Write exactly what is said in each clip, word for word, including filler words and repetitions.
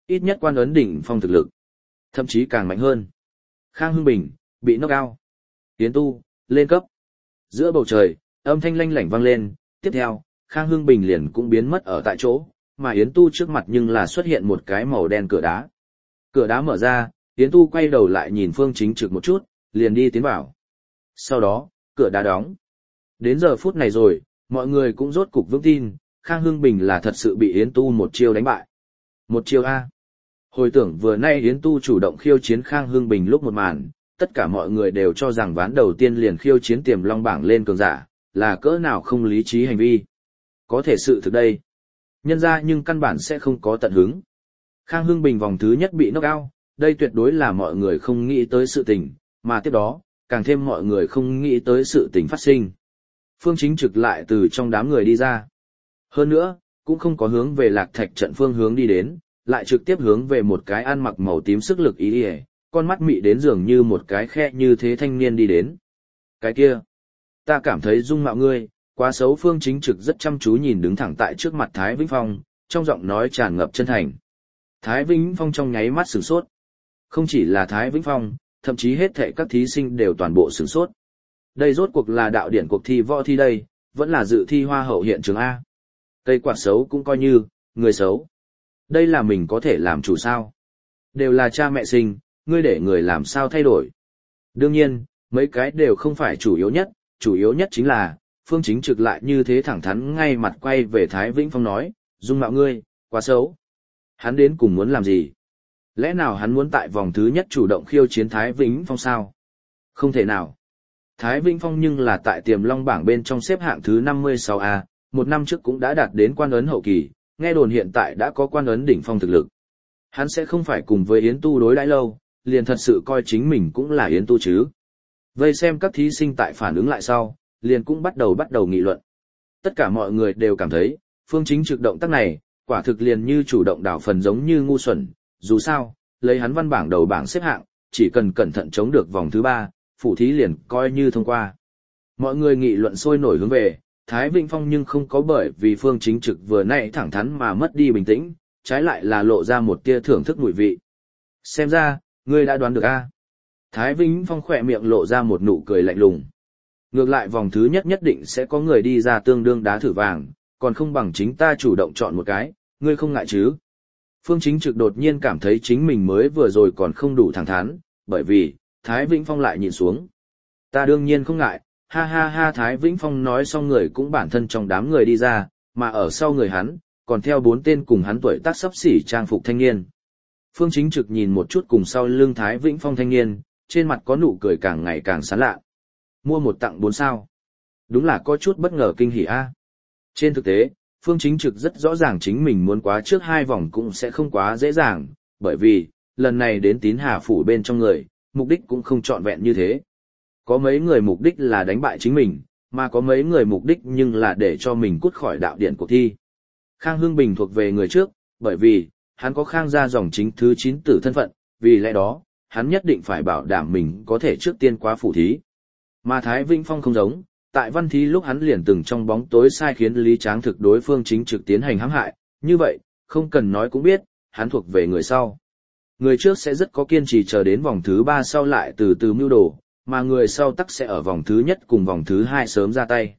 ít nhất quan ấn đỉnh phong thực lực. Thậm chí càng mạnh hơn. Khang Hưng Bình, bị knock out. Yến Tu, lên cấp. Giữa bầu trời, âm thanh lanh lảnh vang lên, tiếp theo, Khang Hưng Bình liền cũng biến mất ở tại chỗ, mà Yến Tu trước mặt nhưng là xuất hiện một cái màu đen cửa đá. Cửa đá mở ra, Yến Tu quay đầu lại nhìn Phương Chính Trực một chút, liền đi tiến vào. Sau đó, cửa đá đóng. Đến giờ phút này rồi, mọi người cũng rốt cục vững tin, Khang Hưng Bình là thật sự bị Yến Tu một chiêu đánh bại. Một chiêu A. Hồi tưởng vừa nay Yến Tu chủ động khiêu chiến Khang Hưng Bình lúc một màn, tất cả mọi người đều cho rằng ván đầu tiên liền khiêu chiến tiềm long bảng lên cường giả, là cỡ nào không lý trí hành vi. Có thể sự thực đây. Nhân ra nhưng căn bản sẽ không có tận hứng. Khang Hưng Bình vòng thứ nhất bị knock out, đây tuyệt đối là mọi người không nghĩ tới sự tình, mà tiếp đó, càng thêm mọi người không nghĩ tới sự tình phát sinh. Phương Chính Trực lại từ trong đám người đi ra. Hơn nữa, cũng không có hướng về Lạc Thạch trận phương hướng đi đến, lại trực tiếp hướng về một cái ăn mặc màu tím sức lực ý đi, con mắt mị đến dường như một cái khe như thế thanh niên đi đến. Cái kia, ta cảm thấy dung mạo ngươi quá xấu. Phương Chính Trực rất chăm chú nhìn đứng thẳng tại trước mặt Thái Vĩnh Phong, trong giọng nói tràn ngập chân thành. Thái Vĩnh Phong trong nháy mắt sửng sốt. Không chỉ là Thái Vĩnh Phong, thậm chí hết thảy các thí sinh đều toàn bộ sửng sốt. Đây rốt cuộc là đạo điển cuộc thi võ thi đây, vẫn là dự thi hoa hậu hiện trường A. Cây quạt xấu cũng coi như, người xấu. Đây là mình có thể làm chủ sao? Đều là cha mẹ sinh, ngươi để người làm sao thay đổi? Đương nhiên, mấy cái đều không phải chủ yếu nhất, chủ yếu nhất chính là, Phương Chính Trực lại như thế thẳng thắn ngay mặt quay về Thái Vĩnh Phong nói, dung mạo ngươi, quá xấu. Hắn đến cùng muốn làm gì? Lẽ nào hắn muốn tại vòng thứ nhất chủ động khiêu chiến Thái Vĩnh Phong sao? Không thể nào. Thái Vĩnh Phong nhưng là tại tiềm long bảng bên trong xếp hạng thứ năm mươi sáu A, một năm trước cũng đã đạt đến quan ấn hậu kỳ, nghe đồn hiện tại đã có quan ấn đỉnh phong thực lực. Hắn sẽ không phải cùng với Yến Tu đối đãi lâu, liền thật sự coi chính mình cũng là Yến Tu chứ. Vây xem các thí sinh tại phản ứng lại sau, liền cũng bắt đầu bắt đầu nghị luận. Tất cả mọi người đều cảm thấy, Phương Chính Trực động tác này, quả thực liền như chủ động đảo phần giống như ngu xuẩn, dù sao, lấy hắn văn bảng đầu bảng xếp hạng, chỉ cần cẩn thận chống được vòng thứ ba, phủ thí liền coi như thông qua. Mọi người nghị luận sôi nổi hướng về, Thái Vĩnh Phong nhưng không có bởi vì Phương Chính Trực vừa nãy thẳng thắn mà mất đi bình tĩnh, trái lại là lộ ra một tia thưởng thức mùi vị. Xem ra, ngươi đã đoán được a? Thái Vĩnh Phong khỏe miệng lộ ra một nụ cười lạnh lùng. Ngược lại vòng thứ nhất nhất định sẽ có người đi ra tương đương đá thử vàng, còn không bằng chính ta chủ động chọn một cái, ngươi không ngại chứ? Phương Chính Trực đột nhiên cảm thấy chính mình mới vừa rồi còn không đủ thẳng thắn, bởi vì, Thái Vĩnh Phong lại nhìn xuống. Ta đương nhiên không ngại, ha ha ha. Thái Vĩnh Phong nói xong người cũng bản thân trong đám người đi ra, mà ở sau người hắn, còn theo bốn tên cùng hắn tuổi tác xấp xỉ trang phục thanh niên. Phương Chính Trực nhìn một chút cùng sau lưng Thái Vĩnh Phong thanh niên, trên mặt có nụ cười càng ngày càng sán lạ. Mua một tặng bốn sao. Đúng là có chút bất ngờ kinh hỉ a. Trên thực tế, Phương Chính Trực rất rõ ràng chính mình muốn quá trước hai vòng cũng sẽ không quá dễ dàng, bởi vì, lần này đến Tín Hà Phủ bên trong người, mục đích cũng không trọn vẹn như thế. Có mấy người mục đích là đánh bại chính mình, mà có mấy người mục đích nhưng là để cho mình cút khỏi đạo điển cuộc thi. Khang Hưng Bình thuộc về người trước, bởi vì, hắn có Khang gia dòng chính thứ chín tử thân phận, vì lẽ đó, hắn nhất định phải bảo đảm mình có thể trước tiên qua phủ thí. Mà Thái Vĩnh Phong không giống, tại văn thí lúc hắn liền từng trong bóng tối sai khiến Lý Tráng Thực đối Phương Chính Trực tiến hành hãm hại, như vậy, không cần nói cũng biết, hắn thuộc về người sau. Người trước sẽ rất có kiên trì chờ đến vòng thứ ba sau lại từ từ mưu đồ, mà người sau tắc sẽ ở vòng thứ nhất cùng vòng thứ hai sớm ra tay.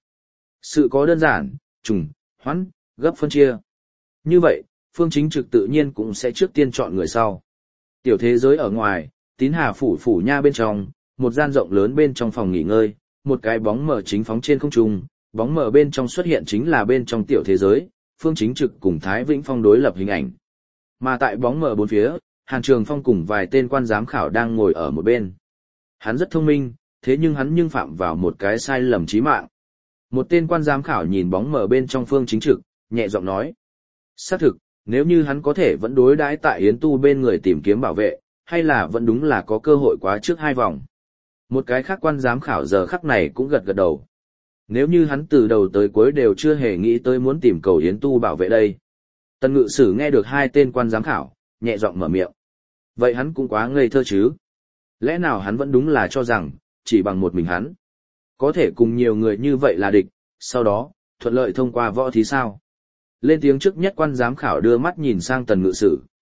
Sự có đơn giản, trùng, hoãn, gấp phân chia. Như vậy, Phương Chính Trực tự nhiên cũng sẽ trước tiên chọn người sau. Tiểu thế giới ở ngoài, Tín Hà Phủ phủ nha bên trong, một gian rộng lớn bên trong phòng nghỉ ngơi, một cái bóng mờ chính phóng trên không trung, bóng mờ bên trong xuất hiện chính là bên trong tiểu thế giới, Phương Chính Trực cùng Thái Vĩnh Phong đối lập hình ảnh. Mà tại bóng mờ bốn phía, Hàn Trường Phong cùng vài tên quan giám khảo đang ngồi ở một bên. Hắn rất thông minh, thế nhưng hắn nhưng phạm vào một cái sai lầm chí mạng. Một tên quan giám khảo nhìn bóng mờ bên trong Phương Chính Trực, nhẹ giọng nói. Xác thực, nếu như hắn có thể vẫn đối đãi tại Yến Tu bên người tìm kiếm bảo vệ, hay là vẫn đúng là có cơ hội quá trước hai vòng. Một cái khác quan giám khảo giờ khắc này cũng gật gật đầu. Nếu như hắn từ đầu tới cuối đều chưa hề nghĩ tới muốn tìm cầu Yến Tu bảo vệ đây. Tần Ngự Sử nghe được hai tên quan giám khảo, nhẹ giọng mở miệng. Vậy hắn cũng quá ngây thơ chứ. Lẽ nào hắn vẫn đúng là cho rằng, chỉ bằng một mình hắn, có thể cùng nhiều người như vậy là địch, sau đó, thuận lợi thông qua võ thí sao? Lên tiếng trước nhất quan giám khảo đưa mắt nhìn sang Tần Ngự Sử.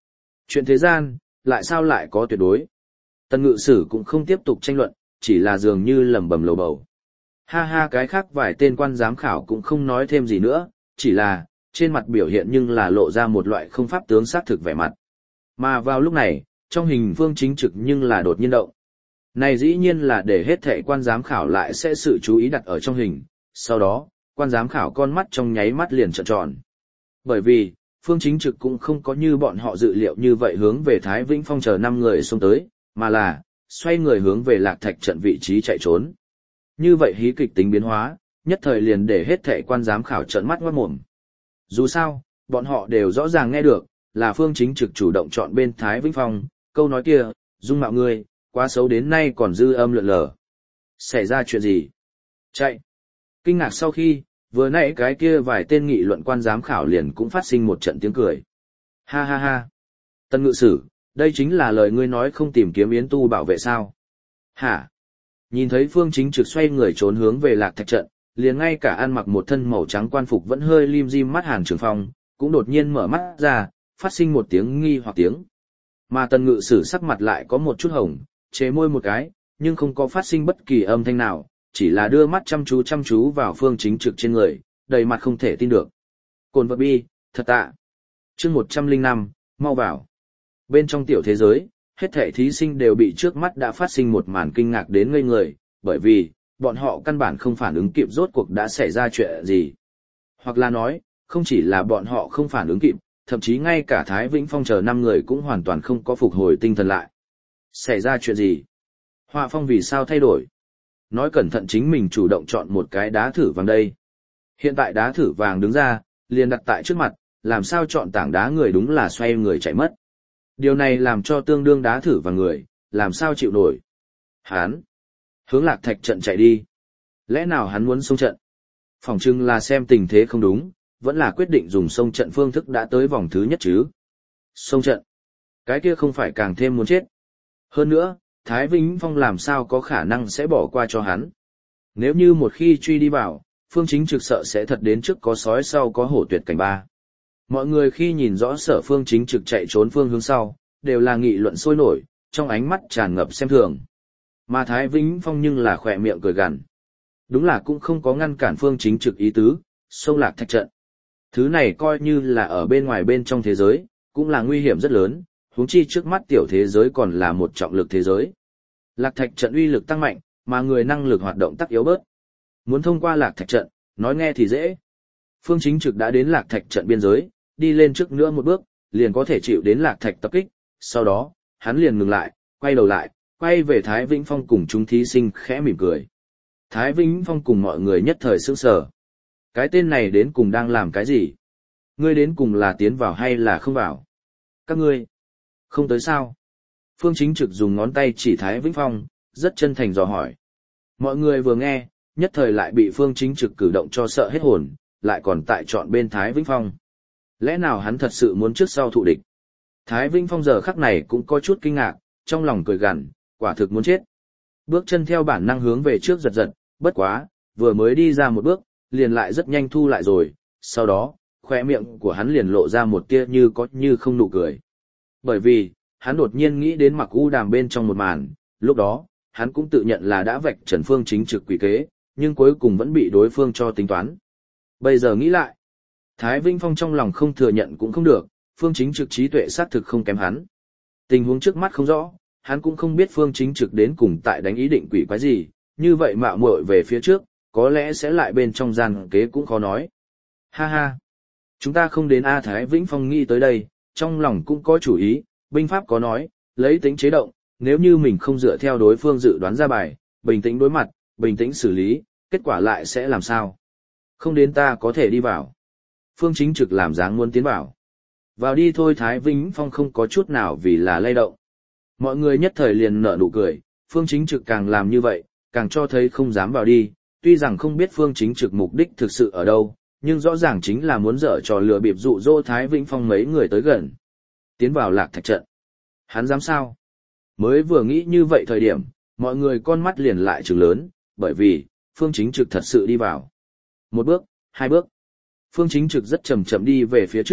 Chuyện thế gian, lại sao lại có tuyệt đối? Tần ngự sử cũng không tiếp tục tranh luận, chỉ là dường như lẩm bẩm lầu bầu. Ha ha, cái khác vài tên quan giám khảo cũng không nói thêm gì nữa, chỉ là, trên mặt biểu hiện nhưng là lộ ra một loại không pháp tướng xác thực vẻ mặt. Mà vào lúc này, trong hình Phương Chính Trực nhưng là đột nhiên động. Này dĩ nhiên là để hết thảy quan giám khảo lại sẽ sự chú ý đặt ở trong hình, sau đó, quan giám khảo con mắt trong nháy mắt liền trợn tròn. Bởi vì, Phương Chính Trực cũng không có như bọn họ dự liệu như vậy hướng về Thái Vĩnh Phong chờ năm người xông tới, mà là, xoay người hướng về Lạc Thạch trận vị trí chạy trốn. Như vậy hí kịch tính biến hóa, nhất thời liền để hết thảy quan giám khảo trợn mắt ngoát mồm. Dù sao, bọn họ đều rõ ràng nghe được, là Phương Chính Trực chủ động chọn bên Thái Vĩnh Phong, câu nói kia, dung mạo ngươi, quá xấu đến nay còn dư âm lượn lờ. Xảy ra chuyện gì? Chạy. Kinh ngạc sau khi, vừa nãy cái kia vài tên nghị luận quan giám khảo liền cũng phát sinh một trận tiếng cười. Ha ha ha. Tân ngự sử, đây chính là lời ngươi nói không tìm kiếm Yến Tu bảo vệ sao? Hả? Nhìn thấy Phương Chính Trực xoay người trốn hướng về Lạc Thạch trận, liền ngay cả ăn mặc một thân màu trắng quan phục vẫn hơi lim dim mắt Hàn Trường Phong, cũng đột nhiên mở mắt ra, phát sinh một tiếng nghi hoặc tiếng. Mà Tần ngự sử sắc mặt lại có một chút hồng, chế môi một cái, nhưng không có phát sinh bất kỳ âm thanh nào, chỉ là đưa mắt chăm chú chăm chú vào Phương Chính Trực trên người, đầy mặt không thể tin được. Cồn vật bi, thật tạ. Chương một trăm lẻ năm, mau vào. Bên trong tiểu thế giới, hết thảy thí sinh đều bị trước mắt đã phát sinh một màn kinh ngạc đến ngây người, bởi vì, bọn họ căn bản không phản ứng kịp rốt cuộc đã xảy ra chuyện gì. Hoặc là nói, không chỉ là bọn họ không phản ứng kịp, thậm chí ngay cả Thái Vĩnh Phong chờ năm người cũng hoàn toàn không có phục hồi tinh thần lại. Xảy ra chuyện gì? Họa phong vì sao thay đổi? Nói cẩn thận chính mình chủ động chọn một cái đá thử vàng đây. Hiện tại đá thử vàng đứng ra, liền đặt tại trước mặt, làm sao chọn tảng đá người đúng là xoay người chạy mất. Điều này làm cho tương đương đá thử vàng người, làm sao chịu nổi. Hán! Hướng Lạc Thạch trận chạy đi. Lẽ nào hắn muốn xông trận? Phỏng chừng là xem tình thế không đúng, vẫn là quyết định dùng xông trận phương thức đã tới vòng thứ nhất chứ. Xông trận? Cái kia không phải càng thêm muốn chết. Hơn nữa, Thái Vĩnh Phong làm sao có khả năng sẽ bỏ qua cho hắn. Nếu như một khi truy đi vào, Phương Chính Trực sợ sẽ thật đến trước có sói sau có hổ tuyệt cảnh ba. Mọi người khi nhìn rõ Sở Phương Chính Trực chạy trốn phương hướng sau, đều là nghị luận sôi nổi, trong ánh mắt tràn ngập xem thường. Mà Thái Vĩnh Phong nhưng là khỏe miệng cười gằn. Đúng là cũng không có ngăn cản Phương Chính Trực ý tứ, xông Lạc Thạch trận. Thứ này coi như là ở bên ngoài bên trong thế giới, cũng là nguy hiểm rất lớn, huống chi trước mắt tiểu thế giới còn là một trọng lực thế giới. Lạc Thạch trận uy lực tăng mạnh, mà người năng lực hoạt động tắc yếu bớt. Muốn thông qua Lạc Thạch trận, nói nghe thì dễ. Phương Chính Trực đã đến Lạc Thạch trận biên giới, đi lên trước nữa một bước, liền có thể chịu đến Lạc Thạch tập kích, sau đó, hắn liền ngừng lại, quay đầu lại, quay về Thái Vĩnh Phong cùng chúng thí sinh khẽ mỉm cười. Thái Vĩnh Phong cùng mọi người nhất thời sững sờ. Cái tên này đến cùng đang làm cái gì? Ngươi đến cùng là tiến vào hay là không vào? Các ngươi, không tới sao? Phương Chính Trực dùng ngón tay chỉ Thái Vĩnh Phong, rất chân thành dò hỏi. Mọi người vừa nghe, nhất thời lại bị Phương Chính Trực cử động cho sợ hết hồn, lại còn tại chọn bên Thái Vĩnh Phong. Lẽ nào hắn thật sự muốn trước sau thụ địch? Thái Vĩnh Phong giờ khắc này cũng có chút kinh ngạc, trong lòng cười gằn, quả thực muốn chết. Bước chân theo bản năng hướng về trước giật giật, bất quá, vừa mới đi ra một bước, liền lại rất nhanh thu lại rồi, sau đó, khóe miệng của hắn liền lộ ra một tia như có như không nụ cười. Bởi vì, hắn đột nhiên nghĩ đến Mặc U Đàm bên trong một màn, lúc đó, hắn cũng tự nhận là đã vạch trần Phương Chính Trực quỷ kế, nhưng cuối cùng vẫn bị đối phương cho tính toán. Bây giờ nghĩ lại, Thái Vĩnh Phong trong lòng không thừa nhận cũng không được, Phương Chính Trực trí tuệ xác thực không kém hắn. Tình huống trước mắt không rõ, hắn cũng không biết Phương Chính Trực đến cùng tại đánh ý định quỷ quái gì, như vậy mạo muội về phía trước, có lẽ sẽ lại bên trong gian kế cũng khó nói. Ha ha, chúng ta không đến A. Thái Vĩnh Phong nghĩ tới đây, trong lòng cũng có chủ ý, binh pháp có nói, lấy tính chế động, nếu như mình không dựa theo đối phương dự đoán ra bài, bình tĩnh đối mặt, bình tĩnh xử lý, kết quả lại sẽ làm sao? Không đến ta có thể đi vào. Phương Chính Trực làm dáng muốn tiến vào. Vào đi thôi. Thái Vĩnh Phong không có chút nào vì là lay động. Mọi người nhất thời liền nở nụ cười, Phương Chính Trực càng làm như vậy, càng cho thấy không dám vào đi, tuy rằng không biết Phương Chính Trực mục đích thực sự ở đâu, nhưng rõ ràng chính là muốn dở trò lừa bịp dụ dỗ Thái Vĩnh Phong mấy người tới gần. Tiến vào Lạc Thạch trận. Hắn dám sao? Mới vừa nghĩ như vậy thời điểm, mọi người con mắt liền lại trừng lớn, bởi vì, Phương Chính Trực thật sự đi vào. Một bước, hai bước. Phương Chính Trực rất chậm chậm đi về phía trước,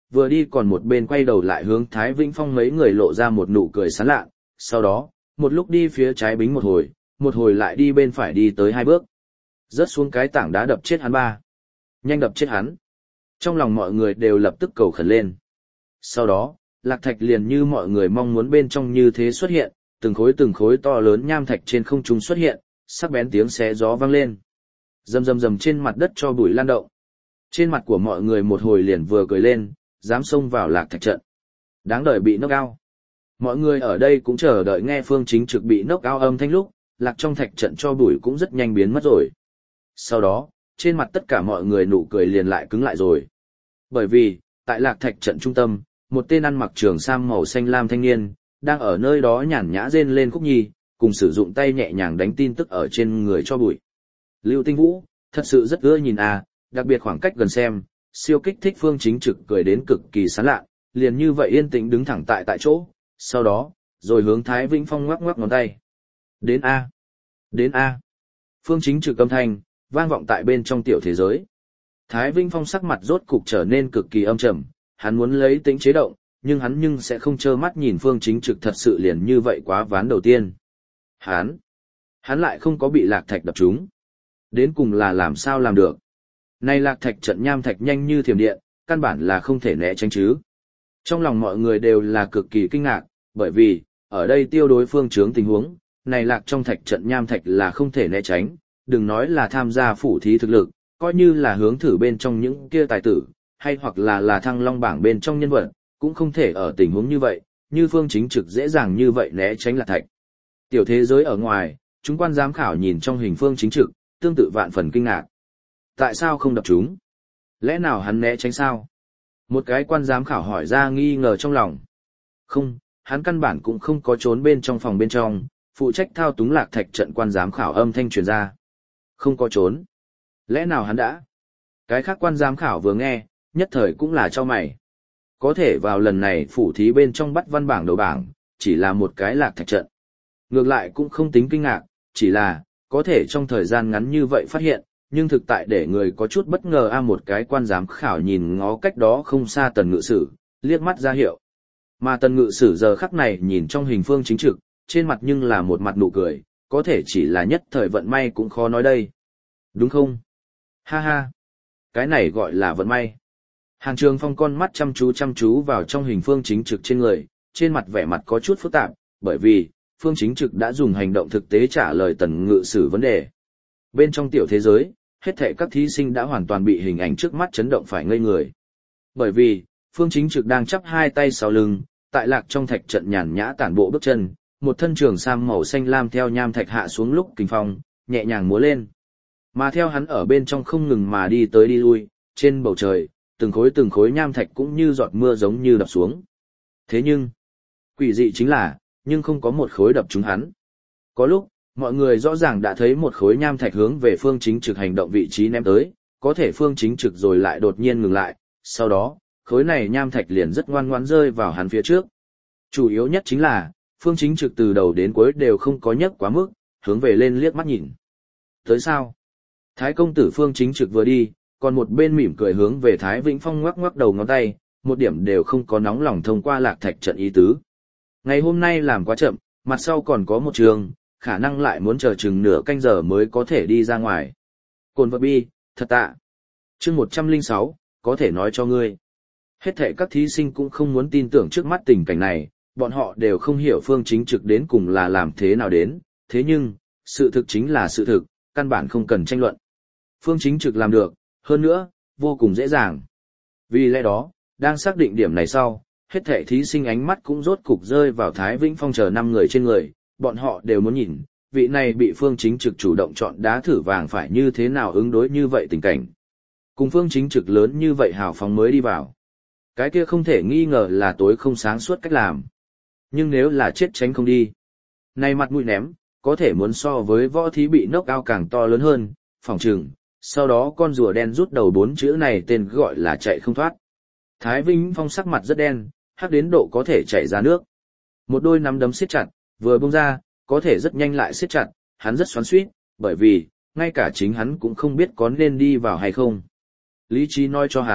vừa đi còn một bên quay đầu lại hướng Thái Vĩnh Phong mấy người lộ ra một nụ cười sán lạ, sau đó, một lúc đi phía trái bính một hồi, một hồi lại đi bên phải đi tới hai bước. Rớt xuống cái tảng đá đập chết hắn ba. Nhanh đập chết hắn. Trong lòng mọi người đều lập tức cầu khẩn lên. Sau đó, lạc thạch liền như mọi người mong muốn bên trong như thế xuất hiện, từng khối từng khối to lớn nham thạch trên không trung xuất hiện, sắc bén tiếng xé gió vang lên. Rầm rầm rầm trên mặt đất cho bụi lan động. Trên mặt của mọi người một hồi liền vừa cười lên, dám xông vào lạc thạch trận. Đáng đợi bị knock out. Mọi người ở đây cũng chờ đợi nghe Phương Chính Trực bị knock out âm thanh lúc, lạc trong thạch trận cho bụi cũng rất nhanh biến mất rồi. Sau đó, trên mặt tất cả mọi người nụ cười liền lại cứng lại rồi. Bởi vì, tại lạc thạch trận trung tâm, một tên ăn mặc trường sam màu xanh lam thanh niên, đang ở nơi đó nhàn nhã rên lên khúc nhi, cùng sử dụng tay nhẹ nhàng đánh tin tức ở trên người cho bụi. Lưu Tinh Vũ, thật sự rất ưa nhìn à, đặc biệt khoảng cách gần xem, siêu kích thích Phương Chính Trực cười đến cực kỳ sán lạ, liền như vậy yên tĩnh đứng thẳng tại tại chỗ, sau đó, rồi hướng Thái Vĩnh Phong ngoắc ngoắc ngón tay. Đến A. Đến A. Phương Chính Trực âm thanh, vang vọng tại bên trong tiểu thế giới. Thái Vĩnh Phong sắc mặt rốt cục trở nên cực kỳ âm trầm, hắn muốn lấy tính chế động, nhưng hắn nhưng sẽ không trơ mắt nhìn Phương Chính Trực thật sự liền như vậy quá ván đầu tiên. Hắn, hắn lại không có bị lạc thạch đập trúng. Đến cùng là làm sao làm được. Này lạc thạch trận nham thạch nhanh như thiểm điện, căn bản là không thể né tránh chứ. Trong lòng mọi người đều là cực kỳ kinh ngạc, bởi vì, ở đây tiêu đối phương chướng tình huống, này lạc trong thạch trận nham thạch là không thể né tránh, đừng nói là tham gia phủ thí thực lực, coi như là hướng thử bên trong những kia tài tử, hay hoặc là là thăng long bảng bên trong nhân vật, cũng không thể ở tình huống như vậy, như Phương Chính Trực dễ dàng như vậy né tránh lạc thạch. Tiểu thế giới ở ngoài, chúng quan giám khảo nhìn trong hình Phương Chính Trực, tương tự vạn phần kinh ngạc. Tại sao không đập chúng? Lẽ nào hắn né tránh sao? Một cái quan giám khảo hỏi ra nghi ngờ trong lòng. Không, hắn căn bản cũng không có trốn bên trong phòng bên trong, phụ trách thao túng lạc thạch trận quan giám khảo âm thanh truyền ra. Không có trốn. Lẽ nào hắn đã? Cái khác quan giám khảo vừa nghe, nhất thời cũng là cho mày. Có thể vào lần này phủ thí bên trong bắt văn bảng đầu bảng, chỉ là một cái lạc thạch trận. Ngược lại cũng không tính kinh ngạc, chỉ là, có thể trong thời gian ngắn như vậy phát hiện, nhưng thực tại để người có chút bất ngờ a một cái quan giám khảo nhìn ngó cách đó không xa Tần Ngự Sử, liếc mắt ra hiệu. Mà Tần Ngự Sử giờ khắc này nhìn trong hình Phương Chính Trực, trên mặt nhưng là một mặt nụ cười, có thể chỉ là nhất thời vận may cũng khó nói đây. Đúng không? Ha ha! Cái này gọi là vận may. Hàng Trường Phong con mắt chăm chú chăm chú vào trong hình Phương Chính Trực trên người, trên mặt vẻ mặt có chút phức tạp, bởi vì, Phương Chính Trực đã dùng hành động thực tế trả lời Tần Ngự Sử vấn đề. Bên trong tiểu thế giới, hết thảy các thí sinh đã hoàn toàn bị hình ảnh trước mắt chấn động phải ngây người. Bởi vì, Phương Chính Trực đang chắp hai tay sau lưng, tại lạc trong thạch trận nhàn nhã tản bộ bước chân, một thân trường sam màu xanh lam theo nham thạch hạ xuống lúc kình phong, nhẹ nhàng múa lên. Mà theo hắn ở bên trong không ngừng mà đi tới đi lui, trên bầu trời, từng khối từng khối nham thạch cũng như giọt mưa giống như đập xuống. Thế nhưng, quỷ dị chính là, nhưng không có một khối đập trúng hắn. Có lúc, mọi người rõ ràng đã thấy một khối nham thạch hướng về Phương Chính Trực hành động vị trí ném tới, có thể Phương Chính Trực rồi lại đột nhiên ngừng lại, sau đó, khối này nham thạch liền rất ngoan ngoãn rơi vào hắn phía trước. Chủ yếu nhất chính là, Phương Chính Trực từ đầu đến cuối đều không có nhấc quá mức, hướng về lên liếc mắt nhìn. Tới sao? Thái công tử Phương Chính Trực vừa đi, còn một bên mỉm cười hướng về Thái Vĩnh Phong ngoắc ngoắc đầu ngón tay, một điểm đều không có nóng lòng thông qua lạc thạch trận ý tứ. Ngày hôm nay làm quá chậm, mặt sau còn có một trường, khả năng lại muốn chờ chừng nửa canh giờ mới có thể đi ra ngoài. Cồn vật bi, thật tạ. Chương một trăm lẻ sáu, có thể nói cho ngươi. Hết thảy các thí sinh cũng không muốn tin tưởng trước mắt tình cảnh này, bọn họ đều không hiểu Phương Chính Trực đến cùng là làm thế nào đến, thế nhưng, sự thực chính là sự thực, căn bản không cần tranh luận. Phương Chính Trực làm được, hơn nữa, vô cùng dễ dàng. Vì lẽ đó, đang xác định điểm này sau, hết thảy thí sinh ánh mắt cũng rốt cục rơi vào Thái Vĩnh Phong chờ năm người trên người, bọn họ đều muốn nhìn, vị này bị Phương Chính Trực chủ động chọn đá thử vàng phải như thế nào ứng đối như vậy tình cảnh. Cùng Phương Chính Trực lớn như vậy hào phóng mới đi vào. Cái kia không thể nghi ngờ là tối không sáng suốt cách làm. Nhưng nếu là chết tránh không đi, nay mặt mũi ném, có thể muốn so với võ thí bị knock out càng to lớn hơn, phỏng chừng, sau đó con rùa đen rút đầu bốn chữ này tên gọi là chạy không thoát. Thái Vĩnh Phong sắc mặt rất đen, hắc đến độ có thể chảy ra nước. Một đôi nắm đấm siết chặt, vừa bung ra, có thể rất nhanh lại siết chặt, hắn rất xoắn xuýt, bởi vì, ngay cả chính hắn cũng không biết có nên đi vào hay không. Lý trí nói cho hắn,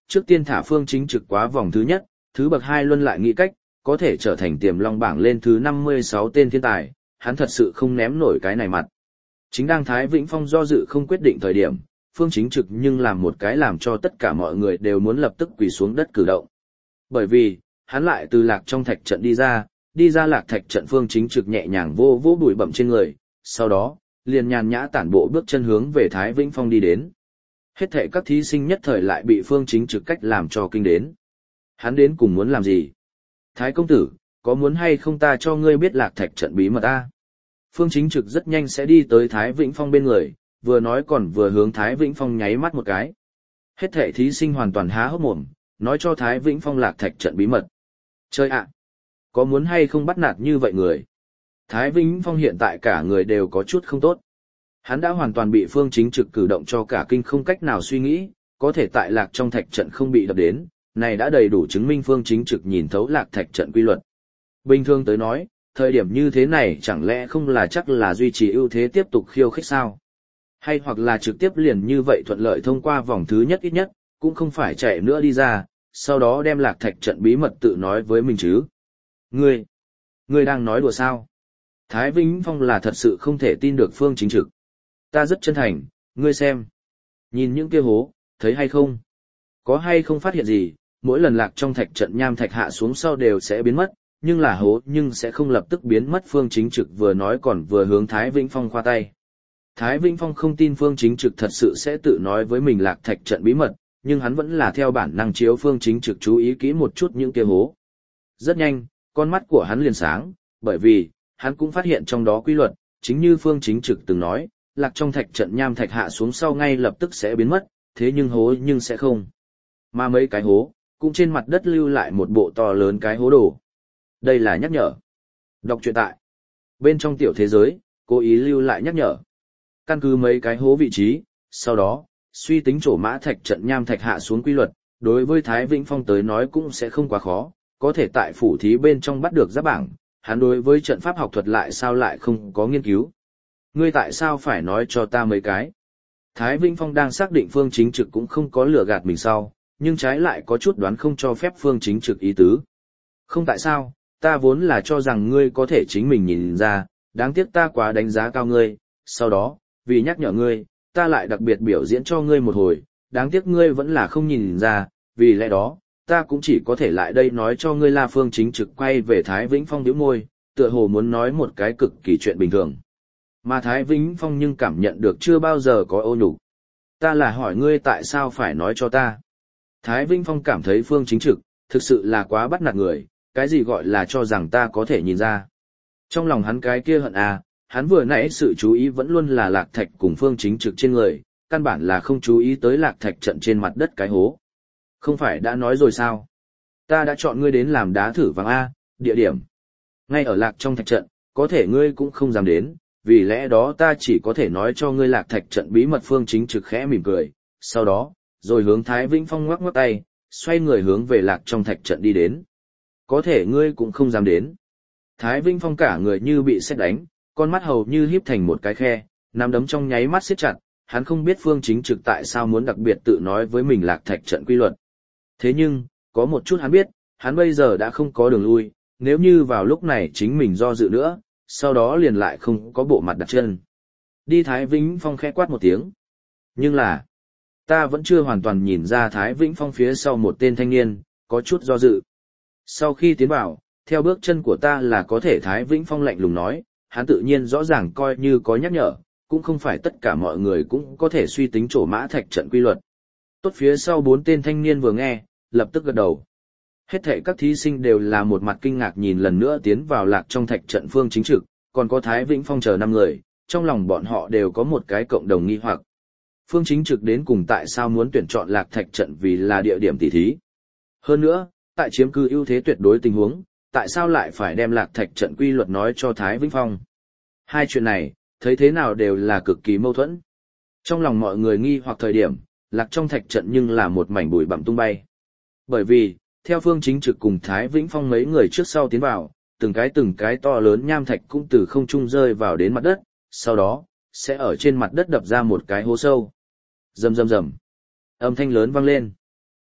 trước tiên thả Phương Chính Trực quá vòng thứ nhất, thứ bậc hai luân lại nghĩ cách, có thể trở thành tiềm long bảng lên thứ năm mươi sáu tên thiên tài, hắn thật sự không ném nổi cái này mặt. Chính đang Thái Vĩnh Phong do dự không quyết định thời điểm, Phương Chính Trực nhưng làm một cái làm cho tất cả mọi người đều muốn lập tức quỳ xuống đất cử động. Bởi vì, hắn lại từ lạc trong thạch trận đi ra, đi ra lạc thạch trận Phương Chính Trực nhẹ nhàng vô vô bụi bặm trên người, sau đó, liền nhàn nhã tản bộ bước chân hướng về Thái Vĩnh Phong đi đến. Hết thảy các thí sinh nhất thời lại bị Phương Chính Trực cách làm cho kinh đến. Hắn đến cùng muốn làm gì? Thái công tử, có muốn hay không ta cho ngươi biết lạc thạch trận bí mật ta? Phương Chính Trực rất nhanh sẽ đi tới Thái Vĩnh Phong bên người, vừa nói còn vừa hướng Thái Vĩnh Phong nháy mắt một cái. Hết thảy thí sinh hoàn toàn há hốc mồm, nói cho Thái Vĩnh Phong lạc thạch trận bí mật. Chơi ạ! Có muốn hay không bắt nạt như vậy người? Thái Vĩnh Phong hiện tại cả người đều có chút không tốt. Hắn đã hoàn toàn bị Phương Chính Trực cử động cho cả kinh không cách nào suy nghĩ, có thể tại lạc trong thạch trận không bị đập đến, này đã đầy đủ chứng minh Phương Chính Trực nhìn thấu lạc thạch trận quy luật. Bình thường tới nói, thời điểm như thế này chẳng lẽ không là chắc là duy trì ưu thế tiếp tục khiêu khích sao? Hay hoặc là trực tiếp liền như vậy thuận lợi thông qua vòng thứ nhất ít nhất, cũng không phải chạy nữa đi ra, sau đó đem lạc thạch trận bí mật tự nói với mình chứ. Ngươi, ngươi đang nói đùa sao? Thái Vĩnh Phong là thật sự không thể tin được Phương Chính Trực. Ta rất chân thành, ngươi xem. Nhìn những kia hố, thấy hay không? Có hay không phát hiện gì, mỗi lần lạc trong thạch trận nham thạch hạ xuống sau đều sẽ biến mất, nhưng là hố nhưng sẽ không lập tức biến mất. Phương Chính Trực vừa nói còn vừa hướng Thái Vĩnh Phong khoa tay. Thái Vĩnh Phong không tin Phương Chính Trực thật sự sẽ tự nói với mình lạc thạch trận bí mật, nhưng hắn vẫn là theo bản năng chiếu Phương Chính Trực chú ý kỹ một chút những kia hố. Rất nhanh, con mắt của hắn liền sáng, bởi vì, hắn cũng phát hiện trong đó quy luật, chính như Phương Chính Trực từng nói, lạc trong thạch trận nham thạch hạ xuống sau ngay lập tức sẽ biến mất, thế nhưng hố nhưng sẽ không. Mà mấy cái hố, cũng trên mặt đất lưu lại một bộ to lớn cái hố đồ. Đây là nhắc nhở. Đọc truyện tại. Bên trong tiểu thế giới, cố ý lưu lại nhắc nhở. Căn cứ mấy cái hố vị trí, sau đó, suy tính trổ mã thạch trận nham thạch hạ xuống quy luật, đối với Thái Vĩnh Phong tới nói cũng sẽ không quá khó, có thể tại phủ thí bên trong bắt được giáp bảng, hắn đối với trận pháp học thuật lại sao lại không có nghiên cứu. Ngươi tại sao phải nói cho ta mấy cái? Thái Vĩnh Phong đang xác định Phương Chính Trực cũng không có lừa gạt mình sau, nhưng trái lại có chút đoán không cho phép Phương Chính Trực ý tứ. Không tại sao, ta vốn là cho rằng ngươi có thể chính mình nhìn ra, đáng tiếc ta quá đánh giá cao ngươi, sau đó, vì nhắc nhở ngươi, ta lại đặc biệt biểu diễn cho ngươi một hồi, đáng tiếc ngươi vẫn là không nhìn ra, vì lẽ đó, ta cũng chỉ có thể lại đây nói cho ngươi là Phương Chính Trực quay về Thái Vĩnh Phong nhíu môi, tựa hồ muốn nói một cái cực kỳ chuyện bình thường. Mà Thái Vĩnh Phong nhưng cảm nhận được chưa bao giờ có ô nhục. Ta là hỏi ngươi tại sao phải nói cho ta. Thái Vĩnh Phong cảm thấy Phương Chính Trực, thực sự là quá bắt nạt người, cái gì gọi là cho rằng ta có thể nhìn ra. Trong lòng hắn cái kia hận à, hắn vừa nãy sự chú ý vẫn luôn là lạc thạch cùng Phương Chính Trực trên người, căn bản là không chú ý tới lạc thạch trận trên mặt đất cái hố. Không phải đã nói rồi sao? Ta đã chọn ngươi đến làm đá thử vàng A, địa điểm. Ngay ở lạc trong thạch trận, có thể ngươi cũng không dám đến, vì lẽ đó ta chỉ có thể nói cho ngươi lạc thạch trận bí mật. Phương Chính Trực khẽ mỉm cười, sau đó, rồi hướng Thái Vĩnh Phong ngoắc ngoắc tay, xoay người hướng về lạc trong thạch trận đi đến. Có thể ngươi cũng không dám đến. Thái Vĩnh Phong cả người như bị sét đánh, con mắt hầu như híp thành một cái khe, nắm đấm trong nháy mắt siết chặt, hắn không biết Phương Chính Trực tại sao muốn đặc biệt tự nói với mình lạc thạch trận quy luật. Thế nhưng, có một chút hắn biết, hắn bây giờ đã không có đường lui, nếu như vào lúc này chính mình do dự nữa, sau đó liền lại không có bộ mặt đặt chân. Đi. Thái Vĩnh Phong khẽ quát một tiếng. Nhưng là, ta vẫn chưa hoàn toàn nhìn ra Thái Vĩnh Phong phía sau một tên thanh niên, có chút do dự. Sau khi tiến vào, theo bước chân của ta là có thể. Thái Vĩnh Phong lạnh lùng nói, hắn tự nhiên rõ ràng coi như có nhắc nhở, cũng không phải tất cả mọi người cũng có thể suy tính trổ mã thạch trận quy luật. Tốt, phía sau bốn tên thanh niên vừa nghe, lập tức gật đầu. Hết thảy các thí sinh đều là một mặt kinh ngạc nhìn lần nữa tiến vào lạc trong thạch trận Phương Chính Trực, còn có Thái Vĩnh Phong chờ năm người, trong lòng bọn họ đều có một cái cộng đồng nghi hoặc. Phương Chính Trực đến cùng tại sao muốn tuyển chọn lạc thạch trận vì là địa điểm tỷ thí? Hơn nữa, tại chiếm cứ ưu thế tuyệt đối tình huống, tại sao lại phải đem lạc thạch trận quy luật nói cho Thái Vĩnh Phong? Hai chuyện này, thấy thế nào đều là cực kỳ mâu thuẫn. Trong lòng mọi người nghi hoặc thời điểm, lạc trong thạch trận nhưng là một mảnh bụi bặm tung bay. Bởi vì, theo Phương Chính Trực cùng Thái Vĩnh Phong mấy người trước sau tiến vào, từng cái từng cái to lớn nham thạch cũng từ không trung rơi vào đến mặt đất, sau đó, sẽ ở trên mặt đất đập ra một cái hố sâu. Rầm rầm rầm. Âm thanh lớn vang lên.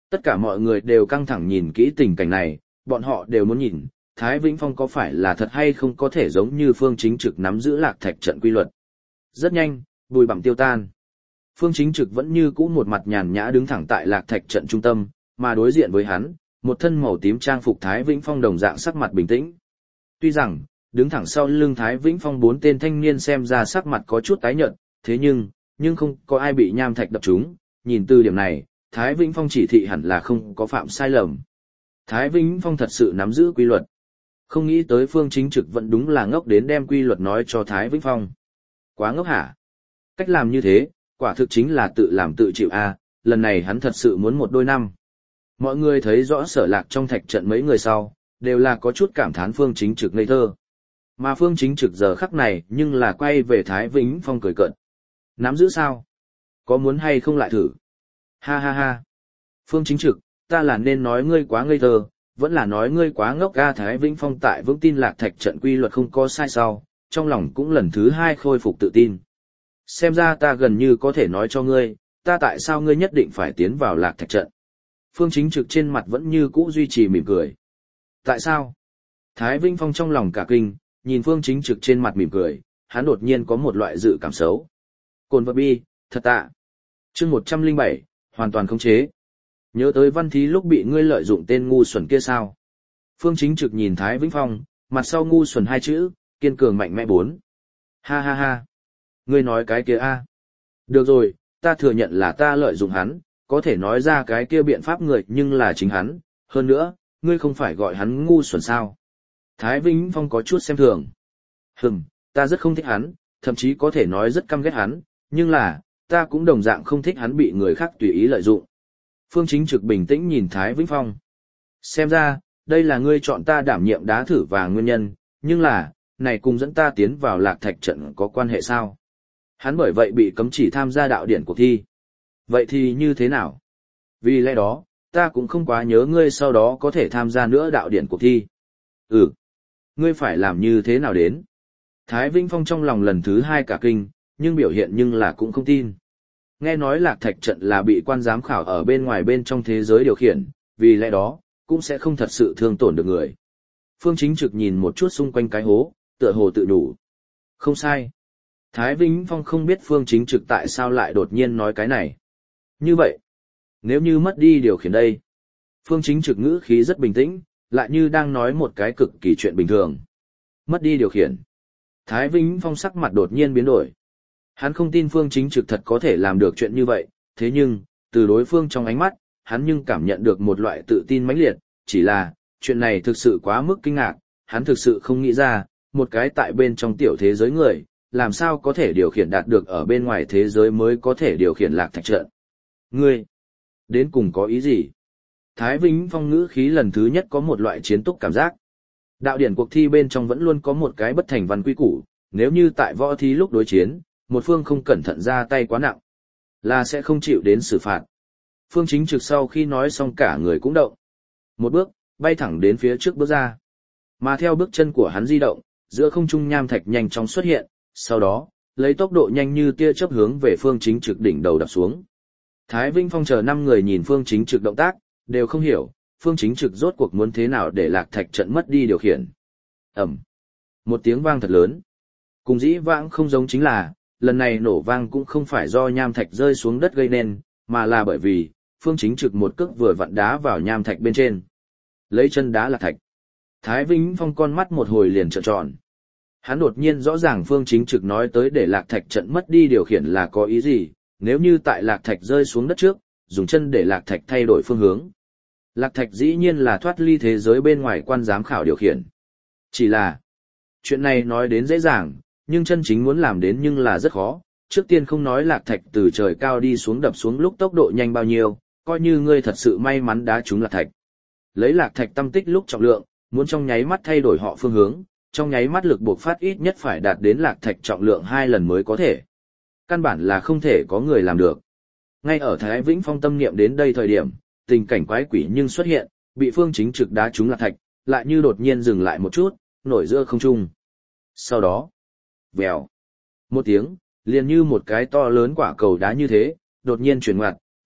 Tất cả mọi người đều căng thẳng nhìn kỹ tình cảnh này, bọn họ đều muốn nhìn, Thái Vĩnh Phong có phải là thật hay không có thể giống như Phương Chính Trực nắm giữ Lạc Thạch trận quy luật. Rất nhanh, bùi bặm tiêu tan. Phương Chính Trực vẫn như cũ một mặt nhàn nhã đứng thẳng tại Lạc Thạch trận trung tâm, mà đối diện với hắn, một thân màu tím trang phục Thái Vĩnh Phong đồng dạng sắc mặt bình tĩnh. Tuy rằng, đứng thẳng sau lưng Thái Vĩnh Phong bốn tên thanh niên xem ra sắc mặt có chút tái nhợt, thế nhưng, nhưng không có ai bị nham thạch đập trúng, nhìn từ điểm này, Thái Vĩnh Phong chỉ thị hẳn là không có phạm sai lầm. Thái Vĩnh Phong thật sự nắm giữ quy luật. Không nghĩ tới Phương Chính Trực vẫn đúng là ngốc đến đem quy luật nói cho Thái Vĩnh Phong. Quá ngốc hả? Cách làm như thế, quả thực chính là tự làm tự chịu a. Lần này hắn thật sự muốn một đôi năm. Mọi người thấy rõ Sở Lạc trong thạch trận mấy người sau, đều là có chút cảm thán Phương Chính Trực ngây thơ. Mà Phương Chính Trực giờ khắc này nhưng là quay về Thái Vĩnh Phong cười cợt. Nắm giữ sao? Có muốn hay không lại thử? Ha ha ha. Phương Chính Trực, ta là nên nói ngươi quá ngây thơ, vẫn là nói ngươi quá ngốc ga. Thái Vĩnh Phong tại vững tin Lạc Thạch trận quy luật không có sai sau, trong lòng cũng lần thứ hai khôi phục tự tin. Xem ra ta gần như có thể nói cho ngươi, ta tại sao ngươi nhất định phải tiến vào Lạc Thạch trận. Phương Chính Trực trên mặt vẫn như cũ duy trì mỉm cười. Tại sao? Thái Vĩnh Phong trong lòng cả kinh, nhìn Phương Chính Trực trên mặt mỉm cười, hắn đột nhiên có một loại dự cảm xấu. Cồn vật bi, thật tạ. Chương một trăm lẻ bảy, hoàn toàn khống chế. Nhớ tới văn thí lúc bị ngươi lợi dụng tên ngu xuẩn kia sao? Phương Chính Trực nhìn Thái Vĩnh Phong, mặt sau ngu xuẩn hai chữ, kiên cường mạnh mẽ bốn. Ha ha ha. Ngươi nói cái kia a? Được rồi, ta thừa nhận là ta lợi dụng hắn, có thể nói ra cái kia biện pháp người nhưng là chính hắn, hơn nữa, ngươi không phải gọi hắn ngu xuẩn sao? Thái Vĩnh Phong có chút xem thường. Hừm, ta rất không thích hắn, thậm chí có thể nói rất căm ghét hắn, nhưng là, ta cũng đồng dạng không thích hắn bị người khác tùy ý lợi dụng. Phương Chính Trực bình tĩnh nhìn Thái Vĩnh Phong. Xem ra, đây là ngươi chọn ta đảm nhiệm đá thử và nguyên nhân, nhưng là, này cùng dẫn ta tiến vào Lạc Thạch trận có quan hệ sao? Hắn bởi vậy bị cấm chỉ tham gia đạo điển cuộc thi. Vậy thì như thế nào? Vì lẽ đó, ta cũng không quá nhớ ngươi sau đó có thể tham gia nữa đạo điển cuộc thi. Ừ. Ngươi phải làm như thế nào đến? Thái Vĩnh Phong trong lòng lần thứ hai cả kinh, nhưng biểu hiện nhưng là cũng không tin. Nghe nói Lạc Thạch trận là bị quan giám khảo ở bên ngoài bên trong thế giới điều khiển, vì lẽ đó, cũng sẽ không thật sự thương tổn được người. Phương Chính Trực nhìn một chút xung quanh cái hố, tựa hồ tự đủ. Không sai. Thái Vĩnh Phong không biết Phương Chính Trực tại sao lại đột nhiên nói cái này. Như vậy, nếu như mất đi điều khiển đây. Phương Chính Trực ngữ khí rất bình tĩnh, lại như đang nói một cái cực kỳ chuyện bình thường. Mất đi điều khiển. Thái Vĩnh Phong sắc mặt đột nhiên biến đổi. Hắn không tin Phương Chính Trực thật có thể làm được chuyện như vậy, thế nhưng, từ đối phương trong ánh mắt, hắn nhưng cảm nhận được một loại tự tin mãnh liệt, chỉ là, chuyện này thực sự quá mức kinh ngạc, hắn thực sự không nghĩ ra, một cái tại bên trong tiểu thế giới người, làm sao có thể điều khiển đạt được ở bên ngoài thế giới mới có thể điều khiển Lạc Thạch trận. Ngươi, đến cùng có ý gì? Thái Vĩnh Phong ngữ khí lần thứ nhất có một loại chiến túc cảm giác. Đạo điển cuộc thi bên trong vẫn luôn có một cái bất thành văn quy củ, nếu như tại võ thi lúc đối chiến, một phương không cẩn thận ra tay quá nặng, là sẽ không chịu đến xử phạt. Phương Chính Trực sau khi nói xong cả người cũng động. Một bước, bay thẳng đến phía trước bước ra. Mà theo bước chân của hắn di động, giữa không trung nham thạch nhanh chóng xuất hiện, sau đó, lấy tốc độ nhanh như tia chớp hướng về Phương Chính Trực đỉnh đầu đập xuống. Thái Vĩnh Phong chờ năm người nhìn Phương Chính Trực động tác, đều không hiểu, Phương Chính Trực rốt cuộc muốn thế nào để Lạc Thạch trận mất đi điều khiển. Ầm. Một tiếng vang thật lớn. Cùng dĩ vãng không giống chính là, lần này nổ vang cũng không phải do nham thạch rơi xuống đất gây nên, mà là bởi vì, Phương Chính Trực một cước vừa vặn đá vào nham thạch bên trên. Lấy chân đá Lạc Thạch. Thái Vĩnh Phong con mắt một hồi liền trợn tròn. Hắn đột nhiên rõ ràng Phương Chính Trực nói tới để Lạc Thạch trận mất đi điều khiển là có ý gì, nếu như tại Lạc Thạch rơi xuống đất trước, dùng chân để Lạc Thạch thay đổi phương hướng. Lạc Thạch dĩ nhiên là thoát ly thế giới bên ngoài quan giám khảo điều khiển. Chỉ là, chuyện này nói đến dễ dàng, nhưng chân chính muốn làm đến nhưng là rất khó. Trước tiên không nói Lạc Thạch từ trời cao đi xuống đập xuống lúc tốc độ nhanh bao nhiêu, coi như ngươi thật sự may mắn đá trúng Lạc Thạch. Lấy Lạc Thạch tâm tích lúc trọng lượng, muốn trong nháy mắt thay đổi họ phương hướng, trong nháy mắt lực buộc phát ít nhất phải đạt đến Lạc Thạch trọng lượng hai lần mới có thể. Căn bản là không thể có người làm được. Ngay ở Thái Vĩnh Phong tâm niệm đến đây thời điểm, tình cảnh quái quỷ nhưng xuất hiện, bị Phương Chính Trực đá trúng Lạc Thạch, lại như đột nhiên dừng lại một chút, nổi giữa không trung. Sau đó, vèo, một tiếng, liền như một cái to lớn quả cầu đá như thế, đột nhiên chuyển ngoặt,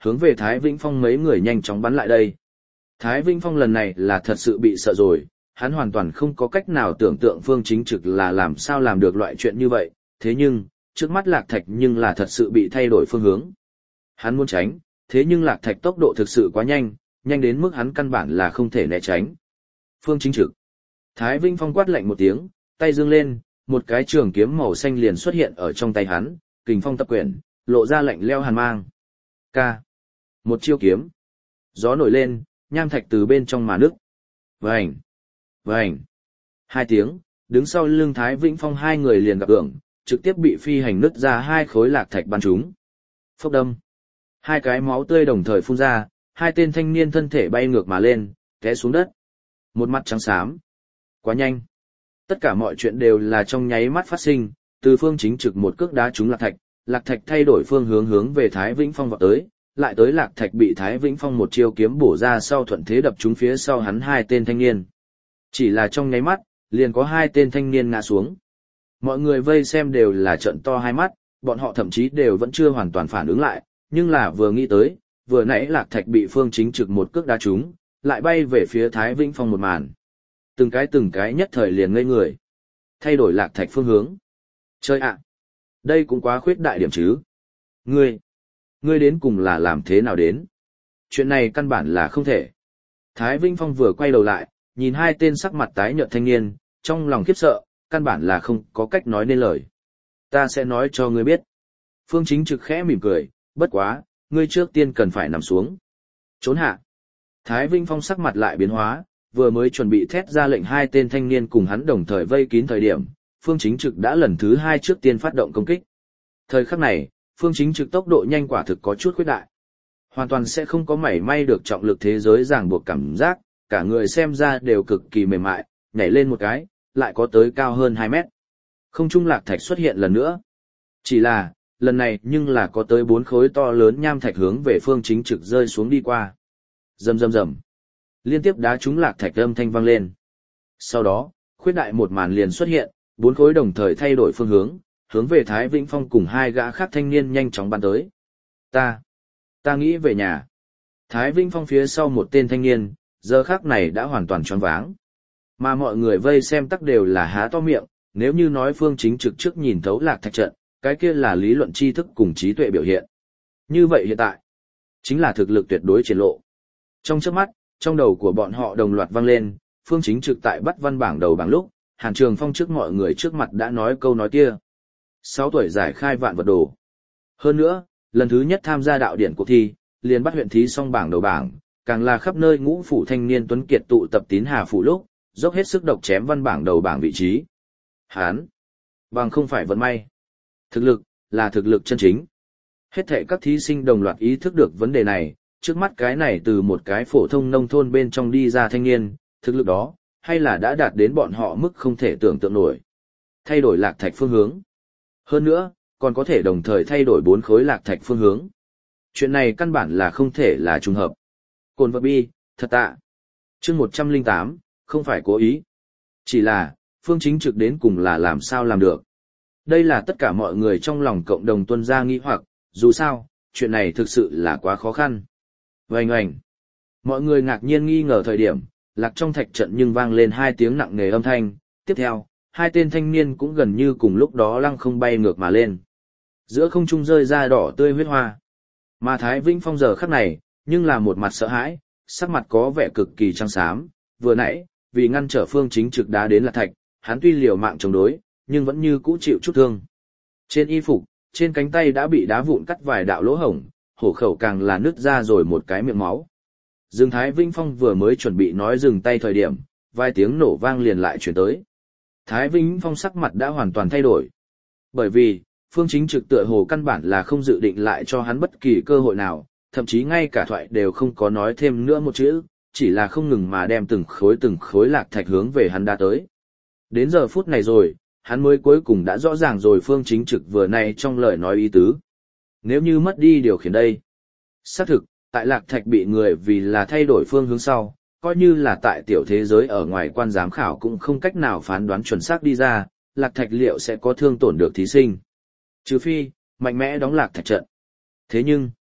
hướng về Thái Vĩnh Phong mấy người nhanh chóng bắn lại đây. Thái Vĩnh Phong lần này là thật sự bị sợ rồi, hắn hoàn toàn không có cách nào tưởng tượng Phương Chính Trực là làm sao làm được loại chuyện như vậy, thế nhưng, trước mắt Lạc Thạch nhưng là thật sự bị thay đổi phương hướng. Hắn muốn tránh, thế nhưng Lạc Thạch tốc độ thực sự quá nhanh, nhanh đến mức hắn căn bản là không thể né tránh. Phương Chính Trực. Thái Vĩnh Phong quát lạnh một tiếng, tay giương lên, một cái trường kiếm màu xanh liền xuất hiện ở trong tay hắn, kình phong tập quyển, lộ ra lạnh leo hàn mang. Ca. Một chiêu kiếm. Gió nổi lên, nham thạch từ bên trong mà nứt. Vành. Vành. Hai tiếng, đứng sau lưng Thái Vĩnh Phong hai người liền gặp ưởng, trực tiếp bị phi hành nứt ra hai khối lạc thạch bắn trúng. Phốc đâm. Hai cái máu tươi đồng thời phun ra, hai tên thanh niên thân thể bay ngược mà lên, té xuống đất. Một mắt trắng xám. Quá nhanh. Tất cả mọi chuyện đều là trong nháy mắt phát sinh, từ Phương Chính Trực một cước đá trúng lạc thạch, lạc thạch thay đổi phương hướng hướng về Thái Vĩnh Phong vọt tới, lại tới lạc thạch bị Thái Vĩnh Phong một chiêu kiếm bổ ra sau thuận thế đập trúng phía sau hắn hai tên thanh niên. Chỉ là trong nháy mắt, liền có hai tên thanh niên ngã xuống. Mọi người vây xem đều là trợn to hai mắt, bọn họ thậm chí đều vẫn chưa hoàn toàn phản ứng lại, nhưng là vừa nghĩ tới, vừa nãy lạc thạch bị Phương Chính Trực một cước đá trúng, lại bay về phía Thái Vĩnh Phong một màn. Từng cái từng cái nhất thời liền ngây người. Thay đổi lạc thạch phương hướng. Chơi ạ! Đây cũng quá khuyết đại điểm chứ. Ngươi! Ngươi đến cùng là làm thế nào đến? Chuyện này căn bản là không thể. Thái Vĩnh Phong vừa quay đầu lại, nhìn hai tên sắc mặt tái nhợt thanh niên, trong lòng khiếp sợ, căn bản là không có cách nói nên lời. Ta sẽ nói cho ngươi biết. Phương Chính Trực khẽ mỉm cười, bất quá, ngươi trước tiên cần phải nằm xuống. Trốn hạ. Thái Vĩnh Phong sắc mặt lại biến hóa, vừa mới chuẩn bị thét ra lệnh hai tên thanh niên cùng hắn đồng thời vây kín thời điểm, Phương Chính Trực đã lần thứ hai trước tiên phát động công kích. Thời khắc này, Phương Chính Trực tốc độ nhanh quả thực có chút khuyết đại. Hoàn toàn sẽ không có mảy may được trọng lực thế giới ràng buộc cảm giác, cả người xem ra đều cực kỳ mềm mại, nhảy lên một cái, lại có tới cao hơn hai mét. Không trung lạc thạch xuất hiện lần nữa. Chỉ là, lần này nhưng là có tới bốn khối to lớn nham thạch hướng về Phương Chính Trực rơi xuống đi qua. Rầm rầm rầm. Liên tiếp đá trúng lạc thạch âm thanh vang lên. Sau đó, khuyết đại một màn liền xuất hiện, bốn khối đồng thời thay đổi phương hướng, hướng về Thái Vĩnh Phong cùng hai gã khác thanh niên nhanh chóng bắn tới. Ta, ta nghĩ về nhà. Thái Vĩnh Phong phía sau một tên thanh niên, giờ khắc này đã hoàn toàn choáng váng. Mà mọi người vây xem tắc đều là há to miệng, nếu như nói Phương Chính Trực trước nhìn thấu lạc thạch trận, cái kia là lý luận tri thức cùng trí tuệ biểu hiện. Như vậy hiện tại, chính là thực lực tuyệt đối triển lộ. Trong chớp mắt, trong đầu của bọn họ đồng loạt vang lên, Phương Chính Trực tại bắt văn bảng đầu bảng lúc, Hàn Trường Phong trước mọi người trước mặt đã nói câu nói kia. Sáu tuổi giải khai vạn vật đồ. Hơn nữa, lần thứ nhất tham gia đạo điển cuộc thi, liền bắt huyện thí xong bảng đầu bảng, càng là khắp nơi ngũ phủ thanh niên tuấn kiệt tụ tập tín hà phủ lúc, dốc hết sức độc chém văn bảng đầu bảng vị trí. Hán, bằng không phải vận may. Thực lực, là thực lực chân chính. Hết thảy các thí sinh đồng loạt ý thức được vấn đề này, trước mắt cái này từ một cái phổ thông nông thôn bên trong đi ra thanh niên, thực lực đó, hay là đã đạt đến bọn họ mức không thể tưởng tượng nổi. Thay đổi lạc thạch phương hướng. Hơn nữa, còn có thể đồng thời thay đổi bốn khối lạc thạch phương hướng. Chuyện này căn bản là không thể là trùng hợp. Cồn vật bi, thật tạ. Chương một trăm lẻ tám, không phải cố ý. Chỉ là, Phương Chính Trực đến cùng là làm sao làm được. Đây là tất cả mọi người trong lòng cộng đồng tuân ra nghi hoặc, dù sao, chuyện này thực sự là quá khó khăn. Oanh oanh. Mọi người ngạc nhiên nghi ngờ thời điểm, lạc trong thạch trận nhưng vang lên hai tiếng nặng nề âm thanh, tiếp theo, hai tên thanh niên cũng gần như cùng lúc đó lăng không bay ngược mà lên. Giữa không trung rơi ra đỏ tươi huyết hoa. Mà Thái Vĩnh Phong giờ khắc này, nhưng là một mặt sợ hãi, sắc mặt có vẻ cực kỳ trắng xám, vừa nãy, vì ngăn trở Phương Chính Trực đá đến lạc thạch, hắn tuy liều mạng chống đối, nhưng vẫn như cũ chịu chút thương. Trên y phục, trên cánh tay đã bị đá vụn cắt vài đạo lỗ hổng, hổ khẩu càng là nứt ra rồi một cái miệng máu. Dương Thái Vĩnh Phong vừa mới chuẩn bị nói dừng tay thời điểm, vài tiếng nổ vang liền lại chuyển tới. Thái Vĩnh Phong sắc mặt đã hoàn toàn thay đổi. Bởi vì, Phương Chính Trực tựa hồ căn bản là không dự định lại cho hắn bất kỳ cơ hội nào, thậm chí ngay cả thoại đều không có nói thêm nữa một chữ, chỉ là không ngừng mà đem từng khối từng khối lạc thạch hướng về hắn đã tới. Đến giờ phút này rồi, hắn mới cuối cùng đã rõ ràng rồi Phương Chính Trực vừa nay trong lời nói ý tứ. Nếu như mất đi điều khiển đây. Xác thực, tại lạc thạch bị người vì là thay đổi phương hướng sau, coi như là tại tiểu thế giới ở ngoài quan giám khảo cũng không cách nào phán đoán chuẩn xác đi ra, lạc thạch liệu sẽ có thương tổn được thí sinh. Trừ phi, mạnh mẽ đóng lạc thạch trận. Thế nhưng,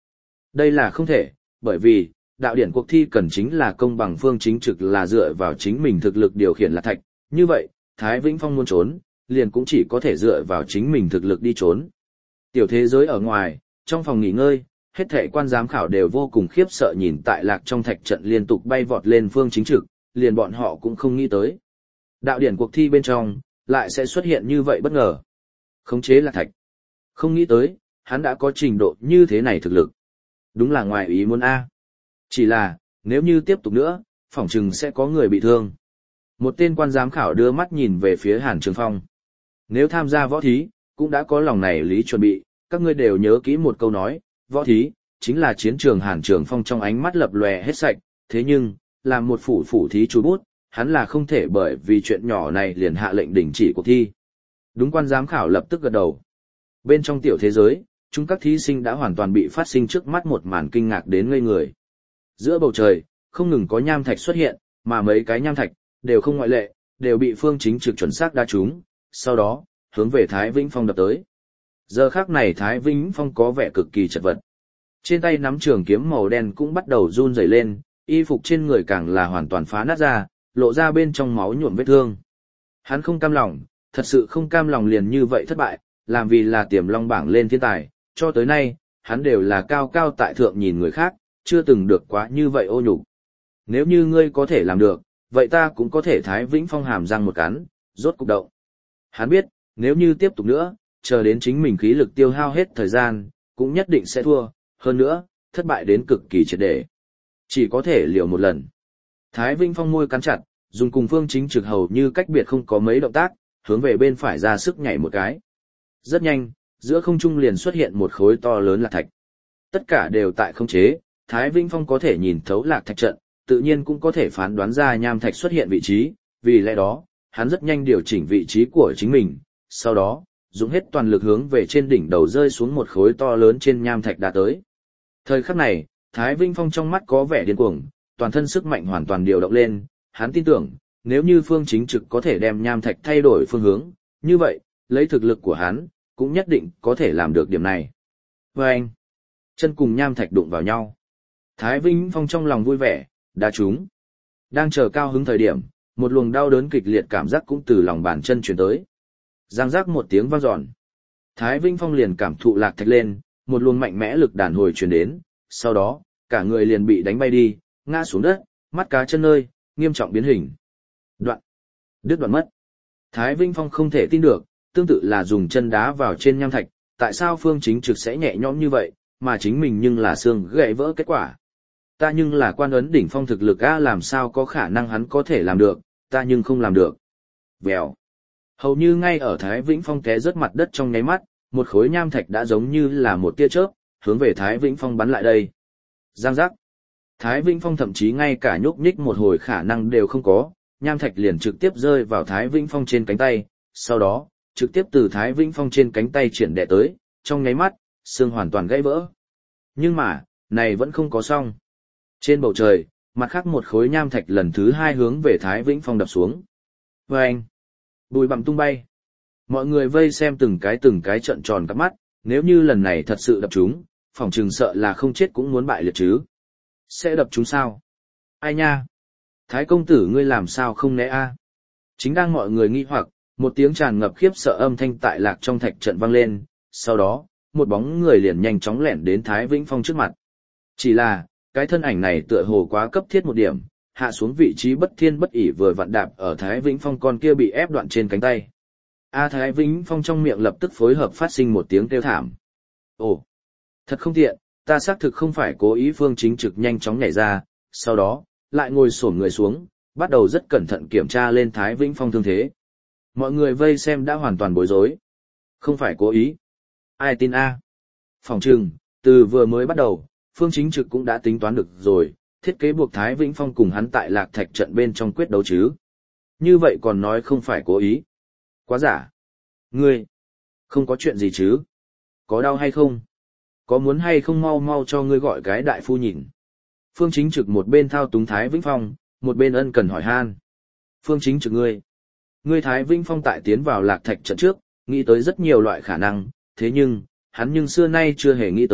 Đây là không thể, bởi vì, đạo điển cuộc thi cần chính là công bằng phương chính trực là dựa vào chính mình thực lực điều khiển lạc thạch, như vậy, Thái Vĩnh Phong muốn trốn, liền cũng chỉ có thể dựa vào chính mình thực lực đi trốn. Tiểu thế giới ở ngoài, trong phòng nghỉ ngơi, hết thảy quan giám khảo đều vô cùng khiếp sợ nhìn tại lạc trong thạch trận liên tục bay vọt lên phương chính trực, liền bọn họ cũng không nghĩ tới. Đạo điển cuộc thi bên trong, lại sẽ xuất hiện như vậy bất ngờ. Khống chế lạc thạch. Không nghĩ tới, hắn đã có trình độ như thế này thực lực. Đúng là ngoài ý muốn A. Chỉ là, nếu như tiếp tục nữa, phỏng chừng sẽ có người bị thương. Một tên quan giám khảo đưa mắt nhìn về phía Hàn Trường Phong. Nếu tham gia võ thí, cũng đã có lòng này lý chuẩn bị, các ngươi đều nhớ kỹ một câu nói, võ thí, chính là chiến trường. Hàn Trường Phong trong ánh mắt lập lòe hết sạch, thế nhưng, làm một phủ phủ thí chú bút, hắn là không thể bởi vì chuyện nhỏ này liền hạ lệnh đình chỉ cuộc thi. Đúng, quan giám khảo lập tức gật đầu. Bên trong tiểu thế giới, chúng các thí sinh đã hoàn toàn bị phát sinh trước mắt một màn kinh ngạc đến ngây người. Giữa bầu trời, không ngừng có nham thạch xuất hiện, mà mấy cái nham thạch, đều không ngoại lệ, đều bị phương chính trực chuẩn xác đa trúng, sau đó, hướng về Thái Vĩnh Phong đập tới. Giờ khắc này Thái Vĩnh Phong có vẻ cực kỳ chật vật. Trên tay nắm trường kiếm màu đen cũng bắt đầu run rẩy lên, y phục trên người càng là hoàn toàn phá nát ra, lộ ra bên trong máu nhuộm vết thương. Hắn không cam lòng, thật sự không cam lòng liền như vậy thất bại, làm vì là tiềm long bảng lên thiên tài, cho tới nay, hắn đều là cao cao tại thượng nhìn người khác, chưa từng được quá như vậy ô nhục. Nếu như ngươi có thể làm được, vậy ta cũng có thể. Thái Vĩnh Phong hàm răng một cắn, rốt cục động. Hắn biết, nếu như tiếp tục nữa, chờ đến chính mình khí lực tiêu hao hết thời gian, cũng nhất định sẽ thua, hơn nữa, thất bại đến cực kỳ triệt để. Chỉ có thể liều một lần. Thái Vĩnh Phong môi cắn chặt, dùng cùng phương chính trực hầu như cách biệt không có mấy động tác, hướng về bên phải ra sức nhảy một cái. Rất nhanh, giữa không trung liền xuất hiện một khối to lớn lạc thạch. Tất cả đều tại không chế, Thái Vĩnh Phong có thể nhìn thấu lạc thạch trận, tự nhiên cũng có thể phán đoán ra nham thạch xuất hiện vị trí, vì lẽ đó, hắn rất nhanh điều chỉnh vị trí của chính mình, sau đó, dùng hết toàn lực hướng về trên đỉnh đầu rơi xuống một khối to lớn trên nham thạch đã tới. Thời khắc này, Thái Vĩnh Phong trong mắt có vẻ điên cuồng, toàn thân sức mạnh hoàn toàn điều động lên, hắn tin tưởng, nếu như phương chính trực có thể đem nham thạch thay đổi phương hướng, như vậy, lấy thực lực của hắn, cũng nhất định có thể làm được điểm này. Và anh, chân cùng nham thạch đụng vào nhau. Thái Vĩnh Phong trong lòng vui vẻ, đã trúng. Đang chờ cao hứng thời điểm, một luồng đau đớn kịch liệt cảm giác cũng từ lòng bàn chân truyền tới. Giang giác một tiếng vang dọn. Thái Vĩnh Phong liền cảm thụ lạc thạch lên, một luồng mạnh mẽ lực đàn hồi truyền đến, sau đó, cả người liền bị đánh bay đi, ngã xuống đất, mắt cá chân nơi, nghiêm trọng biến hình. Đoạn. Đứt đoạn mất. Thái Vĩnh Phong không thể tin được, tương tự là dùng chân đá vào trên nham thạch, tại sao phương chính trực sẽ nhẹ nhõm như vậy, mà chính mình nhưng là xương gãy vỡ kết quả. Ta nhưng là quan ấn đỉnh phong thực lực a, làm sao có khả năng hắn có thể làm được, ta nhưng không làm được. Vèo. Hầu như ngay ở Thái Vĩnh Phong té rớt mặt đất trong nháy mắt, một khối nham thạch đã giống như là một tia chớp, hướng về Thái Vĩnh Phong bắn lại đây. Giang giác. Thái Vĩnh Phong thậm chí ngay cả nhúc nhích một hồi khả năng đều không có, nham thạch liền trực tiếp rơi vào Thái Vĩnh Phong trên cánh tay, sau đó, trực tiếp từ Thái Vĩnh Phong trên cánh tay triển đè tới, trong nháy mắt, xương hoàn toàn gãy vỡ. Nhưng mà, này vẫn không có xong. Trên bầu trời, mặt khác một khối nham thạch lần thứ hai hướng về Thái Vĩnh Phong đập xuống. Vâng! Bùi bặm tung bay. Mọi người vây xem từng cái từng cái trợn tròn cắp mắt, nếu như lần này thật sự đập chúng, phỏng chừng sợ là không chết cũng muốn bại liệt chứ. Sẽ đập chúng sao? Ai nha? Thái công tử ngươi làm sao không né a? Chính đang mọi người nghi hoặc, một tiếng tràn ngập khiếp sợ âm thanh tại lạc trong thạch trận vang lên, sau đó, một bóng người liền nhanh chóng lẻn đến Thái Vĩnh Phong trước mặt. Chỉ là, cái thân ảnh này tựa hồ quá cấp thiết một điểm, hạ xuống vị trí bất thiên bất ỷ vừa vặn đạp ở Thái Vĩnh Phong con kia bị ép đoạn trên cánh tay. A Thái Vĩnh Phong trong miệng lập tức phối hợp phát sinh một tiếng kêu thảm. Ồ, thật không tiện, ta xác thực không phải cố ý. Phương chính trực nhanh chóng nhảy ra, sau đó, lại ngồi xổm người xuống, bắt đầu rất cẩn thận kiểm tra lên Thái Vĩnh Phong thương thế. Mọi người vây xem đã hoàn toàn bối rối. Không phải cố ý. Ai tin a? Phòng trừng, từ vừa mới bắt đầu, Phương chính trực cũng đã tính toán được rồi, thiết kế buộc Thái Vĩnh Phong cùng hắn tại lạc thạch trận bên trong quyết đấu chứ. Như vậy còn nói không phải cố ý. Quá giả. Ngươi, không có chuyện gì chứ? Có đau hay không? Có muốn hay không mau mau cho ngươi gọi cái đại phu nhìn. Phương chính trực một bên thao túng Thái Vĩnh Phong, một bên ân cần hỏi han. Phương chính trực ngươi. Ngươi Thái Vĩnh Phong tại tiến vào lạc thạch trận trước, nghĩ tới rất nhiều loại khả năng, thế nhưng, hắn nhưng xưa nay chưa hề nghĩ tới,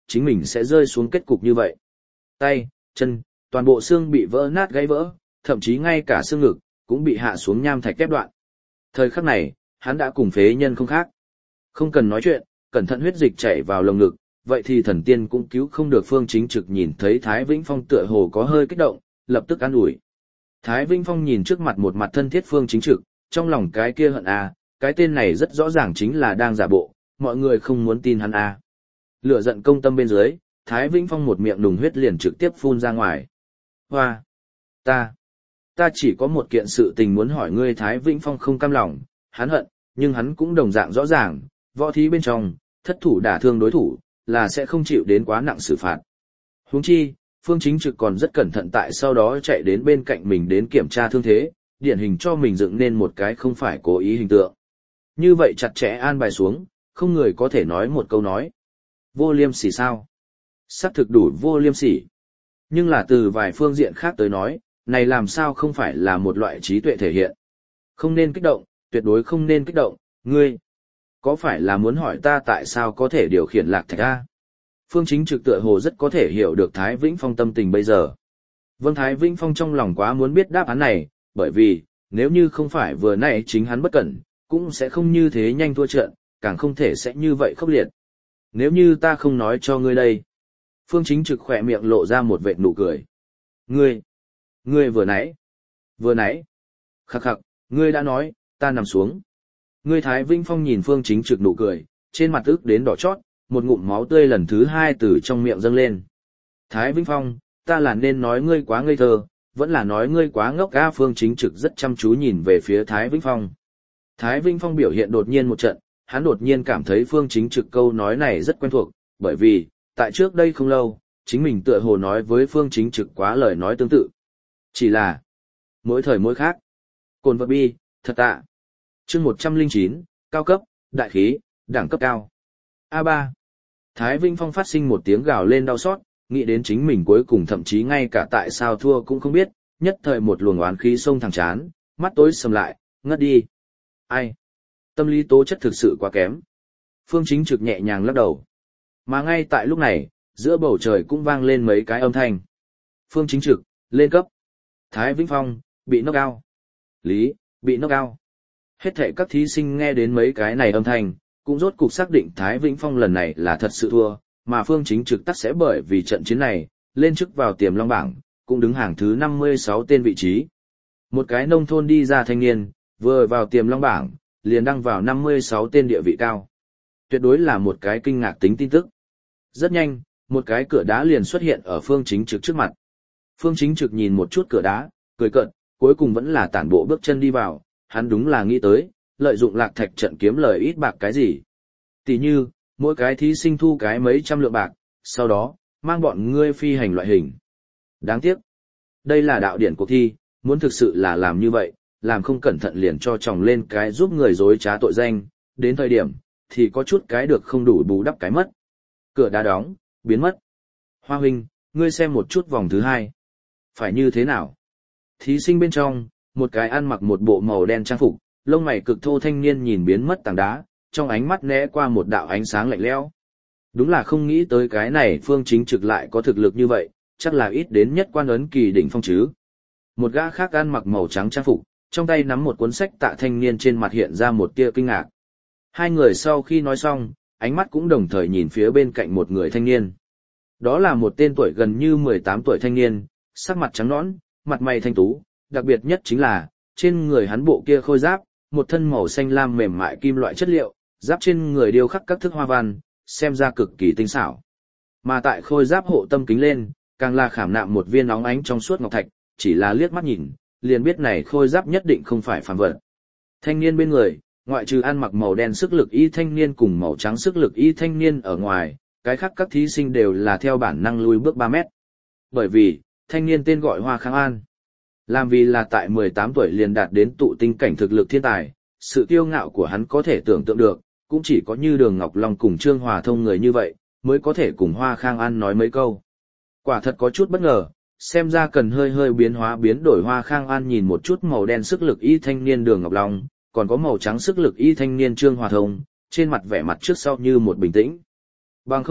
chính mình sẽ rơi xuống kết cục như vậy. Tay, chân, toàn bộ xương bị vỡ nát gãy vỡ, thậm chí ngay cả xương ngực, cũng bị hạ xuống nham thạch kép đoạn. Thời khắc này, hắn đã cùng phế nhân không khác. Không cần nói chuyện, cẩn thận huyết dịch chảy vào lồng ngực, vậy thì thần tiên cũng cứu không được. Phương Chính Trực nhìn thấy Thái Vĩnh Phong tựa hồ có hơi kích động, lập tức an ủi. Thái Vĩnh Phong nhìn trước mặt một mặt thân thiết Phương Chính Trực, trong lòng cái kia hận a, cái tên này rất rõ ràng chính là đang giả bộ, mọi người không muốn tin hắn a. Lửa giận công tâm bên dưới, Thái Vĩnh Phong một miệng nùng huyết liền trực tiếp phun ra ngoài. Hoa! Ta! Ta chỉ có một kiện sự tình muốn hỏi ngươi. Thái Vĩnh Phong không cam lòng, hắn hận, nhưng hắn cũng đồng dạng rõ ràng, võ thí bên trong, thất thủ đả thương đối thủ, là sẽ không chịu đến quá nặng xử phạt. Huống chi, Phương Chính Trực còn rất cẩn thận tại sau đó chạy đến bên cạnh mình đến kiểm tra thương thế, điển hình cho mình dựng nên một cái không phải cố ý hình tượng. Như vậy chặt chẽ an bài xuống, không người có thể nói một câu nói. Vô liêm sỉ sao? Sắc thực đủ vô liêm sỉ. Nhưng là từ vài phương diện khác tới nói, này làm sao không phải là một loại trí tuệ thể hiện. Không nên kích động, tuyệt đối không nên kích động, ngươi. Có phải là muốn hỏi ta tại sao có thể điều khiển lạc thạch a? Phương Chính Trực tựa hồ rất có thể hiểu được Thái Vĩnh Phong tâm tình bây giờ. Vâng, Thái Vĩnh Phong trong lòng quá muốn biết đáp án này, bởi vì, nếu như không phải vừa nãy chính hắn bất cẩn, cũng sẽ không như thế nhanh thua trận, càng không thể sẽ như vậy khốc liệt. Nếu như ta không nói cho ngươi đây. Phương Chính Trực khỏe miệng lộ ra một vệt nụ cười. Ngươi, ngươi vừa nãy, vừa nãy, khắc khắc, ngươi đã nói, ta nằm xuống. Ngươi. Thái Vĩnh Phong nhìn Phương Chính Trực nụ cười, trên mặt ức đến đỏ chót, một ngụm máu tươi lần thứ hai từ trong miệng dâng lên. Thái Vĩnh Phong, ta là nên nói ngươi quá ngây thơ, vẫn là nói ngươi quá ngốc a? Phương Chính Trực rất chăm chú nhìn về phía Thái Vĩnh Phong. Thái Vĩnh Phong biểu hiện đột nhiên một trận, hắn đột nhiên cảm thấy Phương Chính Trực câu nói này rất quen thuộc, bởi vì, tại trước đây không lâu, chính mình tựa hồ nói với Phương Chính Trực quá lời nói tương tự. Chỉ là, mỗi thời mỗi khác. Cồn vật bi, thật tạ. Chương một trăm lẻ chín, cao cấp, đại khí, đẳng cấp cao. a ba. Thái Vĩnh Phong phát sinh một tiếng gào lên đau xót, nghĩ đến chính mình cuối cùng thậm chí ngay cả tại sao thua cũng không biết, nhất thời một luồng oán khí xông thẳng chán, mắt tối sầm lại, ngất đi. Ai? Tâm lý tố chất thực sự quá kém. Phương Chính Trực nhẹ nhàng lắc đầu. Mà ngay tại lúc này, giữa bầu trời cũng vang lên mấy cái âm thanh. Phương Chính Trực, lên cấp. Thái Vĩnh Phong, bị knock out. Lý, bị knock out. Hết thảy các thí sinh nghe đến mấy cái này âm thanh, cũng rốt cục xác định Thái Vĩnh Phong lần này là thật sự thua, mà Phương Chính Trực tắc sẽ bởi vì trận chiến này, lên chức vào tiềm long bảng, cũng đứng hàng thứ năm mươi sáu tên vị trí. Một cái nông thôn đi ra thanh niên, vừa vào tiềm long bảng, liền đăng vào năm mươi sáu tên địa vị cao. Tuyệt đối là một cái kinh ngạc tính tin tức. Rất nhanh, một cái cửa đá liền xuất hiện ở Phương Chính Trực trước mặt. Phương Chính Trực nhìn một chút cửa đá, cười cợt, cuối cùng vẫn là tản bộ bước chân đi vào, hắn đúng là nghĩ tới, lợi dụng lạc thạch trận kiếm lời ít bạc cái gì. Tỷ như, mỗi cái thí sinh thu cái mấy trăm lượng bạc, sau đó, mang bọn ngươi phi hành loại hình. Đáng tiếc. Đây là đạo điển cuộc thi, muốn thực sự là làm như vậy, làm không cẩn thận liền cho chồng lên cái giúp người dối trá tội danh, đến thời điểm, thì có chút cái được không đủ bù đắp cái mất. Cửa đá đóng, biến mất. Hoa huynh, ngươi xem một chút vòng thứ hai. Phải như thế nào? Thí sinh bên trong, một cái ăn mặc một bộ màu đen trang phục, lông mày cực thô thanh niên nhìn biến mất tảng đá, trong ánh mắt né qua một đạo ánh sáng lạnh lẽo. Đúng là không nghĩ tới cái này Phương Chính Trực lại có thực lực như vậy, chắc là ít đến nhất quan ấn kỳ đỉnh phong chứ. Một gã khác ăn mặc màu trắng trang phục, trong tay nắm một cuốn sách tạ thanh niên trên mặt hiện ra một tia kinh ngạc. Hai người sau khi nói xong, ánh mắt cũng đồng thời nhìn phía bên cạnh một người thanh niên. Đó là một tên tuổi gần như mười tám tuổi thanh niên, sắc mặt trắng nõn, mặt mày thanh tú, đặc biệt nhất chính là, trên người hắn bộ kia khôi giáp, một thân màu xanh lam mềm mại kim loại chất liệu, giáp trên người điêu khắc các thức hoa văn, xem ra cực kỳ tinh xảo. Mà tại khôi giáp hộ tâm kính lên, càng là khảm nạm một viên óng ánh trong suốt ngọc thạch, chỉ là liếc mắt nhìn, liền biết này khôi giáp nhất định không phải phàm vật. Thanh niên bên người, ngoại trừ ăn mặc màu đen sức lực y thanh niên cùng màu trắng sức lực y thanh niên ở ngoài, cái khác các thí sinh đều là theo bản năng lùi bước ba mét. Bởi vì, thanh niên tên gọi Hoa Khang An. Làm vì là tại mười tám tuổi liền đạt đến tụ tinh cảnh thực lực thiên tài, sự kiêu ngạo của hắn có thể tưởng tượng được, cũng chỉ có như Đường Ngọc Long cùng Trương Hòa Thông người như vậy, mới có thể cùng Hoa Khang An nói mấy câu. Quả thật có chút bất ngờ, xem ra cần hơi hơi biến hóa biến đổi. Hoa Khang An nhìn một chút màu đen sức lực y thanh niên Đường Ngọc Long, còn có màu trắng sức lực y thanh niên Trương Hòa Thông, trên mặt vẻ mặt trước sau như một bình tĩnh. Bằng không,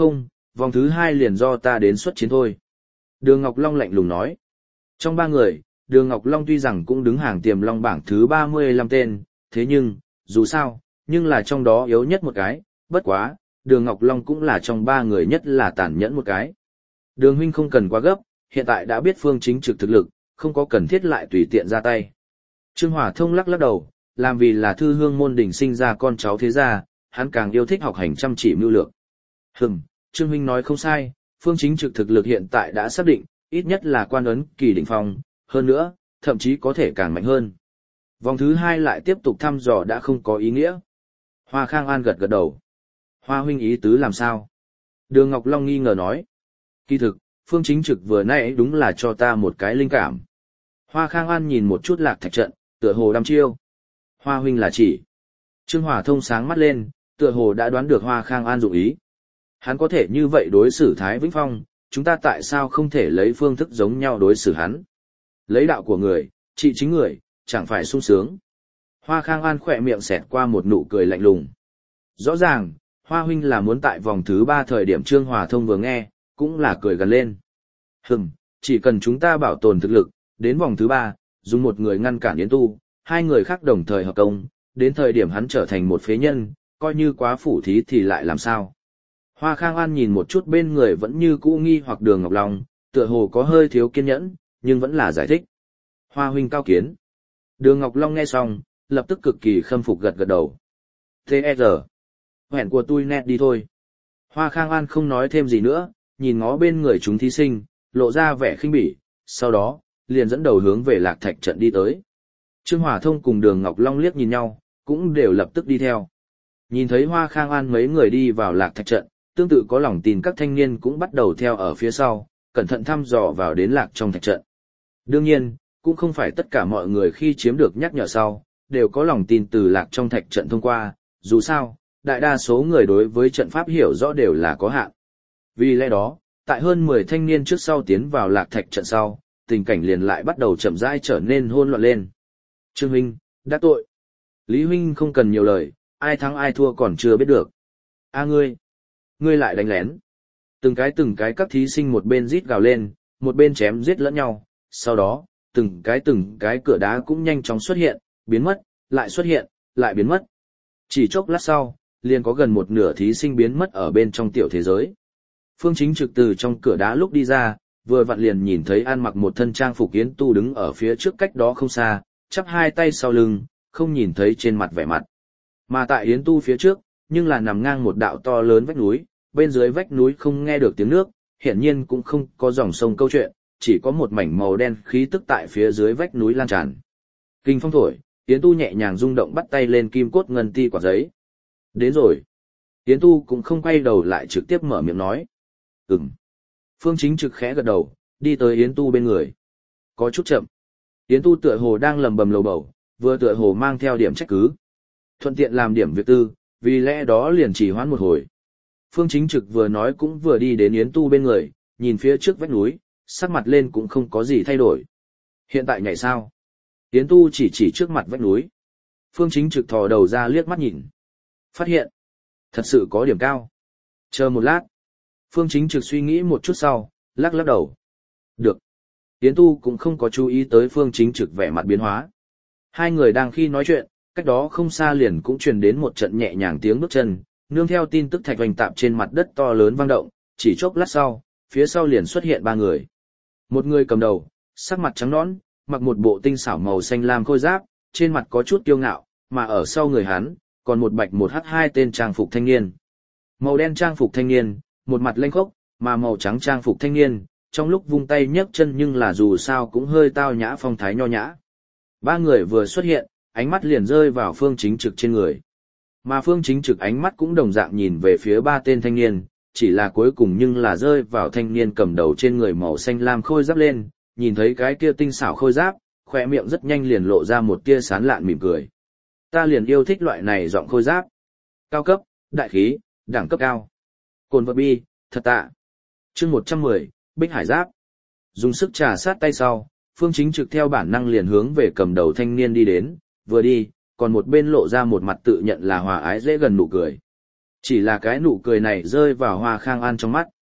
vòng thứ hai liền do ta đến xuất chiến thôi. Đường Ngọc Long lạnh lùng nói. Trong ba người, Đường Ngọc Long tuy rằng cũng đứng hàng tiềm long bảng thứ ba mươi lăm tên, thế nhưng, dù sao, nhưng là trong đó yếu nhất một cái, bất quá, Đường Ngọc Long cũng là trong ba người nhất là tàn nhẫn một cái. Đường huynh không cần quá gấp, hiện tại đã biết Phương Chính Trực thực lực, không có cần thiết lại tùy tiện ra tay. Trương Hỏa Thông lắc lắc đầu, làm vì là thư hương môn đỉnh sinh ra con cháu thế gia, hắn càng yêu thích học hành chăm chỉ mưu lược. Hừm, Trương huynh nói không sai, Phương Chính Trực thực lực hiện tại đã xác định, ít nhất là quan ấn kỳ đỉnh phong, hơn nữa, thậm chí có thể càng mạnh hơn. Vòng thứ hai lại tiếp tục thăm dò đã không có ý nghĩa. Hoa Khang An gật gật đầu. Hoa huynh ý tứ làm sao? Đường Ngọc Long nghi ngờ nói. Kỳ thực, Phương Chính Trực vừa nãy đúng là cho ta một cái linh cảm. Hoa Khang An nhìn một chút Lạc Thạch trận, tựa hồ đăm chiêu. Hoa huynh là chỉ. Trương Hỏa Thông sáng mắt lên, tựa hồ đã đoán được Hoa Khang An dụng ý. Hắn có thể như vậy đối xử Thái Vĩnh Phong, chúng ta tại sao không thể lấy phương thức giống nhau đối xử hắn? Lấy đạo của người, trị chính người, chẳng phải sung sướng. Hoa Khang An khỏe miệng xẹt qua một nụ cười lạnh lùng. Rõ ràng, Hoa huynh là muốn tại vòng thứ ba thời điểm Trương Hỏa Thông vừa nghe, cũng là cười gần lên. Hừm, chỉ cần chúng ta bảo tồn thực lực, đến vòng thứ ba, dùng một người ngăn cản Yến Tu, hai người khác đồng thời hợp công, đến thời điểm hắn trở thành một phế nhân, coi như quá phủ thí thì lại làm sao? Hoa Khang An nhìn một chút bên người vẫn như cũ nghi hoặc Đường Ngọc Long, tựa hồ có hơi thiếu kiên nhẫn, nhưng vẫn là giải thích. Hoa huynh cao kiến. Đường Ngọc Long nghe xong, lập tức cực kỳ khâm phục gật gật đầu. Thế giờ, hẹn của tôi nét đi thôi. Hoa Khang An không nói thêm gì nữa, nhìn ngó bên người chúng thí sinh, lộ ra vẻ khinh bỉ, sau đó, liền dẫn đầu hướng về Lạc Thạch trận đi tới. Trương Hỏa Thông cùng Đường Ngọc Long liếc nhìn nhau, cũng đều lập tức đi theo. Nhìn thấy Hoa Khang An mấy người đi vào Lạc Thạch trận, tương tự có lòng tin các thanh niên cũng bắt đầu theo ở phía sau, cẩn thận thăm dò vào đến lạc trong thạch trận. Đương nhiên, cũng không phải tất cả mọi người khi chiếm được nhắc nhở sau, đều có lòng tin từ lạc trong thạch trận thông qua, dù sao, đại đa số người đối với trận pháp hiểu rõ đều là có hạn. Vì lẽ đó, tại hơn mười thanh niên trước sau tiến vào lạc thạch trận sau, tình cảnh liền lại bắt đầu chậm rãi trở nên hỗn loạn lên. Trương huynh, đã tội. Lý huynh không cần nhiều lời, ai thắng ai thua còn chưa biết được. A ngươi, ngươi lại đánh lén. Từng cái từng cái các thí sinh một bên rít gào lên, một bên chém giết lẫn nhau, sau đó, từng cái từng cái cửa đá cũng nhanh chóng xuất hiện, biến mất, lại xuất hiện, lại biến mất. Chỉ chốc lát sau, liền có gần một nửa thí sinh biến mất ở bên trong tiểu thế giới. Phương Chính Trực từ trong cửa đá lúc đi ra, vừa vặn liền nhìn thấy ăn mặc một thân trang phục Yến Tu đứng ở phía trước cách đó không xa, chắp hai tay sau lưng, không nhìn thấy trên mặt vẻ mặt. Mà tại Yến Tu phía trước, nhưng là nằm ngang một đạo to lớn vách núi, bên dưới vách núi không nghe được tiếng nước, hiển nhiên cũng không có dòng sông câu chuyện, chỉ có một mảnh màu đen khí tức tại phía dưới vách núi lan tràn. Kinh phong thổi, Yến Tu nhẹ nhàng rung động bắt tay lên kim cốt ngân ti quả giấy. Đến rồi. Yến Tu cũng không quay đầu lại trực tiếp mở miệng nói. Ừm. Phương Chính Trực khẽ gật đầu, đi tới Yến Tu bên người. Có chút chậm. Yến Tu tựa hồ đang lầm bầm lầu bầu, vừa tựa hồ mang theo điểm trách cứ. Thuận tiện làm điểm việc tư, vì lẽ đó liền chỉ hoãn một hồi. Phương Chính Trực vừa nói cũng vừa đi đến Yến Tu bên người, nhìn phía trước vách núi, sắc mặt lên cũng không có gì thay đổi. Hiện tại nhảy sao? Yến Tu chỉ chỉ trước mặt vách núi. Phương Chính Trực thò đầu ra liếc mắt nhìn. Phát hiện. Thật sự có điểm cao. Chờ một lát. Phương Chính Trực suy nghĩ một chút sau, lắc lắc đầu. Được. Yến Tu cũng không có chú ý tới Phương Chính Trực vẻ mặt biến hóa. Hai người đang khi nói chuyện, cách đó không xa liền cũng truyền đến một trận nhẹ nhàng tiếng bước chân, nương theo tin tức thạch hoành tạp trên mặt đất to lớn vang động, chỉ chốc lát sau, phía sau liền xuất hiện ba người. Một người cầm đầu, sắc mặt trắng nõn, mặc một bộ tinh xảo màu xanh lam khôi giáp, trên mặt có chút kiêu ngạo, mà ở sau người hắn, còn một bạch một hắc hai tên trang phục thanh niên. Màu đen trang phục thanh niên, một mặt lênh khốc, mà màu trắng trang phục thanh niên, trong lúc vung tay nhấc chân nhưng là dù sao cũng hơi tao nhã phong thái nho nhã. Ba người vừa xuất hiện, ánh mắt liền rơi vào Phương Chính Trực trên người. Mà Phương Chính Trực ánh mắt cũng đồng dạng nhìn về phía ba tên thanh niên, chỉ là cuối cùng nhưng là rơi vào thanh niên cầm đầu trên người màu xanh lam khôi giáp lên, nhìn thấy cái kia tinh xảo khôi giáp, khỏe miệng rất nhanh liền lộ ra một tia sán lạn mỉm cười. Ta liền yêu thích loại này giọng khôi giáp. Cao cấp, đại khí, đẳng cấp cao. Cồn vật bi, thật tạ. Chương một trăm mười, Bích Hải Giáp. Dùng sức trà sát tay sau, Phương Chính Trực theo bản năng liền hướng về cầm đầu thanh niên đi đến, vừa đi, còn một bên lộ ra một mặt tự nhận là hòa ái dễ gần nụ cười. Chỉ là cái nụ cười này rơi vào Hoa Khang An trong mắt,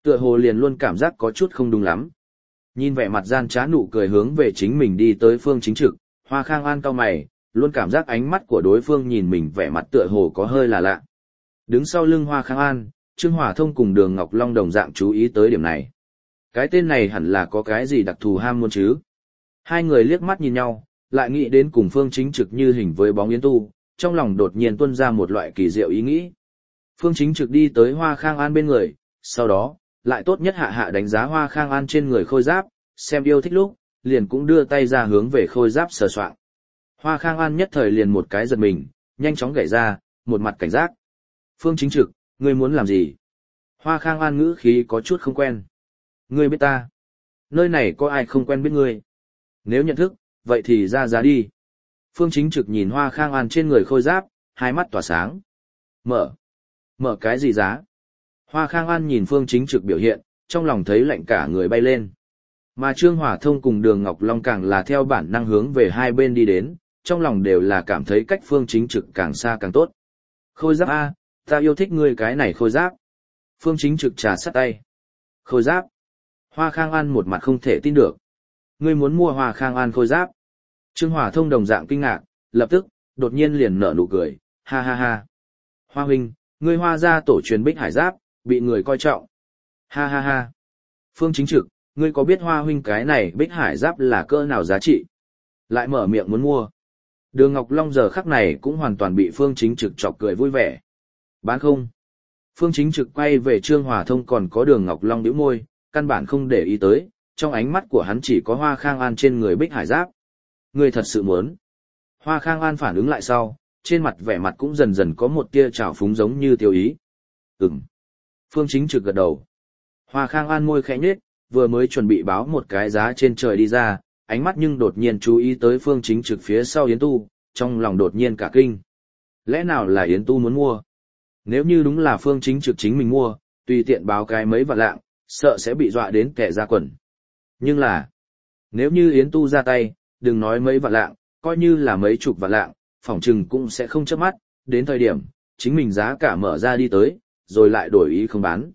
Tựa hồ liền luôn cảm giác có chút không đúng lắm. Nhìn vẻ mặt gian trá nụ cười hướng về chính mình đi tới Phương Chính Trực, Hoa Khang An cau mày, luôn cảm giác ánh mắt của đối phương nhìn mình vẻ mặt tựa hồ có hơi là lạ. Đứng sau lưng Hoa Khang An, Trương Hòa Thông cùng Đường Ngọc Long đồng dạng chú ý tới điểm này. Cái tên này hẳn là có cái gì đặc thù ham muốn chứ? Hai người liếc mắt nhìn nhau, lại nghĩ đến cùng Phương Chính Trực như hình với bóng Yến Tu, trong lòng đột nhiên tuôn ra một loại kỳ diệu ý nghĩ. Phương Chính Trực đi tới Hoa Khang An bên người, sau đó, lại tốt nhất hạ hạ đánh giá Hoa Khang An trên người khôi giáp, xem yêu thích lúc, liền cũng đưa tay ra hướng về khôi giáp sờ soạng. Hoa Khang An nhất thời liền một cái giật mình, nhanh chóng gảy ra, một mặt cảnh giác. Phương Chính Trực, ngươi muốn làm gì? Hoa Khang An ngữ khí có chút không quen. Ngươi biết ta. Nơi này có ai không quen biết ngươi? Nếu nhận thức, vậy thì ra giá đi. Phương Chính Trực nhìn Hoa Khang An trên người khôi giáp, hai mắt tỏa sáng. Mở. Mở cái gì giá? Hoa Khang An nhìn Phương Chính Trực biểu hiện, trong lòng thấy lạnh cả người bay lên. Mà Trương Hỏa Thông cùng Đường Ngọc Long càng là theo bản năng hướng về hai bên đi đến, trong lòng đều là cảm thấy cách Phương Chính Trực càng xa càng tốt. Khôi giáp A, ta yêu thích ngươi cái này khôi giáp. Phương Chính Trực trà sát tay. Khôi giáp. Hoa Khang An một mặt không thể tin được. Ngươi muốn mua Hoa Khang An khôi giáp. Trương Hỏa Thông đồng dạng kinh ngạc, lập tức, đột nhiên liền nở nụ cười, ha ha ha. Hoa huynh, ngươi Hoa gia tổ truyền Bích Hải giáp, bị người coi trọng. Ha ha ha. Phương Chính Trực, ngươi có biết Hoa huynh cái này Bích Hải giáp là cỡ nào giá trị? Lại mở miệng muốn mua. Đường Ngọc Long giờ khắc này cũng hoàn toàn bị Phương Chính Trực chọc cười vui vẻ. Bán không? Phương Chính Trực quay về Trương Hòa Thông còn có Đường Ngọc Long nhíu môi, căn bản không để ý tới, trong ánh mắt của hắn chỉ có Hoa Khang An trên người Bích Hải giáp. Ngươi thật sự muốn? Hoa Khang An phản ứng lại sau, trên mặt vẻ mặt cũng dần dần có một tia trào phúng giống như tiêu ý. Ừm. Phương Chính Trực gật đầu. Hoa Khang An môi khẽ nhếch, vừa mới chuẩn bị báo một cái giá trên trời đi ra, ánh mắt nhưng đột nhiên chú ý tới Phương Chính Trực phía sau Yến Tu, trong lòng đột nhiên cả kinh. Lẽ nào là Yến Tu muốn mua? Nếu như đúng là Phương Chính Trực chính mình mua, tùy tiện báo cái mấy vạn lạng, sợ sẽ bị dọa đến kẻ ra quần. Nhưng là, nếu như Yến Tu ra tay, đừng nói mấy vạn lạng, coi như là mấy chục vạn lạng, phỏng chừng cũng sẽ không chớp mắt, đến thời điểm, chính mình giá cả mở ra đi tới, rồi lại đổi ý không bán.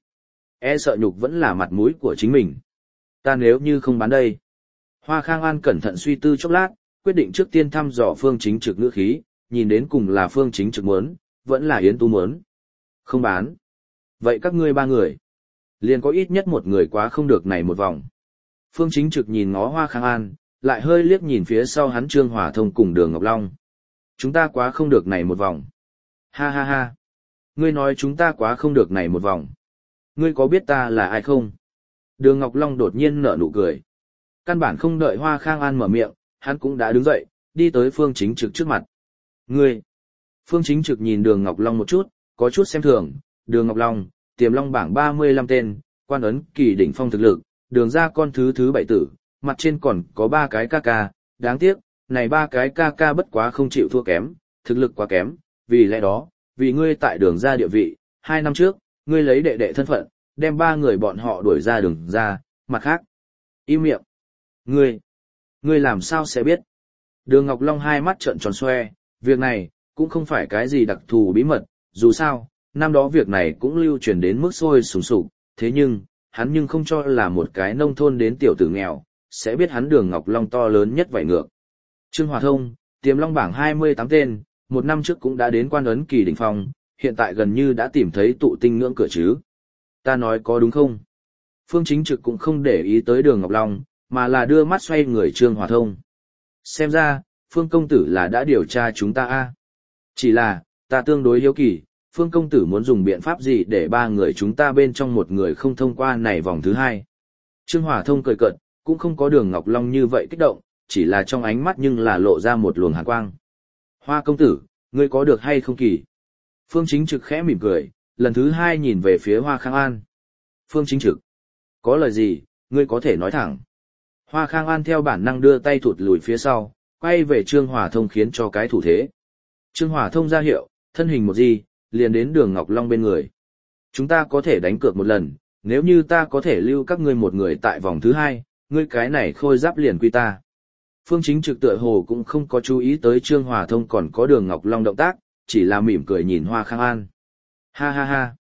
E sợ nhục vẫn là mặt mũi của chính mình. Ta nếu như không bán đây. Hoa Khang An cẩn thận suy tư chốc lát, quyết định trước tiên thăm dò Phương Chính Trực ngữ khí, nhìn đến cùng là Phương Chính Trực muốn, vẫn là Yến Tu muốn. Không bán. Vậy các ngươi ba người, liền có ít nhất một người quá không được này một vòng. Phương Chính Trực nhìn ngó Hoa Khang An, lại hơi liếc nhìn phía sau hắn Trương Hòa Thông cùng Đường Ngọc Long. Chúng ta quá không được này một vòng. Ha ha ha. Ngươi nói chúng ta quá không được này một vòng. Ngươi có biết ta là ai không? Đường Ngọc Long đột nhiên nở nụ cười. Căn bản không đợi Hoa Khang An mở miệng, hắn cũng đã đứng dậy, đi tới Phương Chính Trực trước mặt. Ngươi! Phương Chính Trực nhìn Đường Ngọc Long một chút, có chút xem thường. Đường Ngọc Long, Tiềm Long bảng ba mươi lăm tên, quan ấn kỳ đỉnh phong thực lực, đường ra con thứ thứ bảy tử, mặt trên còn có ba cái ca ca, đáng tiếc, này ba cái ca ca bất quá không chịu thua kém, thực lực quá kém, vì lẽ đó, vì ngươi tại đường ra địa vị, hai năm trước, ngươi lấy đệ đệ thân phận, đem ba người bọn họ đuổi ra đường ra, mặt khác. Im miệng. Ngươi, ngươi làm sao sẽ biết? Đường Ngọc Long hai mắt trợn tròn xoe, việc này, cũng không phải cái gì đặc thù bí mật, dù sao, năm đó việc này cũng lưu truyền đến mức sôi sùng sục, thế nhưng, hắn nhưng không cho là một cái nông thôn đến tiểu tử nghèo, sẽ biết hắn Đường Ngọc Long to lớn nhất vậy ngược. Trương Hòa Thông, Tiềm Long bảng hai mươi tám tên, một năm trước cũng đã đến quan ấn kỳ đỉnh phong, hiện tại gần như đã tìm thấy tụ tinh ngưỡng cửa chứ. Ta nói có đúng không? Phương Chính Trực cũng không để ý tới Đường Ngọc Long, mà là đưa mắt xoay người Trương Hòa Thông. Xem ra, Phương công tử là đã điều tra chúng ta a. Chỉ là, ta tương đối hiếu kỳ, Phương công tử muốn dùng biện pháp gì để ba người chúng ta bên trong một người không thông qua này vòng thứ hai. Trương Hòa Thông cười cợt, cũng không có Đường Ngọc Long như vậy kích động, chỉ là trong ánh mắt nhưng là lộ ra một luồng hàn quang. Hoa công tử, ngươi có được hay không kỳ? Phương Chính Trực khẽ mỉm cười, lần thứ hai nhìn về phía Hoa Khang An. Phương Chính Trực, có lời gì, ngươi có thể nói thẳng. Hoa Khang An theo bản năng đưa tay thụt lùi phía sau, quay về Trương Hòa Thông khiến cho cái thủ thế. Trương Hòa Thông ra hiệu, thân hình một gì, liền đến Đường Ngọc Long bên người. Chúng ta có thể đánh cược một lần, nếu như ta có thể lưu các ngươi một người tại vòng thứ hai, ngươi cái này khôi giáp liền quy ta. Phương Chính Trực tựa hồ cũng không có chú ý tới Trương Hòa Thông còn có Đường Ngọc Long động tác, chỉ là mỉm cười nhìn Hoa Khang An. Ha ha ha.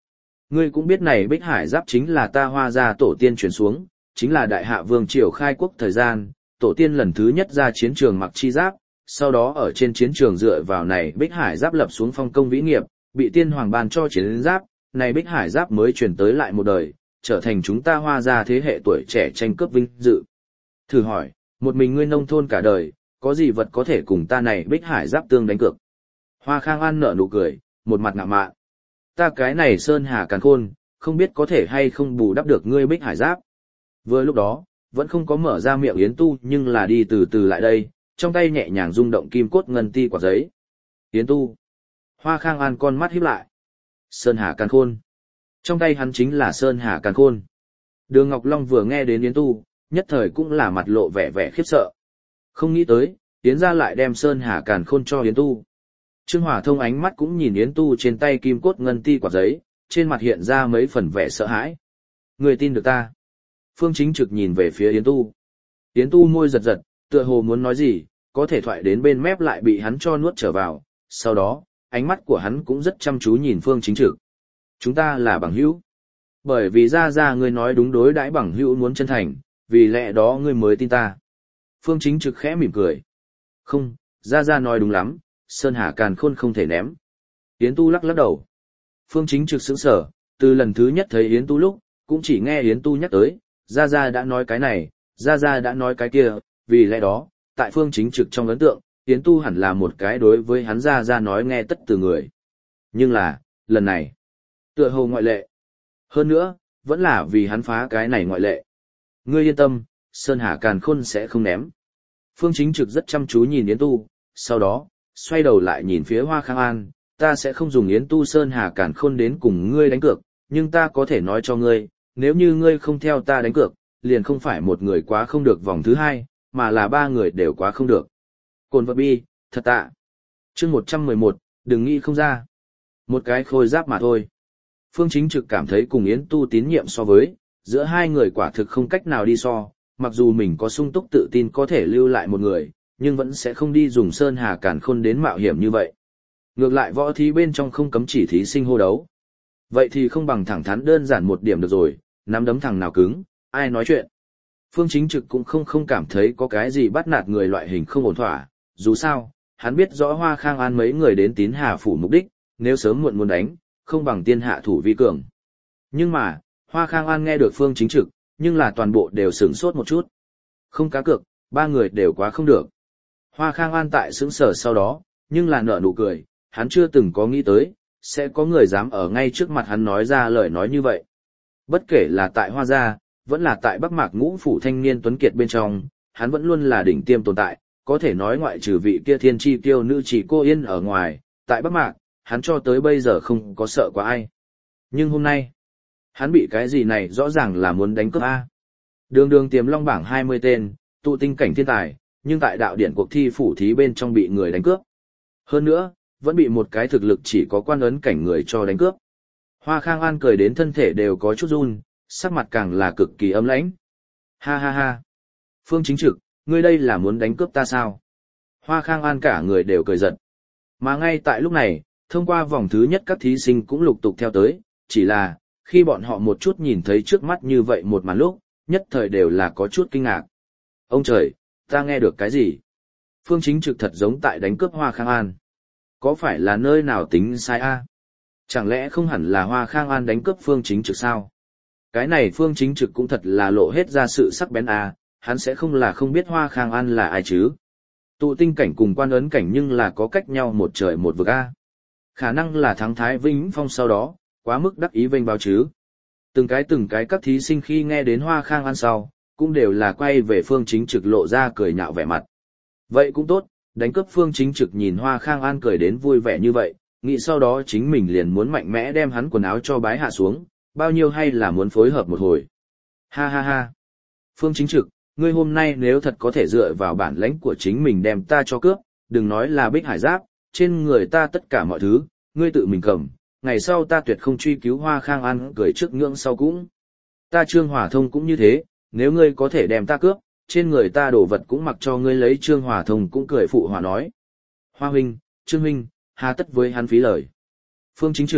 Ngươi cũng biết này Bích Hải Giáp chính là ta Hoa gia tổ tiên truyền xuống, chính là đại hạ vương triều khai quốc thời gian, tổ tiên lần thứ nhất ra chiến trường mặc chi giáp, sau đó ở trên chiến trường dựa vào này Bích Hải Giáp lập xuống phong công vĩ nghiệp, bị tiên hoàng ban cho chiến giáp, này Bích Hải Giáp mới truyền tới lại một đời, trở thành chúng ta Hoa gia thế hệ tuổi trẻ tranh cướp vinh dự. Thử hỏi, một mình ngươi nông thôn cả đời, có gì vật có thể cùng ta này Bích Hải Giáp tương đánh cược? Hoa Khang An nở nụ cười, một mặt ngạo mạn. Ta cái này sơn hà càn khôn, không biết có thể hay không bù đắp được ngươi Bích Hải Giáp. Vừa lúc đó, vẫn không có mở ra miệng Yến Tu nhưng là đi từ từ lại đây, trong tay nhẹ nhàng rung động kim cốt ngân ti quả giấy. Yến Tu. Hoa Khang An con mắt híp lại. Sơn hà càn khôn. Trong tay hắn chính là sơn hà càn khôn. Đường Ngọc Long vừa nghe đến Yến Tu, nhất thời cũng là mặt lộ vẻ vẻ khiếp sợ. Không nghĩ tới, Yến gia lại đem sơn hà càn khôn cho Yến Tu. Trương Hỏa Thông ánh mắt cũng nhìn Yến Tu trên tay kim cốt ngân ti quả giấy, trên mặt hiện ra mấy phần vẻ sợ hãi. Người tin được ta? Phương Chính Trực nhìn về phía Yến Tu. Yến Tu môi giật giật, tựa hồ muốn nói gì, có thể thoại đến bên mép lại bị hắn cho nuốt trở vào. Sau đó, ánh mắt của hắn cũng rất chăm chú nhìn Phương Chính Trực. Chúng ta là bằng hữu. Bởi vì ra ra ngươi nói đúng đối đãi bằng hữu muốn chân thành, vì lẽ đó ngươi mới tin ta. Phương Chính Trực khẽ mỉm cười. Không, ra ra nói đúng lắm, sơn hà càn khôn không thể ném. Yến Tu lắc lắc đầu. Phương Chính Trực sững sờ, từ lần thứ nhất thấy Yến Tu lúc, cũng chỉ nghe Yến Tu nhắc tới, Gia Gia đã nói cái này, Gia Gia đã nói cái kia, vì lẽ đó, tại Phương Chính Trực trong ấn tượng, Yến Tu hẳn là một cái đối với hắn Gia Gia nói nghe tất từ người. Nhưng là, lần này, tựa hồ ngoại lệ. Hơn nữa, vẫn là vì hắn phá cái này ngoại lệ. Ngươi yên tâm, Sơn Hà Càn Khôn sẽ không ném. Phương Chính Trực rất chăm chú nhìn Yến Tu, sau đó, xoay đầu lại nhìn phía Hoa Khang An, ta sẽ không dùng Yến Tu Sơn Hà Càn Khôn đến cùng ngươi đánh cược, nhưng ta có thể nói cho ngươi, nếu như ngươi không theo ta đánh cược, liền không phải một người quá không được vòng thứ hai, mà là ba người đều quá không được. Cồn vật bi, thật tạ. Chương một trăm mười một, đừng nghĩ không ra. Một cái khôi giáp mà thôi. Phương Chính Trực cảm thấy cùng Yến Tu tín nhiệm so với, giữa hai người quả thực không cách nào đi so, mặc dù mình có sung túc tự tin có thể lưu lại một người, nhưng vẫn sẽ không đi dùng Sơn Hà Càn Khôn đến mạo hiểm như vậy. Ngược lại võ thí bên trong không cấm chỉ thí sinh hô đấu. Vậy thì không bằng thẳng thắn đơn giản một điểm được rồi, nắm đấm thằng nào cứng, ai nói chuyện. Phương Chính Trực cũng không không cảm thấy có cái gì bắt nạt người loại hình không ổn thỏa, dù sao, hắn biết rõ Hoa Khang An mấy người đến Tín Hà phủ mục đích, nếu sớm muộn muốn đánh, không bằng tiên hạ thủ vi cường. Nhưng mà, Hoa Khang An nghe được Phương Chính Trực, nhưng là toàn bộ đều sửng sốt một chút. Không cá cược, ba người đều quá không được. Hoa Khang An tại sững sờ sau đó, nhưng là nở nụ cười, hắn chưa từng có nghĩ tới, sẽ có người dám ở ngay trước mặt hắn nói ra lời nói như vậy. Bất kể là tại Hoa Gia, vẫn là tại Bắc Mạc Ngũ phủ thanh niên tuấn kiệt bên trong, hắn vẫn luôn là đỉnh tiêm tồn tại, có thể nói ngoại trừ vị kia thiên chi tiêu nữ chỉ cô Yên ở ngoài, tại Bắc Mạc, hắn cho tới bây giờ không có sợ qua ai. Nhưng hôm nay, hắn bị cái gì này rõ ràng là muốn đánh cướp A. Đường đường tiềm long bảng hai mươi tên, tụ tinh cảnh thiên tài, nhưng tại đạo điện cuộc thi phủ thí bên trong bị người đánh cướp. Hơn nữa, vẫn bị một cái thực lực chỉ có quan ấn cảnh người cho đánh cướp. Hoa Khang An cười đến thân thể đều có chút run, sắc mặt càng là cực kỳ âm lãnh. Ha ha ha. Phương Chính Trực, ngươi đây là muốn đánh cướp ta sao? Hoa Khang An cả người đều cười giận. Mà ngay tại lúc này, thông qua vòng thứ nhất các thí sinh cũng lục tục theo tới, chỉ là, khi bọn họ một chút nhìn thấy trước mắt như vậy một màn lúc, nhất thời đều là có chút kinh ngạc. Ông trời, ta nghe được cái gì? Phương Chính Trực thật giống tại đánh cướp Hoa Khang An. Có phải là nơi nào tính sai a? Chẳng lẽ không hẳn là Hoa Khang An đánh cướp Phương Chính Trực sao? Cái này Phương Chính Trực cũng thật là lộ hết ra sự sắc bén a, hắn sẽ không là không biết Hoa Khang An là ai chứ? Tụ tinh cảnh cùng quan ấn cảnh nhưng là có cách nhau một trời một vực a. Khả năng là thắng Thái Vĩnh Phong sau đó, quá mức đắc ý vênh báo chứ. Từng cái từng cái các thí sinh khi nghe đến Hoa Khang An sau, cũng đều là quay về Phương Chính Trực lộ ra cười nhạo vẻ mặt. Vậy cũng tốt, đánh cướp Phương Chính Trực nhìn Hoa Khang An cười đến vui vẻ như vậy, nghĩ sau đó chính mình liền muốn mạnh mẽ đem hắn quần áo cho bái hạ xuống, bao nhiêu hay là muốn phối hợp một hồi. Ha ha ha. Phương Chính Trực, ngươi hôm nay nếu thật có thể dựa vào bản lãnh của chính mình đem ta cho cướp, đừng nói là Bích Hải Giáp, trên người ta tất cả mọi thứ, ngươi tự mình cầm, ngày sau ta tuyệt không truy cứu Hoa Khang An cười trước ngưỡng sau cũng. Ta Trương Hỏa Thông cũng như thế, nếu ngươi có thể đem ta cướp, trên người ta đổ vật cũng mặc cho ngươi lấy. Trương Hỏa Thông cũng cười phụ hòa nói. Hoa huynh, Trương huynh, hà tất với hắn phí lời. Phương Chính Trực,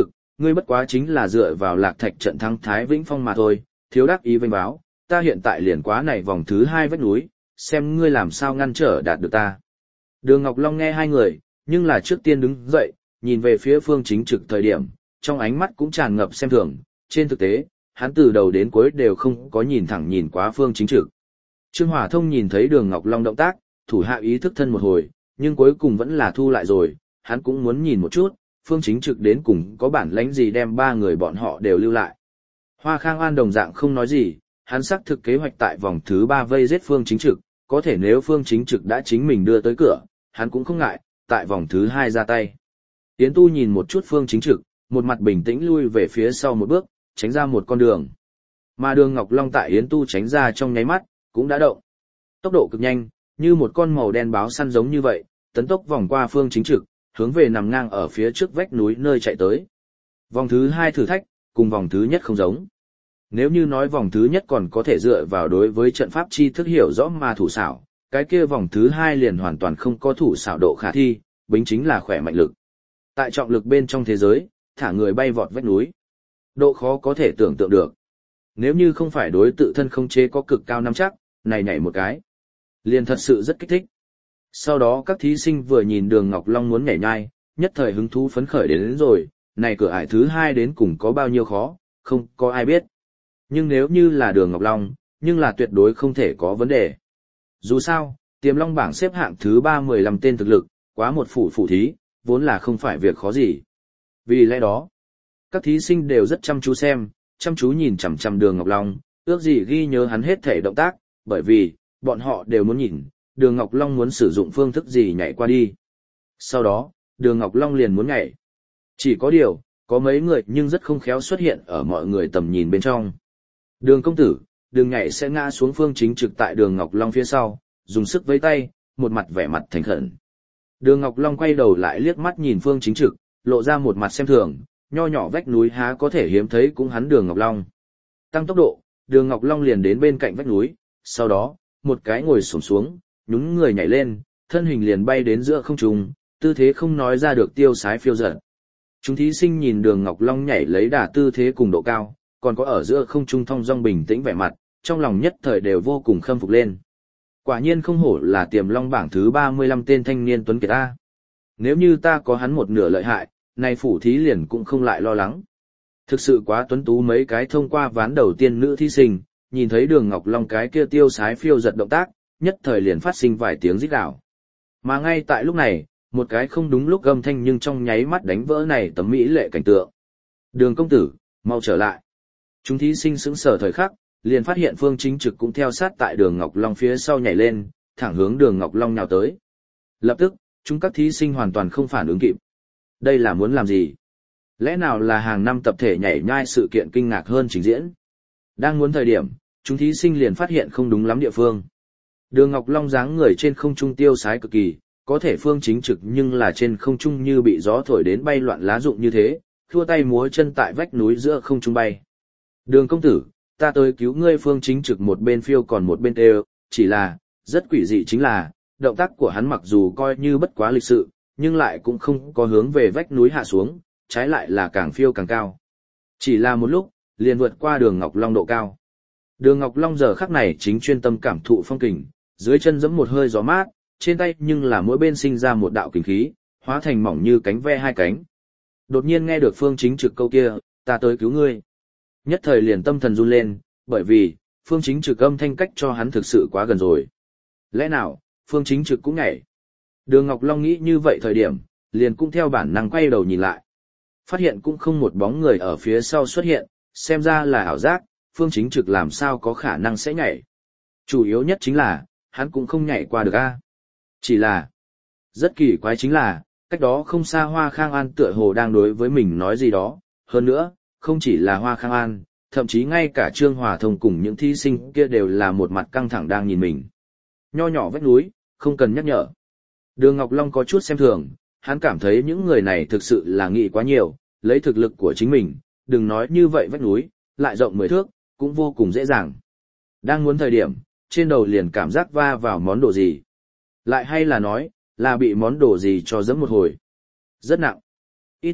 ngươi bất quá chính là dựa vào lạc thạch trận thắng Thái Vĩnh Phong mà thôi, thiếu đắc ý vênh báo, ta hiện tại liền quá này vòng thứ hai vách núi, xem ngươi làm sao ngăn trở đạt được ta. Đường Ngọc Long nghe hai người, nhưng là trước tiên đứng dậy, nhìn về phía Phương Chính Trực thời điểm, trong ánh mắt cũng tràn ngập xem thường, trên thực tế, hắn từ đầu đến cuối đều không có nhìn thẳng nhìn quá Phương Chính Trực. Trương Hỏa Thông nhìn thấy Đường Ngọc Long động tác, thủ hạ ý thức thân một hồi, nhưng cuối cùng vẫn là thu lại rồi, hắn cũng muốn nhìn một chút, Phương Chính Trực đến cùng có bản lãnh gì đem ba người bọn họ đều lưu lại. Hoa Khang An đồng dạng không nói gì, hắn xác thực kế hoạch tại vòng thứ ba vây giết Phương Chính Trực, có thể nếu Phương Chính Trực đã chính mình đưa tới cửa, hắn cũng không ngại, tại vòng thứ hai ra tay. Yến Tu nhìn một chút Phương Chính Trực, một mặt bình tĩnh lui về phía sau một bước, tránh ra một con đường. Mà Đường Ngọc Long tại Yến Tu tránh ra trong nháy mắt, cũng đã động. Tốc độ cực nhanh, như một con màu đen báo săn giống như vậy, tấn tốc vòng qua Phương Chính Trực, hướng về nằm ngang ở phía trước vách núi nơi chạy tới. Vòng thứ hai thử thách, cùng vòng thứ nhất không giống. Nếu như nói vòng thứ nhất còn có thể dựa vào đối với trận pháp chi thức hiểu rõ mà thủ xảo, cái kia vòng thứ hai liền hoàn toàn không có thủ xảo độ khả thi, bính chính là khỏe mạnh lực. Tại trọng lực bên trong thế giới, thả người bay vọt vách núi. Độ khó có thể tưởng tượng được. Nếu như không phải đối tự thân không chế có cực cao nắm chắc, này nhảy một cái, liền thật sự rất kích thích. Sau đó các thí sinh vừa nhìn Đường Ngọc Long muốn nhảy nhai, nhất thời hứng thú phấn khởi đến, đến rồi, này cửa ải thứ hai đến cùng có bao nhiêu khó, không có ai biết. Nhưng nếu như là Đường Ngọc Long, nhưng là tuyệt đối không thể có vấn đề. Dù sao, Tiềm Long bảng xếp hạng thứ ba mười lăm tên thực lực, quá một phủ phủ thí, vốn là không phải việc khó gì. Vì lẽ đó, các thí sinh đều rất chăm chú xem, chăm chú nhìn chằm chằm Đường Ngọc Long, ước gì ghi nhớ hắn hết thể động tác, bởi vì, bọn họ đều muốn nhìn, Đường Ngọc Long muốn sử dụng phương thức gì nhảy qua đi. Sau đó, Đường Ngọc Long liền muốn nhảy. Chỉ có điều, có mấy người nhưng rất không khéo xuất hiện ở mọi người tầm nhìn bên trong. Đường công tử, đường nhảy sẽ ngã xuống Phương Chính Trực tại Đường Ngọc Long phía sau, dùng sức với tay, một mặt vẻ mặt thành khẩn. Đường Ngọc Long quay đầu lại liếc mắt nhìn Phương Chính Trực, lộ ra một mặt xem thường, nho nhỏ vách núi há có thể hiếm thấy cũng hắn Đường Ngọc Long. Tăng tốc độ, Đường Ngọc Long liền đến bên cạnh vách núi, sau đó, một cái ngồi xổm xuống, nhún người nhảy lên, thân hình liền bay đến giữa không trung, tư thế không nói ra được tiêu sái phiêu dật. Chúng thí sinh nhìn Đường Ngọc Long nhảy lấy đà tư thế cùng độ cao, còn có ở giữa không trung thong dong bình tĩnh vẻ mặt, trong lòng nhất thời đều vô cùng khâm phục lên. Quả nhiên không hổ là Tiềm Long bảng thứ ba mươi lăm tên thanh niên tuấn kiệt ta. Nếu như ta có hắn một nửa lợi hại, này phủ thí liền cũng không lại lo lắng. Thực sự quá tuấn tú mấy cái thông qua ván đầu tiên nữ thí sinh, nhìn thấy Đường Ngọc Long cái kia tiêu sái phiêu giật động tác, nhất thời liền phát sinh vài tiếng rít gào. Mà ngay tại lúc này, một cái không đúng lúc gầm thanh nhưng trong nháy mắt đánh vỡ này tấm mỹ lệ cảnh tượng. Đường công tử, mau trở lại. Chúng thí sinh sững sờ thời khắc, liền phát hiện Phương Chính Trực cũng theo sát tại Đường Ngọc Long phía sau nhảy lên, thẳng hướng Đường Ngọc Long nhào tới. Lập tức, chúng các thí sinh hoàn toàn không phản ứng kịp. Đây là muốn làm gì? Lẽ nào là hàng năm tập thể nhảy nhai sự kiện kinh ngạc hơn trình diễn? Đang muốn thời điểm, chúng thí sinh liền phát hiện không đúng lắm địa phương. Đường Ngọc Long dáng người trên không trung tiêu sái cực kỳ, có thể Phương Chính Trực nhưng là trên không trung như bị gió thổi đến bay loạn lá rụng như thế, thua tay múa chân tại vách núi giữa không trung bay. Đường công tử, ta tới cứu ngươi. Phương Chính Trực một bên phiêu còn một bên đều, chỉ là, rất quỷ dị chính là, động tác của hắn mặc dù coi như bất quá lịch sự, nhưng lại cũng không có hướng về vách núi hạ xuống, trái lại là càng phiêu càng cao. Chỉ là một lúc, liền vượt qua Đường Ngọc Long độ cao. Đường Ngọc Long giờ khắc này chính chuyên tâm cảm thụ phong cảnh, dưới chân giẫm một hơi gió mát, trên tay nhưng là mỗi bên sinh ra một đạo kình khí, hóa thành mỏng như cánh ve hai cánh. Đột nhiên nghe được Phương Chính Trực câu kia, ta tới cứu ngươi. Nhất thời liền tâm thần run lên, bởi vì, Phương Chính Trực âm thanh cách cho hắn thực sự quá gần rồi. Lẽ nào, Phương Chính Trực cũng nhảy? Đường Ngọc Long nghĩ như vậy thời điểm, liền cũng theo bản năng quay đầu nhìn lại. Phát hiện cũng không một bóng người ở phía sau xuất hiện, xem ra là ảo giác, Phương Chính Trực làm sao có khả năng sẽ nhảy. Chủ yếu nhất chính là, hắn cũng không nhảy qua được a. Chỉ là, rất kỳ quái chính là, cách đó không xa Hoa Khang An tựa hồ đang đối với mình nói gì đó, hơn nữa, không chỉ là Hoa Khang An, thậm chí ngay cả Trương Hòa Thông cùng những thí sinh kia đều là một mặt căng thẳng đang nhìn mình. Nho nhỏ vách núi, không cần nhắc nhở. Đường Ngọc Long có chút xem thường, hắn cảm thấy những người này thực sự là nghĩ quá nhiều, lấy thực lực của chính mình, đừng nói như vậy vách núi, lại rộng mười thước, cũng vô cùng dễ dàng. Đang muốn thời điểm, trên đầu liền cảm giác va vào món đồ gì. Lại hay là nói, là bị món đồ gì cho giẫm một hồi. Rất nặng. Ít nhất,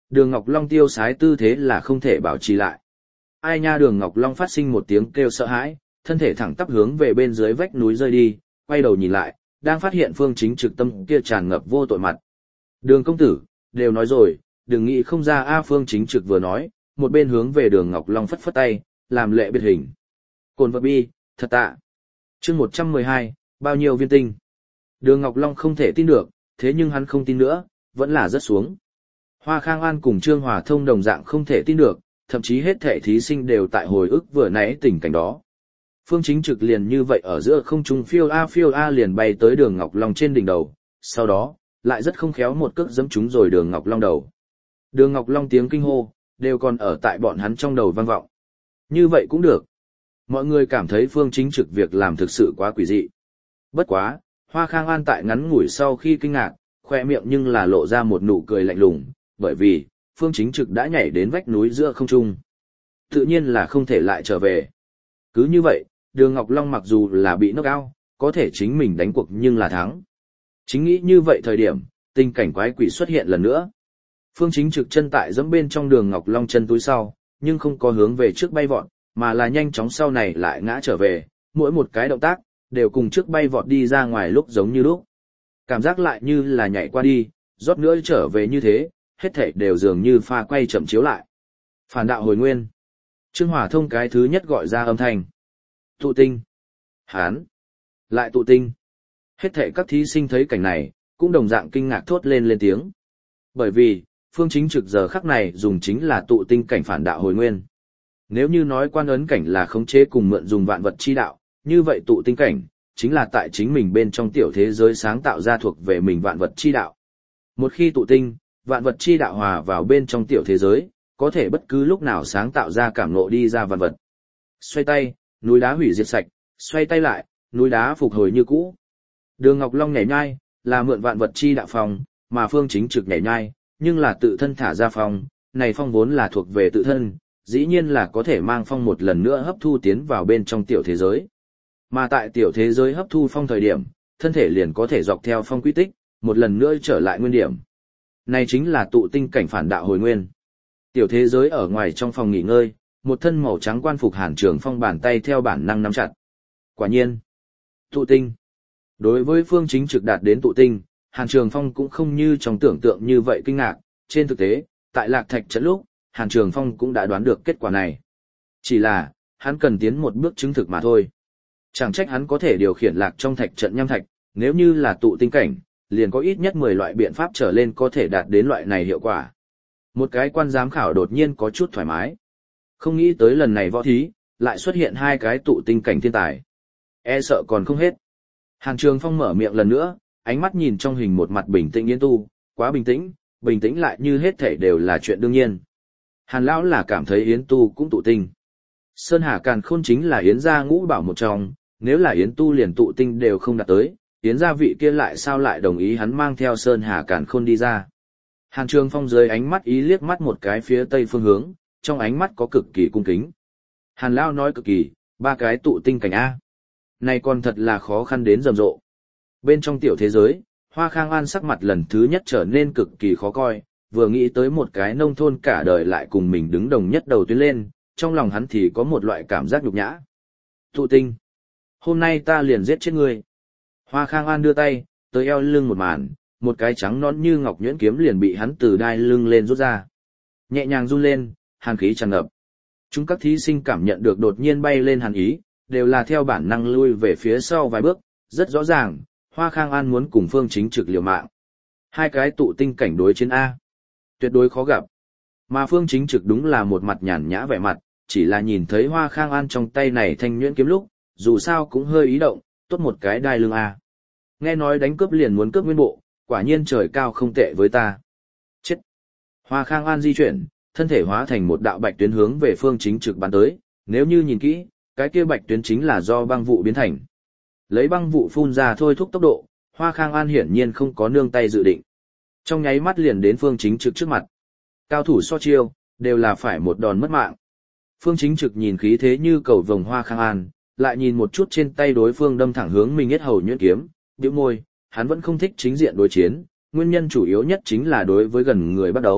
Đường Ngọc Long tiêu sái tư thế là không thể bảo trì lại. Ai nha, Đường Ngọc Long phát sinh một tiếng kêu sợ hãi, thân thể thẳng tắp hướng về bên dưới vách núi rơi đi, quay đầu nhìn lại, đang phát hiện Phương Chính Trực tâm kia tràn ngập vô tội mặt. Đường công tử, đều nói rồi, đừng nghĩ không ra a. Phương Chính Trực vừa nói, một bên hướng về Đường Ngọc Long phất phất tay, làm lệ biệt hình. Cồn vật bi, thật tạ. Chương một trăm mười hai, bao nhiêu viên tinh. Đường Ngọc Long không thể tin được, thế nhưng hắn không tin nữa, vẫn là rớt xuống. Hoa Khang An cùng Trương Hòa Thông đồng dạng không thể tin được, thậm chí hết thảy thí sinh đều tại hồi ức vừa nãy tình cảnh đó. Phương Chính Trực liền như vậy ở giữa không trung phiêu a phiêu a liền bay tới Đường Ngọc Long trên đỉnh đầu, sau đó, lại rất không khéo một cước giẫm trúng rồi Đường Ngọc Long đầu. Đường Ngọc Long tiếng kinh hô, đều còn ở tại bọn hắn trong đầu vang vọng. Như vậy cũng được. Mọi người cảm thấy Phương Chính Trực việc làm thực sự quá quỷ dị. Bất quá, Hoa Khang An tại ngắn ngủi sau khi kinh ngạc, khoe miệng nhưng là lộ ra một nụ cười lạnh lùng, bởi vì, Phương Chính Trực đã nhảy đến vách núi giữa không trung. Tự nhiên là không thể lại trở về. Cứ như vậy, Đường Ngọc Long mặc dù là bị knock out, có thể chính mình đánh cuộc nhưng là thắng. Chính nghĩ như vậy thời điểm, tình cảnh quái quỷ xuất hiện lần nữa. Phương Chính Trực chân tại giẫm bên trong Đường Ngọc Long chân túi sau, nhưng không có hướng về trước bay vọt, mà là nhanh chóng sau này lại ngã trở về, mỗi một cái động tác, đều cùng trước bay vọt đi ra ngoài lúc giống như lúc. Cảm giác lại như là nhảy qua đi, rót nữa trở về như thế, hết thảy đều dường như pha quay chậm chiếu lại. Phản đạo hồi nguyên. Trương Hòa Thông cái thứ nhất gọi ra âm thanh. Tụ tinh. Hán. Lại tụ tinh. Hết thảy các thí sinh thấy cảnh này, cũng đồng dạng kinh ngạc thốt lên lên tiếng. Bởi vì, Phương Chính Trực giờ khắc này dùng chính là tụ tinh cảnh phản đạo hồi nguyên. Nếu như nói quan ấn cảnh là khống chế cùng mượn dùng vạn vật chi đạo, như vậy tụ tinh cảnh, chính là tại chính mình bên trong tiểu thế giới sáng tạo ra thuộc về mình vạn vật chi đạo. Một khi tụ tinh, vạn vật chi đạo hòa vào bên trong tiểu thế giới, có thể bất cứ lúc nào sáng tạo ra cảm ngộ đi ra vạn vật. Xoay tay, núi đá hủy diệt sạch, xoay tay lại, núi đá phục hồi như cũ. Đường Ngọc Long nhảy nhai, là mượn vạn vật chi đạo phong, mà Phương Chính Trực nhảy nhai, nhưng là tự thân thả ra phong, này phong vốn là thuộc về tự thân, dĩ nhiên là có thể mang phong một lần nữa hấp thu tiến vào bên trong tiểu thế giới. Mà tại tiểu thế giới hấp thu phong thời điểm, thân thể liền có thể dọc theo phong quy tích, một lần nữa trở lại nguyên điểm. Này chính là tụ tinh cảnh phản đạo hồi nguyên. Tiểu thế giới ở ngoài trong phòng nghỉ ngơi, một thân màu trắng quan phục Hàn Trường Phong bàn tay theo bản năng nắm chặt. Quả nhiên, tụ tinh. Đối với Phương Chính Trực đạt đến tụ tinh, Hàn Trường Phong cũng không như trong tưởng tượng như vậy kinh ngạc, trên thực tế, tại Lạc Thạch trận lúc, Hàn Trường Phong cũng đã đoán được kết quả này. Chỉ là, hắn cần tiến một bước chứng thực mà thôi. Chẳng trách hắn có thể điều khiển lạc trong thạch trận nham thạch, nếu như là tụ tinh cảnh, liền có ít nhất mười loại biện pháp trở lên có thể đạt đến loại này hiệu quả. Một cái quan giám khảo đột nhiên có chút thoải mái. Không nghĩ tới lần này võ thí, lại xuất hiện hai cái tụ tinh cảnh thiên tài. E sợ còn không hết. Hàn Trường Phong mở miệng lần nữa, ánh mắt nhìn trong hình một mặt bình tĩnh Yến Tu, quá bình tĩnh, bình tĩnh lại như hết thảy đều là chuyện đương nhiên. Hàn lão là cảm thấy Yến Tu cũng tụ tinh. Sơn Hà Càn Khôn chính là Yến gia ngũ bảo một trong, nếu là Yến Tu liền tụ tinh đều không đạt tới, Yến gia vị kia lại sao lại đồng ý hắn mang theo Sơn Hà Càn Khôn đi ra. Hàn Trường Phong dưới ánh mắt ý liếc mắt một cái phía tây phương hướng, trong ánh mắt có cực kỳ cung kính. Hàn lão nói cực kỳ, ba cái tụ tinh cảnh A. Này còn thật là khó khăn đến rầm rộ. Bên trong tiểu thế giới, Hoa Khang An sắc mặt lần thứ nhất trở nên cực kỳ khó coi, vừa nghĩ tới một cái nông thôn cả đời lại cùng mình đứng đồng nhất đầu tuyến lên, trong lòng hắn thì có một loại cảm giác nhục nhã. Tụ tinh. Hôm nay ta liền giết chết ngươi. Hoa Khang An đưa tay, tới eo lưng một màn, một cái trắng nõn như ngọc nhuyễn kiếm liền bị hắn từ đai lưng lên rút ra. Nhẹ nhàng run lên, hàn khí tràn ngập. Chúng các thí sinh cảm nhận được đột nhiên bay lên hàn ý, đều là theo bản năng lui về phía sau vài bước, rất rõ ràng, Hoa Khang An muốn cùng Phương Chính Trực liều mạng. Hai cái tụ tinh cảnh đối chiến A. Tuyệt đối khó gặp. Mà Phương Chính Trực đúng là một mặt nhàn nhã vẻ mặt, chỉ là nhìn thấy Hoa Khang An trong tay này thanh nhuyễn kiếm lúc, dù sao cũng hơi ý động, tốt một cái đai lưng A. Nghe nói đánh cướp liền muốn cướp nguyên bộ, quả nhiên trời cao không tệ với ta. Chết. Hoa Khang An di chuyển, thân thể hóa thành một đạo bạch tuyến hướng về Phương Chính Trực bắn tới, nếu như nhìn kỹ, cái kia bạch tuyến chính là do băng vụ biến thành. Lấy băng vụ phun ra thôi thúc tốc độ, Hoa Khang An hiển nhiên không có nương tay dự định. Trong nháy mắt liền đến Phương Chính Trực trước mặt. Cao thủ so chiêu, đều là phải một đòn mất mạng. Phương Chính Trực nhìn khí thế như cầu vồng Hoa Khang An, lại nhìn một chút trên tay đối phương đâm thẳng hướng mình yết hầu nhuyễn kiếm, bĩu môi, hắn vẫn không thích chính diện đối chiến, nguyên nhân chủ yếu nhất chính là đối với gần người bắt đấu,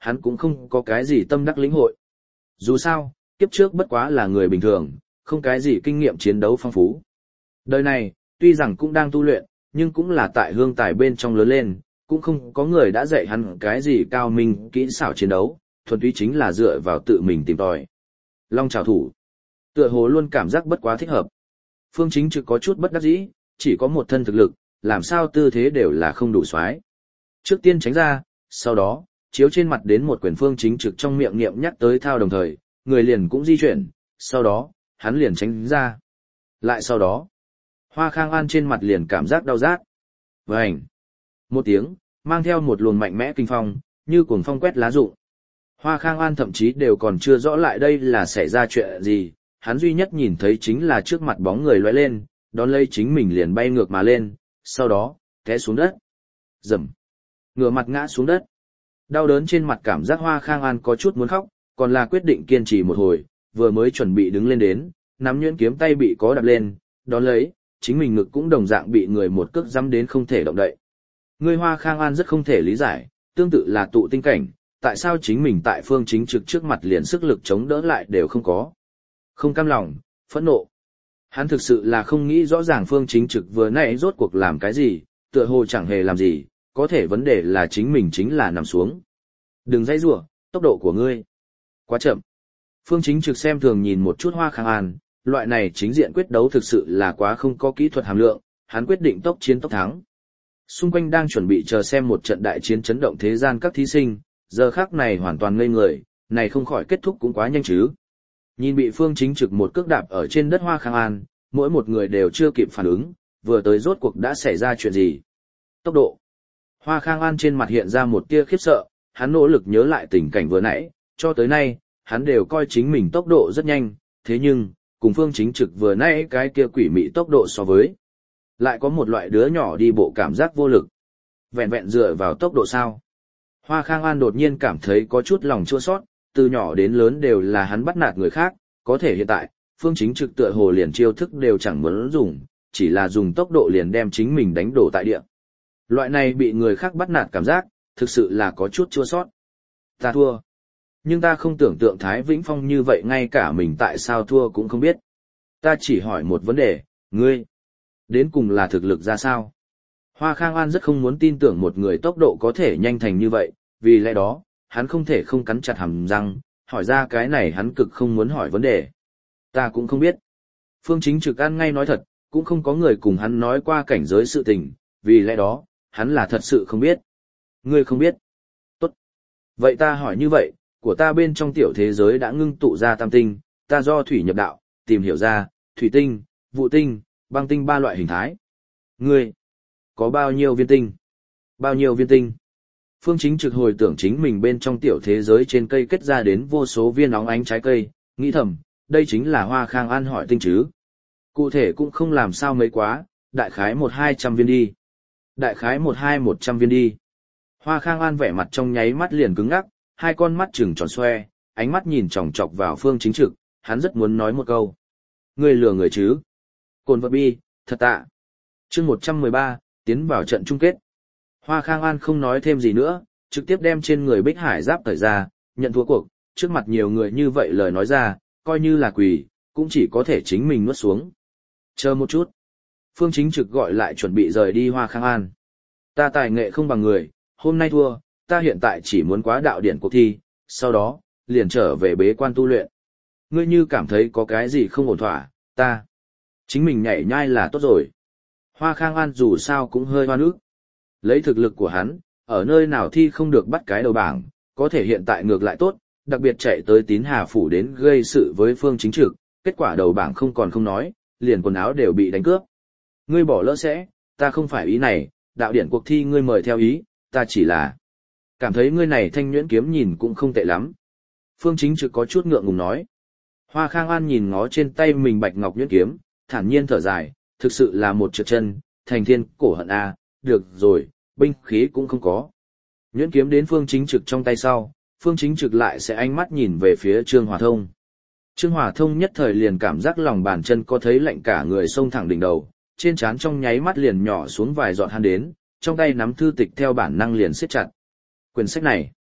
hắn cũng không có cái gì tâm đắc lĩnh hội. Dù sao, kiếp trước bất quá là người bình thường, không cái gì kinh nghiệm chiến đấu phong phú. Đời này, tuy rằng cũng đang tu luyện, nhưng cũng là tại hương tài bên trong lớn lên, cũng không có người đã dạy hắn cái gì cao minh kỹ xảo chiến đấu, thuần túy chính là dựa vào tự mình tìm tòi. Long trảo thủ. Tựa hồ luôn cảm giác bất quá thích hợp. Phương Chính Trực có chút bất đắc dĩ, chỉ có một thân thực lực, làm sao tư thế đều là không đủ xoái. Trước tiên tránh ra, sau đó, chiếu trên mặt đến một quyền Phương Chính Trực trong miệng niệm nhắc tới thao đồng thời, người liền cũng di chuyển, sau đó, hắn liền tránh ra. Lại sau đó, Hoa Khang An trên mặt liền cảm giác đau rát. Vành! Một tiếng, mang theo một luồng mạnh mẽ kinh phong, như cuồng phong quét lá rụng. Hoa Khang An thậm chí đều còn chưa rõ lại đây là xảy ra chuyện gì, hắn duy nhất nhìn thấy chính là trước mặt bóng người lóe lên, đón lấy chính mình liền bay ngược mà lên, sau đó, té xuống đất. Rầm. Ngửa mặt ngã xuống đất. Đau đớn trên mặt cảm giác Hoa Khang An có chút muốn khóc, còn là quyết định kiên trì một hồi, vừa mới chuẩn bị đứng lên đến, nắm nhuyễn kiếm tay bị có đập lên, đón lấy, chính mình ngực cũng đồng dạng bị người một cước giẫm đến không thể động đậy. Người Hoa Khang An rất không thể lý giải, tương tự là tụ tinh cảnh, tại sao chính mình tại Phương Chính Trực trước mặt liền sức lực chống đỡ lại đều không có. Không cam lòng, phẫn nộ. Hắn thực sự là không nghĩ rõ ràng Phương Chính Trực vừa nãy rốt cuộc làm cái gì, tựa hồ chẳng hề làm gì, có thể vấn đề là chính mình chính là nằm xuống. Đừng dãy rủa, tốc độ của ngươi quá chậm. Phương Chính Trực xem thường nhìn một chút Hoa Khang An, loại này chính diện quyết đấu thực sự là quá không có kỹ thuật hàm lượng, hắn quyết định tốc chiến tốc thắng. Xung quanh đang chuẩn bị chờ xem một trận đại chiến chấn động thế gian các thí sinh, giờ khắc này hoàn toàn ngây người, này không khỏi kết thúc cũng quá nhanh chứ. Nhìn bị Phương Chính Trực một cước đạp ở trên đất Hoa Khang An, mỗi một người đều chưa kịp phản ứng, vừa tới rốt cuộc đã xảy ra chuyện gì. Tốc độ. Hoa Khang An trên mặt hiện ra một tia khiếp sợ, hắn nỗ lực nhớ lại tình cảnh vừa nãy, cho tới nay, hắn đều coi chính mình tốc độ rất nhanh, thế nhưng, cùng Phương Chính Trực vừa nãy cái kia quỷ mị tốc độ so với, lại có một loại đứa nhỏ đi bộ cảm giác vô lực. Vẹn vẹn dựa vào tốc độ sao? Hoa Khang An đột nhiên cảm thấy có chút lòng chua xót, từ nhỏ đến lớn đều là hắn bắt nạt người khác, có thể hiện tại, Phương Chính Trực tựa hồ liền chiêu thức đều chẳng muốn dùng, chỉ là dùng tốc độ liền đem chính mình đánh đổ tại địa. Loại này bị người khác bắt nạt cảm giác, thực sự là có chút chua xót. Ta thua. Nhưng ta không tưởng tượng Thái Vĩnh Phong như vậy, ngay cả mình tại sao thua cũng không biết. Ta chỉ hỏi một vấn đề, ngươi, đến cùng là thực lực ra sao? Hoa Khang An rất không muốn tin tưởng một người tốc độ có thể nhanh thành như vậy, vì lẽ đó, hắn không thể không cắn chặt hàm răng, hỏi ra cái này hắn cực không muốn hỏi vấn đề. Ta cũng không biết. Phương Chính Trực ăn ngay nói thật, cũng không có người cùng hắn nói qua cảnh giới sự tình, vì lẽ đó, hắn là thật sự không biết. Ngươi không biết. Tốt. Vậy ta hỏi như vậy, của ta bên trong tiểu thế giới đã ngưng tụ ra tam tinh, ta do thủy nhập đạo, tìm hiểu ra, thủy tinh, vụ tinh, băng tinh ba loại hình thái. Ngươi, có bao nhiêu viên tinh? Bao nhiêu viên tinh? Phương Chính Trực hồi tưởng chính mình bên trong tiểu thế giới trên cây kết ra đến vô số viên óng ánh trái cây, nghĩ thầm, đây chính là Hoa Khang An hỏi tinh chứ. Cụ thể cũng không làm sao mấy quá, đại khái một hai trăm viên đi. Đại khái một hai một trăm viên đi. Hoa Khang An vẻ mặt trong nháy mắt liền cứng ngắc, hai con mắt trừng tròn xoe, ánh mắt nhìn chòng chọc vào Phương Chính Trực, hắn rất muốn nói một câu. Ngươi lừa người chứ? Cồn vật bi, thật tạ. Chương một trăm mười ba, tiến vào trận chung kết. Hoa Khang An không nói thêm gì nữa, trực tiếp đem trên người Bích Hải giáp cởi ra, nhận thua cuộc, trước mặt nhiều người như vậy lời nói ra, coi như là quỳ, cũng chỉ có thể chính mình nuốt xuống. Chờ một chút. Phương Chính Trực gọi lại chuẩn bị rời đi Hoa Khang An. Ta tài nghệ không bằng người, hôm nay thua, ta hiện tại chỉ muốn quá đạo điển cuộc thi, sau đó, liền trở về bế quan tu luyện. Ngươi như cảm thấy có cái gì không ổn thỏa, ta, chính mình nhảy nhai là tốt rồi. Hoa Khang An dù sao cũng hơi hoa nước. Lấy thực lực của hắn, ở nơi nào thi không được bắt cái đầu bảng, có thể hiện tại ngược lại tốt, đặc biệt chạy tới Tín Hà Phủ đến gây sự với Phương Chính Trực, kết quả đầu bảng không còn không nói, liền quần áo đều bị đánh cướp. Ngươi bỏ lỡ sẽ, ta không phải ý này, đạo điển cuộc thi ngươi mời theo ý, ta chỉ là cảm thấy ngươi này thanh nhuyễn kiếm nhìn cũng không tệ lắm. Phương Chính Trực có chút ngượng ngùng nói. Hoa Khang An nhìn ngó trên tay mình bạch ngọc nhuyễn kiếm, thản nhiên thở dài, thực sự là một trượt chân, thành thiên cổ hận a, được rồi, binh khí cũng không có. Nhuyễn kiếm đến Phương Chính Trực trong tay sau, Phương Chính Trực lại sẽ ánh mắt nhìn về phía Trương Hòa Thông. Trương Hòa Thông nhất thời liền cảm giác lòng bàn chân có thấy lạnh cả người xông thẳng đỉnh đầu, trên trán trong nháy mắt liền nhỏ xuống vài giọt han đến, trong tay nắm thư tịch theo bản năng liền siết chặt. Quyển sách này,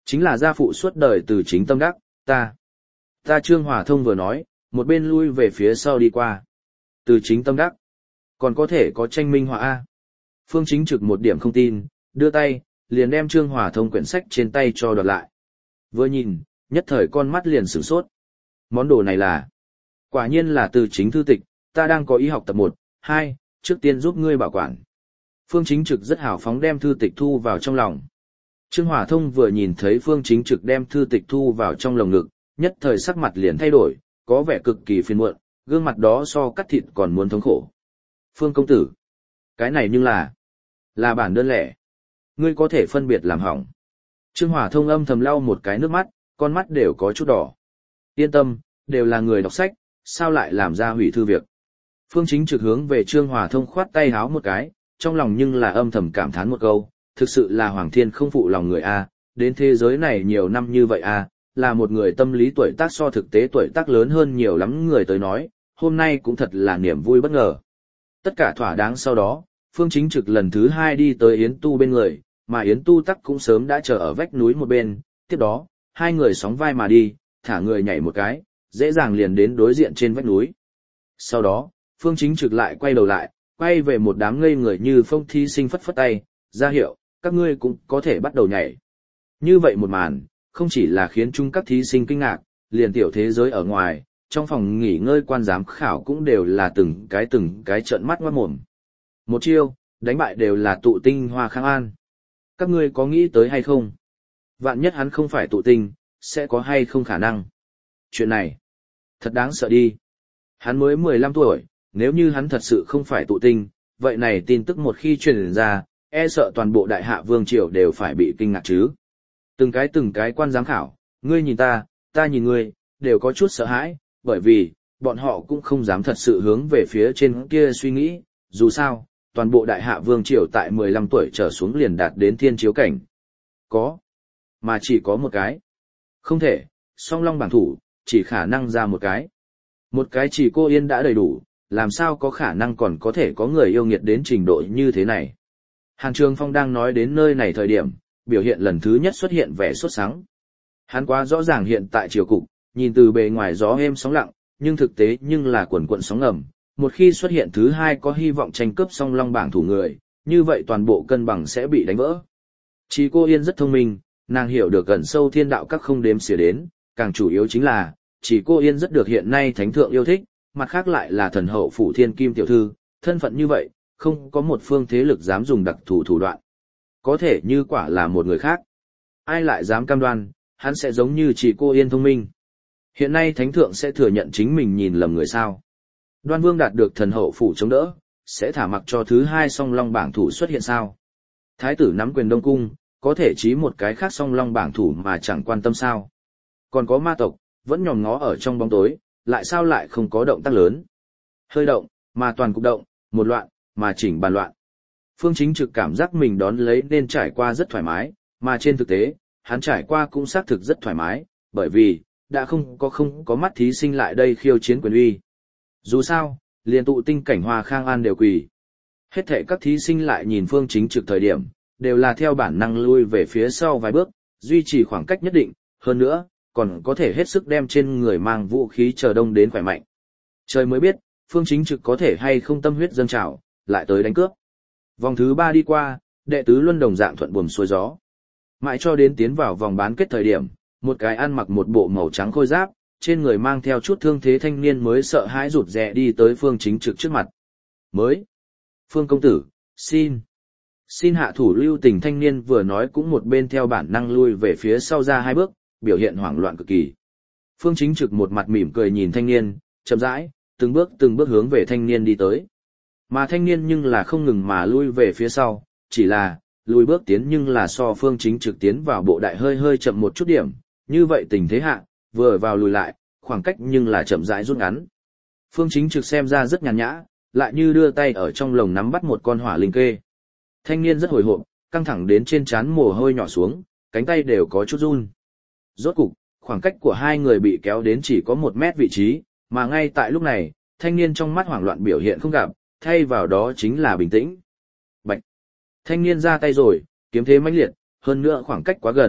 Chính là gia phụ suốt đời từ chính tâm đắc, ta. Ta Trương Hòa Thông vừa nói, một bên lui về phía sau đi qua. Từ chính tâm đắc. Còn có thể có tranh minh họa A. Phương Chính Trực một điểm không tin, đưa tay, liền đem Trương Hòa Thông quyển sách trên tay cho đoạt lại. Vừa nhìn, nhất thời con mắt liền sửng sốt. Món đồ này là... Quả nhiên là từ chính thư tịch, ta đang có ý học tập một, hai, trước tiên giúp ngươi bảo quản. Phương Chính Trực rất hào phóng đem thư tịch thu vào trong lòng. Trương Hòa Thông vừa nhìn thấy Phương Chính Trực đem thư tịch thu vào trong lồng ngực, nhất thời sắc mặt liền thay đổi, có vẻ cực kỳ phiền muộn, gương mặt đó so cắt thịt còn muốn thống khổ. Phương công tử, cái này nhưng là, là bản đơn lẻ. Ngươi có thể phân biệt làm hỏng. Trương Hòa Thông âm thầm lau một cái nước mắt, con mắt đều có chút đỏ. Yên tâm, đều là người đọc sách, sao lại làm ra hủy thư việc. Phương Chính Trực hướng về Trương Hòa Thông khoát tay háo một cái, trong lòng nhưng là âm thầm cảm thán một câu, thực sự là Hoàng Thiên không phụ lòng người A, đến thế giới này nhiều năm như vậy A, là một người tâm lý tuổi tác so thực tế tuổi tác lớn hơn nhiều lắm người tới nói, hôm nay cũng thật là niềm vui bất ngờ. Tất cả thỏa đáng sau đó, Phương Chính Trực lần thứ hai đi tới Yến Tu bên người, mà Yến Tu tắc cũng sớm đã chờ ở vách núi một bên, tiếp đó, hai người sóng vai mà đi, thả người nhảy một cái, dễ dàng liền đến đối diện trên vách núi. Sau đó, Phương Chính Trực lại quay đầu lại, quay về một đám ngây người như phong thí sinh phất phất tay, ra hiệu, các ngươi cũng có thể bắt đầu nhảy. Như vậy một màn, không chỉ là khiến chung các thí sinh kinh ngạc, liền tiểu thế giới ở ngoài, trong phòng nghỉ ngơi quan giám khảo cũng đều là từng cái từng cái trợn mắt ngoát mồm. Một chiêu, đánh bại đều là tụ tinh Hoa Khang An. Các ngươi có nghĩ tới hay không? Vạn nhất hắn không phải tụ tinh, sẽ có hay không khả năng? Chuyện này, thật đáng sợ đi. Hắn mới mười lăm tuổi, nếu như hắn thật sự không phải tụ tinh, vậy này tin tức một khi truyền ra, e sợ toàn bộ đại hạ vương triều đều phải bị kinh ngạc chứ. Từng cái từng cái quan giám khảo, ngươi nhìn ta, ta nhìn ngươi, đều có chút sợ hãi, bởi vì, bọn họ cũng không dám thật sự hướng về phía trên kia suy nghĩ, dù sao, toàn bộ đại hạ vương triều tại mười lăm tuổi trở xuống liền đạt đến thiên chiếu cảnh. Có, mà chỉ có một cái. Không thể, song long bảng thủ, chỉ khả năng ra một cái. Một cái chỉ cô Yên đã đầy đủ, làm sao có khả năng còn có thể có người yêu nghiệt đến trình độ như thế này. Hàn Trường Phong đang nói đến nơi này thời điểm, biểu hiện lần thứ nhất xuất hiện vẻ sốt sắng. Hắn quá rõ ràng hiện tại triều cục, nhìn từ bề ngoài gió êm sóng lặng, nhưng thực tế nhưng là quần quận sóng ngầm. Một khi xuất hiện thứ hai có hy vọng tranh cướp song long bảng thủ người, như vậy toàn bộ cân bằng sẽ bị đánh vỡ. Chỉ cô Yên rất thông minh, nàng hiểu được gần sâu thiên đạo các không đếm xỉa đến, càng chủ yếu chính là, chỉ cô Yên rất được hiện nay thánh thượng yêu thích, mặt khác lại là thần hậu phủ thiên kim tiểu thư, thân phận như vậy, không có một phương thế lực dám dùng đặc thù thủ đoạn. Có thể như quả là một người khác. Ai lại dám cam đoan, hắn sẽ giống như chỉ cô Yên thông minh. Hiện nay thánh thượng sẽ thừa nhận chính mình nhìn lầm người sao. Đoan Vương đạt được thần hậu phủ chống đỡ, sẽ thả mặc cho thứ hai song long bảng thủ xuất hiện sao. Thái tử nắm quyền Đông Cung, có thể chí một cái khác song long bảng thủ mà chẳng quan tâm sao. Còn có ma tộc, vẫn nhòm ngó ở trong bóng tối, lại sao lại không có động tác lớn. Hơi động, mà toàn cục động, một loạn, mà chỉnh bàn loạn. Phương Chính Trực cảm giác mình đón lấy nên trải qua rất thoải mái, mà trên thực tế, hắn trải qua cũng xác thực rất thoải mái, bởi vì, đã không có không có mắt thí sinh lại đây khiêu chiến quyền uy. Dù sao, liền tụ tinh cảnh Hoa Khang An đều quỳ. Hết thảy các thí sinh lại nhìn Phương Chính Trực thời điểm, đều là theo bản năng lui về phía sau vài bước, duy trì khoảng cách nhất định, hơn nữa, còn có thể hết sức đem trên người mang vũ khí chờ đông đến khỏe mạnh. Trời mới biết, Phương Chính Trực có thể hay không tâm huyết dâng trào, lại tới đánh cướp. Vòng thứ ba đi qua, đệ tứ luân đồng dạng thuận buồm xuôi gió. Mãi cho đến tiến vào vòng bán kết thời điểm, một cái ăn mặc một bộ màu trắng khôi giáp, trên người mang theo chút thương thế thanh niên mới sợ hãi rụt rè đi tới Phương Chính Trực trước mặt. Mới. Phương công tử, xin. Xin hạ thủ lưu tình thanh niên vừa nói cũng một bên theo bản năng lui về phía sau ra hai bước, biểu hiện hoảng loạn cực kỳ. Phương Chính Trực một mặt mỉm cười nhìn thanh niên, chậm rãi, từng bước từng bước hướng về thanh niên đi tới. Mà thanh niên nhưng là không ngừng mà lui về phía sau, chỉ là, lùi bước tiến nhưng là so Phương Chính Trực tiến vào bộ đại hơi hơi chậm một chút điểm, như vậy tình thế hạ, vừa vào lùi lại, khoảng cách nhưng là chậm rãi rút ngắn. Phương Chính Trực xem ra rất nhàn nhã, lại như đưa tay ở trong lồng nắm bắt một con hỏa linh kê. Thanh niên rất hồi hộp, căng thẳng đến trên trán mồ hôi nhỏ xuống, cánh tay đều có chút run. Rốt cục, khoảng cách của hai người bị kéo đến chỉ có một mét vị trí, mà ngay tại lúc này, thanh niên trong mắt hoảng loạn biểu hiện không gặp, thay vào đó chính là bình tĩnh. Bạch! Thanh niên ra tay rồi, kiếm thế mãnh liệt, hơn nữa khoảng cách quá gần,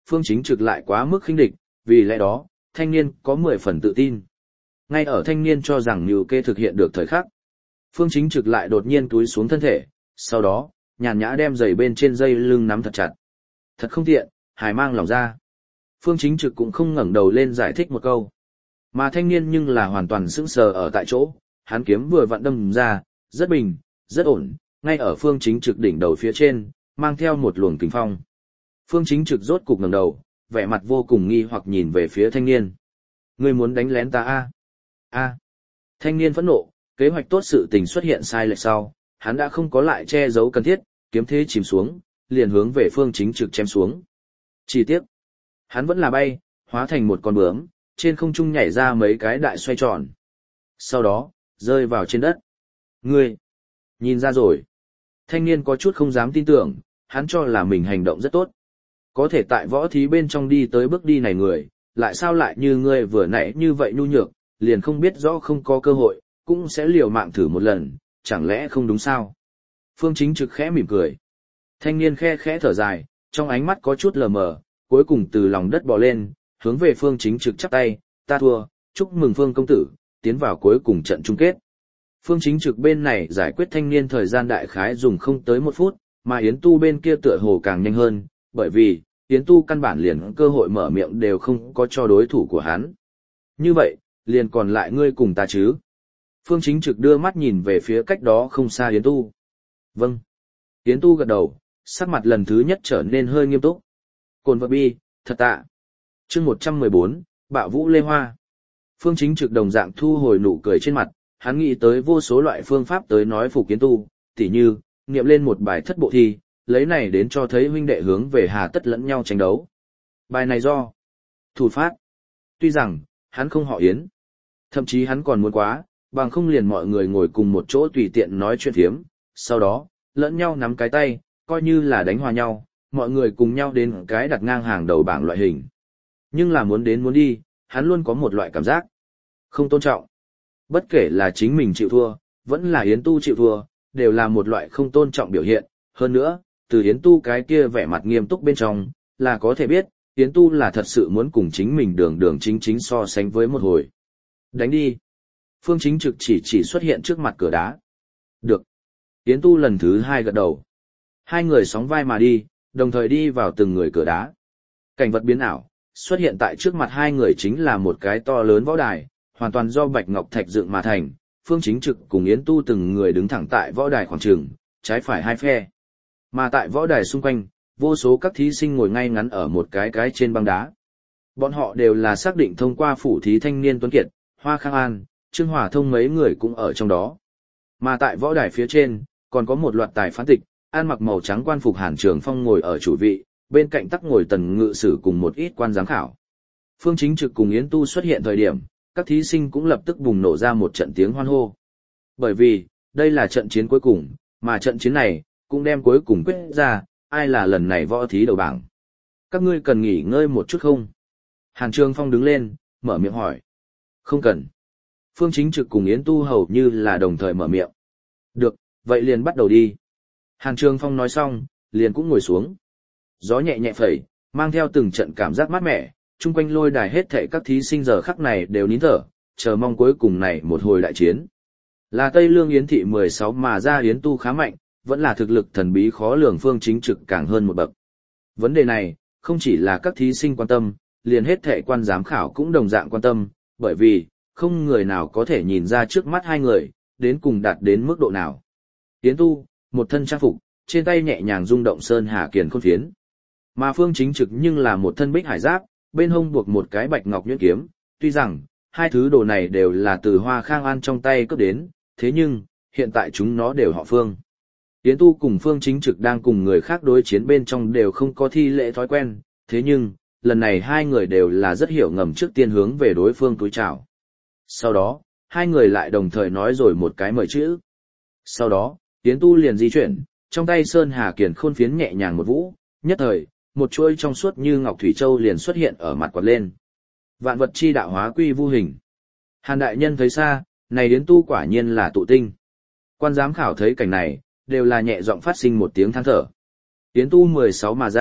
Phương Chính Trực lại quá mức khinh địch, vì lẽ đó, thanh niên có mười phần tự tin. Ngay ở thanh niên cho rằng Nưu Kê thực hiện được thời khắc, Phương Chính Trực lại đột nhiên túi xuống thân thể, sau đó, nhàn nhã đem giày bên trên dây lưng nắm thật chặt. Thật không tiện, hài mang lòng ra. Phương Chính Trực cũng không ngẩng đầu lên giải thích một câu. Mà thanh niên nhưng là hoàn toàn sững sờ ở tại chỗ, hắn kiếm vừa vặn đâm ra, rất bình, rất ổn, ngay ở Phương Chính Trực đỉnh đầu phía trên, mang theo một luồng kình phong. Phương Chính Trực rốt cục ngẩng đầu, vẻ mặt vô cùng nghi hoặc nhìn về phía thanh niên. Ngươi muốn đánh lén ta a? A. Thanh niên phẫn nộ, kế hoạch tốt sự tình xuất hiện sai lệch sau, hắn đã không có lại che giấu cần thiết, kiếm thế chìm xuống, liền hướng về Phương Chính Trực chém xuống. Chỉ tiếc, hắn vẫn là bay, hóa thành một con bướm, trên không trung nhảy ra mấy cái đại xoay tròn. Sau đó, rơi vào trên đất. Ngươi, nhìn ra rồi. Thanh niên có chút không dám tin tưởng, hắn cho là mình hành động rất tốt. Có thể tại võ thí bên trong đi tới bước đi này người, lại sao lại như ngươi vừa nãy như vậy nhu nhược, liền không biết rõ không có cơ hội, cũng sẽ liều mạng thử một lần, chẳng lẽ không đúng sao? Phương Chính Trực khẽ mỉm cười. Thanh niên khe khẽ thở dài, trong ánh mắt có chút lờ mờ, cuối cùng từ lòng đất bò lên, hướng về Phương Chính Trực chắp tay, ta thua, chúc mừng Phương công tử, tiến vào cuối cùng trận chung kết. Phương Chính Trực bên này giải quyết thanh niên thời gian đại khái dùng không tới một phút, mà Yến Tu bên kia tựa hồ càng nhanh hơn, bởi vì, Yến Tu căn bản liền cơ hội mở miệng đều không có cho đối thủ của hắn. Như vậy, liền còn lại ngươi cùng ta chứ. Phương Chính Trực đưa mắt nhìn về phía cách đó không xa Yến Tu. Vâng. Yến Tu gật đầu, sắc mặt lần thứ nhất trở nên hơi nghiêm túc. Cồn vật bi, thật tạ. Chương một trăm mười bốn, Bạo Vũ Lê Hoa. Phương Chính Trực đồng dạng thu hồi nụ cười trên mặt, hắn nghĩ tới vô số loại phương pháp tới nói phục Yến Tu, tỉ như, niệm lên một bài thất bộ thi, lấy này đến cho thấy huynh đệ hướng về hà tất lẫn nhau tranh đấu. Bài này do thủ phát. Tuy rằng, hắn không họ Yến. Thậm chí hắn còn muốn quá, bằng không liền mọi người ngồi cùng một chỗ tùy tiện nói chuyện thiếm, sau đó, lẫn nhau nắm cái tay, coi như là đánh hòa nhau, mọi người cùng nhau đến cái đặt ngang hàng đầu bảng loại hình. Nhưng là muốn đến muốn đi, hắn luôn có một loại cảm giác không tôn trọng. Bất kể là chính mình chịu thua, vẫn là Yến Tu chịu thua, đều là một loại không tôn trọng biểu hiện. Hơn nữa, từ Yến Tu cái kia vẻ mặt nghiêm túc bên trong, là có thể biết, Yến Tu là thật sự muốn cùng chính mình đường đường chính chính so sánh với một hồi. Đánh đi. Phương Chính Trực chỉ chỉ xuất hiện trước mặt cửa đá. Được. Yến Tu lần thứ hai gật đầu. Hai người sóng vai mà đi, đồng thời đi vào từng người cửa đá. Cảnh vật biến ảo, xuất hiện tại trước mặt hai người chính là một cái to lớn võ đài, hoàn toàn do bạch ngọc thạch dựng mà thành. Phương Chính Trực cùng Yến Tu từng người đứng thẳng tại võ đài khoảng trường, trái phải hai phe. Mà tại võ đài xung quanh, vô số các thí sinh ngồi ngay ngắn ở một cái cái trên băng đá. Bọn họ đều là xác định thông qua phủ thí thanh niên tuấn kiệt, Hoa Khang An, Trương Hòa Thông mấy người cũng ở trong đó. Mà tại võ đài phía trên, còn có một loạt tài phán tịch, ăn mặc màu trắng quan phục Hàn Trường Phong ngồi ở chủ vị, bên cạnh tắc ngồi Tần Ngự Sử cùng một ít quan giám khảo. Phương Chính Trực cùng Yến Tu xuất hiện thời điểm, các thí sinh cũng lập tức bùng nổ ra một trận tiếng hoan hô. Bởi vì, đây là trận chiến cuối cùng, mà trận chiến này, cũng đem cuối cùng quyết ra, ai là lần này võ thí đầu bảng. Các ngươi cần nghỉ ngơi một chút không? Hàn Trường Phong đứng lên, mở miệng hỏi. Không cần. Phương Chính Trực cùng Yến Tu hầu như là đồng thời mở miệng. Được, vậy liền bắt đầu đi. Hàn Trường Phong nói xong, liền cũng ngồi xuống. Gió nhẹ nhẹ phẩy, mang theo từng trận cảm giác mát mẻ, chung quanh lôi đài hết thảy các thí sinh giờ khắc này đều nín thở, chờ mong cuối cùng này một hồi đại chiến. Là Tây Lương Yến thị mười sáu mà ra Yến Tu khá mạnh, vẫn là thực lực thần bí khó lường Phương Chính Trực càng hơn một bậc. Vấn đề này, không chỉ là các thí sinh quan tâm, liền hết thảy quan giám khảo cũng đồng dạng quan tâm, bởi vì, không người nào có thể nhìn ra trước mắt hai người, đến cùng đạt đến mức độ nào. Yến Tu, một thân trang phục, trên tay nhẹ nhàng rung động sơn hà kiền khôn phiến. Mà Phương Chính Trực nhưng là một thân bích hải giáp, bên hông buộc một cái bạch ngọc nhuyễn kiếm, tuy rằng, hai thứ đồ này đều là từ Hoa Khang An trong tay cướp đến, thế nhưng, hiện tại chúng nó đều họ Phương. Yến Tu cùng Phương Chính Trực đang cùng người khác đối chiến bên trong đều không có thi lễ thói quen, thế nhưng, lần này hai người đều là rất hiểu ngầm trước tiên hướng về đối phương túi chào. Sau đó, hai người lại đồng thời nói rồi một cái mời chữ. Sau đó, Yến Tu liền di chuyển, trong tay Sơn Hà Kiền khôn phiến nhẹ nhàng một vũ, nhất thời, một chuôi trong suốt như ngọc thủy châu liền xuất hiện ở mặt quạt lên. Vạn vật chi đạo hóa quy vu hình. Hàn đại nhân thấy xa, này Yến Tu quả nhiên là tụ tinh. Quan giám khảo thấy cảnh này, đều là nhẹ giọng phát sinh một tiếng than thở. Yến Tu mười sáu mà ra,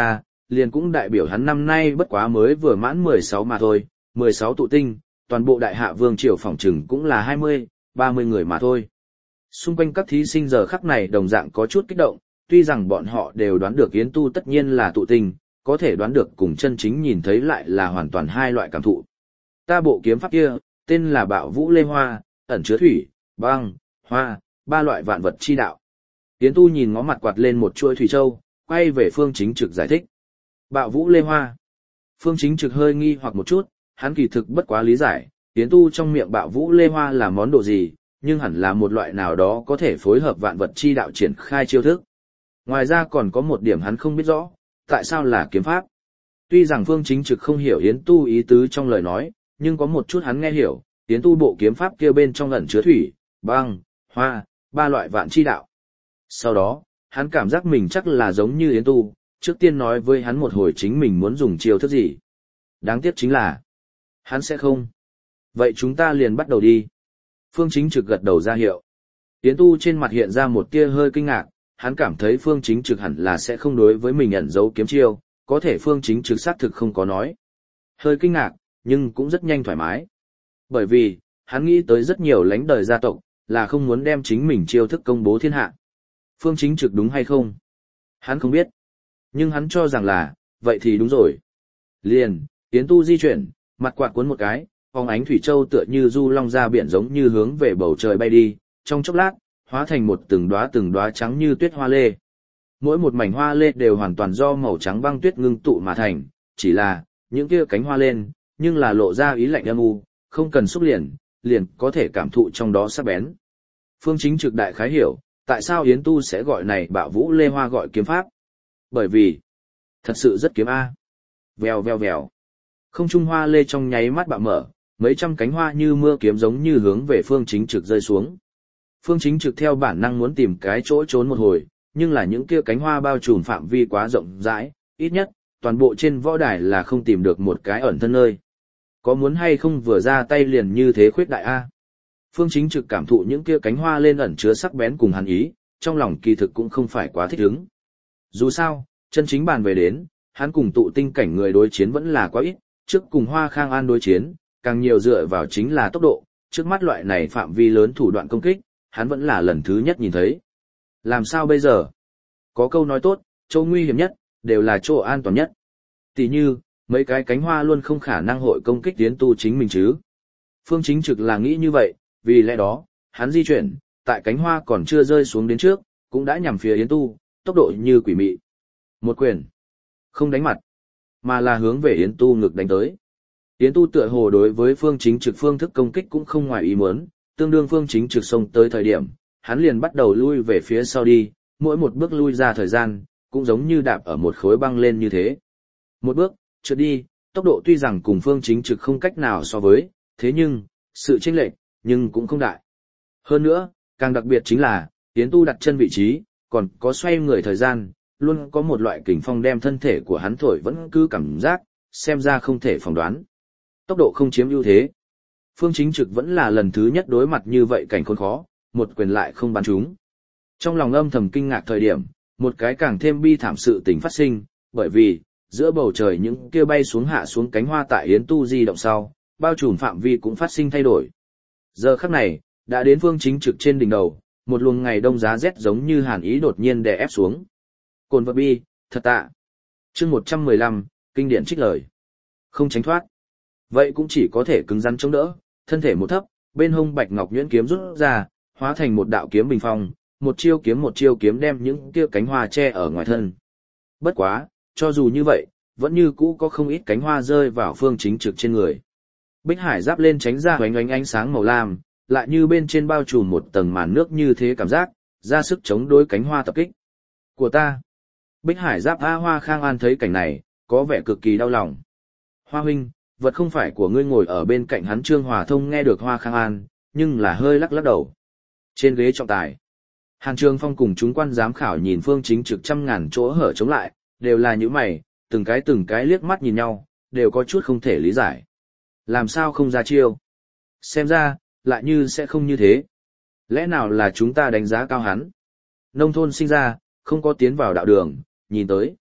liền cũng đại biểu hắn năm nay bất quá mới vừa mãn mười sáu mà thôi, mười sáu tụ tinh, toàn bộ đại hạ vương triều phỏng chừng cũng là hai mươi, ba mươi người mà thôi. Xung quanh các thí sinh giờ khắc này đồng dạng có chút kích động, tuy rằng bọn họ đều đoán được Yến Tu tất nhiên là tụ tinh, có thể đoán được cùng chân chính nhìn thấy lại là hoàn toàn hai loại cảm thụ. Ta bộ kiếm pháp kia, tên là Bạo Vũ Lê Hoa, ẩn chứa thủy, băng, hoa, ba loại vạn vật chi đạo. Yến Tu nhìn ngó mặt quạt lên một chuỗi thủy châu, quay về Phương Chính Trực giải thích. Bạo Vũ Lê Hoa. Phương Chính Trực hơi nghi hoặc một chút, hắn kỳ thực bất quá lý giải, Yến Tu trong miệng Bạo Vũ Lê Hoa là món đồ gì, nhưng hẳn là một loại nào đó có thể phối hợp vạn vật chi đạo triển khai chiêu thức. Ngoài ra còn có một điểm hắn không biết rõ, tại sao là kiếm pháp. Tuy rằng Phương Chính Trực không hiểu Yến Tu ý tứ trong lời nói, nhưng có một chút hắn nghe hiểu, Yến Tu bộ kiếm pháp kia bên trong ẩn chứa thủy, băng, hoa, ba loại vạn chi đạo. Sau đó, hắn cảm giác mình chắc là giống như Yến Tu, trước tiên nói với hắn một hồi chính mình muốn dùng chiêu thức gì. Đáng tiếc chính là, hắn sẽ không. Vậy chúng ta liền bắt đầu đi. Phương Chính Trực gật đầu ra hiệu. Yến Tu trên mặt hiện ra một tia hơi kinh ngạc, hắn cảm thấy Phương Chính Trực hẳn là sẽ không đối với mình ẩn giấu kiếm chiêu, có thể Phương Chính Trực xác thực không có nói. Hơi kinh ngạc, nhưng cũng rất nhanh thoải mái. Bởi vì, hắn nghĩ tới rất nhiều lãnh đời gia tộc, là không muốn đem chính mình chiêu thức công bố thiên hạ. Phương Chính Trực đúng hay không? Hắn không biết. Nhưng hắn cho rằng là, vậy thì đúng rồi. Liền, Yến Tu di chuyển, mặt quạt cuốn một cái, phóng ánh thủy châu tựa như du long ra biển giống như hướng về bầu trời bay đi, trong chốc lát, hóa thành một từng đóa từng đóa trắng như tuyết hoa lê. Mỗi một mảnh hoa lê đều hoàn toàn do màu trắng băng tuyết ngưng tụ mà thành, chỉ là, những kia cánh hoa lên, nhưng là lộ ra ý lạnh âm u, không cần xúc liền, liền có thể cảm thụ trong đó sắc bén. Phương Chính Trực đại khái hiểu, tại sao Yến Tu sẽ gọi này Bạo Vũ Lê Hoa gọi kiếm pháp. Bởi vì, thật sự rất kiếm A. Vèo vèo vèo. Không trung hoa lê trong nháy mắt bạo mở, mấy trăm cánh hoa như mưa kiếm giống như hướng về Phương Chính Trực rơi xuống. Phương Chính Trực theo bản năng muốn tìm cái chỗ trốn một hồi, nhưng là những kia cánh hoa bao trùm phạm vi quá rộng rãi, ít nhất, toàn bộ trên võ đài là không tìm được một cái ẩn thân nơi. Có muốn hay không vừa ra tay liền như thế khuyết đại A. Phương Chính Trực cảm thụ những kia cánh hoa lên ẩn chứa sắc bén cùng hắn ý, trong lòng kỳ thực cũng không phải quá thích ứng. Dù sao, chân chính bàn về đến, hắn cùng tụ tinh cảnh người đối chiến vẫn là quá ít, trước cùng Hoa Khang An đối chiến, càng nhiều dựa vào chính là tốc độ, trước mắt loại này phạm vi lớn thủ đoạn công kích, hắn vẫn là lần thứ nhất nhìn thấy. Làm sao bây giờ? Có câu nói tốt, chỗ nguy hiểm nhất, đều là chỗ an toàn nhất. Tỷ như, mấy cái cánh hoa luôn không khả năng hội công kích Yến Tu chính mình chứ. Phương Chính Trực là nghĩ như vậy, vì lẽ đó, hắn di chuyển, tại cánh hoa còn chưa rơi xuống đến trước, cũng đã nhằm phía Yến Tu, tốc độ như quỷ mị. Một quyền, không đánh mặt, mà là hướng về Yến Tu ngực đánh tới. Yến Tu tựa hồ đối với Phương Chính Trực phương thức công kích cũng không ngoài ý muốn, tương đương Phương Chính Trực xông tới thời điểm, hắn liền bắt đầu lui về phía sau đi, mỗi một bước lui ra thời gian, cũng giống như đạp ở một khối băng lên như thế. Một bước, trượt đi, tốc độ tuy rằng cùng Phương Chính Trực không cách nào so với, thế nhưng, sự chênh lệch, nhưng cũng không đại. Hơn nữa, càng đặc biệt chính là, Yến Tu đặt chân vị trí, còn có xoay người thời gian, luôn có một loại kình phong đem thân thể của hắn thổi vẫn cứ cảm giác, xem ra không thể phỏng đoán. Tốc độ không chiếm ưu thế. Phương Chính Trực vẫn là lần thứ nhất đối mặt như vậy cảnh khốn khó, một quyền lại không bắn trúng. Trong lòng âm thầm kinh ngạc thời điểm, một cái càng thêm bi thảm sự tình phát sinh, bởi vì, giữa bầu trời những kia bay xuống hạ xuống cánh hoa tại Yến Tu di động sau, bao trùm phạm vi cũng phát sinh thay đổi. Giờ khắc này, đã đến Phương Chính Trực trên đỉnh đầu, một luồng ngày đông giá rét giống như hàn ý đột nhiên đè ép xuống. Cồn vật bi, thật tạ. Chương một trăm mười lăm, kinh điển trích lời. Không tránh thoát. Vậy cũng chỉ có thể cứng rắn chống đỡ, thân thể một thấp, bên hông bạch ngọc nhuyễn kiếm rút ra, hóa thành một đạo kiếm bình phong, một chiêu kiếm một chiêu kiếm đem những kia cánh hoa che ở ngoài thân. Bất quá, cho dù như vậy, vẫn như cũ có không ít cánh hoa rơi vào Phương Chính Trực trên người. Bích Hải giáp lên tránh ra hoánh ánh ánh sáng màu lam, lại như bên trên bao trùm một tầng màn nước như thế cảm giác, ra sức chống đối cánh hoa tập kích. Của ta. Bích Hải giáp A Hoa Khang An thấy cảnh này, có vẻ cực kỳ đau lòng. Hoa huynh, vật không phải của ngươi. Ngồi ở bên cạnh hắn Trương Hòa Thông nghe được Hoa Khang An, nhưng là hơi lắc lắc đầu. Trên ghế trọng tài, Hàn Trường Phong cùng chúng quan giám khảo nhìn Phương Chính Trực trăm ngàn chỗ hở chống lại, đều là những mày, từng cái từng cái liếc mắt nhìn nhau, đều có chút không thể lý giải. Làm sao không ra chiêu? Xem ra, lại như sẽ không như thế. Lẽ nào là chúng ta đánh giá cao hắn? Nông thôn sinh ra, không có tiến vào đạo đường, nhìn tới.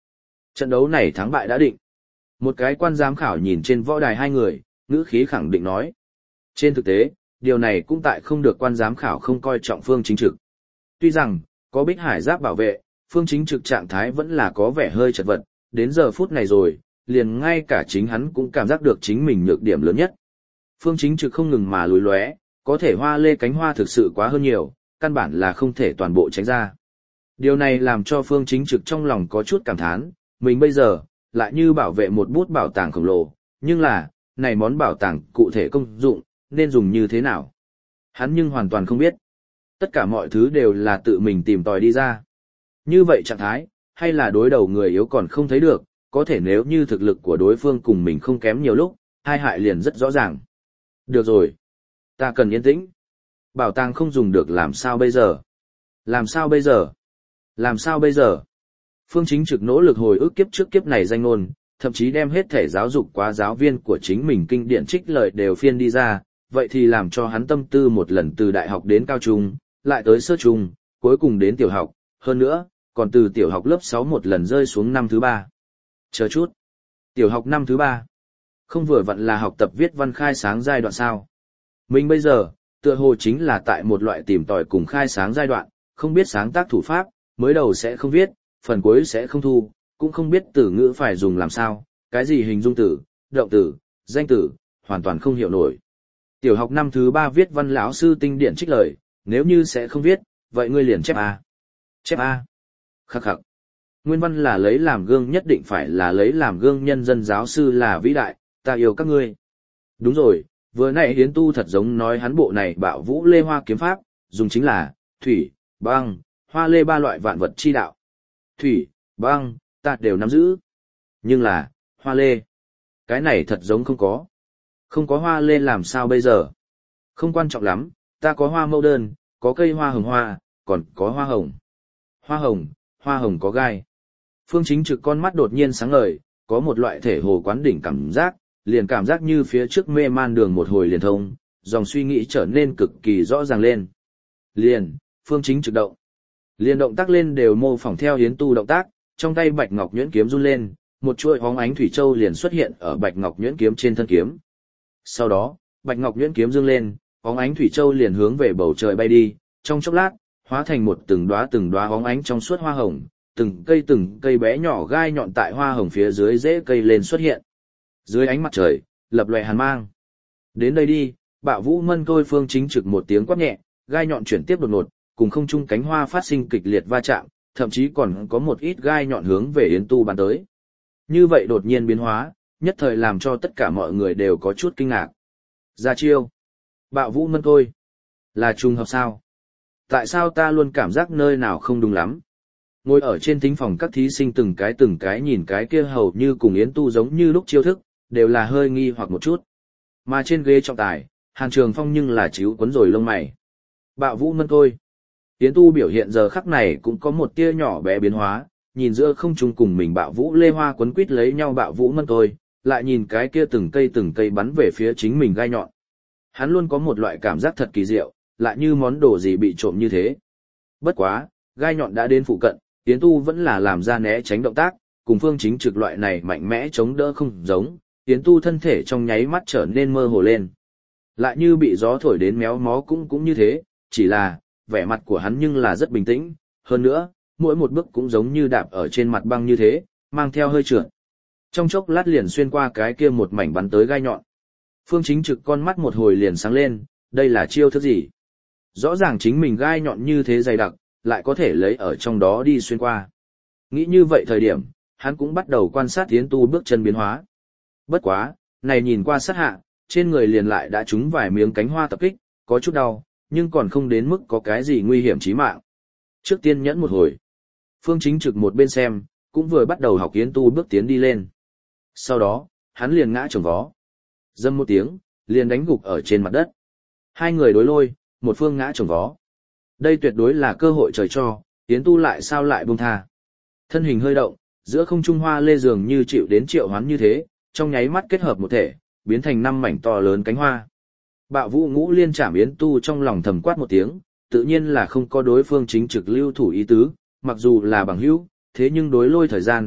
Trận đấu này thắng bại đã định. Một cái quan giám khảo nhìn trên võ đài hai người, ngữ khí khẳng định nói. Trên thực tế, điều này cũng tại không được quan giám khảo không coi trọng Phương Chính Trực. Tuy rằng, có Bích Hải Giáp bảo vệ, Phương Chính Trực trạng thái vẫn là có vẻ hơi chật vật, đến giờ phút này rồi, liền ngay cả chính hắn cũng cảm giác được chính mình nhược điểm lớn nhất. Phương Chính Trực không ngừng mà lùi lóe, có thể hoa lê cánh hoa thực sự quá hơn nhiều, căn bản là không thể toàn bộ tránh ra. Điều này làm cho Phương Chính Trực trong lòng có chút cảm thán, mình bây giờ, lại như bảo vệ một bút bảo tàng khổng lồ, nhưng là, này món bảo tàng cụ thể công dụng, nên dùng như thế nào? Hắn nhưng hoàn toàn không biết. Tất cả mọi thứ đều là tự mình tìm tòi đi ra. Như vậy trạng thái, hay là đối đầu người yếu còn không thấy được, có thể nếu như thực lực của đối phương cùng mình không kém nhiều lúc, hai hại liền rất rõ ràng. Được rồi. Ta cần yên tĩnh. Bảo tàng không dùng được làm sao bây giờ? Làm sao bây giờ? Làm sao bây giờ? Phương Chính Trực nỗ lực hồi ức kiếp trước kiếp này danh ngôn, thậm chí đem hết thể giáo dục quá giáo viên của chính mình kinh điển trích lời đều phiên đi ra, vậy thì làm cho hắn tâm tư một lần từ đại học đến cao trung, lại tới sơ trung, cuối cùng đến tiểu học, hơn nữa, còn từ tiểu học lớp sáu một lần rơi xuống năm thứ ba. Chờ chút. Tiểu học năm thứ ba. Không vừa vặn là học tập viết văn khai sáng giai đoạn sao. Mình bây giờ, tựa hồ chính là tại một loại tìm tòi cùng khai sáng giai đoạn, không biết sáng tác thủ pháp, mới đầu sẽ không viết, phần cuối sẽ không thu, cũng không biết từ ngữ phải dùng làm sao, cái gì hình dung tử, động tử, danh tử, hoàn toàn không hiểu nổi. Tiểu học năm thứ ba viết văn lão sư tinh điển trích lời, nếu như sẽ không viết, vậy ngươi liền chép A. Chép A. Khắc khắc. Nguyên văn là lấy làm gương, nhất định phải là lấy làm gương, nhân dân giáo sư là vĩ đại, ta yêu các ngươi. Đúng rồi, vừa nãy Hiến Tu thật giống nói hắn bộ này bạo vũ lê hoa kiếm pháp, dùng chính là thủy, băng, hoa lê ba loại vạn vật chi đạo. Thủy, băng, ta đều nắm giữ. Nhưng là, hoa lê. Cái này thật giống không có. Không có hoa lê làm sao bây giờ? Không quan trọng lắm, ta có hoa mẫu đơn, có cây hoa hồng hoa, còn có hoa hồng. Hoa hồng, hoa hồng có gai. Phương Chính Trực con mắt đột nhiên sáng ngời, có một loại thể hồ quán đỉnh cảm giác, liền cảm giác như phía trước mê man đường một hồi liền thông, dòng suy nghĩ trở nên cực kỳ rõ ràng lên. Liền, Phương Chính Trực động. Liền động tác lên đều mô phỏng theo Yến Tu động tác, trong tay Bạch Ngọc Nhuyễn kiếm run lên, một chuỗi hóng ánh thủy châu liền xuất hiện ở Bạch Ngọc Nhuyễn kiếm trên thân kiếm. Sau đó, Bạch Ngọc Nhuyễn kiếm dương lên, hóng ánh thủy châu liền hướng về bầu trời bay đi, trong chốc lát, hóa thành một từng đóa từng đóa hóng ánh trong suốt hoa hồng, từng cây từng cây bé nhỏ gai nhọn tại hoa hồng phía dưới rễ cây lên xuất hiện. Dưới ánh mặt trời, lập lòe hàn mang. Đến đây đi, Bạo Vũ Mân Tôi. Phương Chính Trực một tiếng quát nhẹ, gai nhọn chuyển tiếp đột ngột, cùng không trung cánh hoa phát sinh kịch liệt va chạm, thậm chí còn có một ít gai nhọn hướng về Yến Tu bắn tới. Như vậy đột nhiên biến hóa, nhất thời làm cho tất cả mọi người đều có chút kinh ngạc. Ra chiêu. Bạo Vũ Mân Tôi. Là trùng hợp sao? Tại sao ta luôn cảm giác nơi nào không đúng lắm? Ngồi ở trên thính phòng các thí sinh từng cái từng cái nhìn cái kia hầu như cùng Yến Tu giống như lúc chiêu thức, đều là hơi nghi hoặc một chút. Mà trên ghế trọng tài, Hàn Trường Phong nhưng là chíu quấn rồi lông mày. Bạo Vũ Mân Tôi. Yến Tu biểu hiện giờ khắc này cũng có một tia nhỏ bé biến hóa, nhìn giữa không trung cùng mình Bạo Vũ Lê Hoa quấn quýt lấy nhau Bạo Vũ Mân Tôi, lại nhìn cái kia từng cây từng cây bắn về phía chính mình gai nhọn. Hắn luôn có một loại cảm giác thật kỳ diệu, lại như món đồ gì bị trộm như thế. Bất quá, gai nhọn đã đến phụ cận, Yến Tu vẫn là làm ra né tránh động tác, cùng Phương Chính Trực loại này mạnh mẽ chống đỡ không giống, Yến Tu thân thể trong nháy mắt trở nên mơ hồ lên. Lại như bị gió thổi đến méo mó cũng cũng như thế, chỉ là, vẻ mặt của hắn nhưng là rất bình tĩnh, hơn nữa, mỗi một bước cũng giống như đạp ở trên mặt băng như thế, mang theo hơi trượt. Trong chốc lát liền xuyên qua cái kia một mảnh bắn tới gai nhọn. Phương Chính Trực con mắt một hồi liền sáng lên, đây là chiêu thức gì? Rõ ràng chính mình gai nhọn như thế dày đặc, lại có thể lấy ở trong đó đi xuyên qua. Nghĩ như vậy thời điểm, hắn cũng bắt đầu quan sát Yến Tu bước chân biến hóa. Bất quá, này nhìn qua sát hạ, trên người liền lại đã trúng vài miếng cánh hoa tập kích, có chút đau, nhưng còn không đến mức có cái gì nguy hiểm chí mạng. Trước tiên nhẫn một hồi. Phương Chính Trực một bên xem, cũng vừa bắt đầu học Yến Tu bước tiến đi lên. Sau đó, hắn liền ngã chồng vó. Dâm một tiếng, liền đánh gục ở trên mặt đất. Hai người đối lôi, một phương ngã chồng vó. Đây tuyệt đối là cơ hội trời cho, Yến Tu lại sao lại buông tha. Thân hình hơi động, giữa không trung hoa lê dường như chịu đến triệu hoán như thế, trong nháy mắt kết hợp một thể, biến thành năm mảnh to lớn cánh hoa. Bạo Vũ Ngũ Liên chạm Yến Tu trong lòng thầm quát một tiếng, tự nhiên là không có đối Phương Chính Trực lưu thủ ý tứ, mặc dù là bằng hữu, thế nhưng đối lôi thời gian,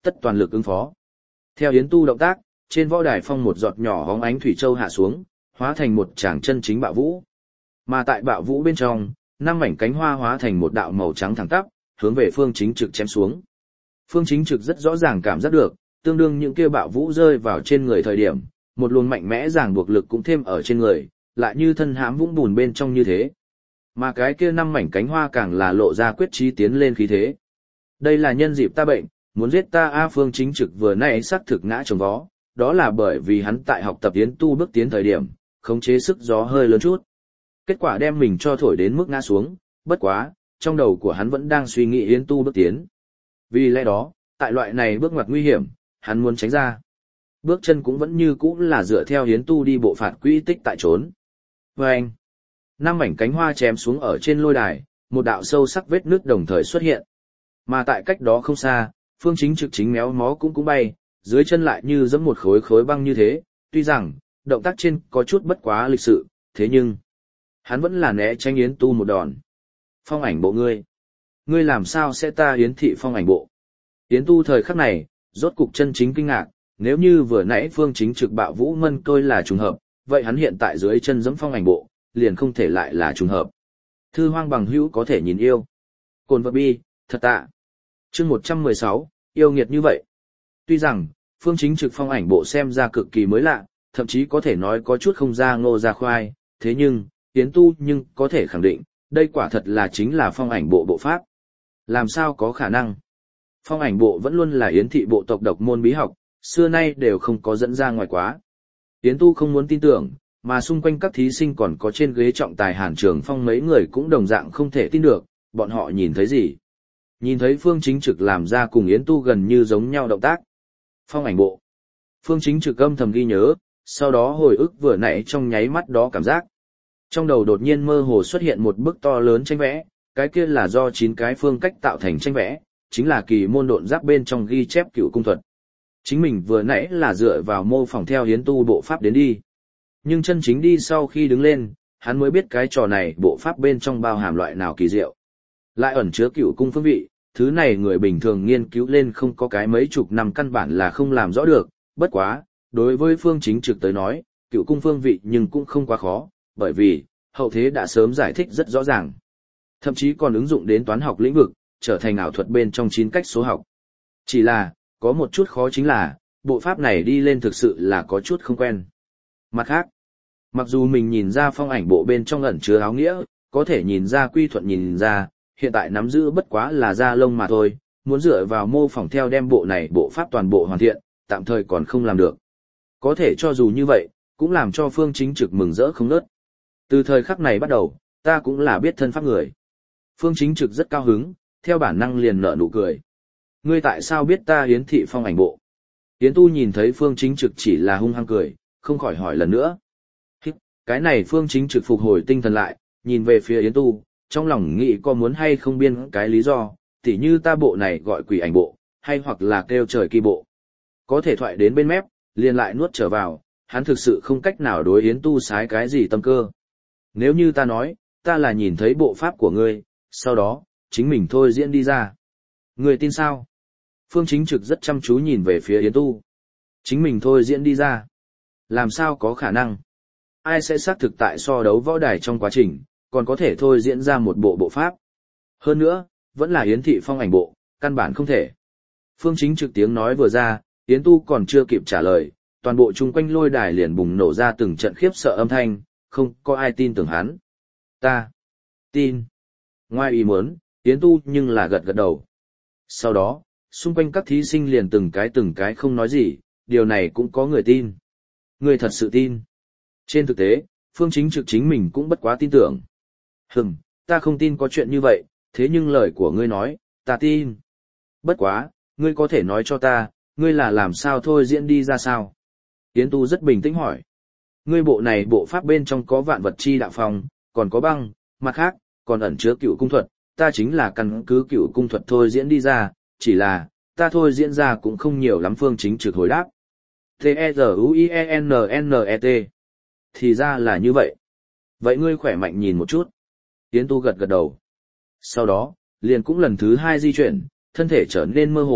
tất toàn lực ứng phó. Theo Yến Tu động tác, trên võ đài phong một giọt nhỏ hóng ánh thủy châu hạ xuống, hóa thành một tràng chân chính bạo vũ. Mà tại bạo vũ bên trong, năm mảnh cánh hoa hóa thành một đạo màu trắng thẳng tắp, hướng về Phương Chính Trực chém xuống. Phương Chính Trực rất rõ ràng cảm giác được, tương đương những kia bạo vũ rơi vào trên người thời điểm, một luồng mạnh mẽ ràng buộc lực cũng thêm ở trên người, lại như thân hãm vũng bùn bên trong như thế. Mà cái kia năm mảnh cánh hoa càng là lộ ra quyết chí tiến lên khí thế. Đây là nhân dịp ta bệnh, muốn giết ta a Phương Chính Trực vừa nãy xác thực ngã trồng vó, đó là bởi vì hắn tại học tập Yến Tu bước tiến thời điểm, khống chế sức gió hơi lớn chút. Kết quả đem mình cho thổi đến mức ngã xuống, bất quá, trong đầu của hắn vẫn đang suy nghĩ Yến Tu bước tiến. Vì lẽ đó, tại loại này bước ngoặt nguy hiểm, hắn muốn tránh ra. Bước chân cũng vẫn như cũ là dựa theo Yến Tu đi bộ phạt quỹ tích tại trốn. Và anh, năm mảnh cánh hoa chém xuống ở trên lôi đài, một đạo sâu sắc vết nước đồng thời xuất hiện. Mà tại cách đó không xa, Phương Chính Trực chính méo mó cũng cũng bay, dưới chân lại như giẫm một khối khối băng như thế, tuy rằng, động tác trên có chút bất quá lịch sự, thế nhưng, hắn vẫn là né tránh Yến Tu một đòn. Phong ảnh bộ ngươi. Ngươi làm sao sẽ ta Yến thị phong ảnh bộ? Yến Tu thời khắc này, rốt cục chân chính kinh ngạc, nếu như vừa nãy Phương Chính Trực bạo vũ mân tôi là trùng hợp, vậy hắn hiện tại dưới chân giẫm phong ảnh bộ, liền không thể lại là trùng hợp. Thư hoang bằng hữu có thể nhìn yêu. Cồn vật bi, thật tạ. Chương một trăm mười sáu, yêu nghiệt như vậy. Tuy rằng, Phương Chính Trực phong ảnh bộ xem ra cực kỳ mới lạ, thậm chí có thể nói có chút không ra ngô ra khoai, thế nhưng, Yến Tu nhưng có thể khẳng định, đây quả thật là chính là phong ảnh bộ bộ pháp. Làm sao có khả năng? Phong ảnh bộ vẫn luôn là Yến thị bộ tộc độc môn bí học, xưa nay đều không có dẫn ra ngoài quá. Yến Tu không muốn tin tưởng, mà xung quanh các thí sinh còn có trên ghế trọng tài Hàn Trường Phong mấy người cũng đồng dạng không thể tin được, bọn họ nhìn thấy gì? Nhìn thấy Phương Chính Trực làm ra cùng Yến Tu gần như giống nhau động tác. Phong ảnh bộ. Phương Chính Trực âm thầm ghi nhớ, sau đó hồi ức vừa nãy trong nháy mắt đó cảm giác. Trong đầu đột nhiên mơ hồ xuất hiện một bức to lớn tranh vẽ, cái kia là do chín cái phương cách tạo thành tranh vẽ, chính là kỳ môn độn giáp bên trong ghi chép cựu cung thuật. Chính mình vừa nãy là dựa vào mô phỏng theo Yến Tu bộ pháp đến đi. Nhưng chân chính đi sau khi đứng lên, hắn mới biết cái trò này bộ pháp bên trong bao hàm loại nào kỳ diệu. Lại ẩn chứa cựu cung phương vị, thứ này người bình thường nghiên cứu lên không có cái mấy chục năm căn bản là không làm rõ được, bất quá, đối với Phương Chính Trực tới nói, cựu cung phương vị nhưng cũng không quá khó, bởi vì, hậu thế đã sớm giải thích rất rõ ràng. Thậm chí còn ứng dụng đến toán học lĩnh vực, trở thành ảo thuật bên trong chín cách số học. Chỉ là, có một chút khó chính là, bộ pháp này đi lên thực sự là có chút không quen. Mặt khác, mặc dù mình nhìn ra phong ảnh bộ bên trong ẩn chứa áo nghĩa, có thể nhìn ra quy thuận nhìn ra, hiện tại nắm giữ bất quá là da lông mà thôi, muốn dựa vào mô phỏng theo đem bộ này bộ pháp toàn bộ hoàn thiện, tạm thời còn không làm được. Có thể cho dù như vậy, cũng làm cho Phương Chính Trực mừng rỡ không nớt. Từ thời khắc này bắt đầu, ta cũng là biết thân pháp người. Phương Chính Trực rất cao hứng, theo bản năng liền nở nụ cười. Ngươi tại sao biết ta Yến thị phong ảnh bộ? Yến Tu nhìn thấy Phương Chính Trực chỉ là hung hăng cười, không khỏi hỏi lần nữa. Hít, cái này Phương Chính Trực phục hồi tinh thần lại, nhìn về phía Yến Tu, trong lòng nghĩ có muốn hay không biên cái lý do, tỉ như ta bộ này gọi quỷ ảnh bộ, hay hoặc là kêu trời kỳ bộ. Có thể thoại đến bên mép, liền lại nuốt trở vào, hắn thực sự không cách nào đối Yến Tu sái cái gì tâm cơ. Nếu như ta nói, ta là nhìn thấy bộ pháp của ngươi, sau đó, chính mình thôi diễn đi ra. Ngươi tin sao? Phương Chính Trực rất chăm chú nhìn về phía Yến Tu. Chính mình thôi diễn đi ra. Làm sao có khả năng? Ai sẽ xác thực tại so đấu võ đài trong quá trình, còn có thể thôi diễn ra một bộ bộ pháp. Hơn nữa, vẫn là Yến thị phong ảnh bộ, căn bản không thể. Phương Chính Trực tiếng nói vừa ra, Yến Tu còn chưa kịp trả lời, toàn bộ chung quanh lôi đài liền bùng nổ ra từng trận khiếp sợ âm thanh, không có ai tin tưởng hắn. Ta tin. Ngoài ý muốn, Yến Tu nhưng là gật gật đầu. Sau đó, xung quanh các thí sinh liền từng cái từng cái không nói gì, điều này cũng có người tin. Người thật sự tin. Trên thực tế, Phương Chính Trực chính mình cũng bất quá tin tưởng. Hừm, ta không tin có chuyện như vậy, thế nhưng lời của ngươi nói, ta tin. Bất quá, ngươi có thể nói cho ta, ngươi là làm sao thôi diễn đi ra sao? Yến Tu rất bình tĩnh hỏi. Ngươi bộ này bộ pháp bên trong có vạn vật chi đạo phong, còn có băng, mặt khác, còn ẩn chứa cựu cung thuật, ta chính là căn cứ cựu cung thuật thôi diễn đi ra, chỉ là, ta thôi diễn ra cũng không nhiều lắm. Phương Chính Trực hồi đáp. T-E-Z-U-I-E-N-N-E-T. Thì ra là như vậy. Vậy ngươi khỏe mạnh nhìn một chút. Yến Tu gật gật đầu. Sau đó, liền cũng lần thứ hai di chuyển, thân thể trở nên mơ hồ,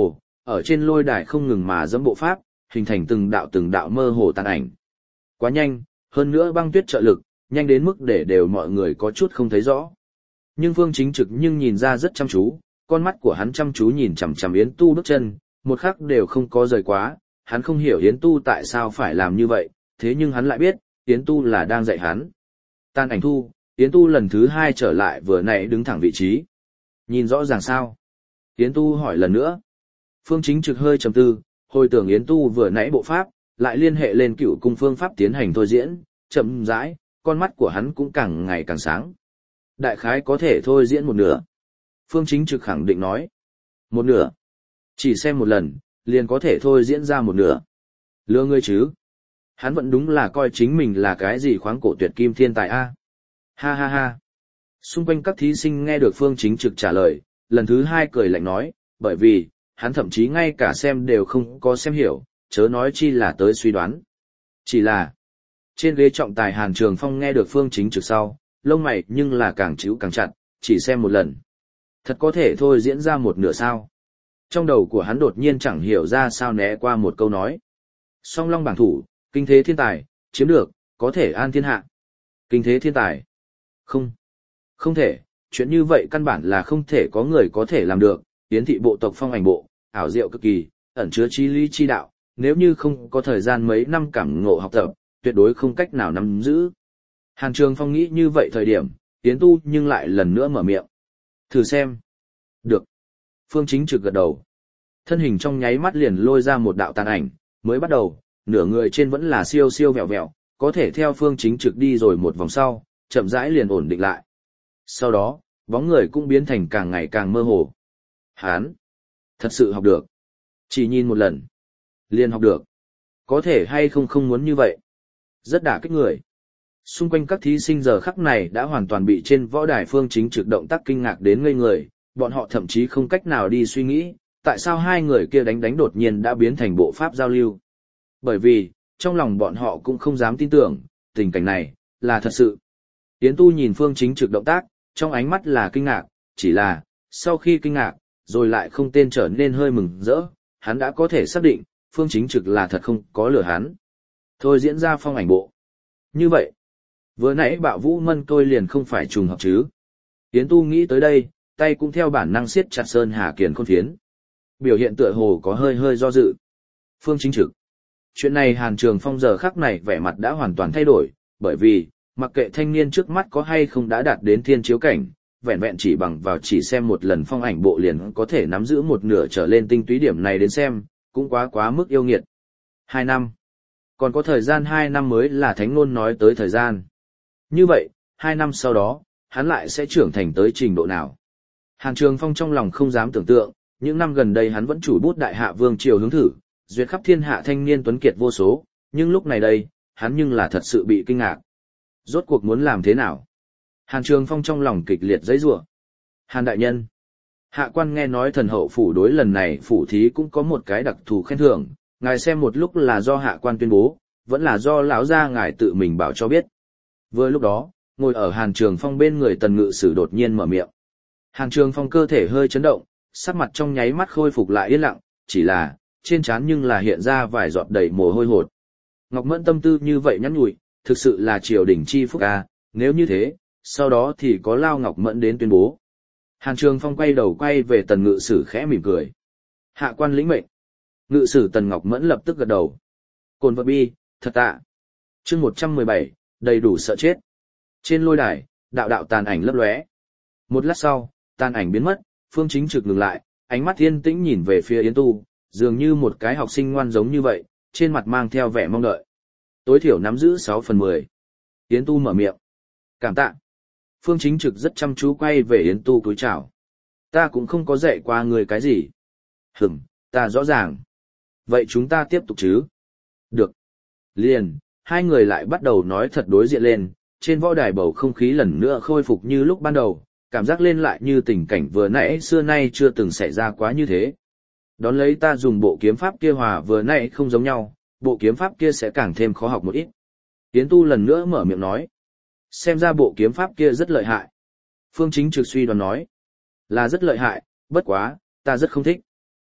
ở trên lôi đài không ngừng mà dẫm bộ pháp, hình thành từng đạo từng đạo mơ hồ tàn ảnh. Quá nhanh, hơn nữa băng tuyết trợ lực, nhanh đến mức để đều mọi người có chút không thấy rõ. Nhưng Phương Chính Trực nhưng nhìn ra rất chăm chú, con mắt của hắn chăm chú nhìn chằm chằm Yến Tu bước chân, một khắc đều không có rời quá, hắn không hiểu Yến Tu tại sao phải làm như vậy, thế nhưng hắn lại biết, Yến Tu là đang dạy hắn. Tàn ảnh thu, Yến Tu lần thứ hai trở lại vừa nãy đứng thẳng vị trí. Nhìn rõ ràng sao? Yến Tu hỏi lần nữa. Phương Chính Trực hơi trầm tư, hồi tưởng Yến Tu vừa nãy bộ pháp, lại liên hệ lên cựu cung phương pháp tiến hành thôi diễn, chậm rãi, con mắt của hắn cũng càng ngày càng sáng. Đại khái có thể thôi diễn một nửa. Phương Chính Trực khẳng định nói. Một nửa. Chỉ xem một lần, liền có thể thôi diễn ra một nửa. Lừa ngươi chứ. Hắn vẫn đúng là coi chính mình là cái gì khoáng cổ tuyệt kim thiên tài a. Ha ha ha. Xung quanh các thí sinh nghe được Phương Chính Trực trả lời, lần thứ hai cười lạnh nói, bởi vì, hắn thậm chí ngay cả xem đều không có xem hiểu, chớ nói chi là tới suy đoán. Chỉ là, trên ghế trọng tài Hàn Trường Phong nghe được Phương Chính Trực sau, lông mày nhưng là càng chíu càng chặt, chỉ xem một lần. Thật có thể thôi diễn ra một nửa sao. Trong đầu của hắn đột nhiên chẳng hiểu ra sao né qua một câu nói. Song long bảng thủ, kinh thế thiên tài, chiếm được, có thể an thiên hạ. Kinh thế thiên tài. Không. Không thể, chuyện như vậy căn bản là không thể có người có thể làm được. Yến thị bộ tộc phong ảnh bộ, ảo diệu cực kỳ, ẩn chứa trí lý chi đạo, nếu như không có thời gian mấy năm cảm ngộ học tập, tuyệt đối không cách nào nắm giữ. Hàn Trường Phong nghĩ như vậy thời điểm, Yến Tu nhưng lại lần nữa mở miệng. Thử xem. Được. Phương Chính Trực gật đầu. Thân hình trong nháy mắt liền lôi ra một đạo tàn ảnh, mới bắt đầu, nửa người trên vẫn là siêu siêu vẹo vẹo, có thể theo Phương Chính Trực đi rồi một vòng sau, chậm rãi liền ổn định lại. Sau đó, bóng người cũng biến thành càng ngày càng mơ hồ. Hán, thật sự học được. Chỉ nhìn một lần, liền học được. Có thể hay không không muốn như vậy. Rất đả kích người. Xung quanh các thí sinh giờ khắc này đã hoàn toàn bị trên võ đài Phương Chính Trực động tác kinh ngạc đến ngây người, bọn họ thậm chí không cách nào đi suy nghĩ, tại sao hai người kia đánh đánh đột nhiên đã biến thành bộ pháp giao lưu. Bởi vì, trong lòng bọn họ cũng không dám tin tưởng, tình cảnh này, là thật sự. Yến Tu nhìn Phương Chính Trực động tác, trong ánh mắt là kinh ngạc, chỉ là, sau khi kinh ngạc, rồi lại không tên trở nên hơi mừng rỡ, hắn đã có thể xác định, Phương Chính Trực là thật không có lừa hắn. Thôi diễn ra phong ảnh bộ. Như vậy, vừa nãy Bạo Vũ Mân tôi liền không phải trùng hợp chứ. Yến Tu nghĩ tới đây, tay cũng theo bản năng siết chặt Sơn Hà Kiền Khôn Phiến. Biểu hiện tựa hồ có hơi hơi do dự. Phương Chính Trực. Chuyện này Hàn Trường Phong giờ khắc này vẻ mặt đã hoàn toàn thay đổi, bởi vì, mặc kệ thanh niên trước mắt có hay không đã đạt đến thiên chiếu cảnh, vẹn vẹn chỉ bằng vào chỉ xem một lần phong ảnh bộ liền có thể nắm giữ một nửa trở lên tinh túy điểm này đến xem, cũng quá quá mức yêu nghiệt. Hai năm. Còn có thời gian hai năm mới là thánh ngôn nói tới thời gian. Như vậy, hai năm sau đó, hắn lại sẽ trưởng thành tới trình độ nào? Hàn Trường Phong trong lòng không dám tưởng tượng, những năm gần đây hắn vẫn chủ bút đại hạ vương triều hướng thử, duyệt khắp thiên hạ thanh niên tuấn kiệt vô số, nhưng lúc này đây, hắn nhưng là thật sự bị kinh ngạc. Rốt cuộc muốn làm thế nào? Hàn Trường Phong trong lòng kịch liệt giãy giụa. Hàn đại nhân, hạ quan nghe nói thần hậu phủ đối lần này phủ thí cũng có một cái đặc thù khen thưởng, ngài xem một lúc là do hạ quan tuyên bố, vẫn là do lão gia ngài tự mình bảo cho biết. Vừa lúc đó, ngồi ở Hàn Trường Phong bên người Tần Ngự Sử đột nhiên mở miệng. Hàn Trường Phong cơ thể hơi chấn động, sắc mặt trong nháy mắt khôi phục lại yên lặng, chỉ là, trên trán nhưng là hiện ra vài giọt đầy mồ hôi hột. Ngọc Mẫn tâm tư như vậy nhắn nhủi, thực sự là triều đình chi phúc a, nếu như thế, sau đó thì có Lao Ngọc Mẫn đến tuyên bố. Hàn Trường Phong quay đầu quay về Tần Ngự Sử khẽ mỉm cười. Hạ quan lĩnh mệnh. Ngự Sử Tần Ngọc Mẫn lập tức gật đầu. Cồn vật bi, thật tạ. Chương một trăm mười bảy, đầy đủ sợ chết. Trên lôi đài, đạo đạo tàn ảnh lấp lóe. Một lát sau, tàn ảnh biến mất, Phương Chính Trực ngừng lại, ánh mắt yên tĩnh nhìn về phía Yến Tu, dường như một cái học sinh ngoan giống như vậy, trên mặt mang theo vẻ mong đợi. Tối thiểu nắm giữ sáu phần mười. Yến Tu mở miệng. Cảm tạ. Phương Chính Trực rất chăm chú quay về Yến Tu cúi chào. Ta cũng không có dạy qua người cái gì. Hửm, ta rõ ràng. Vậy chúng ta tiếp tục chứ? Được. Liền, hai người lại bắt đầu nói thật đối diện lên, trên võ đài bầu không khí lần nữa khôi phục như lúc ban đầu, cảm giác lên lại như tình cảnh vừa nãy xưa nay chưa từng xảy ra quá như thế. Đón lấy ta dùng bộ kiếm pháp kia hòa vừa nãy không giống nhau, bộ kiếm pháp kia sẽ càng thêm khó học một ít. Yến Tu lần nữa mở miệng nói. Xem ra bộ kiếm pháp kia rất lợi hại. Phương Chính Trực suy đoán nói. Là rất lợi hại, bất quá, ta rất không thích.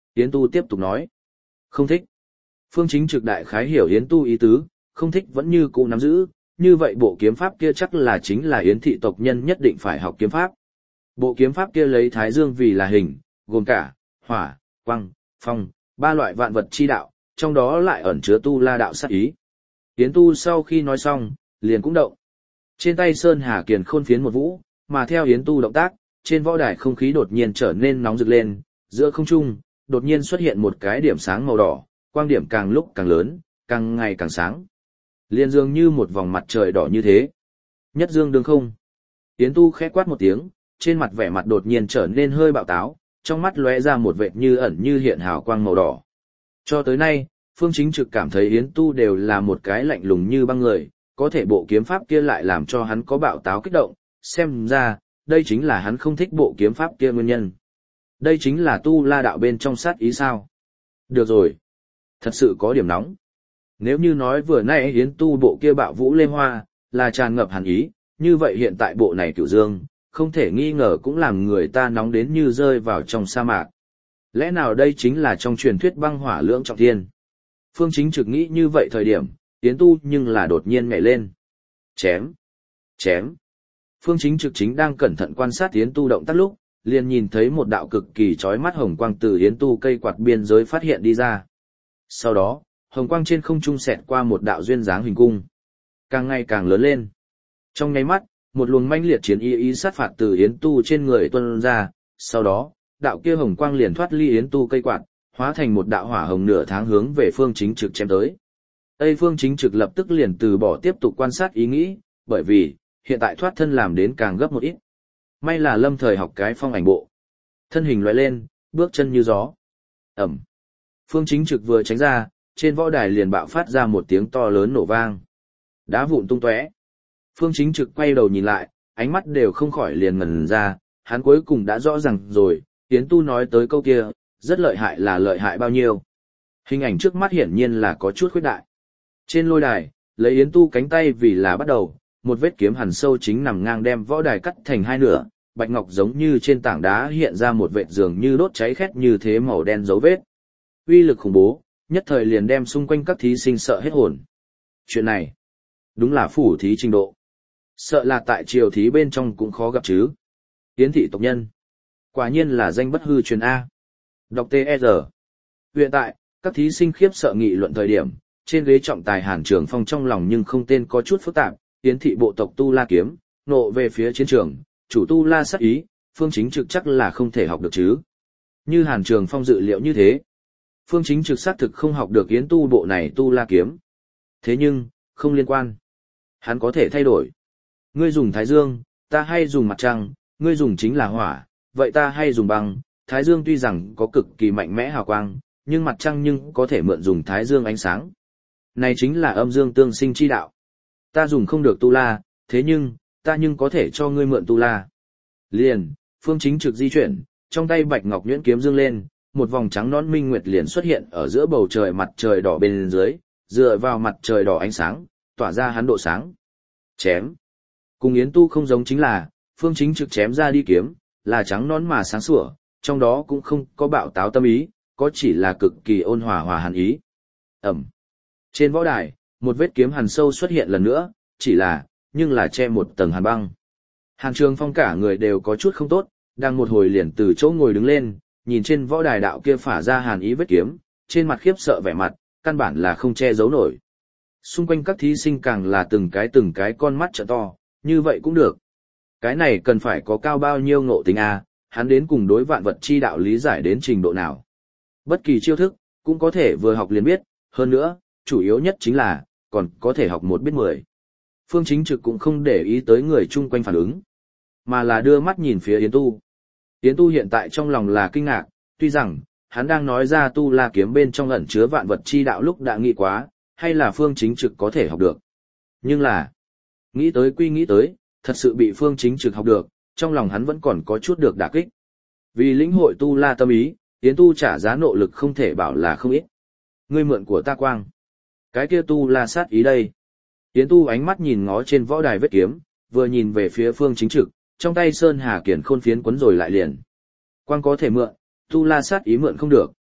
Yến Tu tiếp tục nói. Không thích. Phương Chính Trực đại khái hiểu Yến Tu ý tứ, không thích vẫn như cũ nắm giữ, như vậy bộ kiếm pháp kia chắc là chính là Yến thị tộc nhân nhất định phải học kiếm pháp. Bộ kiếm pháp kia lấy Thái Dương vì là hình, gồm cả, hỏa, quang, phong, ba loại vạn vật chi đạo, trong đó lại ẩn chứa tu la đạo sát ý. Yến Tu sau khi nói xong, liền cũng động. Trên tay Sơn Hà Kiền khôn phiến một vũ, mà theo Yến Tu động tác, trên võ đài không khí đột nhiên trở nên nóng rực lên, giữa không trung, đột nhiên xuất hiện một cái điểm sáng màu đỏ, quang điểm càng lúc càng lớn, càng ngày càng sáng. Liên dường như một vòng mặt trời đỏ như thế. Nhất dương đường không. Yến Tu khẽ quát một tiếng, trên mặt vẻ mặt đột nhiên trở nên hơi bạo táo, trong mắt lóe ra một vệt như ẩn như hiện hào quang màu đỏ. Cho tới nay, Phương Chính Trực cảm thấy Yến Tu đều là một cái lạnh lùng như băng người, có thể bộ kiếm pháp kia lại làm cho hắn có bạo táo kích động, xem ra, đây chính là hắn không thích bộ kiếm pháp kia nguyên nhân. Đây chính là tu la đạo bên trong sát ý sao. Được rồi. Thật sự có điểm nóng. Nếu như nói vừa nãy Yến Tu bộ kia bạo vũ lê hoa, là tràn ngập hàn ý, như vậy hiện tại bộ này Cửu Dương, không thể nghi ngờ cũng làm người ta nóng đến như rơi vào trong sa mạc. Lẽ nào đây chính là trong truyền thuyết băng hỏa lưỡng trọng thiên? Phương Chính Trực nghĩ như vậy thời điểm, Yến Tu nhưng là đột nhiên nhảy lên. Chém! Chém! Phương Chính Trực chính đang cẩn thận quan sát Yến Tu động tác lúc, liền nhìn thấy một đạo cực kỳ chói mắt hồng quang từ Yến Tu cây quạt biên giới phát hiện đi ra. Sau đó, hồng quang trên không trung xẹt qua một đạo duyên dáng hình cung, càng ngày càng lớn lên. Trong nháy mắt, một luồng manh liệt chiến ý ý sát phạt từ Yến Tu trên người tuôn ra, sau đó, đạo kia hồng quang liền thoát ly Yến Tu cây quạt, hóa thành một đạo hỏa hồng nửa tháng hướng về Phương Chính Trực chém tới. Tây Phương Chính Trực lập tức liền từ bỏ tiếp tục quan sát ý nghĩ, bởi vì, hiện tại thoát thân làm đến càng gấp một ít. May là lâm thời học cái phong ảnh bộ. Thân hình lóe lên, bước chân như gió. Ẩm. Phương Chính Trực vừa tránh ra, trên võ đài liền bạo phát ra một tiếng to lớn nổ vang. Đá vụn tung tóe. Phương Chính Trực quay đầu nhìn lại, ánh mắt đều không khỏi liền ngẩn ra, hắn cuối cùng đã rõ ràng rồi, Yến Tu nói tới câu kia, rất lợi hại là lợi hại bao nhiêu. Hình ảnh trước mắt hiển nhiên là có chút khuyết đại. Trên lôi đài, lấy Yến Tu cánh tay vì là bắt đầu, một vết kiếm hằn sâu chính nằm ngang đem võ đài cắt thành hai nửa, bạch ngọc giống như trên tảng đá hiện ra một vệt dường như đốt cháy khét như thế màu đen dấu vết. Uy lực khủng bố, nhất thời liền đem xung quanh các thí sinh sợ hết hồn. Chuyện này, đúng là phủ thí trình độ. Sợ là tại triều thí bên trong cũng khó gặp chứ. Yến thị tộc nhân. Quả nhiên là danh bất hư truyền A. Đọc tê e rờ. Hiện tại, các thí sinh khiếp sợ nghị luận thời điểm, trên ghế trọng tài Hàn Trường Phong trong lòng nhưng không tên có chút phức tạp, Yến thị bộ tộc Tu La kiếm, nộ về phía chiến trường, chủ Tu La sát ý, Phương Chính Trực chắc là không thể học được chứ. Như Hàn Trường Phong dự liệu như thế, Phương Chính Trực xác thực không học được Yến Tu bộ này Tu La kiếm. Thế nhưng, không liên quan. Hắn có thể thay đổi. Ngươi dùng Thái Dương, ta hay dùng mặt trăng, ngươi dùng chính là hỏa, vậy ta hay dùng băng. Thái Dương tuy rằng có cực kỳ mạnh mẽ hào quang, nhưng mặt trăng nhưng có thể mượn dùng Thái Dương ánh sáng. Này chính là âm dương tương sinh chi đạo. Ta dùng không được Tu La, thế nhưng, ta nhưng có thể cho ngươi mượn Tu La. Liền, Phương Chính Trực di chuyển, trong tay bạch ngọc nhuyễn kiếm dương lên, một vòng trắng nón minh nguyệt liền xuất hiện ở giữa bầu trời mặt trời đỏ bên dưới, dựa vào mặt trời đỏ ánh sáng, tỏa ra hắn độ sáng. Chém. Cùng Yến Tu không giống chính là, Phương Chính Trực chém ra đi kiếm, là trắng nón mà sáng sủa, trong đó cũng không có bạo táo tâm ý, có chỉ là cực kỳ ôn hòa hòa hàn ý. Ẩm. Trên võ đài, một vết kiếm hàn sâu xuất hiện lần nữa, chỉ là, nhưng là che một tầng hàn băng. Hàn Trường Phong cả người đều có chút không tốt, đang một hồi liền từ chỗ ngồi đứng lên, nhìn trên võ đài đạo kia phả ra hàn ý vết kiếm, trên mặt khiếp sợ vẻ mặt, căn bản là không che giấu nổi. Xung quanh các thí sinh càng là từng cái từng cái con mắt trợ to, như vậy cũng được. Cái này cần phải có cao bao nhiêu ngộ tính a, hắn đến cùng đối vạn vật chi đạo lý giải đến trình độ nào. Bất kỳ chiêu thức, cũng có thể vừa học liền biết, hơn nữa, chủ yếu nhất chính là, còn có thể học một biết mười. Phương Chính Trực cũng không để ý tới người chung quanh phản ứng, mà là đưa mắt nhìn phía Yến Tu. Yến Tu hiện tại trong lòng là kinh ngạc, tuy rằng, hắn đang nói ra Tu La kiếm bên trong ẩn chứa vạn vật chi đạo lúc đã nghĩ quá, hay là Phương Chính Trực có thể học được. Nhưng là, nghĩ tới quy nghĩ tới, thật sự bị Phương Chính Trực học được, trong lòng hắn vẫn còn có chút được đả kích. Vì lĩnh hội Tu La tâm ý, Yến Tu trả giá nỗ lực không thể bảo là không ít. Ngươi mượn của ta quang. Cái kia Tu La sát ý đây. Yến Tu ánh mắt nhìn ngó trên võ đài vết kiếm, vừa nhìn về phía Phương Chính Trực, trong tay Sơn Hà Kiển khôn phiến quấn rồi lại liền. Quang có thể mượn, Tu La sát ý mượn không được.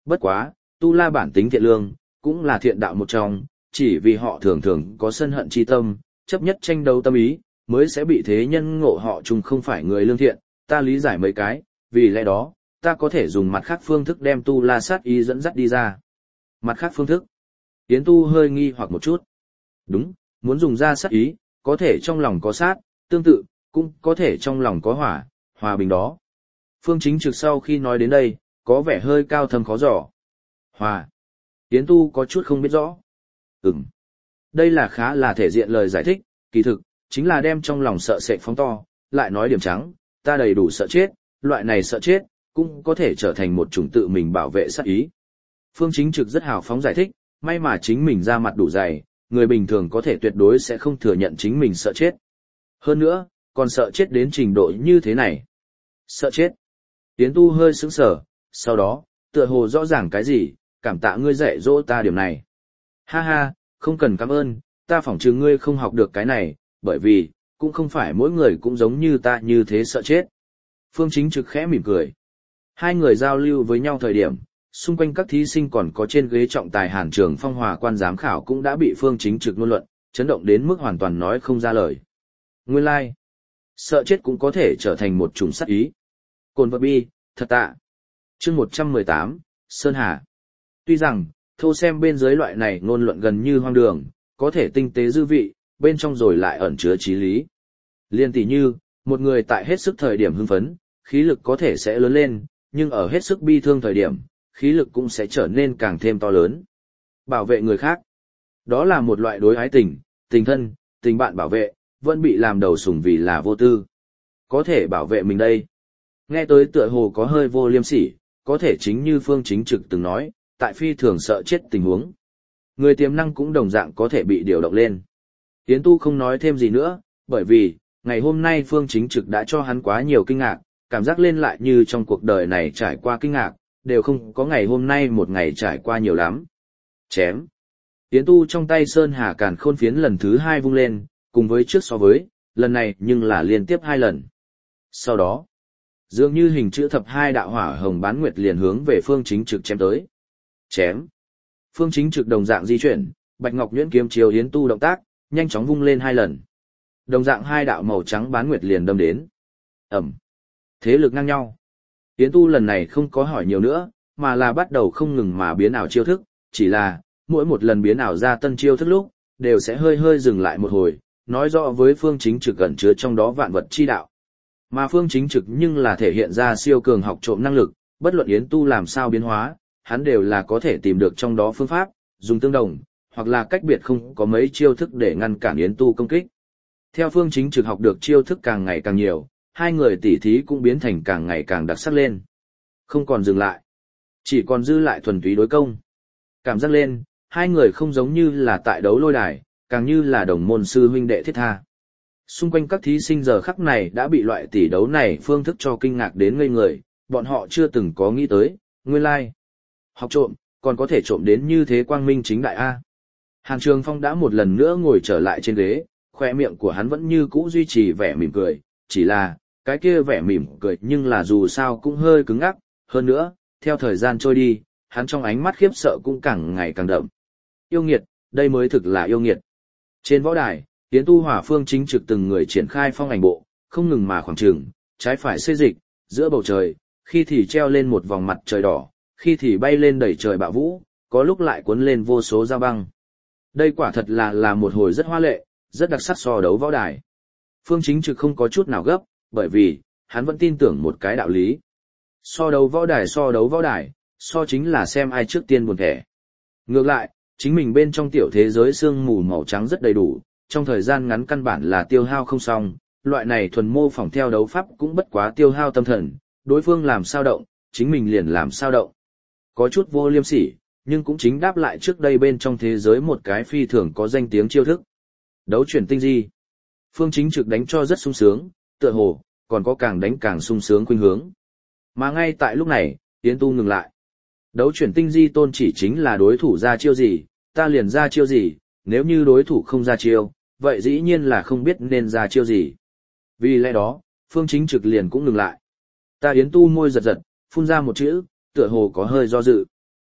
Bất quá, tu la bản tính thiện lương, cũng là thiện đạo một trong, chỉ vì họ thường thường có sân hận chi tâm, chấp nhất tranh đấu tâm ý, mới sẽ bị thế nhân ngộ họ chung không phải người lương thiện, ta lý giải mấy cái, vì lẽ đó, ta có thể dùng mặt khác phương thức đem tu la sát ý dẫn dắt đi ra. Mặt khác phương thức? Yến Tu hơi nghi hoặc một chút. Đúng, muốn dùng ra sát ý, có thể trong lòng có sát, tương tự, cũng có thể trong lòng có hỏa, hòa bình đó. Phương Chính Trực sau khi nói đến đây, có vẻ hơi cao thâm khó dò. Hòa. Yến Tu có chút không biết rõ. Ừm. Đây là khá là thể diện lời giải thích, kỳ thực, chính là đem trong lòng sợ sệt phóng to, lại nói điểm trắng, ta đầy đủ sợ chết, loại này sợ chết, cũng có thể trở thành một chủng tự mình bảo vệ sát ý. Phương Chính Trực rất hào phóng giải thích, may mà chính mình ra mặt đủ dày, người bình thường có thể tuyệt đối sẽ không thừa nhận chính mình sợ chết. Hơn nữa, còn sợ chết đến trình độ như thế này. Sợ chết. Yến Tu hơi sững sờ, sau đó, tựa hồ rõ ràng cái gì, cảm tạ ngươi dạy dỗ ta điểm này. Ha ha, không cần cảm ơn, ta phỏng chừng ngươi không học được cái này, bởi vì, cũng không phải mỗi người cũng giống như ta như thế sợ chết. Phương Chính Trực khẽ mỉm cười. Hai người giao lưu với nhau thời điểm, xung quanh các thí sinh còn có trên ghế trọng tài Hàn Trường Phong hòa quan giám khảo cũng đã bị Phương Chính Trực ngôn luận, chấn động đến mức hoàn toàn nói không ra lời. Nguyên lai, like. Sợ chết cũng có thể trở thành một chủng sát ý. Cồn vật bi, thật tạ. Chương một trăm mười tám, Sơn Hà. Tuy rằng, thô xem bên dưới loại này ngôn luận gần như hoang đường, có thể tinh tế dư vị, bên trong rồi lại ẩn chứa trí lý. Liên tỷ như, một người tại hết sức thời điểm hưng phấn, khí lực có thể sẽ lớn lên, nhưng ở hết sức bi thương thời điểm, khí lực cũng sẽ trở nên càng thêm to lớn. Bảo vệ người khác. Đó là một loại đối ái tình, tình thân, tình bạn bảo vệ, vẫn bị làm đầu sủng vì là vô tư. Có thể bảo vệ mình đây. Nghe tới tựa hồ có hơi vô liêm sỉ, có thể chính như Phương Chính Trực từng nói, tại phi thường sợ chết tình huống. Người tiềm năng cũng đồng dạng có thể bị điều động lên. Yến Tu không nói thêm gì nữa, bởi vì, ngày hôm nay Phương Chính Trực đã cho hắn quá nhiều kinh ngạc, cảm giác lên lại như trong cuộc đời này trải qua kinh ngạc, đều không có ngày hôm nay một ngày trải qua nhiều lắm. Chém. Yến Tu trong tay Sơn Hà Càn Khôn phiến lần thứ hai vung lên, cùng với trước so với, lần này nhưng là liên tiếp hai lần. Sau đó, dường như hình chữ thập hai đạo hỏa hồng bán nguyệt liền hướng về Phương Chính Trực chém tới. Chém. Phương Chính Trực đồng dạng di chuyển, Bạch Ngọc Nhuyễn kiếm chiếu Yến Tu động tác, nhanh chóng vung lên hai lần. Đồng dạng hai đạo màu trắng bán nguyệt liền đâm đến. Ầm. Thế lực ngang nhau. Yến Tu lần này không có hỏi nhiều nữa, mà là bắt đầu không ngừng mà biến ảo chiêu thức, chỉ là, mỗi một lần biến ảo ra tân chiêu thức lúc, đều sẽ hơi hơi dừng lại một hồi, nói rõ với Phương Chính Trực ẩn chứa trong đó vạn vật chi đạo. Mà Phương Chính Trực nhưng là thể hiện ra siêu cường học trộm năng lực, bất luận Yến Tu làm sao biến hóa, hắn đều là có thể tìm được trong đó phương pháp, dùng tương đồng, hoặc là cách biệt không có mấy chiêu thức để ngăn cản Yến Tu công kích. Theo Phương Chính Trực học được chiêu thức càng ngày càng nhiều, hai người tỉ thí cũng biến thành càng ngày càng đặc sắc lên. Không còn dừng lại, chỉ còn dư lại thuần túy đối công. Cảm giác lên, hai người không giống như là tại đấu lôi đài, càng như là đồng môn sư huynh đệ thiết tha. Xung quanh các thí sinh giờ khắc này đã bị loại tỷ đấu này phương thức cho kinh ngạc đến ngây người, bọn họ chưa từng có nghĩ tới, nguyên lai. Like. Học trộm, còn có thể trộm đến như thế quang minh chính đại A. Hàn Trường Phong đã một lần nữa ngồi trở lại trên ghế, khoe miệng của hắn vẫn như cũ duy trì vẻ mỉm cười, chỉ là, cái kia vẻ mỉm cười nhưng là dù sao cũng hơi cứng ngắc, hơn nữa, theo thời gian trôi đi, hắn trong ánh mắt khiếp sợ cũng càng ngày càng đậm. Yêu nghiệt, đây mới thực là yêu nghiệt. Trên võ đài, Yến Tu Hỏa Phương Chính Trực từng người triển khai phong ảnh bộ, không ngừng mà khoảng trường, trái phải xê dịch, giữa bầu trời, khi thì treo lên một vòng mặt trời đỏ, khi thì bay lên đẩy trời bạo vũ, có lúc lại cuốn lên vô số dao băng. Đây quả thật là là một hồi rất hoa lệ, rất đặc sắc so đấu võ đài. Phương Chính Trực không có chút nào gấp, bởi vì, hắn vẫn tin tưởng một cái đạo lý. So đấu võ đài so đấu võ đài, so chính là xem ai trước tiên buồn thẻ. Ngược lại, chính mình bên trong tiểu thế giới sương mù màu trắng rất đầy đủ, trong thời gian ngắn căn bản là tiêu hao không xong, loại này thuần mô phỏng theo đấu pháp cũng bất quá tiêu hao tâm thần, đối phương làm sao động, chính mình liền làm sao động. Có chút vô liêm sỉ, nhưng cũng chính đáp lại trước đây bên trong thế giới một cái phi thường có danh tiếng chiêu thức. Đấu chuyển tinh di. Phương Chính Trực đánh cho rất sung sướng, tựa hồ, còn có càng đánh càng sung sướng khuynh hướng. Mà ngay tại lúc này, Yến Tu ngừng lại. Đấu chuyển tinh di tôn chỉ chính là đối thủ ra chiêu gì, ta liền ra chiêu gì, nếu như đối thủ không ra chiêu, vậy dĩ nhiên là không biết nên ra chiêu gì. Vì lẽ đó, Phương Chính Trực liền cũng ngừng lại. Ta Yến Tu môi giật giật, phun ra một chữ, tựa hồ có hơi do dự.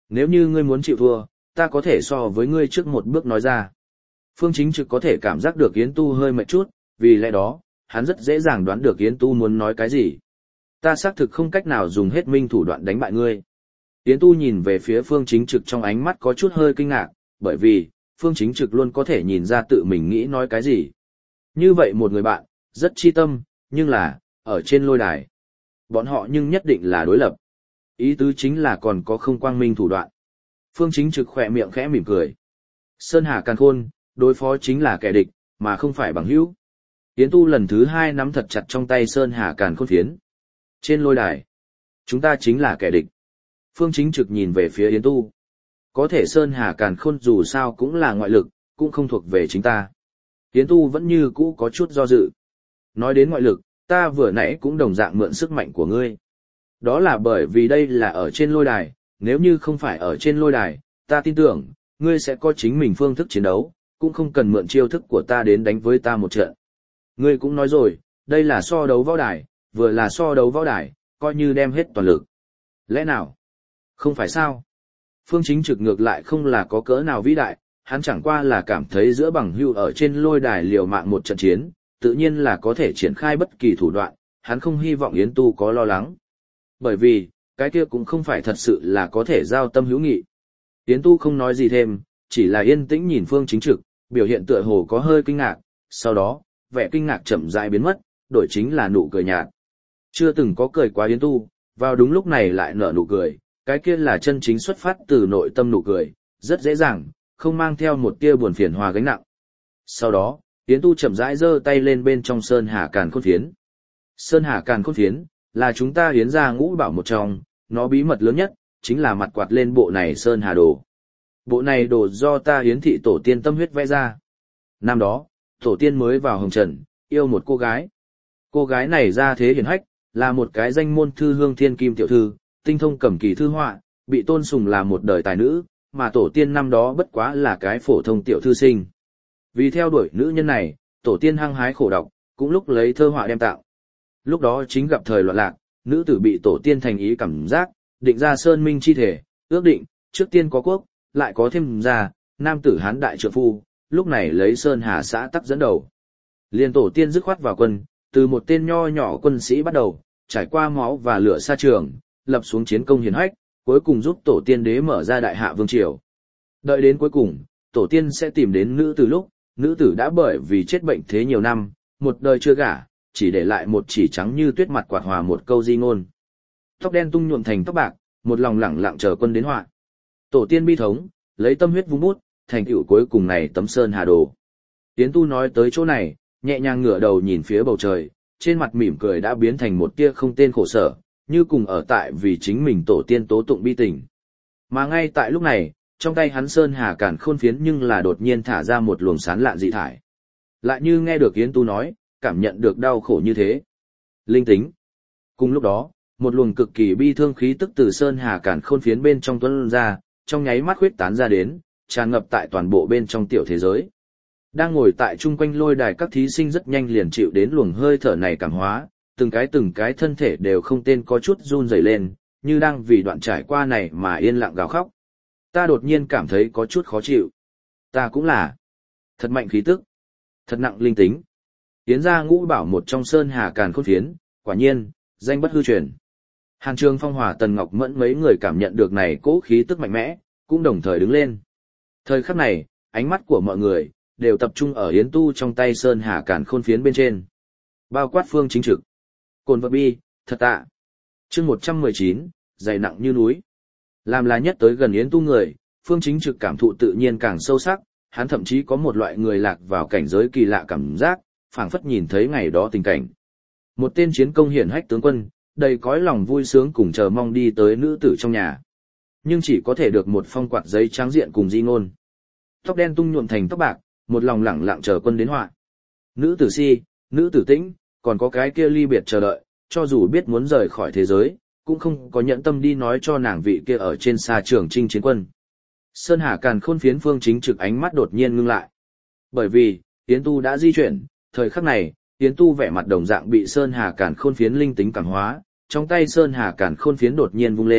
Nếu như ngươi muốn chịu thua, ta có thể so với ngươi trước một bước nói ra. Phương Chính Trực có thể cảm giác được Yến Tu hơi mệt chút, vì lẽ đó, hắn rất dễ dàng đoán được Yến Tu muốn nói cái gì. Ta xác thực không cách nào dùng hết minh thủ đoạn đánh bại ngươi. Yến Tu nhìn về phía Phương Chính Trực trong ánh mắt có chút hơi kinh ngạc, bởi vì, Phương Chính Trực luôn có thể nhìn ra tự mình nghĩ nói cái gì. Như vậy một người bạn, rất chi tâm, nhưng là, ở trên lôi đài. Bọn họ nhưng nhất định là đối lập. Ý tứ chính là còn có không quang minh thủ đoạn. Phương Chính Trực khỏe miệng khẽ mỉm cười. Sơn Hà Càn Khôn, đối phó chính là kẻ địch, mà không phải bằng hữu. Yến Tu lần thứ hai nắm thật chặt trong tay Sơn Hà Càn Khôn phiến. Trên lôi đài, chúng ta chính là kẻ địch. Phương Chính Trực nhìn về phía Yến Tu. Có thể Sơn Hà Càn Khôn dù sao cũng là ngoại lực, cũng không thuộc về chính ta. Yến Tu vẫn như cũ có chút do dự. Nói đến ngoại lực, ta vừa nãy cũng đồng dạng mượn sức mạnh của ngươi. Đó là bởi vì đây là ở trên lôi đài, nếu như không phải ở trên lôi đài, ta tin tưởng, ngươi sẽ có chính mình phương thức chiến đấu, cũng không cần mượn chiêu thức của ta đến đánh với ta một trận. Ngươi cũng nói rồi, đây là so đấu võ đài, vừa là so đấu võ đài, coi như đem hết toàn lực. Lẽ nào? Không phải sao? Phương Chính Trực ngược lại không là có cỡ nào vĩ đại, hắn chẳng qua là cảm thấy giữa bằng hữu ở trên lôi đài liều mạng một trận chiến, tự nhiên là có thể triển khai bất kỳ thủ đoạn, hắn không hy vọng Yến Tu có lo lắng. Bởi vì, cái kia cũng không phải thật sự là có thể giao tâm hữu nghị. Yến Tu không nói gì thêm, chỉ là yên tĩnh nhìn Phương Chính Trực, biểu hiện tựa hồ có hơi kinh ngạc, sau đó, vẻ kinh ngạc chậm rãi biến mất, đổi chính là nụ cười nhạt. Chưa từng có cười quá Yến Tu, vào đúng lúc này lại nở nụ cười, cái kia là chân chính xuất phát từ nội tâm nụ cười, rất dễ dàng, không mang theo một tia buồn phiền hòa gánh nặng. Sau đó, Yến Tu chậm rãi giơ tay lên bên trong Sơn Hà Càn Khôn phiến. Sơn Hà Càn Khôn phiến là chúng ta hiến ra ngũ bảo một trong, nó bí mật lớn nhất chính là mặt quạt lên bộ này Sơn Hà đồ. Bộ này đồ do ta hiến thị tổ tiên tâm huyết vẽ ra. Năm đó, tổ tiên mới vào hồng trần, yêu một cô gái. Cô gái này ra thế hiển hách, là một cái danh môn thư hương thiên kim tiểu thư, tinh thông cầm kỳ thư họa, bị tôn sùng là một đời tài nữ, mà tổ tiên năm đó bất quá là cái phổ thông tiểu thư sinh. Vì theo đuổi nữ nhân này, tổ tiên hăng hái khổ đọc, cũng lúc lấy thơ họa đem tạo. Lúc đó chính gặp thời loạn lạc, nữ tử bị tổ tiên thành ý cảm giác, định ra sơn minh chi thể, ước định, trước tiên có quốc, lại có thêm gia, nam tử hán đại trượng phu, lúc này lấy Sơn Hà xã tắc dẫn đầu. Liên tổ tiên dứt khoát vào quân, từ một tên nho nhỏ quân sĩ bắt đầu, trải qua máu và lửa xa trường, lập xuống chiến công hiển hách, cuối cùng giúp tổ tiên đế mở ra đại hạ vương triều. Đợi đến cuối cùng, tổ tiên sẽ tìm đến nữ tử lúc, nữ tử đã bởi vì chết bệnh thế nhiều năm, một đời chưa gả, chỉ để lại một chỉ trắng như tuyết mặt quạt hòa một câu di ngôn. Tóc đen tung nhuộm thành tóc bạc, một lòng lẳng lặng chờ quân đến họa. Tổ tiên bi thống, lấy tâm huyết vung bút, thành tựu cuối cùng này tấm Sơn Hà đồ. Yến Tu nói tới chỗ này, nhẹ nhàng ngửa đầu nhìn phía bầu trời, trên mặt mỉm cười đã biến thành một tia không tên khổ sở, như cùng ở tại vì chính mình tổ tiên tố tụng bi tình. Mà ngay tại lúc này, trong tay hắn Sơn Hà Càn Khôn phiến nhưng là đột nhiên thả ra một luồng sán lạn dị thải. Lại như nghe được Yến Tu nói, cảm nhận được đau khổ như thế. Linh tính. Cùng lúc đó, một luồng cực kỳ bi thương khí tức từ Sơn Hà Càn Khôn phiến bên trong tuôn ra, trong nháy mắt khuyết tán ra đến, tràn ngập tại toàn bộ bên trong tiểu thế giới. Đang ngồi tại chung quanh lôi đài các thí sinh rất nhanh liền chịu đến luồng hơi thở này cảm hóa, từng cái từng cái thân thể đều không tên có chút run rẩy lên, như đang vì đoạn trải qua này mà yên lặng gào khóc. Ta đột nhiên cảm thấy có chút khó chịu. Ta cũng là. Thật mạnh khí tức. Thật nặng linh tính. Tiến ra ngũ bảo một trong Sơn Hà Càn Khôn phiến, quả nhiên, danh bất hư truyền. Hàn Trường Phong hòa Tần Ngọc Mẫn mấy người cảm nhận được này cố khí tức mạnh mẽ, cũng đồng thời đứng lên. Thời khắc này, ánh mắt của mọi người đều tập trung ở Yến Tu trong tay Sơn Hà Càn Khôn phiến bên trên. Bao quát Phương Chính Trực. Cồn vật bi, thật tạ. Chương một trăm mười chín, dày nặng như núi. Làm là nhất tới gần Yến Tu người, Phương Chính Trực cảm thụ tự nhiên càng sâu sắc, hắn thậm chí có một loại người lạc vào cảnh giới kỳ lạ cảm giác, phảng phất nhìn thấy ngày đó tình cảnh. Một tên chiến công hiển hách tướng quân, đầy cõi lòng vui sướng cùng chờ mong đi tới nữ tử trong nhà. Nhưng chỉ có thể được một phong quạt giấy trắng diện cùng di ngôn. Tóc đen tung nhuộm thành tóc bạc, một lòng lẳng lặng chờ quân đến họa. Nữ tử si, nữ tử tĩnh, còn có cái kia ly biệt chờ đợi, cho dù biết muốn rời khỏi thế giới, cũng không có nhẫn tâm đi nói cho nàng vị kia ở trên xa trường chinh chiến quân. Sơn Hà Càn Khôn phiến Phương Chính Trực ánh mắt đột nhiên ngưng lại. Bởi vì, Yến Tu đã di chuyển, thời khắc này, Yến Tu vẻ mặt đồng dạng bị Sơn Hà Càn Khôn phiến linh tính cảm hóa, trong tay Sơn Hà Càn Khôn phiến đột nhiên vung lên,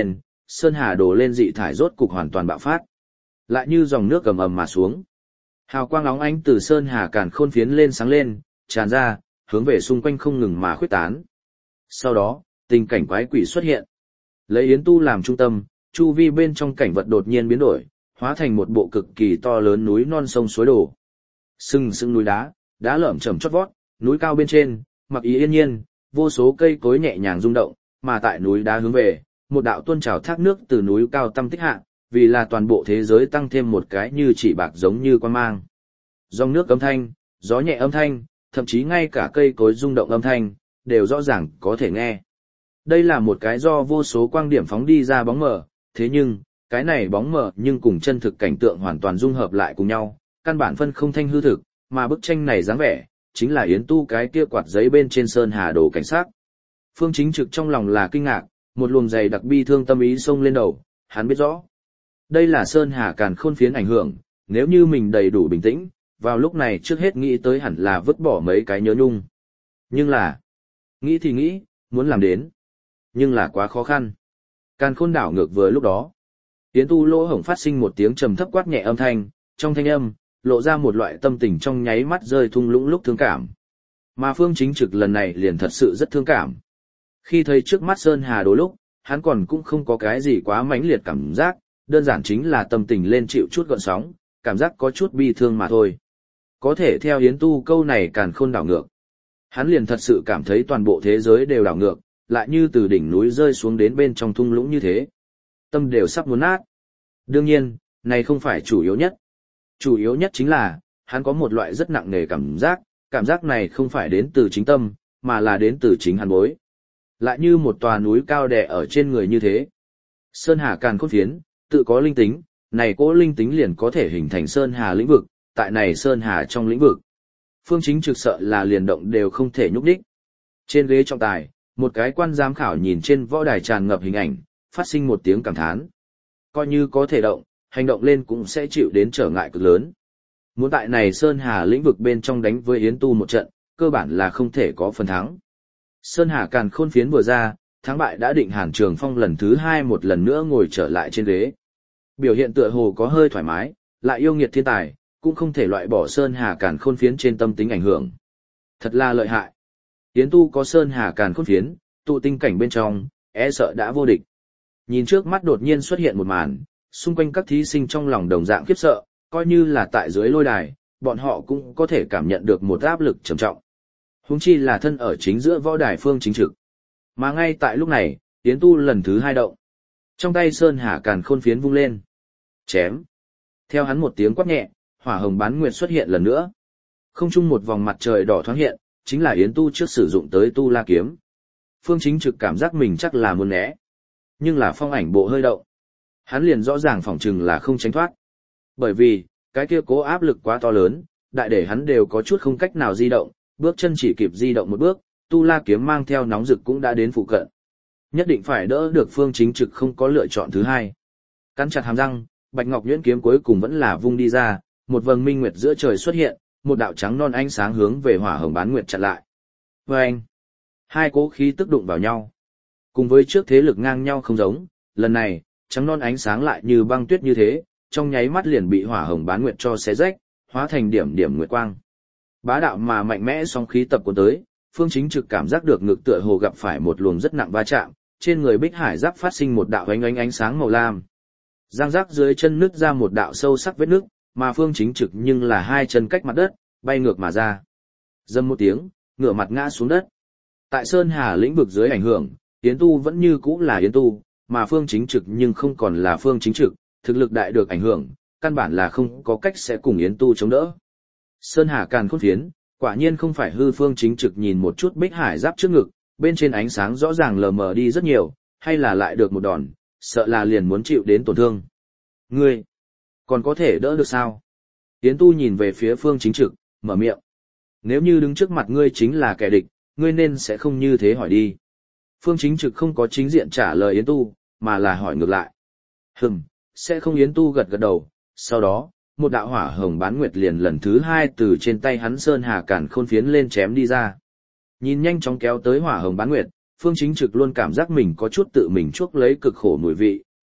sơn hà đổ lên dị thải rốt cục hoàn toàn bạo phát. Lại như dòng nước ầm ầm mà xuống. Hào quang óng ánh từ sơn hà càn khôn phiến lên sáng lên, tràn ra, hướng về xung quanh không ngừng mà khuyết tán. Sau đó, tình cảnh quái quỷ xuất hiện. Lấy Yến Tu làm trung tâm, chu vi bên trong cảnh vật đột nhiên biến đổi, hóa thành một bộ cực kỳ to lớn núi non sông suối đổ. Sừng sững núi đá, đá lởm chởm chót vót, núi cao bên trên, mặc ý yên nhiên, vô số cây cối nhẹ nhàng rung động, mà tại núi đá hướng về, một đạo tuôn trào thác nước từ núi cao tâm tích hạ, vì là toàn bộ thế giới tăng thêm một cái như chỉ bạc giống như quan mang. Dòng nước âm thanh, gió nhẹ âm thanh, thậm chí ngay cả cây cối rung động âm thanh, đều rõ ràng có thể nghe. Đây là một cái do vô số quang điểm phóng đi ra bóng mờ, thế nhưng, cái này bóng mờ nhưng cùng chân thực cảnh tượng hoàn toàn dung hợp lại cùng nhau, căn bản phân không thanh hư thực, mà bức tranh này dáng vẻ, chính là Yến Tu cái kia quạt giấy bên trên sơn hà đồ cảnh sát. Phương Chính Trực trong lòng là kinh ngạc, một luồng dày đặc bi thương tâm ý xông lên đầu, hắn biết rõ. Đây là sơn hà càn khôn phiến ảnh hưởng, nếu như mình đầy đủ bình tĩnh, vào lúc này trước hết nghĩ tới hẳn là vứt bỏ mấy cái nhớ nhung. Nhưng là, nghĩ thì nghĩ, muốn làm đến, nhưng là quá khó khăn. Càn khôn đảo ngược vừa lúc đó. Yến Tu lỗ hổng phát sinh một tiếng trầm thấp quát nhẹ âm thanh, trong thanh âm, lộ ra một loại tâm tình trong nháy mắt rơi thung lũng lúc thương cảm. Mà Phương Chính Trực lần này liền thật sự rất thương cảm. Khi thấy trước mắt Sơn Hà Đồ lúc, hắn còn cũng không có cái gì quá mãnh liệt cảm giác, đơn giản chính là tâm tình lên chịu chút gợn sóng, cảm giác có chút bi thương mà thôi. Có thể theo Yến Tu câu này càn khôn đảo ngược. Hắn liền thật sự cảm thấy toàn bộ thế giới đều đảo ngược, lại như từ đỉnh núi rơi xuống đến bên trong thung lũng như thế. Tâm đều sắp muốn nát. Đương nhiên, này không phải chủ yếu nhất. Chủ yếu nhất chính là, hắn có một loại rất nặng nề cảm giác, cảm giác này không phải đến từ chính tâm, mà là đến từ chính hắn bối. Lại như một tòa núi cao đè ở trên người như thế. Sơn Hà càn khôn phiến, tự có linh tính, này cỗ linh tính liền có thể hình thành Sơn Hà lĩnh vực, tại này Sơn Hà trong lĩnh vực. Phương Chính Trực sợ là liền động đều không thể nhúc đích. Trên ghế trọng tài, một cái quan giám khảo nhìn trên võ đài tràn ngập hình ảnh, phát sinh một tiếng cảm thán. Coi như có thể động, hành động lên cũng sẽ chịu đến trở ngại cực lớn. Muốn tại này Sơn Hà lĩnh vực bên trong đánh với Yến Tu một trận, cơ bản là không thể có phần thắng. Sơn Hà càn khôn phiến vừa ra, thắng bại đã định. Hàn Trường Phong lần thứ hai một lần nữa ngồi trở lại trên ghế. Biểu hiện tựa hồ có hơi thoải mái, lại yêu nghiệt thiên tài, cũng không thể loại bỏ Sơn Hà càn khôn phiến trên tâm tính ảnh hưởng. Thật là lợi hại. Yến Tu có Sơn Hà càn khôn phiến, tụ tinh cảnh bên trong, e sợ đã vô địch. Nhìn trước mắt đột nhiên xuất hiện một màn, xung quanh các thí sinh trong lòng đồng dạng khiếp sợ, coi như là tại dưới lôi đài, bọn họ cũng có thể cảm nhận được một áp lực trầm trọng. Huống chi là thân ở chính giữa võ đài Phương Chính Trực. Mà ngay tại lúc này, Yến Tu lần thứ hai động. Trong tay Sơn Hà càn khôn phiến vung lên. Chém. Theo hắn một tiếng quát nhẹ, hỏa hồng bán nguyệt xuất hiện lần nữa. Không trung một vòng mặt trời đỏ thoáng hiện, chính là Yến Tu trước sử dụng tới Tu La kiếm. Phương Chính Trực cảm giác mình chắc là muốn né. Nhưng là phong ảnh bộ hơi động. Hắn liền rõ ràng phỏng chừng là không tránh thoát. Bởi vì, cái kia cố áp lực quá to lớn, đại để hắn đều có chút không cách nào di động, bước chân chỉ kịp di động một bước, Tu La kiếm mang theo nóng rực cũng đã đến phụ cận. Nhất định phải đỡ được Phương Chính Trực không có lựa chọn thứ hai. Cắn chặt hàm răng, Bạch Ngọc Nhuyễn kiếm cuối cùng vẫn là vung đi ra, một vầng minh nguyệt giữa trời xuất hiện, một đạo trắng non ánh sáng hướng về hỏa hồng bán nguyệt chặn lại. Và anh, hai cố khí tức đụng vào nhau. Cùng với trước thế lực ngang nhau không giống, lần này, trắng non ánh sáng lại như băng tuyết như thế, trong nháy mắt liền bị hỏa hồng bán nguyệt cho xé rách, hóa thành điểm điểm nguyệt quang. Bá đạo mà mạnh mẽ song khí tập cuốn tới, Phương Chính Trực cảm giác được ngực tựa hồ gặp phải một luồng rất nặng va chạm, trên người Bích Hải Giáp phát sinh một đạo ánh ánh ánh sáng màu lam. Giang giác dưới chân nứt ra một đạo sâu sắc vết nứt, mà Phương Chính Trực nhưng là hai chân cách mặt đất, bay ngược mà ra. Dầm một tiếng, ngửa mặt ngã xuống đất. Tại Sơn Hà lĩnh vực dưới ảnh hưởng, Yến Tu vẫn như cũ là Yến Tu, mà Phương Chính Trực nhưng không còn là Phương Chính Trực, thực lực đại được ảnh hưởng, căn bản là không có cách sẽ cùng Yến Tu chống đỡ. Sơn Hà càn khôn phiến, quả nhiên không phải hư. Phương Chính Trực nhìn một chút Bích Hải Giáp trước ngực, bên trên ánh sáng rõ ràng lờ mờ đi rất nhiều, hay là lại được một đòn, sợ là liền muốn chịu đến tổn thương. Ngươi, còn có thể đỡ được sao? Yến Tu nhìn về phía Phương Chính Trực, mở miệng. Nếu như đứng trước mặt ngươi chính là kẻ địch, ngươi nên sẽ không như thế hỏi đi. Phương Chính Trực không có chính diện trả lời Yến Tu, mà là hỏi ngược lại. Hừm, sẽ không. Yến Tu gật gật đầu, sau đó, một đạo hỏa hồng bán nguyệt liền lần thứ hai từ trên tay hắn Sơn Hà càn khôn phiến lên chém đi ra. Nhìn nhanh chóng kéo tới hỏa hồng bán nguyệt, Phương Chính Trực luôn cảm giác mình có chút tự mình chuốc lấy cực khổ mùi vị,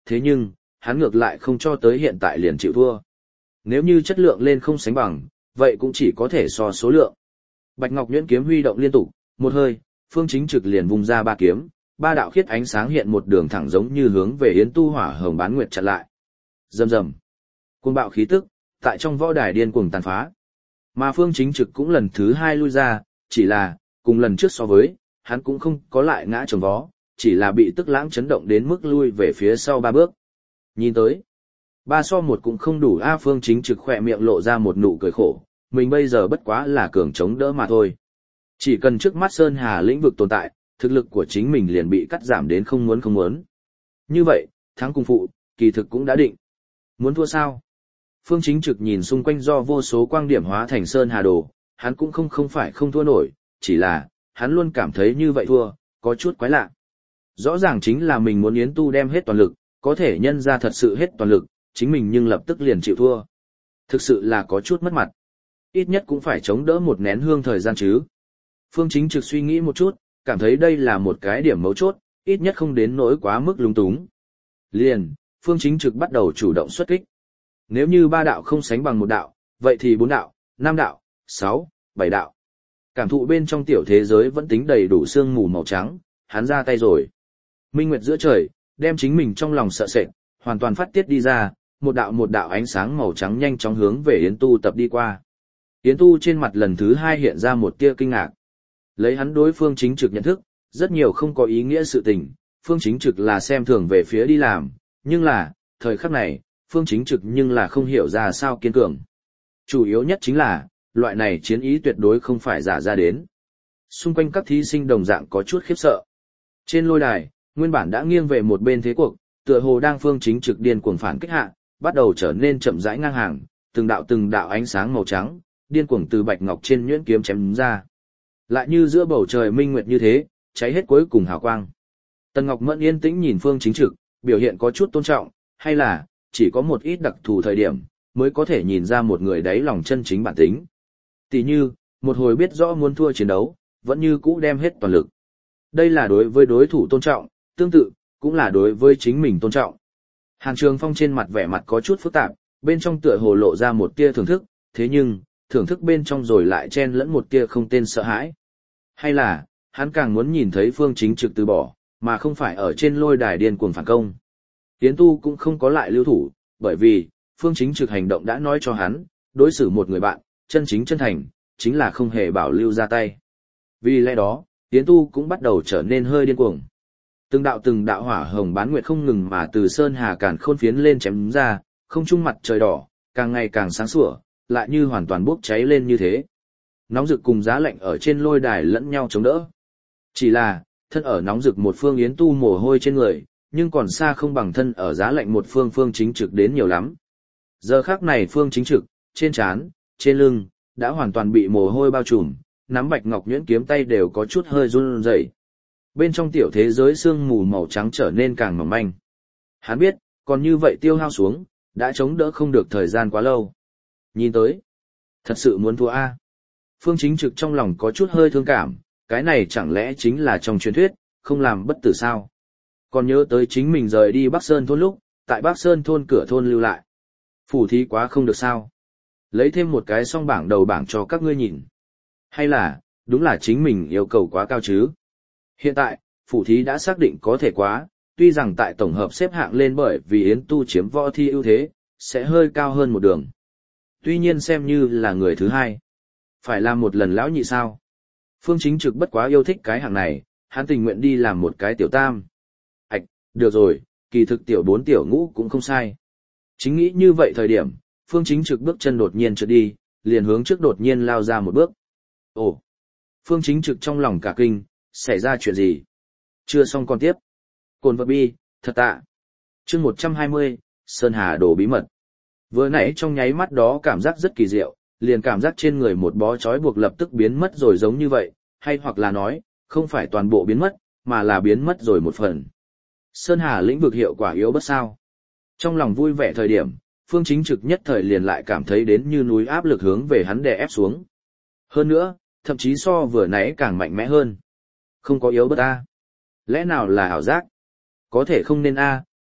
thế nhưng, hắn ngược lại không cho tới hiện tại liền chịu thua. Nếu như chất lượng lên không sánh bằng, vậy cũng chỉ có thể so số lượng. Bạch Ngọc Nhuyễn kiếm huy động liên tục, một hơi, Phương Chính Trực liền vung ra ba kiếm, ba đạo khiết ánh sáng hiện một đường thẳng giống như hướng về Yến Tu Hỏa Hồng Bán Nguyệt chặn lại. Rầm rầm. Cuồng bạo khí tức, tại trong võ đài điên cuồng tàn phá. Mà Phương Chính Trực cũng lần thứ hai lui ra, chỉ là, cùng lần trước so với, hắn cũng không có lại ngã trồng vó, chỉ là bị tức lãng chấn động đến mức lui về phía sau ba bước. Nhìn tới, ba so một cũng không đủ. A Phương Chính Trực khỏe miệng lộ ra một nụ cười khổ, mình bây giờ bất quá là cường chống đỡ mà thôi. Chỉ cần trước mắt Sơn Hà lĩnh vực tồn tại, thực lực của chính mình liền bị cắt giảm đến không muốn không muốn. Như vậy, thắng cùng phụ, kỳ thực cũng đã định. Muốn thua sao? Phương Chính Trực nhìn xung quanh do vô số quang điểm hóa thành Sơn Hà đồ, hắn cũng không không phải không thua nổi, chỉ là, hắn luôn cảm thấy như vậy thua, có chút quái lạ. Rõ ràng chính là mình muốn Yến Tu đem hết toàn lực, có thể nhân ra thật sự hết toàn lực, chính mình nhưng lập tức liền chịu thua. Thực sự là có chút mất mặt. Ít nhất cũng phải chống đỡ một nén hương thời gian chứ. Phương Chính Trực suy nghĩ một chút, cảm thấy đây là một cái điểm mấu chốt, ít nhất không đến nỗi quá mức lung túng. Liền, Phương Chính Trực bắt đầu chủ động xuất kích. Nếu như ba đạo không sánh bằng một đạo, vậy thì bốn đạo, năm đạo, sáu, bảy đạo. Cảm thụ bên trong tiểu thế giới vẫn tính đầy đủ sương mù màu trắng, hắn ra tay rồi. Minh nguyệt giữa trời, đem chính mình trong lòng sợ sệt, hoàn toàn phát tiết đi ra, một đạo một đạo ánh sáng màu trắng nhanh chóng hướng về Yến Tu tập đi qua. Yến Tu trên mặt lần thứ hai hiện ra một tia kinh ngạc. Lấy hắn đối Phương Chính Trực nhận thức, rất nhiều không có ý nghĩa sự tình, Phương Chính Trực là xem thường về phía đi làm, nhưng là, thời khắc này, Phương Chính Trực nhưng là không hiểu ra sao kiên cường. Chủ yếu nhất chính là, loại này chiến ý tuyệt đối không phải giả ra đến. Xung quanh các thí sinh đồng dạng có chút khiếp sợ. Trên lôi đài, nguyên bản đã nghiêng về một bên thế cuộc, tựa hồ đang Phương Chính Trực điên cuồng phản kích hạ, bắt đầu trở nên chậm rãi ngang hàng, từng đạo từng đạo ánh sáng màu trắng, điên cuồng từ bạch ngọc trên nhuyễn kiếm chém ra. Lại như giữa bầu trời minh nguyệt như thế, cháy hết cuối cùng hào quang. Tần Ngọc Mẫn yên tĩnh nhìn Phương Chính Trực, biểu hiện có chút tôn trọng, hay là, chỉ có một ít đặc thù thời điểm, mới có thể nhìn ra một người đáy lòng chân chính bản tính. Tỷ như, một hồi biết rõ muốn thua chiến đấu, vẫn như cũ đem hết toàn lực. Đây là đối với đối thủ tôn trọng, tương tự, cũng là đối với chính mình tôn trọng. Hàn Trường Phong trên mặt vẻ mặt có chút phức tạp, bên trong tựa hồ lộ ra một tia thưởng thức, thế nhưng, thưởng thức bên trong rồi lại chen lẫn một tia không tên sợ hãi. Hay là, hắn càng muốn nhìn thấy Phương Chính Trực từ bỏ, mà không phải ở trên lôi đài điên cuồng phản công. Yến Tu cũng không có lại lưu thủ, bởi vì, Phương Chính Trực hành động đã nói cho hắn, đối xử một người bạn, chân chính chân thành, chính là không hề bảo lưu ra tay. Vì lẽ đó, Yến Tu cũng bắt đầu trở nên hơi điên cuồng. Từng đạo từng đạo hỏa hồng bán nguyệt không ngừng mà từ sơn hà càn khôn phiến lên chém ra, không trung mặt trời đỏ, càng ngày càng sáng sủa, lại như hoàn toàn bốc cháy lên như thế. Nóng rực cùng giá lạnh ở trên lôi đài lẫn nhau chống đỡ. Chỉ là, thân ở nóng rực một phương Yến Tu mồ hôi trên người, nhưng còn xa không bằng thân ở giá lạnh một phương Phương Chính Trực đến nhiều lắm. Giờ khắc này Phương Chính Trực, trên trán, trên lưng, đã hoàn toàn bị mồ hôi bao trùm, nắm bạch ngọc nhuyễn kiếm tay đều có chút hơi run rẩy. Bên trong tiểu thế giới sương mù màu trắng trở nên càng mỏng manh. Hắn biết, còn như vậy tiêu hao xuống, đã chống đỡ không được thời gian quá lâu. Nhìn tới, thật sự muốn thua a. Phương Chính Trực trong lòng có chút hơi thương cảm, cái này chẳng lẽ chính là trong truyền thuyết, không làm bất tử sao? Còn nhớ tới chính mình rời đi Bắc Sơn thôn lúc, tại Bắc Sơn thôn cửa thôn lưu lại. Phủ thí quá không được sao? Lấy thêm một cái song bảng đầu bảng cho các ngươi nhìn. Hay là, đúng là chính mình yêu cầu quá cao chứ? Hiện tại, phủ thí đã xác định có thể quá, tuy rằng tại tổng hợp xếp hạng lên bởi vì Yến Tu chiếm võ thi ưu thế, sẽ hơi cao hơn một đường. Tuy nhiên xem như là người thứ hai. Phải làm một lần lão nhị sao? Phương Chính Trực bất quá yêu thích cái hạng này, hắn tình nguyện đi làm một cái tiểu tam. Ảch, được rồi, kỳ thực tiểu bốn tiểu ngũ cũng không sai. Chính nghĩ như vậy thời điểm, Phương Chính Trực bước chân đột nhiên trượt đi, liền hướng trước đột nhiên lao ra một bước. Ồ! Phương Chính Trực trong lòng cả kinh, xảy ra chuyện gì? Chưa xong còn tiếp. Cồn vật bi, thật tạ. Chương một trăm hai mươi, Sơn Hà đồ bí mật. Vừa nãy trong nháy mắt đó cảm giác rất kỳ diệu, liền cảm giác trên người một bó trói buộc lập tức biến mất rồi giống như vậy, hay hoặc là nói, không phải toàn bộ biến mất, mà là biến mất rồi một phần. Sơn Hà lĩnh vực hiệu quả yếu bất sao. Trong lòng vui vẻ thời điểm, Phương Chính Trực nhất thời liền lại cảm thấy đến như núi áp lực hướng về hắn đè ép xuống. Hơn nữa, thậm chí so vừa nãy càng mạnh mẽ hơn. Không có yếu bất a. Lẽ nào là ảo giác? Có thể không nên a,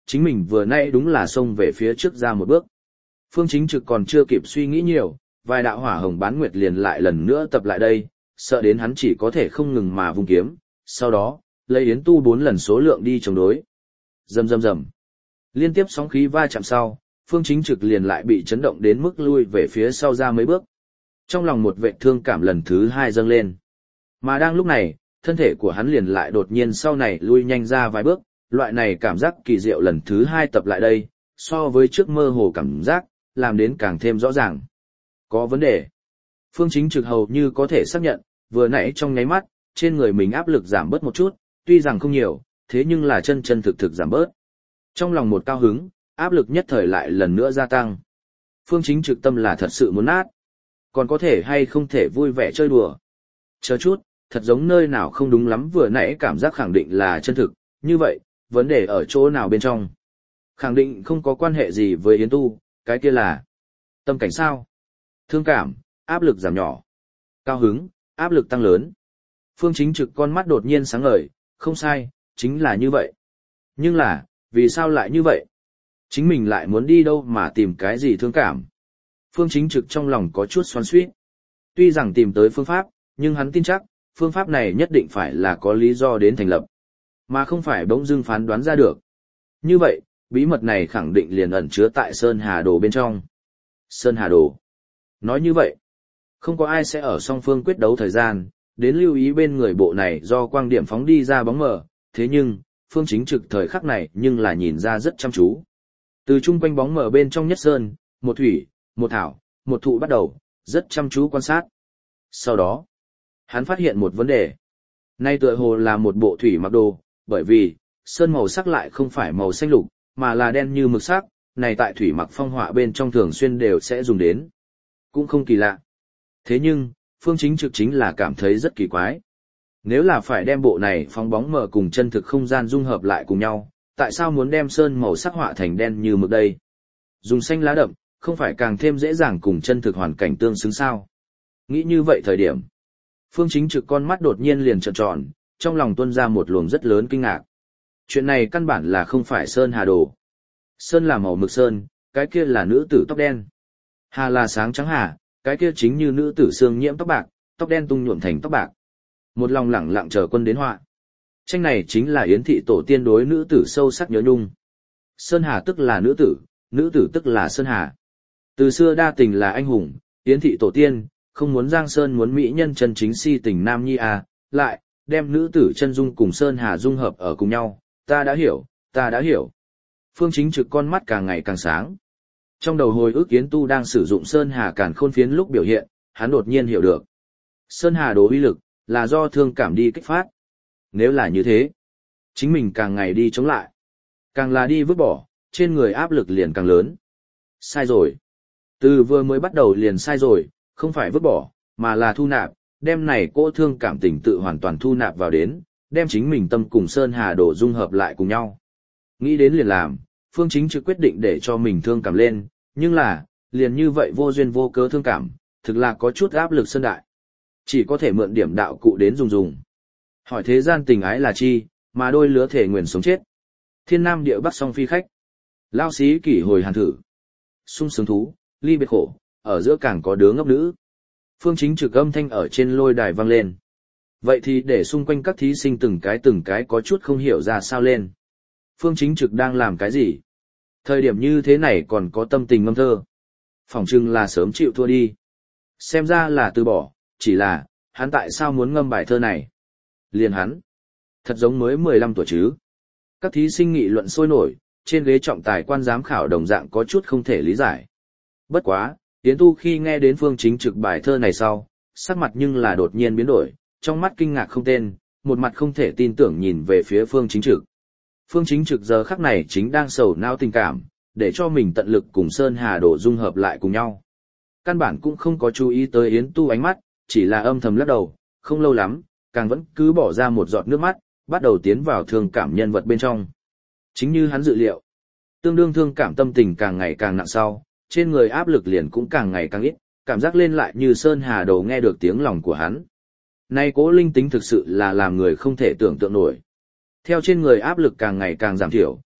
chính mình vừa nãy đúng là xông về phía trước ra một bước. Phương Chính Trực còn chưa kịp suy nghĩ nhiều, vài đạo hỏa hồng bán nguyệt liền lại lần nữa tập lại đây, sợ đến hắn chỉ có thể không ngừng mà vung kiếm, sau đó, lấy Yến Tu bốn lần số lượng đi chống đối. Rầm rầm rầm. Liên tiếp sóng khí va chạm sau, Phương Chính Trực liền lại bị chấn động đến mức lui về phía sau ra mấy bước. Trong lòng một vệ thương cảm lần thứ hai dâng lên. Mà đang lúc này, thân thể của hắn liền lại đột nhiên sau này lui nhanh ra vài bước, loại này cảm giác kỳ diệu lần thứ hai tập lại đây, so với trước mơ hồ cảm giác, làm đến càng thêm rõ ràng. Có vấn đề. Phương Chính Trực hầu như có thể xác nhận, vừa nãy trong nháy mắt, trên người mình áp lực giảm bớt một chút, tuy rằng không nhiều, thế nhưng là chân chân thực thực giảm bớt. Trong lòng một cao hứng, áp lực nhất thời lại lần nữa gia tăng. Phương Chính Trực tâm là thật sự muốn nát. Còn có thể hay không thể vui vẻ chơi đùa. Chờ chút, thật giống nơi nào không đúng lắm, vừa nãy cảm giác khẳng định là chân thực, như vậy, vấn đề ở chỗ nào bên trong? Khẳng định không có quan hệ gì với Yến Tu, cái kia là tâm cảnh sao? Thương cảm, áp lực giảm nhỏ. Cao hứng, áp lực tăng lớn. Phương Chính Trực con mắt đột nhiên sáng ngời, không sai, chính là như vậy. Nhưng là, vì sao lại như vậy? Chính mình lại muốn đi đâu mà tìm cái gì thương cảm? Phương Chính Trực trong lòng có chút xoắn xuýt. Tuy rằng tìm tới phương pháp, nhưng hắn tin chắc, phương pháp này nhất định phải là có lý do đến thành lập, mà không phải bỗng dưng phán đoán ra được. Như vậy, bí mật này khẳng định liền ẩn chứa tại Sơn Hà Đồ bên trong. Sơn Hà Đồ. Nói như vậy, không có ai sẽ ở song phương quyết đấu thời gian, đến lưu ý bên người bộ này do quang điểm phóng đi ra bóng mờ, thế nhưng, Phương Chính Trực thời khắc này nhưng là nhìn ra rất chăm chú. Từ chung quanh bóng mờ bên trong nhất sơn, một thủy, một thảo, một thụ bắt đầu, rất chăm chú quan sát. Sau đó, hắn phát hiện một vấn đề. Nay tựa hồ là một bộ thủy mặc đồ, bởi vì, sơn màu sắc lại không phải màu xanh lục, mà là đen như mực sắc, này tại thủy mặc phong họa bên trong thường xuyên đều sẽ dùng đến. Cũng không kỳ lạ. Thế nhưng, Phương Chính Trực chính là cảm thấy rất kỳ quái. Nếu là phải đem bộ này phóng bóng mờ cùng chân thực không gian dung hợp lại cùng nhau, tại sao muốn đem sơn màu sắc họa thành đen như mực đây? Dùng xanh lá đậm, không phải càng thêm dễ dàng cùng chân thực hoàn cảnh tương xứng sao? Nghĩ như vậy thời điểm, Phương Chính Trực con mắt đột nhiên liền trợn tròn, trong lòng tuôn ra một luồng rất lớn kinh ngạc. Chuyện này căn bản là không phải Sơn Hà Đồ. Sơn là màu mực sơn, cái kia là nữ tử tóc đen. Hà là sáng trắng hà, cái kia chính như nữ tử xương nhiễm tóc bạc, tóc đen tung nhuộm thành tóc bạc. Một lòng lẳng lặng chờ quân đến họa. Tranh này chính là Yến thị tổ tiên đối nữ tử sâu sắc nhớ nhung. Sơn Hà tức là nữ tử, nữ tử tức là Sơn Hà. Từ xưa đa tình là anh hùng, Yến thị tổ tiên, không muốn Giang Sơn muốn mỹ nhân chân chính si tình nam nhi à, lại, đem nữ tử chân dung cùng Sơn Hà dung hợp ở cùng nhau, ta đã hiểu, ta đã hiểu. Phương Chính Trực con mắt càng ngày càng sáng. Trong đầu hồi ức Yến Tu đang sử dụng Sơn Hà Càn Khôn Phiến lúc biểu hiện, hắn đột nhiên hiểu được. Sơn Hà đồ uy lực, là do thương cảm đi kích phát. Nếu là như thế, chính mình càng ngày đi chống lại. Càng là đi vứt bỏ, trên người áp lực liền càng lớn. Sai rồi. Từ vừa mới bắt đầu liền sai rồi, không phải vứt bỏ, mà là thu nạp, đem này cỗ thương cảm tình tự hoàn toàn thu nạp vào đến, đem chính mình tâm cùng Sơn Hà đồ dung hợp lại cùng nhau. Nghĩ đến liền làm, Phương Chính Trực quyết định để cho mình thương cảm lên, nhưng là, liền như vậy vô duyên vô cớ thương cảm, thực là có chút áp lực sơn đại. Chỉ có thể mượn điểm đạo cụ đến dùng dùng. Hỏi thế gian tình ái là chi, mà đôi lứa thể nguyện sống chết. Thiên nam địa bắc song phi khách. Lao xí kỷ hồi hàn thử. Sung sướng thú, ly biệt khổ, ở giữa càng có đứa ngốc nữ. Phương Chính Trực âm thanh ở trên lôi đài vang lên. Vậy thì để xung quanh các thí sinh từng cái từng cái có chút không hiểu ra sao lên. Phương Chính Trực đang làm cái gì? Thời điểm như thế này còn có tâm tình ngâm thơ. Phỏng chừng là sớm chịu thua đi. Xem ra là từ bỏ, chỉ là, hắn tại sao muốn ngâm bài thơ này? Liền hắn. Thật giống mới mười lăm tuổi chứ. Các thí sinh nghị luận sôi nổi, trên ghế trọng tài quan giám khảo đồng dạng có chút không thể lý giải. Bất quá, Yến Tu khi nghe đến Phương Chính Trực bài thơ này sau, sắc mặt nhưng là đột nhiên biến đổi, trong mắt kinh ngạc không tên, một mặt không thể tin tưởng nhìn về phía Phương Chính Trực. Phương Chính Trực giờ khắc này chính đang sầu não tình cảm, để cho mình tận lực cùng Sơn Hà Đồ dung hợp lại cùng nhau. Căn bản cũng không có chú ý tới Yến Tu ánh mắt, chỉ là âm thầm lắc đầu, không lâu lắm, càng vẫn cứ bỏ ra một giọt nước mắt, bắt đầu tiến vào thương cảm nhân vật bên trong. Chính như hắn dự liệu, tương đương thương cảm tâm tình càng ngày càng nặng sau, trên người áp lực liền cũng càng ngày càng ít, cảm giác lên lại như Sơn Hà Đồ nghe được tiếng lòng của hắn. Nay cố linh tính thực sự là làm người không thể tưởng tượng nổi. Theo trên người áp lực càng ngày càng giảm thiểu,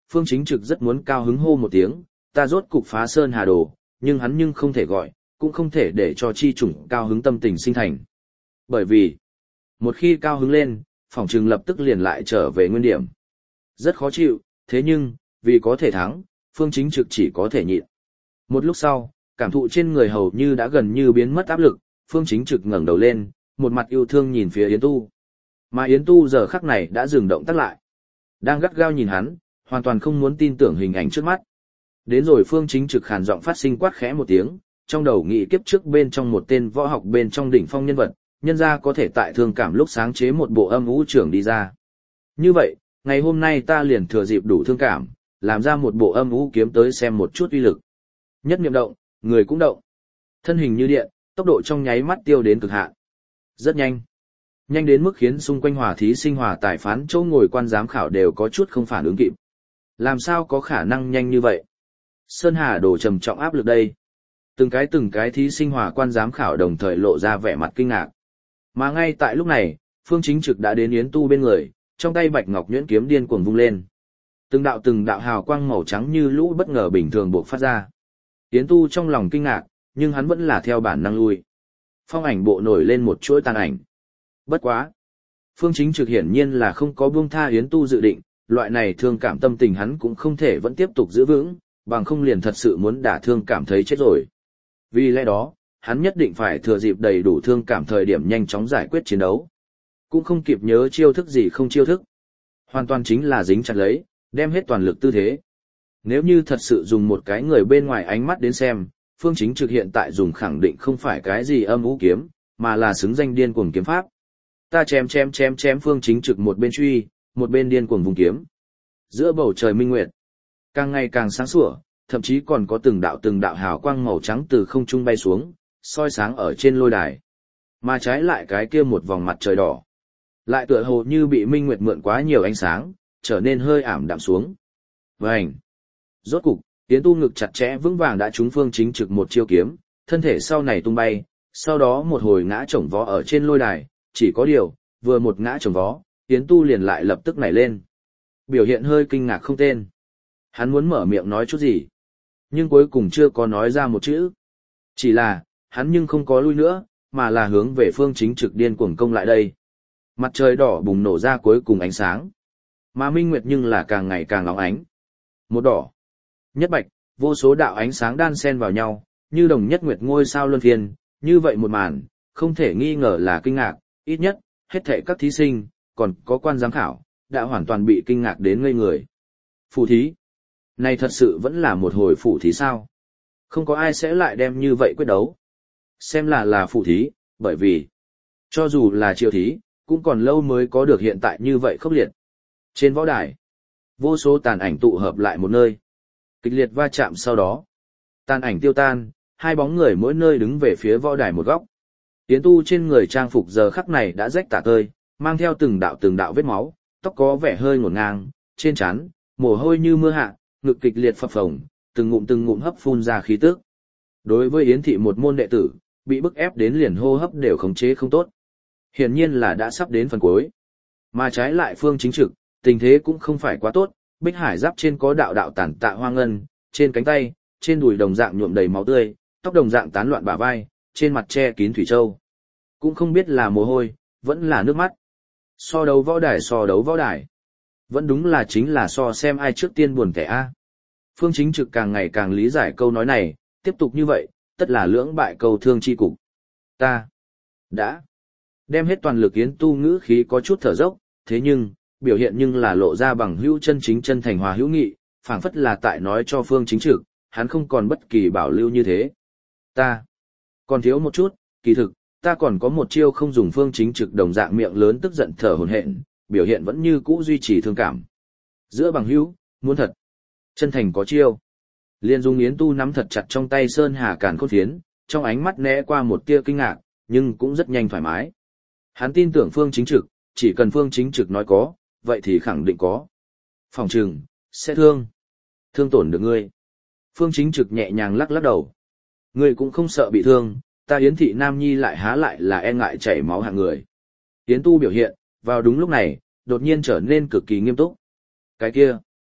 Phương Chính Trực rất muốn cao hứng hô một tiếng, ta rốt cục phá sơn hà đồ, nhưng hắn nhưng không thể gọi, cũng không thể để cho chi chủng cao hứng tâm tình sinh thành. Bởi vì, một khi cao hứng lên, phỏng chừng lập tức liền lại trở về nguyên điểm. Rất khó chịu, thế nhưng, vì có thể thắng, Phương Chính Trực chỉ có thể nhịn. Một lúc sau, cảm thụ trên người hầu như đã gần như biến mất áp lực, Phương Chính Trực ngẩng đầu lên, một mặt yêu thương nhìn phía Yến Tu. Mà Yến Tu giờ khắc này đã dừng động tác lại. Đang gắt gao nhìn hắn, hoàn toàn không muốn tin tưởng hình ảnh trước mắt. Đến rồi Phương Chính Trực khàn giọng phát sinh quát khẽ một tiếng, trong đầu nghĩ kiếp trước bên trong một tên võ học bên trong đỉnh phong nhân vật, nhân ra có thể tại thương cảm lúc sáng chế một bộ âm vũ trưởng đi ra. Như vậy, ngày hôm nay ta liền thừa dịp đủ thương cảm, làm ra một bộ âm vũ kiếm tới xem một chút uy lực. Nhất niệm động, người cũng động. Thân hình như điện, tốc độ trong nháy mắt tiêu đến cực hạn. Rất nhanh. Nhanh đến mức khiến xung quanh hòa thí sinh hòa tài phán chỗ ngồi quan giám khảo đều có chút không phản ứng kịp. Làm sao có khả năng nhanh như vậy? Sơn Hà đổ trầm trọng áp lực đây. Từng cái từng cái thí sinh hòa quan giám khảo đồng thời lộ ra vẻ mặt kinh ngạc. Mà ngay tại lúc này, Phương Chính Trực đã đến Yến Tu bên người, trong tay bạch ngọc nhuyễn kiếm điên cuồng vung lên. Từng đạo từng đạo hào quang màu trắng như lũ bất ngờ bình thường bộc phát ra. Yến Tu trong lòng kinh ngạc, nhưng hắn vẫn là theo bản năng lui. Phong ảnh bộ nổi lên một chuỗi tàn ảnh. Bất quá. Phương Chính Trực hiển nhiên là không có buông tha Yến Tu dự định, loại này thương cảm tâm tình hắn cũng không thể vẫn tiếp tục giữ vững, bằng không liền thật sự muốn đả thương cảm thấy chết rồi. Vì lẽ đó, hắn nhất định phải thừa dịp đầy đủ thương cảm thời điểm nhanh chóng giải quyết chiến đấu. Cũng không kịp nhớ chiêu thức gì không chiêu thức. Hoàn toàn chính là dính chặt lấy, đem hết toàn lực tư thế. Nếu như thật sự dùng một cái người bên ngoài ánh mắt đến xem, Phương Chính Trực hiện tại dùng khẳng định không phải cái gì âm vũ kiếm, mà là xứng danh điên cuồng kiếm pháp. Ta chém chém chém chém Phương Chính Trực một bên truy, một bên điên cuồng vùng kiếm. Giữa bầu trời minh nguyệt, càng ngày càng sáng sủa, thậm chí còn có từng đạo từng đạo hào quang màu trắng từ không trung bay xuống, soi sáng ở trên lôi đài. Mà trái lại cái kia một vòng mặt trời đỏ, lại tựa hồ như bị minh nguyệt mượn quá nhiều ánh sáng, trở nên hơi ảm đạm xuống. Vành. Rốt cục, Yến Tu ngực chặt chẽ vững vàng đã trúng Phương Chính Trực một chiêu kiếm, thân thể sau này tung bay, sau đó một hồi ngã chồng vó ở trên lôi đài, chỉ có điều, vừa một ngã chồng vó, Yến Tu liền lại lập tức nảy lên. Biểu hiện hơi kinh ngạc không tên. Hắn muốn mở miệng nói chút gì, nhưng cuối cùng chưa có nói ra một chữ. Chỉ là, hắn nhưng không có lui nữa, mà là hướng về Phương Chính Trực điên cuồng công lại đây. Mặt trời đỏ bùng nổ ra cuối cùng ánh sáng. Mà minh nguyệt nhưng là càng ngày càng óng ánh. Một đỏ, nhất bạch, vô số đạo ánh sáng đan xen vào nhau, như đồng nhất nguyệt ngôi sao luân phiên, như vậy một màn, không thể nghi ngờ là kinh ngạc, ít nhất, hết thảy các thí sinh, còn có quan giám khảo, đã hoàn toàn bị kinh ngạc đến ngây người. Phù thí, này thật sự vẫn là một hồi phù thí sao? Không có ai sẽ lại đem như vậy quyết đấu. Xem là là phù thí, bởi vì, cho dù là triều thí, cũng còn lâu mới có được hiện tại như vậy khốc liệt. Trên võ đài, vô số tàn ảnh tụ hợp lại một nơi. Kịch liệt va chạm sau đó. Tàn ảnh tiêu tan, hai bóng người mỗi nơi đứng về phía võ đài một góc. Yến Tu trên người trang phục giờ khắc này đã rách tả tơi, mang theo từng đạo từng đạo vết máu, tóc có vẻ hơi ngổn ngang, trên trán, mồ hôi như mưa hạ, ngực kịch liệt phập phồng, từng ngụm từng ngụm hấp phun ra khí tức. Đối với Yến thị một môn đệ tử, bị bức ép đến liền hô hấp đều khống chế không tốt. Hiển nhiên là đã sắp đến phần cuối. Mà trái lại Phương Chính Trực, tình thế cũng không phải quá tốt, bích hải giáp trên có đạo đạo tản tạ hoa ngân, trên cánh tay, trên đùi đồng dạng nhuộm đầy máu tươi, tóc đồng dạng tán loạn bả vai, trên mặt che kín thủy châu. Cũng không biết là mồ hôi, vẫn là nước mắt. So đấu võ đài so đấu võ đài. Vẫn đúng là chính là so xem ai trước tiên buồn kẻ A. Phương Chính Trực càng ngày càng lý giải câu nói này, tiếp tục như vậy, tất là lưỡng bại câu thương chi cục. Ta đã đem hết toàn lực Yến Tu ngữ khí có chút thở dốc, thế nhưng, biểu hiện nhưng là lộ ra bằng hữu chân chính chân thành hòa hữu nghị, phảng phất là tại nói cho Phương Chính Trực, hắn không còn bất kỳ bảo lưu như thế. Ta còn thiếu một chút, kỳ thực, ta còn có một chiêu không dùng. Phương Chính Trực đồng dạng miệng lớn tức giận thở hổn hển, biểu hiện vẫn như cũ duy trì thương cảm. Giữa bằng hữu, muốn thật, chân thành có chiêu. Liên Dung Yến Tu nắm thật chặt trong tay Sơn Hà Càn Khôn Phiến, trong ánh mắt né qua một tia kinh ngạc, nhưng cũng rất nhanh thoải mái. Hắn tin tưởng Phương Chính Trực, chỉ cần Phương Chính Trực nói có, vậy thì khẳng định có. Phòng trừng, sẽ thương. Thương tổn được ngươi. Phương Chính Trực nhẹ nhàng lắc lắc đầu. Ngươi cũng không sợ bị thương, ta Yến thị Nam Nhi lại há lại là e ngại chảy máu hạng người. Yến Tu biểu hiện, vào đúng lúc này, đột nhiên trở nên cực kỳ nghiêm túc. Cái kia,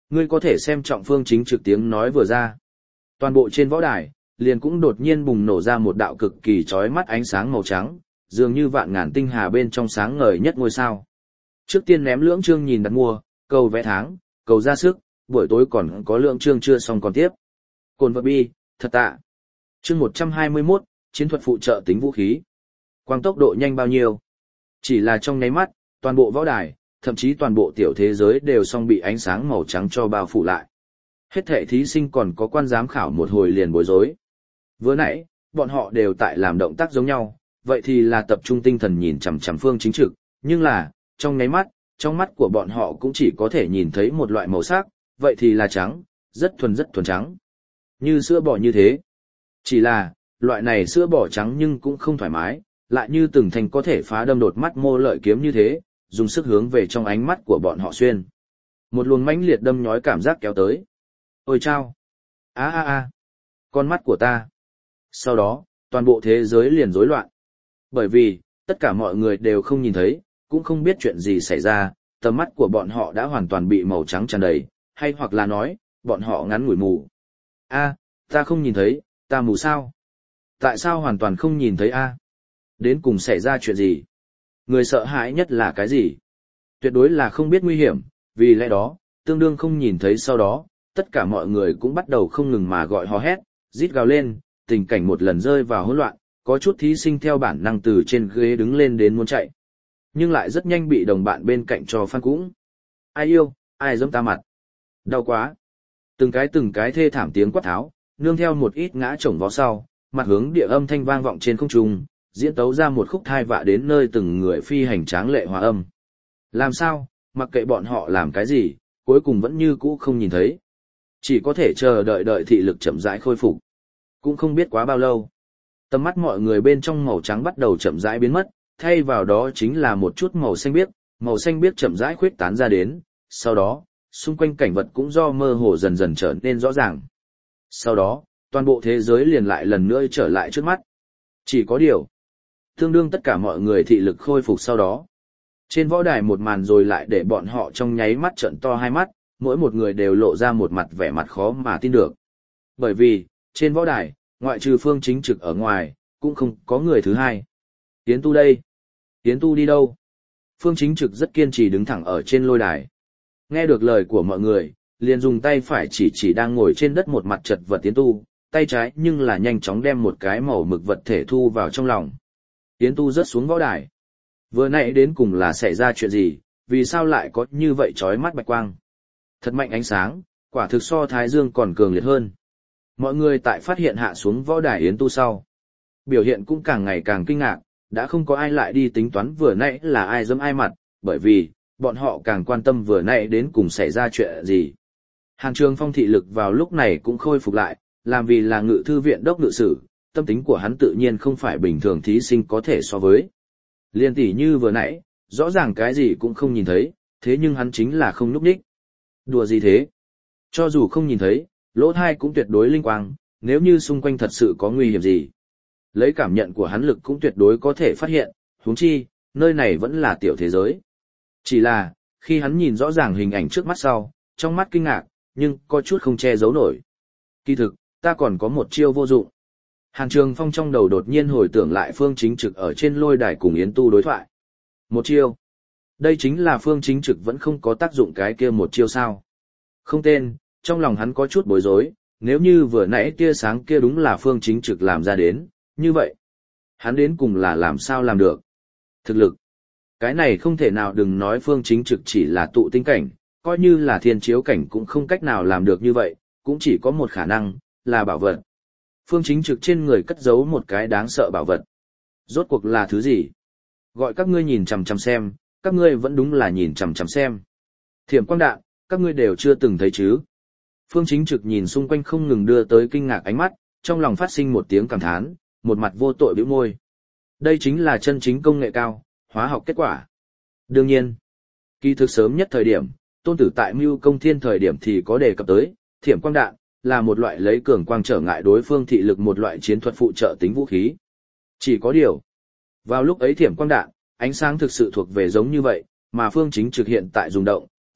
Ngươi có thể xem trọng Phương Chính Trực tiếng nói vừa ra. Toàn bộ trên võ đài, liền cũng đột nhiên bùng nổ ra một đạo cực kỳ chói mắt ánh sáng màu trắng, dường như vạn ngàn tinh hà bên trong sáng ngời nhất ngôi sao. Trước tiên ném lưỡng chương nhìn đặt mua, cầu vẽ tháng, cầu ra sức, buổi tối còn có lượng chương chưa xong còn tiếp. Cồn vật bi, thật tạ. Chương một trăm hai mươi mốt, chiến thuật phụ trợ tính vũ khí. Quang tốc độ nhanh bao nhiêu? Chỉ là trong nháy mắt, toàn bộ võ đài, thậm chí toàn bộ tiểu thế giới đều song bị ánh sáng màu trắng cho bao phủ lại. Hết thảy thí sinh còn có quan giám khảo một hồi liền bối rối. Vừa nãy, bọn họ đều tại làm động tác giống nhau, vậy thì là tập trung tinh thần nhìn chằm chằm Phương Chính Trực, nhưng là, trong nháy mắt, trong mắt của bọn họ cũng chỉ có thể nhìn thấy một loại màu sắc, vậy thì là trắng, rất thuần rất thuần trắng. Như sữa bò như thế. Chỉ là, loại này sữa bò trắng nhưng cũng không thoải mái, lại như từng thành có thể phá đâm đột mắt mô lợi kiếm như thế, dùng sức hướng về trong ánh mắt của bọn họ xuyên. Một luồng mãnh liệt đâm nhói cảm giác kéo tới. Ôi chao! Á á á! Con mắt của ta! Sau đó, toàn bộ thế giới liền rối loạn. Bởi vì, tất cả mọi người đều không nhìn thấy, cũng không biết chuyện gì xảy ra, tầm mắt của bọn họ đã hoàn toàn bị màu trắng tràn đầy, hay hoặc là nói, bọn họ ngắn ngủi mù. A, ta không nhìn thấy, ta mù sao? Tại sao hoàn toàn không nhìn thấy a? Đến cùng xảy ra chuyện gì? Người sợ hãi nhất là cái gì? Tuyệt đối là không biết nguy hiểm, vì lẽ đó, tương đương không nhìn thấy sau đó, tất cả mọi người cũng bắt đầu không ngừng mà gọi hò hét, rít gào lên, tình cảnh một lần rơi vào hỗn loạn, có chút thí sinh theo bản năng từ trên ghế đứng lên đến muốn chạy. Nhưng lại rất nhanh bị đồng bạn bên cạnh cho phan cũng. Ai yêu, ai giẫm ta mặt. Đau quá. Từng cái từng cái thê thảm tiếng quát tháo, nương theo một ít ngã chồng vó sau, mặt hướng địa âm thanh vang vọng trên không trung, diễn tấu ra một khúc thai vạ đến nơi từng người phi hành tráng lệ hòa âm. Làm sao, mặc kệ bọn họ làm cái gì, cuối cùng vẫn như cũ không nhìn thấy. Chỉ có thể chờ đợi đợi thị lực chậm rãi khôi phục. Cũng không biết quá bao lâu. Tầm mắt mọi người bên trong màu trắng bắt đầu chậm rãi biến mất, thay vào đó chính là một chút màu xanh biếc, màu xanh biếc chậm rãi khuếch tán ra đến, sau đó, xung quanh cảnh vật cũng do mơ hồ dần dần trở nên rõ ràng. Sau đó, toàn bộ thế giới liền lại lần nữa trở lại trước mắt. Chỉ có điều, tương đương tất cả mọi người thị lực khôi phục sau đó. Trên võ đài một màn rồi lại để bọn họ trong nháy mắt trợn to hai mắt, mỗi một người đều lộ ra một mặt vẻ mặt khó mà tin được. Bởi vì, trên võ đài, ngoại trừ Phương Chính Trực ở ngoài, cũng không có người thứ hai. Tiến Tu đây. Tiến Tu đi đâu? Phương Chính Trực rất kiên trì đứng thẳng ở trên lôi đài. Nghe được lời của mọi người, liền dùng tay phải chỉ chỉ đang ngồi trên đất một mặt chật vật Tiến Tu, tay trái nhưng là nhanh chóng đem một cái màu mực vật thể thu vào trong lòng. Tiến Tu rớt xuống võ đài. Vừa nãy đến cùng là xảy ra chuyện gì, vì sao lại có như vậy chói mắt bạch quang? Thật mạnh ánh sáng, quả thực so Thái Dương còn cường liệt hơn. Mọi người tại phát hiện hạ xuống võ đài Yến Tu sau. Biểu hiện cũng càng ngày càng kinh ngạc, đã không có ai lại đi tính toán vừa nãy là ai giẫm ai mặt, bởi vì, bọn họ càng quan tâm vừa nãy đến cùng xảy ra chuyện gì. Hàn Trường Phong thị lực vào lúc này cũng khôi phục lại, làm vì là ngự thư viện đốc ngự sử, tâm tính của hắn tự nhiên không phải bình thường thí sinh có thể so với. Liên tỷ như vừa nãy, rõ ràng cái gì cũng không nhìn thấy, thế nhưng hắn chính là không núp đích. Đùa gì thế? Cho dù không nhìn thấy, lỗ thai cũng tuyệt đối linh quang, nếu như xung quanh thật sự có nguy hiểm gì. Lấy cảm nhận của hắn lực cũng tuyệt đối có thể phát hiện, huống chi, nơi này vẫn là tiểu thế giới. Chỉ là, khi hắn nhìn rõ ràng hình ảnh trước mắt sau, trong mắt kinh ngạc, nhưng có chút không che giấu nổi. Kỳ thực, ta còn có một chiêu vô dụng. Hàn Trường Phong trong đầu đột nhiên hồi tưởng lại Phương Chính Trực ở trên lôi đài cùng Yến Tu đối thoại. Một chiêu. Đây chính là Phương Chính Trực vẫn không có tác dụng cái kia một chiêu sao. Không tên, trong lòng hắn có chút bối rối, nếu như vừa nãy tia sáng kia đúng là Phương Chính Trực làm ra đến, như vậy. Hắn đến cùng là làm sao làm được. Thực lực. Cái này không thể nào đừng nói Phương Chính Trực chỉ là tụ tinh cảnh, coi như là thiên chiếu cảnh cũng không cách nào làm được như vậy, cũng chỉ có một khả năng, là bảo vật. Phương Chính Trực trên người cất giấu một cái đáng sợ bảo vật. Rốt cuộc là thứ gì? Gọi các ngươi nhìn chằm chằm xem, các ngươi vẫn đúng là nhìn chằm chằm xem. Thiểm quang đạn, các ngươi đều chưa từng thấy chứ? Phương Chính Trực nhìn xung quanh không ngừng đưa tới kinh ngạc ánh mắt, trong lòng phát sinh một tiếng cảm thán, một mặt vô tội bĩu môi. Đây chính là chân chính công nghệ cao, hóa học kết quả. Đương nhiên, kỳ thực sớm nhất thời điểm, Tôn Tử tại Mưu Công Thiên thời điểm thì có đề cập tới, thiểm quang đạn là một loại lấy cường quang trở ngại đối phương thị lực một loại chiến thuật phụ trợ tính vũ khí. Chỉ có điều, vào lúc ấy thiểm quang đạn, ánh sáng thực sự thuộc về giống như vậy, mà Phương Chính Trực hiện tại dùng động,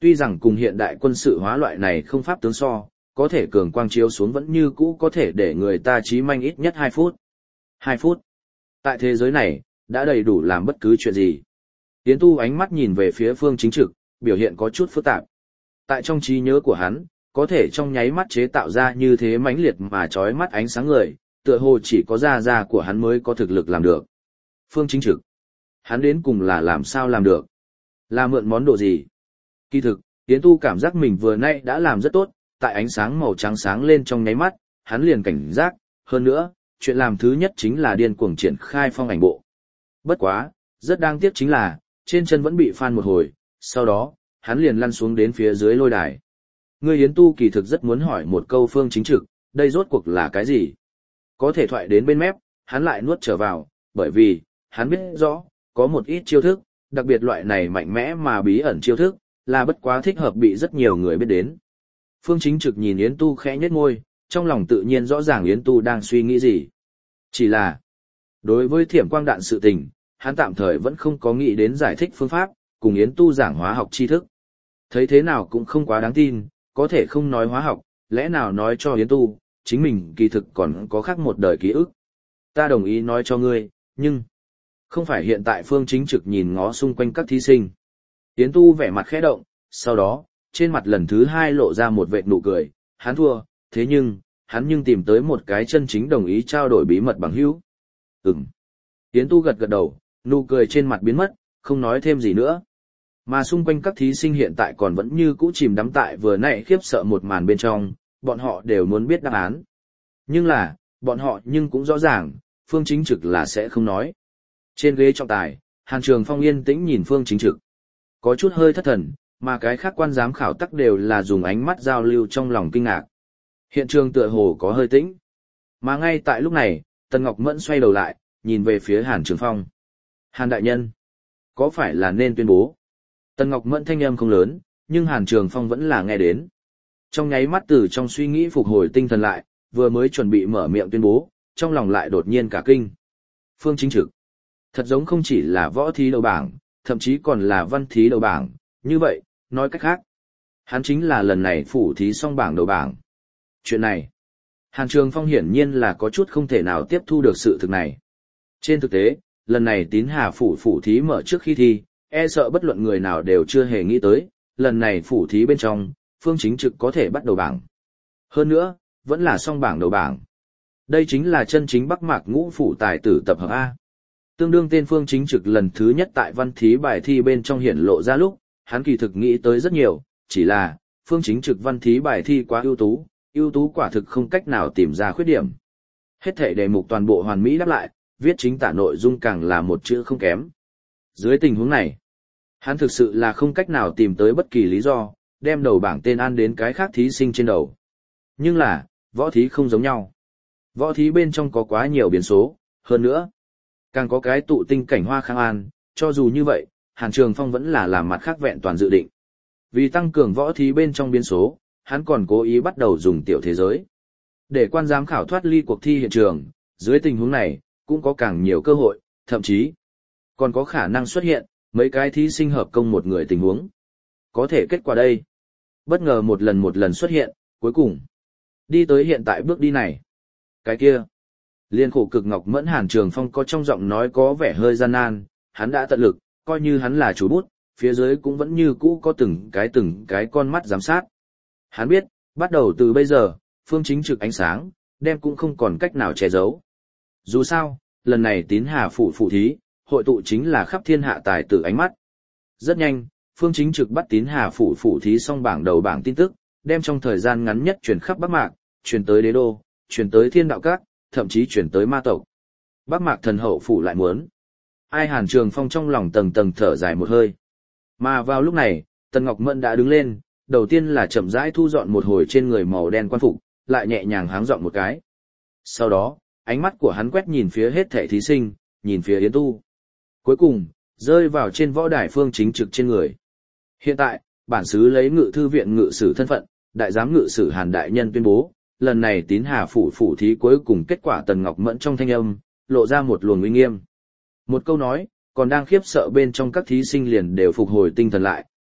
tuy rằng cùng hiện đại quân sự hóa loại này không pháp tướng so, có thể cường quang chiếu xuống vẫn như cũ có thể để người ta chí manh ít nhất hai phút. hai phút. Tại thế giới này, đã đầy đủ làm bất cứ chuyện gì. Yến Tu ánh mắt nhìn về phía Phương Chính Trực, biểu hiện có chút phức tạp. Tại trong trí nhớ của hắn, có thể trong nháy mắt chế tạo ra như thế mãnh liệt mà chói mắt ánh sáng người, tựa hồ chỉ có da da của hắn mới có thực lực làm được. Phương Chính Trực, hắn đến cùng là làm sao làm được? Là mượn món đồ gì? Kỳ thực, Yến Tu cảm giác mình vừa nay đã làm rất tốt, tại ánh sáng màu trắng sáng lên trong nháy mắt, hắn liền cảnh giác, hơn nữa, chuyện làm thứ nhất chính là điên cuồng triển khai phong ảnh bộ. Bất quá, rất đáng tiếc chính là, trên chân vẫn bị phan một hồi, sau đó, hắn liền lăn xuống đến phía dưới lôi đài. Người Yến Tu kỳ thực rất muốn hỏi một câu Phương Chính Trực, đây rốt cuộc là cái gì? Có thể thoại đến bên mép, hắn lại nuốt trở vào, bởi vì, hắn biết rõ, có một ít chiêu thức, đặc biệt loại này mạnh mẽ mà bí ẩn chiêu thức, là bất quá thích hợp bị rất nhiều người biết đến. Phương Chính Trực nhìn Yến Tu khẽ nhếch môi, trong lòng tự nhiên rõ ràng Yến Tu đang suy nghĩ gì. Chỉ là, đối với thiểm quang đạn sự tình, hắn tạm thời vẫn không có nghĩ đến giải thích phương pháp, cùng Yến Tu giảng hóa học tri thức. Thấy thế nào cũng không quá đáng tin, có thể không nói hóa học, lẽ nào nói cho Yến Tu, chính mình kỳ thực còn có khác một đời ký ức. Ta đồng ý nói cho ngươi, nhưng không phải hiện tại Phương Chính Trực nhìn ngó xung quanh các thí sinh. Yến Tu vẻ mặt khẽ động, sau đó, trên mặt lần thứ hai lộ ra một vệt nụ cười, hắn thua, thế nhưng, hắn nhưng tìm tới một cái chân chính đồng ý trao đổi bí mật bằng hữu. Ừm. Yến Tu gật gật đầu, nụ cười trên mặt biến mất, không nói thêm gì nữa. Mà xung quanh các thí sinh hiện tại còn vẫn như cũ chìm đắm tại vừa nãy khiếp sợ một màn bên trong, bọn họ đều muốn biết đáp án. Nhưng là, bọn họ nhưng cũng rõ ràng, Phương Chính Trực là sẽ không nói. Trên ghế trọng tài, Hàn Trường Phong yên tĩnh nhìn Phương Chính Trực. Có chút hơi thất thần, mà cái khác quan giám khảo tắc đều là dùng ánh mắt giao lưu trong lòng kinh ngạc. Hiện trường tựa hồ có hơi tĩnh. Mà ngay tại lúc này, Tần Ngọc Mẫn xoay đầu lại, nhìn về phía Hàn Trường Phong. Hàn đại nhân, có phải là nên tuyên bố? Tần Ngọc Mẫn thanh âm không lớn, nhưng Hàn Trường Phong vẫn là nghe đến. Trong nháy mắt từ trong suy nghĩ phục hồi tinh thần lại, vừa mới chuẩn bị mở miệng tuyên bố, trong lòng lại đột nhiên cả kinh. Phương Chính Trực, thật giống không chỉ là võ thí đầu bảng, thậm chí còn là văn thí đầu bảng, như vậy, nói cách khác. Hắn chính là lần này phủ thí song bảng đầu bảng. Chuyện này, Hàn Trường Phong hiển nhiên là có chút không thể nào tiếp thu được sự thực này. Trên thực tế, lần này Tín Hà phủ phủ thí mở trước khi thi, e sợ bất luận người nào đều chưa hề nghĩ tới, lần này phủ thí bên trong, Phương Chính Trực có thể bắt đầu bảng. Hơn nữa, vẫn là song bảng đầu bảng. Đây chính là chân chính Bắc Mạc ngũ phủ tài tử tập hợp A. Tương đương tên Phương Chính Trực lần thứ nhất tại văn thí bài thi bên trong hiển lộ ra lúc, hắn kỳ thực nghĩ tới rất nhiều, chỉ là, Phương Chính Trực văn thí bài thi quá ưu tú, ưu tú quả thực không cách nào tìm ra khuyết điểm. Hết thảy đề mục toàn bộ hoàn mỹ đáp lại, viết chính tả nội dung càng là một chữ không kém. Dưới tình huống này, hắn thực sự là không cách nào tìm tới bất kỳ lý do, đem đầu bảng tên an đến cái khác thí sinh trên đầu. Nhưng là, võ thí không giống nhau. Võ thí bên trong có quá nhiều biến số, hơn nữa, càng có cái tụ tinh cảnh hoa khang an, cho dù như vậy, Hàn Trường Phong vẫn là làm mặt khác vẹn toàn dự định. Vì tăng cường võ thí bên trong biến số, hắn còn cố ý bắt đầu dùng tiểu thế giới. Để quan giám khảo thoát ly cuộc thi hiện trường, dưới tình huống này, cũng có càng nhiều cơ hội, thậm chí, còn có khả năng xuất hiện, mấy cái thí sinh hợp công một người tình huống. Có thể kết quả đây. Bất ngờ một lần một lần xuất hiện, cuối cùng, đi tới hiện tại bước đi này. Cái kia, liên khổ cực Ngọc Mẫn Hàn Trường Phong có trong giọng nói có vẻ hơi gian nan, hắn đã tận lực, coi như hắn là chủ bút, phía dưới cũng vẫn như cũ có từng cái từng cái con mắt giám sát. Hắn biết, bắt đầu từ bây giờ, Phương Chính Trực ánh sáng, đem cũng không còn cách nào che giấu. Dù sao, lần này Tín Hà phủ phủ thí, hội tụ chính là khắp thiên hạ tài tử ánh mắt. Rất nhanh, Phương Chính Trực bắt Tín Hà phủ phủ thí xong bảng đầu bảng tin tức, đem trong thời gian ngắn nhất truyền khắp Bắc Mạc, truyền tới Đế Đô, truyền tới Thiên Đạo Các, thậm chí truyền tới Ma tộc. Bắc Mạc thần hậu phủ lại muốn. Ai Hàn Trường Phong trong lòng tầng tầng thở dài một hơi. Mà vào lúc này, Tần Ngọc Mẫn đã đứng lên, đầu tiên là chậm rãi thu dọn một hồi trên người màu đen quan phục, lại nhẹ nhàng háng giọng một cái. Sau đó, ánh mắt của hắn quét nhìn phía hết thảy thí sinh, nhìn phía Yến Tu. Cuối cùng, rơi vào trên võ đài Phương Chính Trực trên người. Hiện tại, bản xứ lấy ngự thư viện ngự sử thân phận, đại giám ngự sử Hàn đại nhân tuyên bố, lần này Tín Hà phủ phủ thí cuối cùng kết quả Tần Ngọc Mẫn trong thanh âm, lộ ra một luồng uy nghiêm. Một câu nói, còn đang khiếp sợ bên trong các thí sinh liền đều phục hồi tinh thần lại,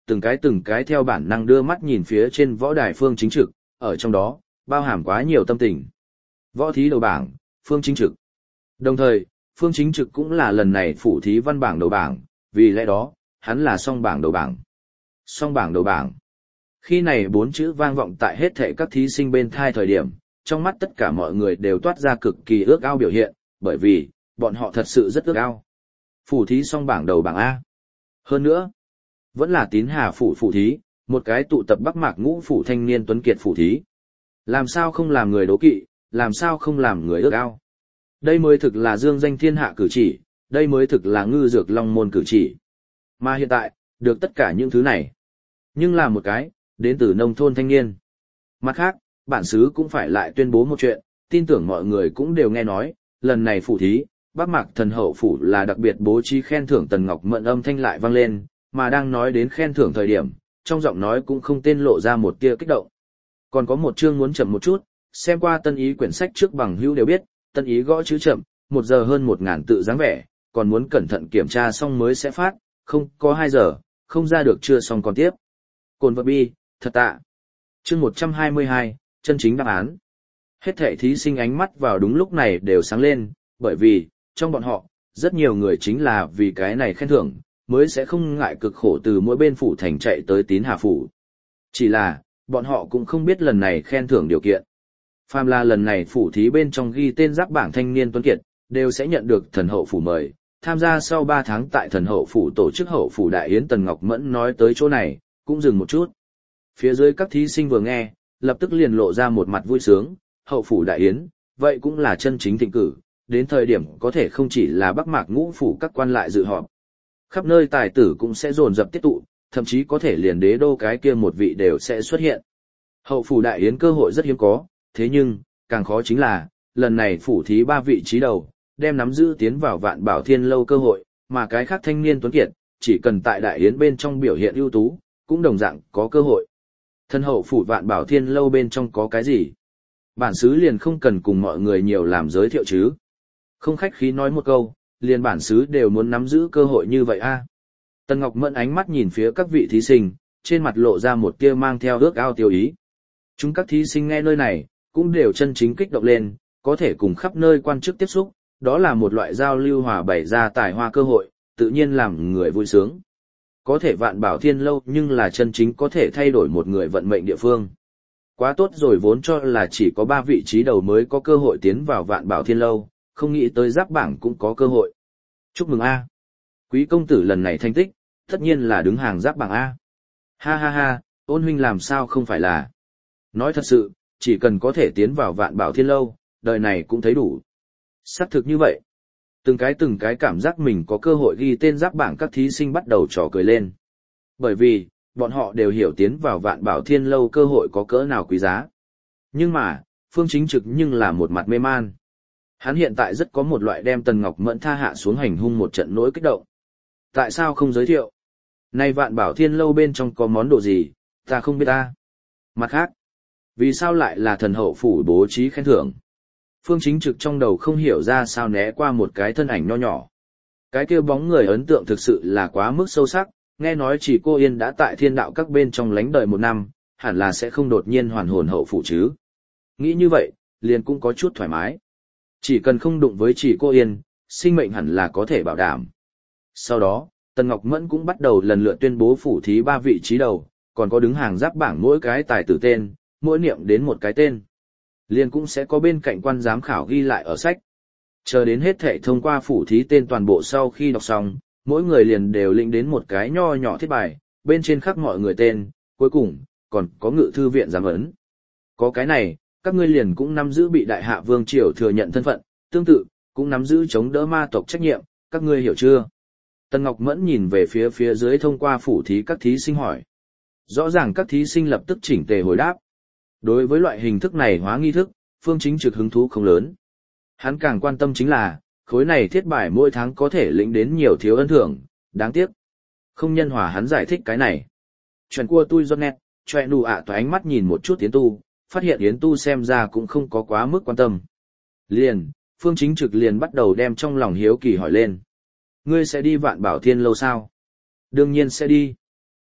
từng cái từng cái theo bản năng đưa mắt nhìn phía trên võ đài Phương Chính Trực, ở trong đó, bao hàm quá nhiều tâm tình. Võ thí đầu bảng, Phương Chính Trực. Đồng thời, Phương Chính Trực cũng là lần này phủ thí văn bảng đầu bảng, vì lẽ đó, hắn là song bảng đầu bảng. Song bảng đầu bảng. Khi này bốn chữ vang vọng tại hết thảy các thí sinh bên thai thời điểm, trong mắt tất cả mọi người đều toát ra cực kỳ ước ao biểu hiện, bởi vì, bọn họ thật sự rất ước ao. Phủ thí song bảng đầu bảng A. Hơn nữa, vẫn là Tín Hà phủ phủ thí, một cái tụ tập Bắc Mạc ngũ phủ thanh niên tuấn kiệt phủ thí. Làm sao không làm người đố kỵ, làm sao không làm người ước ao. Đây mới thực là dương danh thiên hạ cử chỉ, đây mới thực là ngư dược long môn cử chỉ. Mà hiện tại, được tất cả những thứ này. Nhưng là một cái, đến từ nông thôn thanh niên. Mặt khác, bản xứ cũng phải lại tuyên bố một chuyện, tin tưởng mọi người cũng đều nghe nói, lần này phủ thí, Bắc Mạc thần hậu phủ là đặc biệt bố trí khen thưởng Tần Ngọc Mận âm thanh lại vang lên, mà đang nói đến khen thưởng thời điểm, trong giọng nói cũng không tên lộ ra một tia kích động. Còn có một chương muốn chậm một chút, xem qua tân ý quyển sách trước bằng hữu đều biết, tân ý gõ chữ chậm, một giờ hơn một ngàn tự dáng vẻ, còn muốn cẩn thận kiểm tra xong mới sẽ phát, không có hai giờ, không ra được chưa xong còn tiếp. Cồn vật bi, thật tạ. Chương một trăm hai mươi hai, chân chính đáp án. Hết thảy thí sinh ánh mắt vào đúng lúc này đều sáng lên, bởi vì, trong bọn họ, rất nhiều người chính là vì cái này khen thưởng, mới sẽ không ngại cực khổ từ mỗi bên phủ thành chạy tới Tín Hà phủ. Chỉ là, bọn họ cũng không biết lần này khen thưởng điều kiện. Phàm là lần này phủ thí bên trong ghi tên giáp bảng thanh niên tuấn kiệt, đều sẽ nhận được thần hậu phủ mời, tham gia sau ba tháng tại thần hậu phủ tổ chức hậu phủ đại yến. Tần Ngọc Mẫn nói tới chỗ này, cũng dừng một chút. Phía dưới các thí sinh vừa nghe, lập tức liền lộ ra một mặt vui sướng, hậu phủ đại yến, vậy cũng là chân chính thịnh cử, đến thời điểm có thể không chỉ là Bắc Mạc ngũ phủ các quan lại dự họp. Khắp nơi tài tử cũng sẽ dồn dập tiết tụ, thậm chí có thể liền đế đô cái kia một vị đều sẽ xuất hiện. Hậu phủ đại yến cơ hội rất hiếm có, thế nhưng, càng khó chính là, lần này phủ thí ba vị trí đầu, đem nắm giữ tiến vào Vạn Bảo Thiên lâu cơ hội, mà cái khác thanh niên tuấn kiệt, chỉ cần tại đại yến bên trong biểu hiện ưu tú, cũng đồng dạng có cơ hội. Thân hậu phủ Vạn Bảo Thiên lâu bên trong có cái gì? Bản xứ liền không cần cùng mọi người nhiều làm giới thiệu chứ. Không khách khí nói một câu, liền bản xứ đều muốn nắm giữ cơ hội như vậy a. Tần Ngọc Mẫn ánh mắt nhìn phía các vị thí sinh, trên mặt lộ ra một tia mang theo ước ao tiêu ý. Chúng các thí sinh nghe nơi này, cũng đều chân chính kích động lên, có thể cùng khắp nơi quan chức tiếp xúc, đó là một loại giao lưu hòa bày ra tài hoa cơ hội, tự nhiên làm người vui sướng. Có thể Vạn Bảo Thiên lâu nhưng là chân chính có thể thay đổi một người vận mệnh địa phương. Quá tốt rồi, vốn cho là chỉ có ba vị trí đầu mới có cơ hội tiến vào Vạn Bảo Thiên lâu, không nghĩ tới giáp bảng cũng có cơ hội. Chúc mừng A. Quý công tử lần này thành tích, tất nhiên là đứng hàng giáp bảng A. Ha ha ha, Ôn huynh làm sao không phải là. Nói thật sự, chỉ cần có thể tiến vào Vạn Bảo Thiên lâu, đời này cũng thấy đủ. Xác thực như vậy. Từng cái từng cái cảm giác mình có cơ hội ghi tên giáp bảng, các thí sinh bắt đầu trò cười lên. Bởi vì, bọn họ đều hiểu tiến vào Vạn Bảo Thiên lâu cơ hội có cỡ nào quý giá. Nhưng mà, Phương Chính Trực nhưng là một mặt mê man. Hắn hiện tại rất có một loại đem Tần Ngọc Mẫn tha hạ xuống hành hung một trận nỗi kích động. Tại sao không giới thiệu? Nay Vạn Bảo Thiên lâu bên trong có món đồ gì, ta không biết ta. Mặt khác, vì sao lại là thần hậu phủ bố trí khen thưởng? Phương Chính Trực trong đầu không hiểu ra sao né qua một cái thân ảnh nho nhỏ. Cái kia bóng người ấn tượng thực sự là quá mức sâu sắc, nghe nói chỉ cô Yên đã tại thiên đạo các bên trong lánh đời một năm, hẳn là sẽ không đột nhiên hoàn hồn hậu phủ chứ. Nghĩ như vậy, liền cũng có chút thoải mái. Chỉ cần không đụng với chỉ cô Yên, sinh mệnh hẳn là có thể bảo đảm. Sau đó, Tần Ngọc Mẫn cũng bắt đầu lần lượt tuyên bố phủ thí ba vị trí đầu, còn có đứng hàng giáp bảng mỗi cái tài tử tên, mỗi niệm đến một cái tên. Liền cũng sẽ có bên cạnh quan giám khảo ghi lại ở sách. Chờ đến hết thảy thông qua phủ thí tên toàn bộ sau khi đọc xong, mỗi người liền đều lĩnh đến một cái nho nhỏ thiết bài, bên trên khắc mọi người tên, cuối cùng, còn có ngự thư viện giám ấn. Có cái này, các ngươi liền cũng nắm giữ bị đại hạ vương triều thừa nhận thân phận, tương tự, cũng nắm giữ chống đỡ ma tộc trách nhiệm, các ngươi hiểu chưa? Tần Ngọc Mẫn nhìn về phía phía dưới thông qua phủ thí các thí sinh hỏi. Rõ ràng các thí sinh lập tức chỉnh tề hồi đáp. Đối với loại hình thức này hóa nghi thức, Phương Chính Trực hứng thú không lớn. Hắn càng quan tâm chính là, khối này thiết bài mỗi tháng có thể lĩnh đến nhiều thiếu ân thưởng, đáng tiếc. Không nhân hòa hắn giải thích cái này. Chuyện cua tui giọt nét, choẹ nụ ạ toái ánh mắt nhìn một chút Yến Tu, phát hiện Yến Tu xem ra cũng không có quá mức quan tâm. Liền, Phương Chính Trực liền bắt đầu đem trong lòng hiếu kỳ hỏi lên. Ngươi sẽ đi Vạn Bảo Thiên lâu sao? Đương nhiên sẽ đi.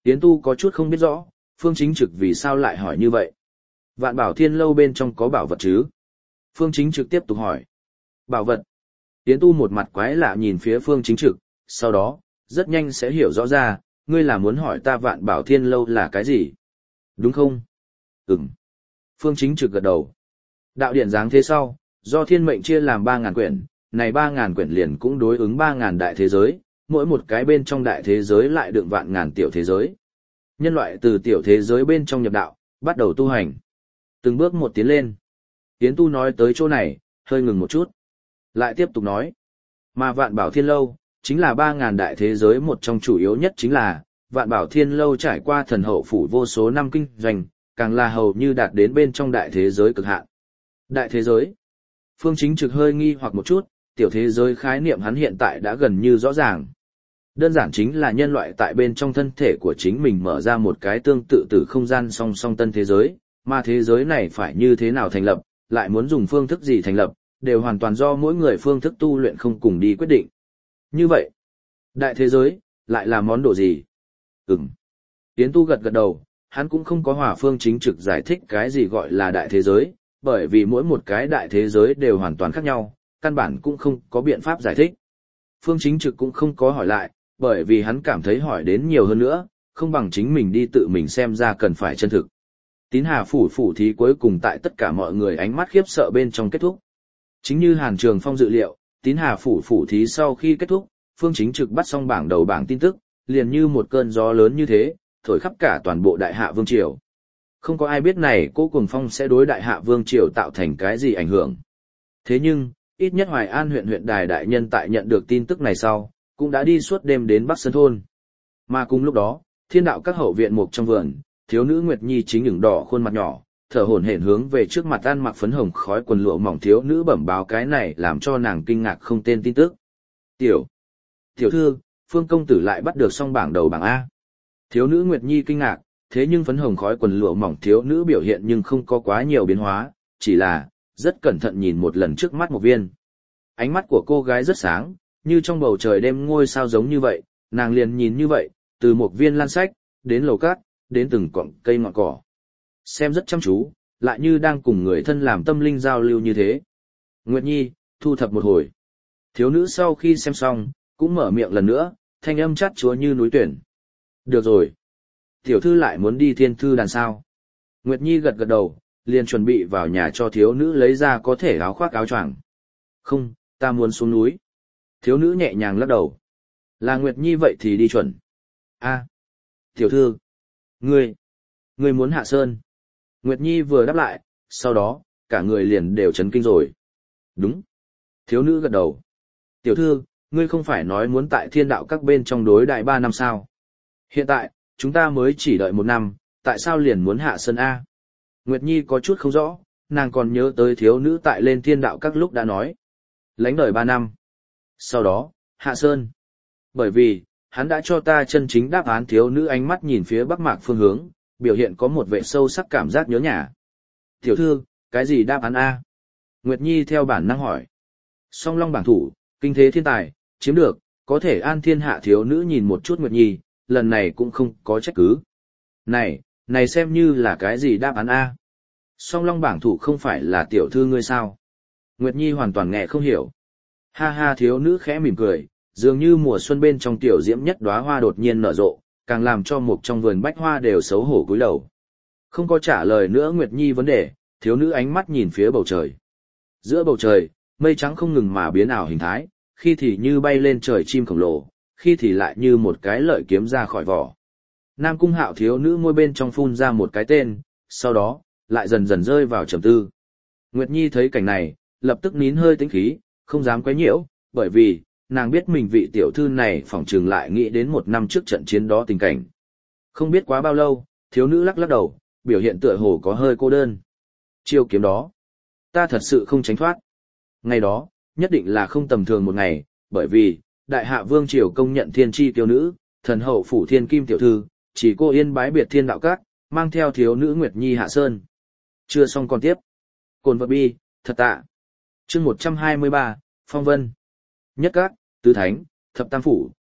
Yến Tu có chút không biết rõ, Phương Chính Trực vì sao lại hỏi như vậy. Vạn Bảo Thiên lâu bên trong có bảo vật chứ? Phương Chính Trực tiếp tục hỏi. Bảo vật. Yến Tu một mặt quái lạ nhìn phía Phương Chính Trực, sau đó, rất nhanh sẽ hiểu rõ ra, ngươi là muốn hỏi ta Vạn Bảo Thiên lâu là cái gì? Đúng không? Ừm. Phương Chính Trực gật đầu. Đạo điển dáng thế sau, do thiên mệnh chia làm ba ngàn quyển, này ba ngàn quyển liền cũng đối ứng ba ngàn đại thế giới, mỗi một cái bên trong đại thế giới lại đựng vạn ngàn tiểu thế giới. Nhân loại từ tiểu thế giới bên trong nhập đạo, bắt đầu tu hành. Từng bước một tiến lên. Yến Tu nói tới chỗ này, hơi ngừng một chút. Lại tiếp tục nói. Mà Vạn Bảo Thiên Lâu, chính là ba ngàn đại thế giới một trong chủ yếu nhất chính là, Vạn Bảo Thiên Lâu trải qua thần hậu phủ vô số năm kinh doanh, càng là hầu như đạt đến bên trong đại thế giới cực hạn. Đại thế giới. Phương Chính Trực hơi nghi hoặc một chút, tiểu thế giới khái niệm hắn hiện tại đã gần như rõ ràng. Đơn giản chính là nhân loại tại bên trong thân thể của chính mình mở ra một cái tương tự từ không gian song song tân thế giới, mà thế giới này phải như thế nào thành lập, lại muốn dùng phương thức gì thành lập, đều hoàn toàn do mỗi người phương thức tu luyện không cùng đi quyết định. Như vậy, đại thế giới, lại là món đồ gì? Ừm. Yến Tu gật gật đầu, hắn cũng không có hòa Phương Chính Trực giải thích cái gì gọi là đại thế giới, bởi vì mỗi một cái đại thế giới đều hoàn toàn khác nhau, căn bản cũng không có biện pháp giải thích. Phương Chính Trực cũng không có hỏi lại, bởi vì hắn cảm thấy hỏi đến nhiều hơn nữa, không bằng chính mình đi tự mình xem ra cần phải chân thực. Tín Hà phủ phủ thí cuối cùng tại tất cả mọi người ánh mắt khiếp sợ bên trong kết thúc. Chính như Hàn Trường Phong dự liệu, Tín Hà phủ phủ thí sau khi kết thúc, Phương Chính Trực bắt xong bảng đầu bảng tin tức, liền như một cơn gió lớn như thế, thổi khắp cả toàn bộ Đại Hạ Vương triều. Không có ai biết này Cố Cuồng Phong sẽ đối Đại Hạ Vương triều tạo thành cái gì ảnh hưởng. Thế nhưng, ít nhất Hoài An huyện huyện đài đại nhân tại nhận được tin tức này sau, cũng đã đi suốt đêm đến Bắc Sơn thôn. Mà cùng lúc đó, Thiên đạo các hậu viện mục trong vườn, thiếu nữ Nguyệt Nhi chính ửng đỏ khuôn mặt nhỏ, thở hổn hển hướng về trước mặt ăn mặc phấn hồng khói quần lụa mỏng thiếu nữ bẩm báo cái này làm cho nàng kinh ngạc không tên tin tức. Tiểu, tiểu thư, Phương công tử lại bắt được xong bảng đầu bảng A. Thiếu nữ Nguyệt Nhi kinh ngạc, thế nhưng phấn hồng khói quần lụa mỏng thiếu nữ biểu hiện nhưng không có quá nhiều biến hóa, chỉ là rất cẩn thận nhìn một lần trước mắt một viên. Ánh mắt của cô gái rất sáng, như trong bầu trời đêm ngôi sao giống như vậy, nàng liền nhìn như vậy, từ một viên lan sách, đến lầu cát, đến từng cọng cây ngọn cỏ. Xem rất chăm chú, lại như đang cùng người thân làm tâm linh giao lưu như thế. Nguyệt Nhi, thu thập một hồi. Thiếu nữ sau khi xem xong, cũng mở miệng lần nữa, thanh âm chát chúa như núi tuyển. Được rồi. Tiểu thư lại muốn đi thiên thư đàn sao. Nguyệt Nhi gật gật đầu, liền chuẩn bị vào nhà cho thiếu nữ lấy ra có thể áo khoác áo choàng. Không, ta muốn xuống núi. Thiếu nữ nhẹ nhàng lắc đầu. Là Nguyệt Nhi vậy thì đi chuẩn. A, tiểu thư. Ngươi, ngươi muốn hạ sơn. Nguyệt Nhi vừa đáp lại, sau đó, cả người liền đều chấn kinh rồi. Đúng. Thiếu nữ gật đầu. Tiểu thư, ngươi không phải nói muốn tại thiên đạo các bên trong đối đại ba năm sao. Hiện tại, chúng ta mới chỉ đợi một năm, tại sao liền muốn hạ sơn A? Nguyệt Nhi có chút không rõ, nàng còn nhớ tới thiếu nữ tại lên thiên đạo các lúc đã nói. Lánh đời ba năm. Sau đó, hạ sơn. Bởi vì, hắn đã cho ta chân chính đáp án. Thiếu nữ ánh mắt nhìn phía bắc mạc phương hướng, biểu hiện có một vẻ sâu sắc cảm giác nhớ nhà. Tiểu thư, cái gì đáp án A? Nguyệt Nhi theo bản năng hỏi. Song long bảng thủ, kinh thế thiên tài, chiếm được, có thể an thiên hạ. Thiếu nữ nhìn một chút Nguyệt Nhi, lần này cũng không có trách cứ. Này, này xem như là cái gì đáp án A? Song long bảng thủ không phải là tiểu thư ngươi sao? Nguyệt Nhi hoàn toàn nghe không hiểu. Ha ha, thiếu nữ khẽ mỉm cười, dường như mùa xuân bên trong tiểu diễm nhất đóa hoa đột nhiên nở rộ, càng làm cho một trong vườn bách hoa đều xấu hổ cúi đầu. Không có trả lời nữa Nguyệt Nhi vấn đề, thiếu nữ ánh mắt nhìn phía bầu trời. Giữa bầu trời, mây trắng không ngừng mà biến ảo hình thái, khi thì như bay lên trời chim khổng lồ, khi thì lại như một cái lợi kiếm ra khỏi vỏ. Nam Cung Hạo thiếu nữ môi bên trong phun ra một cái tên, sau đó, lại dần dần rơi vào trầm tư. Nguyệt Nhi thấy cảnh này, lập tức nín hơi tĩnh khí, không dám quấy nhiễu, bởi vì, nàng biết mình vị tiểu thư này phỏng chừng lại nghĩ đến một năm trước trận chiến đó tình cảnh. Không biết quá bao lâu, thiếu nữ lắc lắc đầu, biểu hiện tựa hồ có hơi cô đơn. Chiêu kiếm đó, ta thật sự không tránh thoát. Ngày đó, nhất định là không tầm thường một ngày, bởi vì, đại hạ vương triều công nhận thiên tri kiêu nữ, thần hậu phủ thiên kim tiểu thư, chỉ cô yên bái biệt thiên đạo các, mang theo thiếu nữ Nguyệt Nhi hạ sơn. Chưa xong còn tiếp. Cồn vật bi, thật tạ. Chương một trăm hai mươi ba, Phong Vân. Nhất các, tứ thánh, thập tam phủ,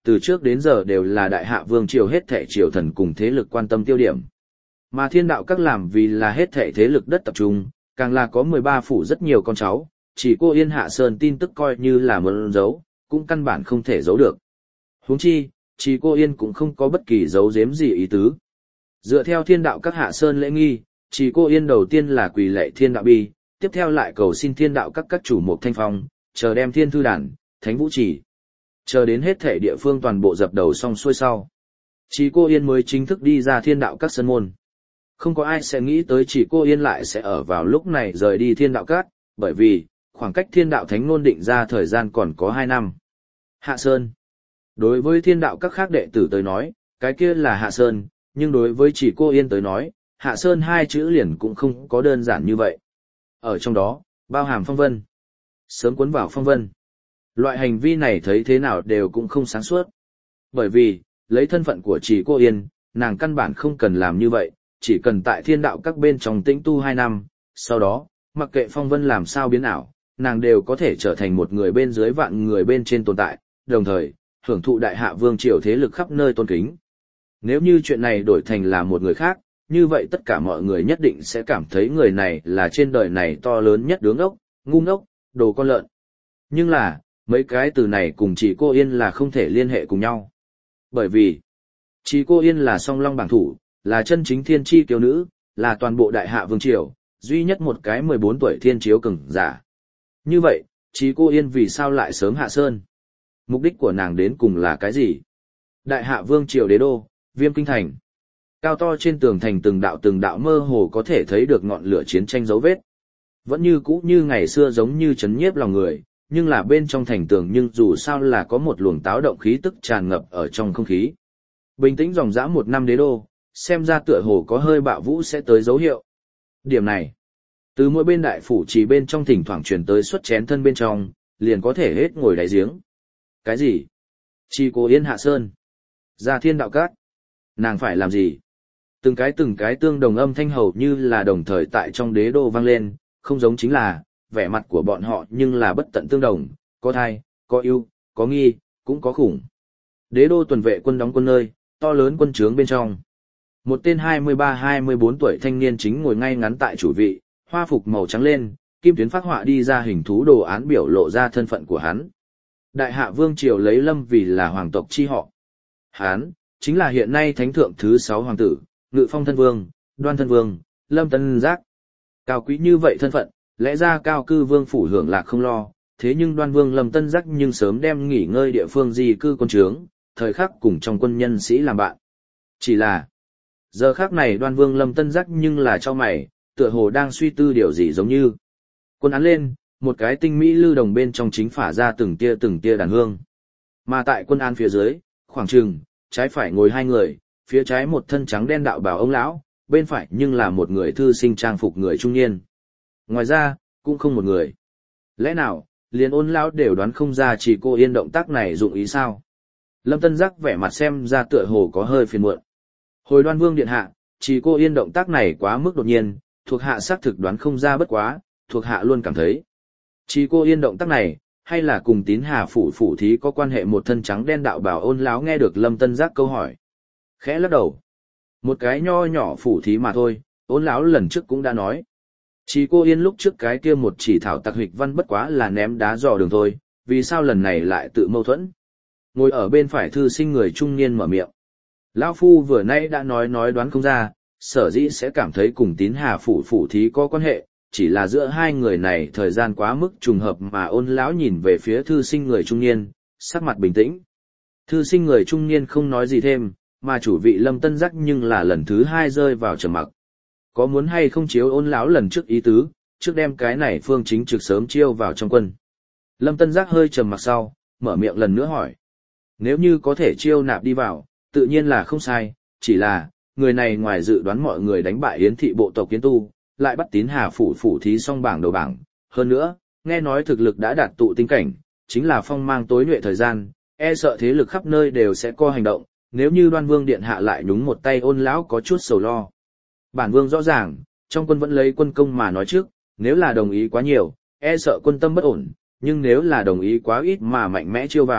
từ trước đến giờ đều là đại hạ vương triều hết thệ triều thần cùng thế lực quan tâm tiêu điểm. Mà thiên đạo các làm vì là hết thệ thế lực đất tập trung, càng là có mười ba phủ rất nhiều con cháu, chỉ cô Yên Hạ Sơn tin tức coi như là mượn giấu, cũng căn bản không thể giấu được. Huống chi, chỉ cô Yên cũng không có bất kỳ giấu giếm gì ý tứ. Dựa theo thiên đạo các Hạ Sơn lễ nghi, chỉ cô Yên đầu tiên là quỳ lạy thiên đạo bi, tiếp theo lại cầu xin thiên đạo các các chủ một thanh phong, chờ đem thiên thư đàn, thánh vũ chỉ. Chờ đến hết thể địa phương toàn bộ dập đầu xong xuôi sau. Chỉ cô Yên mới chính thức đi ra thiên đạo các sân môn. Không có ai sẽ nghĩ tới chỉ cô Yên lại sẽ ở vào lúc này rời đi thiên đạo các, bởi vì, khoảng cách thiên đạo thánh ngôn định ra thời gian còn có hai năm. Hạ Sơn. Đối với thiên đạo các khác đệ tử tới nói, cái kia là Hạ Sơn, nhưng đối với chỉ cô Yên tới nói, Hạ Sơn hai chữ liền cũng không có đơn giản như vậy. Ở trong đó, bao hàm phong vân. Sớm cuốn vào phong vân. Loại hành vi này thấy thế nào đều cũng không sáng suốt. Bởi vì, lấy thân phận của chỉ cô Yên, nàng căn bản không cần làm như vậy, chỉ cần tại thiên đạo các bên trong tĩnh tu hai năm, sau đó, mặc kệ phong vân làm sao biến ảo, nàng đều có thể trở thành một người bên dưới vạn người bên trên tồn tại, đồng thời, hưởng thụ đại hạ vương triều thế lực khắp nơi tôn kính. Nếu như chuyện này đổi thành là một người khác, như vậy tất cả mọi người nhất định sẽ cảm thấy người này là trên đời này to lớn nhất đứa ngốc, ngu ngốc, đồ con lợn. Nhưng là, mấy cái từ này cùng chỉ cô Yên là không thể liên hệ cùng nhau. Bởi vì, chỉ cô Yên là song long bảng thủ, là chân chính thiên chi kiêu nữ, là toàn bộ đại hạ vương triều, duy nhất một cái mười bốn tuổi thiên chiếu cường giả. Như vậy, chỉ cô Yên vì sao lại sớm hạ sơn? Mục đích của nàng đến cùng là cái gì? Đại hạ vương triều đế đô, Viêm Kinh Thành. Cao to trên tường thành từng đạo từng đạo mơ hồ có thể thấy được ngọn lửa chiến tranh dấu vết. Vẫn như cũ như ngày xưa giống như chấn nhiếp lòng người, nhưng là bên trong thành tường nhưng dù sao là có một luồng táo động khí tức tràn ngập ở trong không khí. Bình tĩnh dòng dã một năm đế đô, xem ra tựa hồ có hơi bạo vũ sẽ tới dấu hiệu. Điểm này, từ mỗi bên đại phủ chỉ bên trong thỉnh thoảng truyền tới suất chén thân bên trong, liền có thể hết ngồi đáy giếng. Cái gì? Chỉ cô Yên hạ sơn. Ra thiên đạo cát. Nàng phải làm gì? Từng cái từng cái tương đồng âm thanh hầu như là đồng thời tại trong đế đô vang lên, không giống chính là, vẻ mặt của bọn họ nhưng là bất tận tương đồng, có thai, có yêu, có nghi, cũng có khủng. Đế đô tuần vệ quân đóng quân nơi, to lớn quân trướng bên trong. Một tên hai mươi ba hai mươi bốn tuổi thanh niên chính ngồi ngay ngắn tại chủ vị, hoa phục màu trắng lên, kim tuyến phác họa đi ra hình thú đồ án biểu lộ ra thân phận của hắn. Đại hạ vương triều lấy Lâm vì là hoàng tộc chi họ. Hắn, chính là hiện nay thánh thượng thứ sáu hoàng tử, Ngự Phong thân vương, Đoan thân vương, Lâm Tân Giác. Cao quý như vậy thân phận, lẽ ra cao cư vương phủ hưởng lạc không lo, thế nhưng Đoan vương Lâm Tân Giác nhưng sớm đem nghỉ ngơi địa phương di cư quân trướng, thời khắc cùng trong quân nhân sĩ làm bạn. Chỉ là, giờ khắc này Đoan vương Lâm Tân Giác nhưng là cho mày, tựa hồ đang suy tư điều gì giống như. Quân án lên, một cái tinh mỹ lưu đồng bên trong chính phả ra từng tia từng tia đàn hương. Mà tại quân án phía dưới, khoảng chừng, trái phải ngồi hai người, phía trái một thân trắng đen đạo bào ông lão, bên phải nhưng là một người thư sinh trang phục người trung niên. Ngoài ra, cũng không một người. Lẽ nào, liền Ôn lão đều đoán không ra chỉ cô Yên động tác này dụng ý sao? Lâm Tân Giác vẻ mặt xem ra tựa hồ có hơi phiền muộn. Hồi Đoan vương điện hạ, chỉ cô Yên động tác này quá mức đột nhiên, thuộc hạ xác thực đoán không ra bất quá, thuộc hạ luôn cảm thấy. Chỉ cô Yên động tác này, hay là cùng Tín Hà phủ phủ thí có quan hệ một thân trắng đen đạo bào Ôn lão nghe được Lâm Tân Giác câu hỏi. Khẽ lắc đầu. Một cái nho nhỏ phủ thí mà thôi, Ôn lão lần trước cũng đã nói. Chỉ cô Yên lúc trước cái kia một chỉ thảo tặc hịch văn bất quá là ném đá dò đường thôi, vì sao lần này lại tự mâu thuẫn? Ngồi ở bên phải thư sinh người trung niên mở miệng. Lão phu vừa nãy đã nói nói đoán không ra, sở dĩ sẽ cảm thấy cùng Tín Hà phủ phủ thí có quan hệ, chỉ là giữa hai người này thời gian quá mức trùng hợp mà Ôn lão nhìn về phía thư sinh người trung niên, sắc mặt bình tĩnh. Thư sinh người trung niên không nói gì thêm, mà chủ vị Lâm Tân Giác nhưng là lần thứ hai rơi vào trầm mặc. Có muốn hay không chiếu Ôn lão lần trước ý tứ, trước đem cái này phương chính trực sớm chiêu vào trong quân. Lâm Tân Giác hơi trầm mặc sau, mở miệng lần nữa hỏi. Nếu như có thể chiêu nạp đi vào, tự nhiên là không sai, chỉ là, người này ngoài dự đoán mọi người đánh bại Yến thị bộ tộc Kiến Tu, lại bắt Tín Hà phủ phủ thí xong bảng đầu bảng. Hơn nữa, nghe nói thực lực đã đạt tụ tinh cảnh, chính là phong mang tối nhuệ thời gian, e sợ thế lực khắp nơi đều sẽ co hành động, nếu như Đoan vương điện hạ lại nhúng một tay Ôn lão có chút sầu lo. Bản vương rõ ràng, trong quân vẫn lấy quân công mà nói trước, nếu là đồng ý quá nhiều, e sợ quân tâm bất ổn, nhưng nếu là đồng ý quá ít mà mạnh mẽ chiêu vào,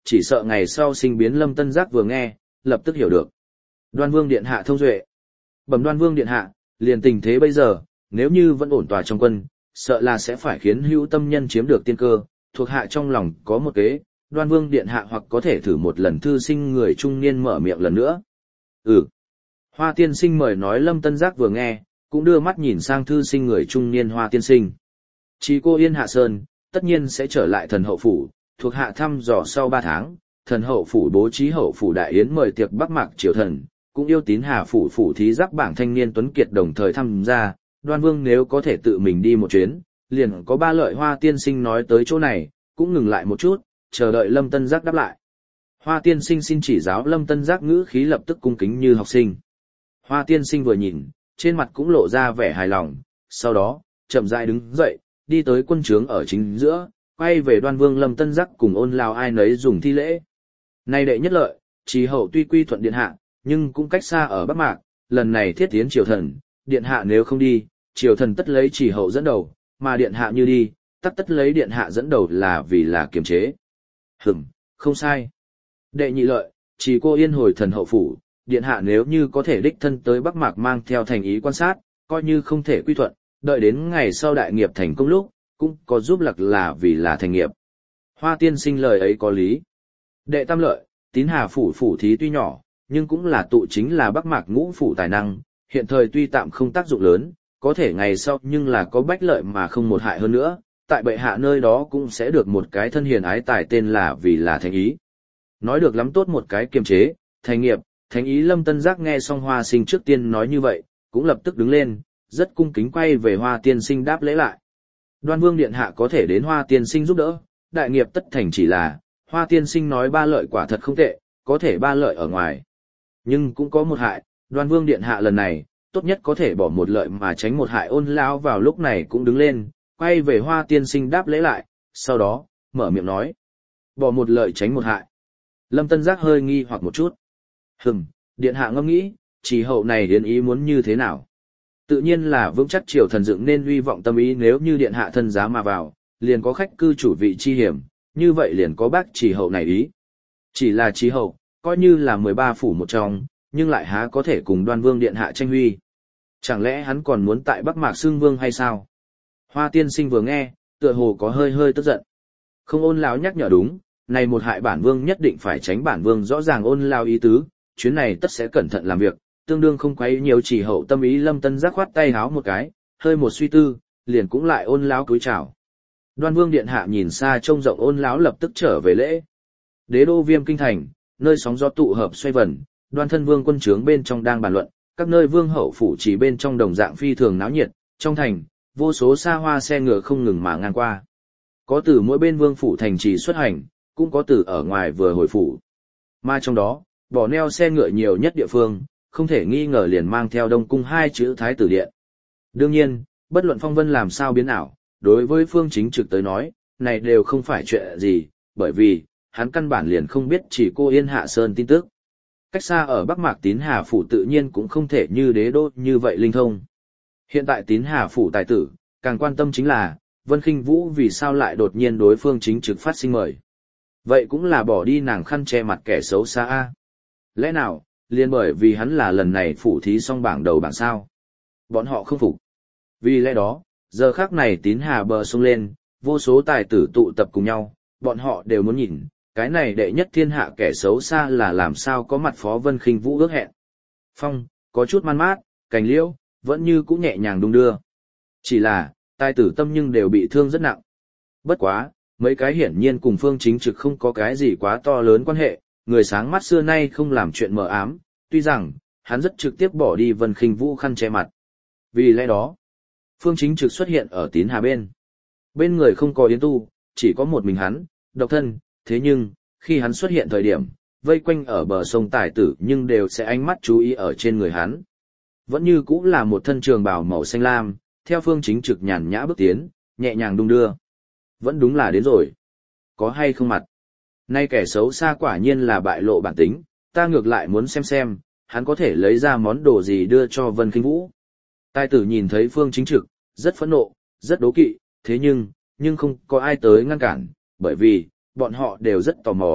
chỉ sợ ngày sau sinh biến Lâm Tân Giác vừa nghe, lập tức hiểu được. Đoan Vương điện hạ thông duệ. Bẩm Đoan Vương điện hạ, liền tình thế bây giờ, nếu như vẫn ổn tòa trong quân, sợ là sẽ phải khiến hữu tâm nhân chiếm được tiên cơ, thuộc hạ trong lòng có một kế, Đoan Vương điện hạ hoặc có thể thử một lần thư sinh người trung niên mở miệng lần nữa. Ừ. Hoa tiên sinh mời nói. Lâm Tân Giác vừa nghe, cũng đưa mắt nhìn sang thư sinh người trung niên Hoa tiên sinh. Chỉ cô Yên Hạ Sơn, tất nhiên sẽ trở lại thần hậu phủ, thuộc hạ thăm dò sau ba tháng, thần hậu phủ bố trí hậu phủ đại yến mời tiệc Bắc Mạc triều thần, cũng yêu tín Hà phủ phủ thí giác bảng thanh niên tuấn kiệt đồng thời tham gia, Đoan Vương nếu có thể tự mình đi một chuyến, liền có ba lợi. Hoa tiên sinh nói tới chỗ này, cũng ngừng lại một chút, chờ đợi Lâm Tân Giác đáp lại. Hoa tiên sinh xin chỉ giáo. Lâm Tân Giác ngữ khí lập tức cung kính như học sinh. Hoa tiên sinh vừa nhìn, trên mặt cũng lộ ra vẻ hài lòng, sau đó, chậm rãi đứng dậy, đi tới quân trướng ở chính giữa, quay về Đoan Vương Lâm Tân Giác cùng Ôn Lao ai nấy dùng thi lễ. Nay đệ nhất lợi, Trì hậu tuy quy thuận điện hạ, nhưng cũng cách xa ở Bắc Mạc, lần này thiết tiến triều thần, điện hạ nếu không đi, triều thần tất lấy Trì hậu dẫn đầu, mà điện hạ như đi, tất tất lấy điện hạ dẫn đầu là vì là kiềm chế. Hửm, không sai. Đệ nhị lợi, Trì cô Yên hồi thần hậu phủ, điện hạ nếu như có thể đích thân tới Bắc Mạc mang theo thành ý quan sát, coi như không thể quy thuận, đợi đến ngày sau đại nghiệp thành công lúc, cũng có giúp lặc là vì là thành nghiệp. Hoa tiên sinh lời ấy có lý. Đệ tam lợi, Tín Hà phủ phủ thí tuy nhỏ, nhưng cũng là tụ chính là Bắc Mạc ngũ phủ tài năng, hiện thời tuy tạm không tác dụng lớn, có thể ngày sau nhưng là có bách lợi mà không một hại hơn nữa, tại bệ hạ nơi đó cũng sẽ được một cái thân hiền ái tài tên là vì là thành ý. Nói được lắm tốt một cái kiềm chế, thành nghiệp, thành ý. Lâm Tân Giác nghe xong Hoa sinh trước tiên nói như vậy, cũng lập tức đứng lên, rất cung kính quay về Hoa tiên sinh đáp lễ lại. Đoan Vương điện hạ có thể đến Hoa tiên sinh giúp đỡ, đại nghiệp tất thành chỉ là, Hoa tiên sinh nói ba lợi quả thật không tệ, có thể ba lợi ở ngoài. Nhưng cũng có một hại, Đoan Vương điện hạ lần này, tốt nhất có thể bỏ một lợi mà tránh một hại. Ôn Lão vào lúc này cũng đứng lên, quay về Hoa tiên sinh đáp lễ lại, sau đó, mở miệng nói. Bỏ một lợi tránh một hại. Lâm Tân Giác hơi nghi hoặc một chút. Hừm, điện hạ ngẫm nghĩ, Trì hậu này đến ý muốn như thế nào? Tự nhiên là vững chắc triều thần dựng nên uy vọng tâm ý, nếu như điện hạ thân giá mà vào, liền có khách cư chủ vị chi hiểm, như vậy liền có bác Trì hậu này ý. Chỉ là Trì hậu, coi như là mười ba phủ một trong, nhưng lại há có thể cùng Đoan Vương điện hạ tranh huy. Chẳng lẽ hắn còn muốn tại Bắc Mạc xưng vương hay sao? Hoa tiên sinh vừa nghe, tựa hồ có hơi hơi tức giận. Không. Ôn Lão nhắc nhở đúng, này một hại bản vương nhất định phải tránh. Bản vương rõ ràng. Ôn Lão ý tứ, chuyến này tất sẽ cẩn thận làm việc, tương đương không quấy nhiều Trì hậu tâm ý. Lâm Tân Giác khoát tay háo một cái, hơi một suy tư, liền cũng lại Ôn Lão cúi chào. Đoan Vương điện hạ nhìn xa trông rộng. Ôn Lão lập tức trở về lễ. Đế đô Viêm kinh thành, nơi sóng gió tụ hợp xoay vần, Đoan thân vương quân trướng bên trong đang bàn luận, các nơi vương hậu phủ chỉ bên trong đồng dạng phi thường náo nhiệt, trong thành, vô số xa hoa xe ngựa không ngừng mà ngang qua. Có từ mỗi bên vương phủ thành trì xuất hành, cũng có từ ở ngoài vừa hồi phủ. Mà trong đó, bỏ neo xe ngựa nhiều nhất địa phương, không thể nghi ngờ liền mang theo Đông cung hai chữ Thái tử điện. Đương nhiên, bất luận phong vân làm sao biến ảo, đối với Phương Chính Trực tới nói, này đều không phải chuyện gì, bởi vì, hắn căn bản liền không biết Chỉ cô Yên Hạ Sơn tin tức. Cách xa ở Bắc Mạc Tín Hà phủ tự nhiên cũng không thể như đế đô như vậy linh thông. Hiện tại Tín Hà phủ tài tử, càng quan tâm chính là, Vân Khinh Vũ vì sao lại đột nhiên đối Phương Chính Trực phát sinh mời. Vậy cũng là bỏ đi nàng khăn che mặt kẻ xấu xa a. Lẽ nào, liền bởi vì hắn là lần này phủ thí xong bảng đầu bảng sao? Bọn họ không phục. Vì lẽ đó, giờ khắc này Tín Hà bờ sông lên, vô số tài tử tụ tập cùng nhau, bọn họ đều muốn nhìn, cái này đệ nhất thiên hạ kẻ xấu xa là làm sao có mặt phó Vân Khinh Vũ ước hẹn. Phong, có chút man mát, cành liễu, vẫn như cũ nhẹ nhàng đung đưa. Chỉ là, tài tử tâm nhưng đều bị thương rất nặng. Bất quá, mấy cái hiển nhiên cùng Phương Chính Trực không có cái gì quá to lớn quan hệ, người sáng mắt xưa nay không làm chuyện mờ ám, tuy rằng, hắn rất trực tiếp bỏ đi Vân Khinh Vũ khăn che mặt. Vì lẽ đó, Phương Chính Trực xuất hiện ở Tín Hà bên. Bên người không có Yến Tu, chỉ có một mình hắn, độc thân, thế nhưng, khi hắn xuất hiện thời điểm, vây quanh ở bờ sông tài tử nhưng đều sẽ ánh mắt chú ý ở trên người hắn. Vẫn như cũng là một thân trường bào màu xanh lam, theo Phương Chính Trực nhàn nhã bước tiến, nhẹ nhàng đung đưa. Vẫn đúng là đến rồi. Có hay không mặt? Nay kẻ xấu xa quả nhiên là bại lộ bản tính, ta ngược lại muốn xem xem, hắn có thể lấy ra món đồ gì đưa cho Vân Khinh Vũ. Tài tử nhìn thấy Phương Chính Trực, rất phẫn nộ, rất đố kỵ, thế nhưng, nhưng không có ai tới ngăn cản, bởi vì, bọn họ đều rất tò mò,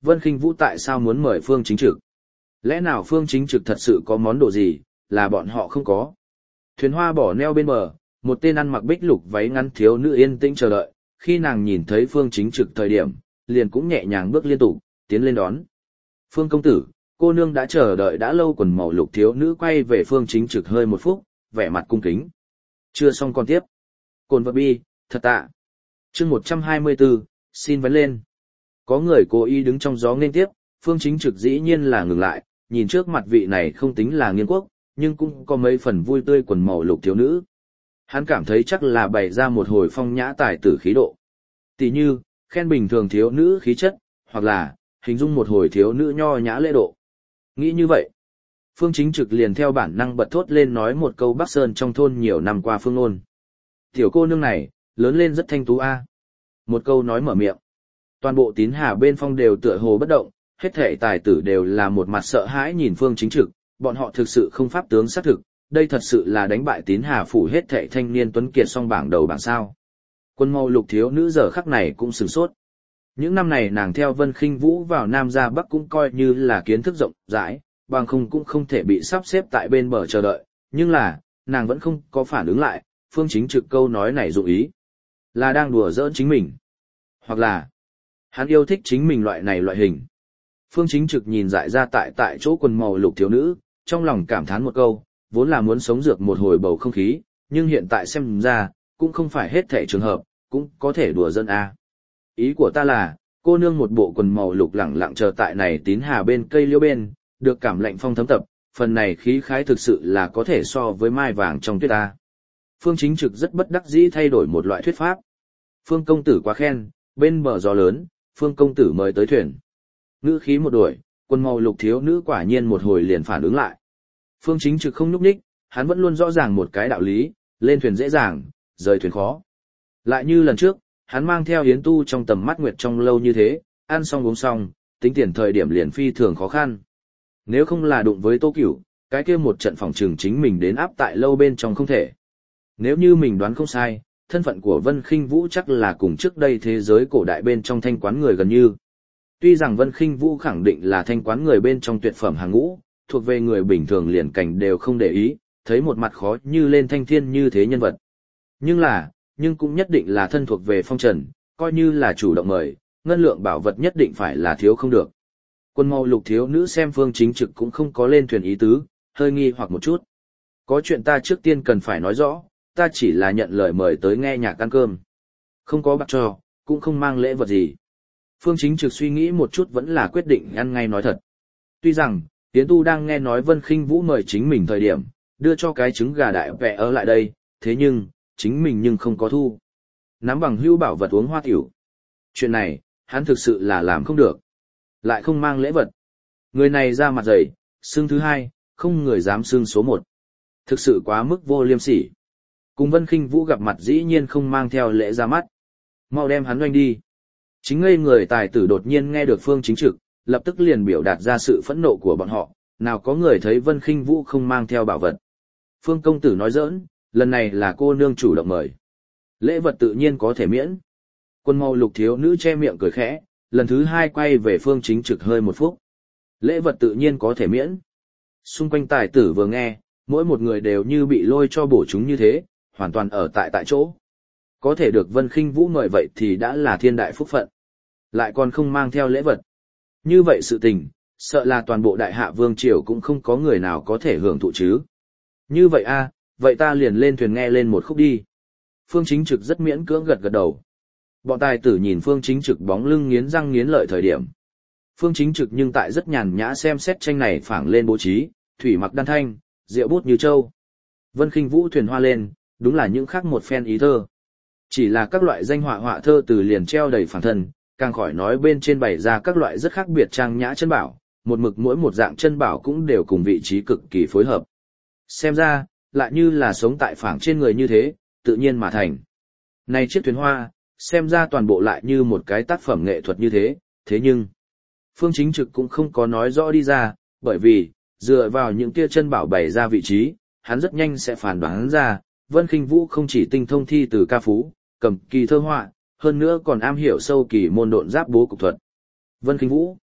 Vân Khinh Vũ tại sao muốn mời Phương Chính Trực? Lẽ nào Phương Chính Trực thật sự có món đồ gì, là bọn họ không có? Thuyền hoa bỏ neo bên bờ, một tên ăn mặc bích lục váy ngắn thiếu nữ yên tĩnh chờ đợi, khi nàng nhìn thấy Phương Chính Trực thời điểm, liền cũng nhẹ nhàng bước liên tục, tiến lên đón. Phương công tử, cô nương đã chờ đợi đã lâu. Quần màu lục thiếu nữ quay về Phương Chính Trực hơi một phút, vẻ mặt cung kính. Chưa xong còn tiếp. Cồn vật bi, thật tạ. Chương một trăm hai mươi bốn, xin vấn lên. Có người cố ý đứng trong gió nghênh tiếp, Phương Chính Trực dĩ nhiên là ngừng lại, nhìn trước mặt vị này không tính là nghiên quốc, nhưng cũng có mấy phần vui tươi quần màu lục thiếu nữ. Hắn cảm thấy chắc là bày ra một hồi phong nhã tài tử khí độ. Tỷ như, khen bình thường thiếu nữ khí chất, hoặc là, hình dung một hồi thiếu nữ nho nhã lễ độ. Nghĩ như vậy, Phương Chính Trực liền theo bản năng bật thốt lên nói một câu Bắc Sơn trong thôn nhiều năm qua phương ngôn. Tiểu cô nương này, lớn lên rất thanh tú a. Một câu nói mở miệng. Toàn bộ tín hà bên phong đều tựa hồ bất động, hết thảy tài tử đều là một mặt sợ hãi nhìn Phương Chính Trực, bọn họ thực sự không pháp tướng xác thực, đây thật sự là đánh bại tín hà phủ hết thảy thanh niên tuấn kiệt song bảng đầu bảng sao. Quân mâu lục thiếu nữ giờ khắc này cũng sửng sốt. Những năm này nàng theo Vân Khinh Vũ vào Nam ra Bắc cũng coi như là kiến thức rộng rãi, bằng không cũng không thể bị sắp xếp tại bên bờ chờ đợi, nhưng là, nàng vẫn không có phản ứng lại, Phương Chính Trực câu nói này dụng ý. Là đang đùa giỡn chính mình. Hoặc là, hắn yêu thích chính mình loại này loại hình. Phương Chính Trực nhìn dại ra tại tại chỗ quần màu lục thiếu nữ, trong lòng cảm thán một câu, vốn là muốn sống dược một hồi bầu không khí, nhưng hiện tại xem ra, cũng không phải hết thể trường hợp, cũng có thể đùa dân a. Ý của ta là, cô nương một bộ quần màu lục lẳng lặng chờ tại này tín hà bên cây liễu bên, được cảm lạnh phong thấm tập, phần này khí khái thực sự là có thể so với mai vàng trong tuyết ta. Phương Chính Trực rất bất đắc dĩ thay đổi một loại thuyết pháp. Phương công tử quá khen, bên bờ gió lớn, Phương công tử mời tới thuyền. Ngữ khí một đuổi, quần màu lục thiếu nữ quả nhiên một hồi liền phản ứng lại. Phương Chính Trực không nhúc nhích, hắn vẫn luôn rõ ràng một cái đạo lý, lên thuyền dễ dàng, rời thuyền khó. Lại như lần trước, hắn mang theo Yến Tu trong tầm mắt nguyệt trong lâu như thế, ăn xong uống xong, tính tiền thời điểm liền phi thường khó khăn. Nếu không là đụng với Tô Cửu, cái kia một trận phòng trường chính mình đến áp tại lâu bên trong không thể. Nếu như mình đoán không sai, thân phận của Vân Khinh Vũ chắc là cùng trước đây thế giới cổ đại bên trong thanh quán người gần như. Tuy rằng Vân Khinh Vũ khẳng định là thanh quán người bên trong tuyệt phẩm hàng ngũ, thuộc về người bình thường liền cảnh đều không để ý, thấy một mặt khó như lên thanh thiên như thế nhân vật. Nhưng là, nhưng cũng nhất định là thân thuộc về phong trần, coi như là chủ động mời, ngân lượng bảo vật nhất định phải là thiếu không được. Quân màu lục thiếu nữ xem Phương Chính Trực cũng không có lên thuyền ý tứ, hơi nghi hoặc một chút. Có chuyện ta trước tiên cần phải nói rõ, ta chỉ là nhận lời mời tới nghe nhạc ăn cơm. Không có bạc cho, cũng không mang lễ vật gì. Phương Chính Trực suy nghĩ một chút vẫn là quyết định ăn ngay nói thật. Tuy rằng, Yến Tu đang nghe nói Vân Khinh Vũ mời chính mình thời điểm, đưa cho cái trứng gà đại vẹ ở lại đây, thế nhưng, chính mình nhưng không có thu. Nắm bằng hữu bảo vật uống hoa tiểu. Chuyện này, hắn thực sự là làm không được. Lại không mang lễ vật. Người này ra mặt dày, xương thứ hai, không người dám xương số một. Thực sự quá mức vô liêm sỉ. Cùng Vân Khinh Vũ gặp mặt dĩ nhiên không mang theo lễ ra mắt. Mau đem hắn oanh đi. Chính ngây người tài tử đột nhiên nghe được Phương Chính Trực, lập tức liền biểu đạt ra sự phẫn nộ của bọn họ, nào có người thấy Vân Khinh Vũ không mang theo bảo vật. Phương công tử nói giỡn, lần này là cô nương chủ động mời. Lễ vật tự nhiên có thể miễn. Quân màu lục thiếu nữ che miệng cười khẽ, lần thứ hai quay về Phương Chính Trực hơi một phút. Lễ vật tự nhiên có thể miễn. Xung quanh tài tử vừa nghe, mỗi một người đều như bị lôi cho bổ chúng như thế, hoàn toàn ở tại tại chỗ. Có thể được Vân Khinh Vũ mời vậy thì đã là thiên đại phúc phận. Lại còn không mang theo lễ vật. Như vậy sự tình, sợ là toàn bộ đại hạ vương triều cũng không có người nào có thể hưởng thụ chứ. Như vậy a, vậy ta liền lên thuyền nghe lên một khúc đi. Phương Chính Trực rất miễn cưỡng gật gật đầu. Bọn tài tử nhìn Phương Chính Trực bóng lưng nghiến răng nghiến lợi thời điểm. Phương Chính Trực nhưng tại rất nhàn nhã xem xét tranh này phảng lên bố trí, thủy mặc đan thanh, diệu bút như châu. Vân Khinh Vũ thuyền hoa lên, đúng là những khác một phen ý thơ. Chỉ là các loại danh họa họa thơ từ liền treo đầy phảng thân, càng khỏi nói bên trên bày ra các loại rất khác biệt trang nhã chân bảo, một mực mỗi một dạng chân bảo cũng đều cùng vị trí cực kỳ phối hợp. Xem ra, lại như là sống tại phảng trên người như thế, tự nhiên mà thành. Này chiếc thuyền hoa, xem ra toàn bộ lại như một cái tác phẩm nghệ thuật như thế, thế nhưng, Phương Chính Trực cũng không có nói rõ đi ra, bởi vì, dựa vào những kia chân bảo bày ra vị trí, hắn rất nhanh sẽ phản đoán ra, Vân Khinh Vũ không chỉ tinh thông thi từ ca phú, cầm kỳ thơ họa, hơn nữa còn am hiểu sâu kỳ môn độn giáp bố cục thuật. Vân Khinh Vũ,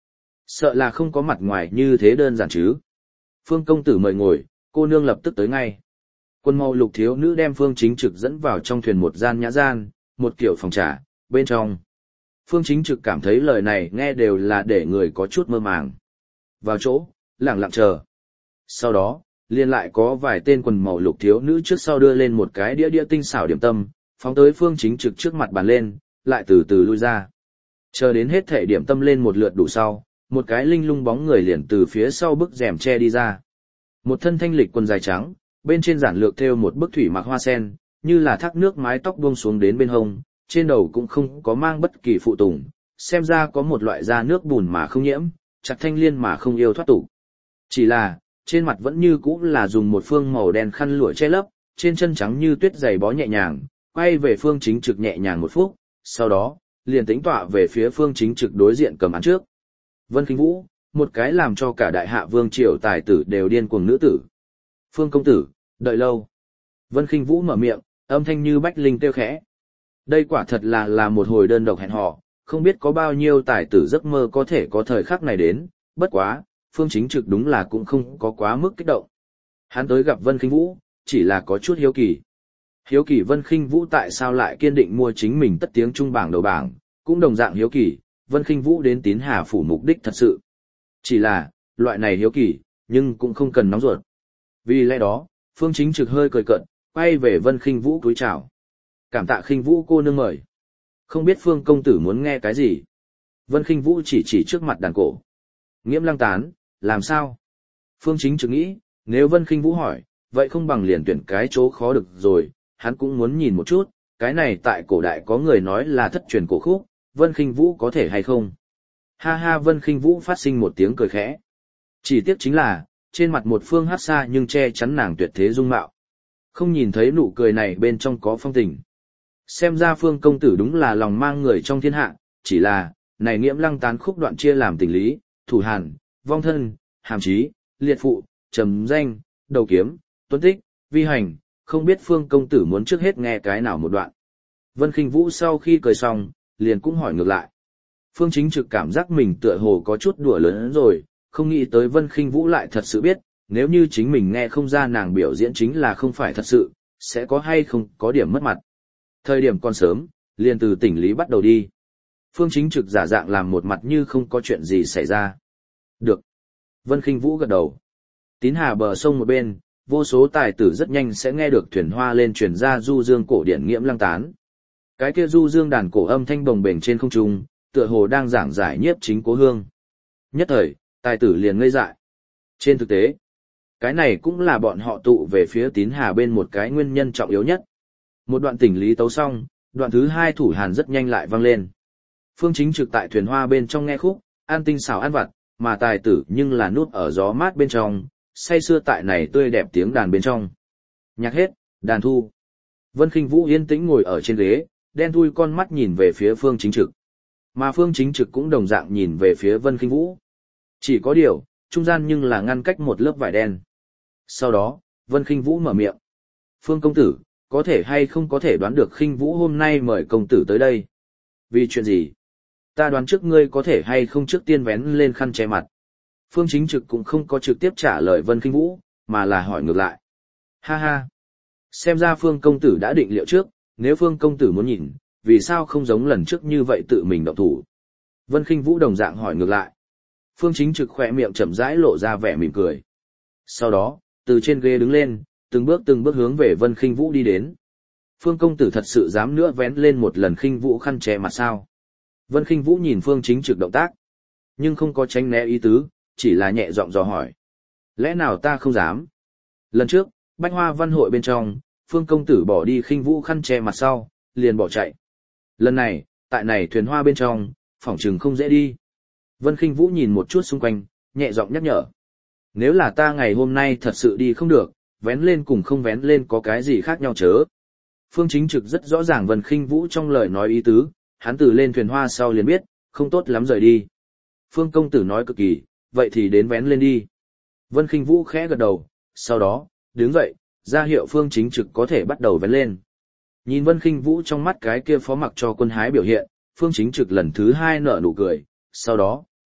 Sợ là không có mặt ngoài như thế đơn giản chứ. Phương công tử mời ngồi, cô nương lập tức tới ngay. Quân màu lục thiếu nữ đem Phương Chính Trực dẫn vào trong thuyền một gian nhã gian, một kiểu phòng trà, bên trong. Phương Chính Trực cảm thấy lời này nghe đều là để người có chút mơ màng. Vào chỗ, lặng lặng chờ. Sau đó, liền lại có vài tên quần màu lục thiếu nữ trước sau đưa lên một cái đĩa đĩa tinh xảo điểm tâm, phóng tới Phương Chính Trực trước mặt bàn lên, lại từ từ lui ra. Chờ đến hết thể điểm tâm lên một lượt đủ sau, một cái linh lung bóng người liền từ phía sau bức rèm che đi ra. Một thân thanh lịch quần dài trắng, bên trên giản lược thêu một bức thủy mặc hoa sen, như là thác nước mái tóc buông xuống đến bên hông, trên đầu cũng không có mang bất kỳ phụ tùng, xem ra có một loại da nước bùn mà không nhiễm, chặt thanh liên mà không yêu thoát tục. Chỉ là, trên mặt vẫn như cũ là dùng một phương màu đen khăn lụa che lấp, trên chân trắng như tuyết giày bó nhẹ nhàng, quay về Phương Chính Trực nhẹ nhàng một phút, sau đó, liền tính tọa về phía Phương Chính Trực đối diện cầm án trước. Vân Khinh Vũ, một cái làm cho cả đại hạ vương triều tài tử đều điên cuồng nữ tử. Phương công tử, đợi lâu. Vân Khinh Vũ mở miệng, âm thanh như bách linh kêu khẽ. Đây quả thật là là một hồi đơn độc hẹn hò, không biết có bao nhiêu tài tử giấc mơ có thể có thời khắc này đến, bất quá, Phương Chính Trực đúng là cũng không có quá mức kích động. Hắn tới gặp Vân Khinh Vũ, chỉ là có chút hiếu kỳ. Hiếu kỳ Vân Khinh Vũ tại sao lại kiên định mua chính mình tất tiếng trung bảng đầu bảng, cũng đồng dạng hiếu kỳ, Vân Khinh Vũ đến Tín Hà phủ mục đích thật sự. Chỉ là, loại này hiếu kỳ, nhưng cũng không cần nóng ruột. Vì lẽ đó, Phương Chính Trực hơi cười cợt, quay về Vân Khinh Vũ cúi chào. Cảm tạ Khinh Vũ cô nương mời. Không biết Phương công tử muốn nghe cái gì? Vân Khinh Vũ chỉ chỉ trước mặt đàn cổ. Nghiễm Lăng Tán, làm sao? Phương Chính Trực nghĩ, nếu Vân Khinh Vũ hỏi, vậy không bằng liền tuyển cái chỗ khó được rồi, hắn cũng muốn nhìn một chút, cái này tại cổ đại có người nói là thất truyền cổ khúc, Vân Khinh Vũ có thể hay không? Ha ha, Vân Khinh Vũ phát sinh một tiếng cười khẽ. Chỉ tiếc chính là, trên mặt một phương hát xa nhưng che chắn nàng tuyệt thế dung mạo. Không nhìn thấy nụ cười này bên trong có phong tình. Xem ra Phương công tử đúng là lòng mang người trong thiên hạ, chỉ là, này Nghiễm Lăng Tán khúc đoạn chia làm tình lý, thủ hàn, vong thân, hàm chí, liệt phụ, trầm danh, đầu kiếm, tuấn tích, vi hành, không biết Phương công tử muốn trước hết nghe cái nào một đoạn. Vân Khinh Vũ sau khi cười xong, liền cũng hỏi ngược lại. Phương Chính Trực cảm giác mình tựa hồ có chút đùa lớn rồi, không nghĩ tới Vân Khinh Vũ lại thật sự biết, nếu như chính mình nghe không ra nàng biểu diễn chính là không phải thật sự, sẽ có hay không có điểm mất mặt. Thời điểm còn sớm, liền từ tỉnh lý bắt đầu đi. Phương Chính Trực giả dạng làm một mặt như không có chuyện gì xảy ra. Được. Vân Khinh Vũ gật đầu. Tín Hà bờ sông một bên, vô số tài tử rất nhanh sẽ nghe được thuyền hoa lên truyền ra du dương cổ điển Nghiễm Lăng Tán. Cái kia du dương đàn cổ âm thanh bồng bềnh trên không trung, tựa hồ đang giảng giải nhiếp chính cố hương. Nhất thời, tài tử liền ngây dại. Trên thực tế, cái này cũng là bọn họ tụ về phía Tín Hà bên một cái nguyên nhân trọng yếu nhất. Một đoạn tình lý tấu xong, đoạn thứ hai thủ hàn rất nhanh lại vang lên. Phương Chính Trực tại thuyền hoa bên trong nghe khúc, an tinh xảo ăn vặt, mà tài tử nhưng là nút ở gió mát bên trong, say sưa tại này tươi đẹp tiếng đàn bên trong. Nhạc hết, đàn thu. Vân Khinh Vũ yên tĩnh ngồi ở trên ghế, đen thui con mắt nhìn về phía Phương Chính Trực. Mà Phương Chính Trực cũng đồng dạng nhìn về phía Vân Khinh Vũ. Chỉ có điều, trung gian nhưng là ngăn cách một lớp vải đen. Sau đó, Vân Khinh Vũ mở miệng. Phương công tử, có thể hay không có thể đoán được Khinh Vũ hôm nay mời công tử tới đây? Vì chuyện gì? Ta đoán trước ngươi có thể hay không trước tiên vén lên khăn che mặt. Phương Chính Trực cũng không có trực tiếp trả lời Vân Khinh Vũ, mà là hỏi ngược lại. Ha ha! Xem ra Phương công tử đã định liệu trước, nếu Phương công tử muốn nhìn, vì sao không giống lần trước như vậy tự mình động thủ? Vân Khinh Vũ đồng dạng hỏi ngược lại. Phương Chính Trực khỏe miệng chậm rãi lộ ra vẻ mỉm cười. Sau đó, từ trên ghế đứng lên, từng bước từng bước hướng về Vân Khinh Vũ đi đến. Phương công tử thật sự dám nữa vén lên một lần Khinh Vũ khăn che mặt sao? Vân Khinh Vũ nhìn Phương Chính Trực động tác, nhưng không có tránh né ý tứ, chỉ là nhẹ giọng dò hỏi. Lẽ nào ta không dám? Lần trước, Bách Hoa Văn hội bên trong, Phương công tử bỏ đi Khinh Vũ khăn che mặt sau, liền bỏ chạy. Lần này, tại này thuyền hoa bên trong, phỏng chừng không dễ đi. Vân Khinh Vũ nhìn một chút xung quanh, nhẹ giọng nhắc nhở. Nếu là ta ngày hôm nay thật sự đi không được, vén lên cùng không vén lên có cái gì khác nhau chớ. Phương Chính Trực rất rõ ràng Vân Khinh Vũ trong lời nói ý tứ, hắn từ lên thuyền hoa sau liền biết, không tốt lắm rời đi. Phương công tử nói cực kỳ, vậy thì đến vén lên đi. Vân Khinh Vũ khẽ gật đầu, sau đó, đứng dậy, ra hiệu Phương Chính Trực có thể bắt đầu vén lên. Nhìn Vân Khinh Vũ trong mắt cái kia phó mặc cho quân hái biểu hiện, Phương Chính Trực lần thứ hai nở nụ cười, sau đó,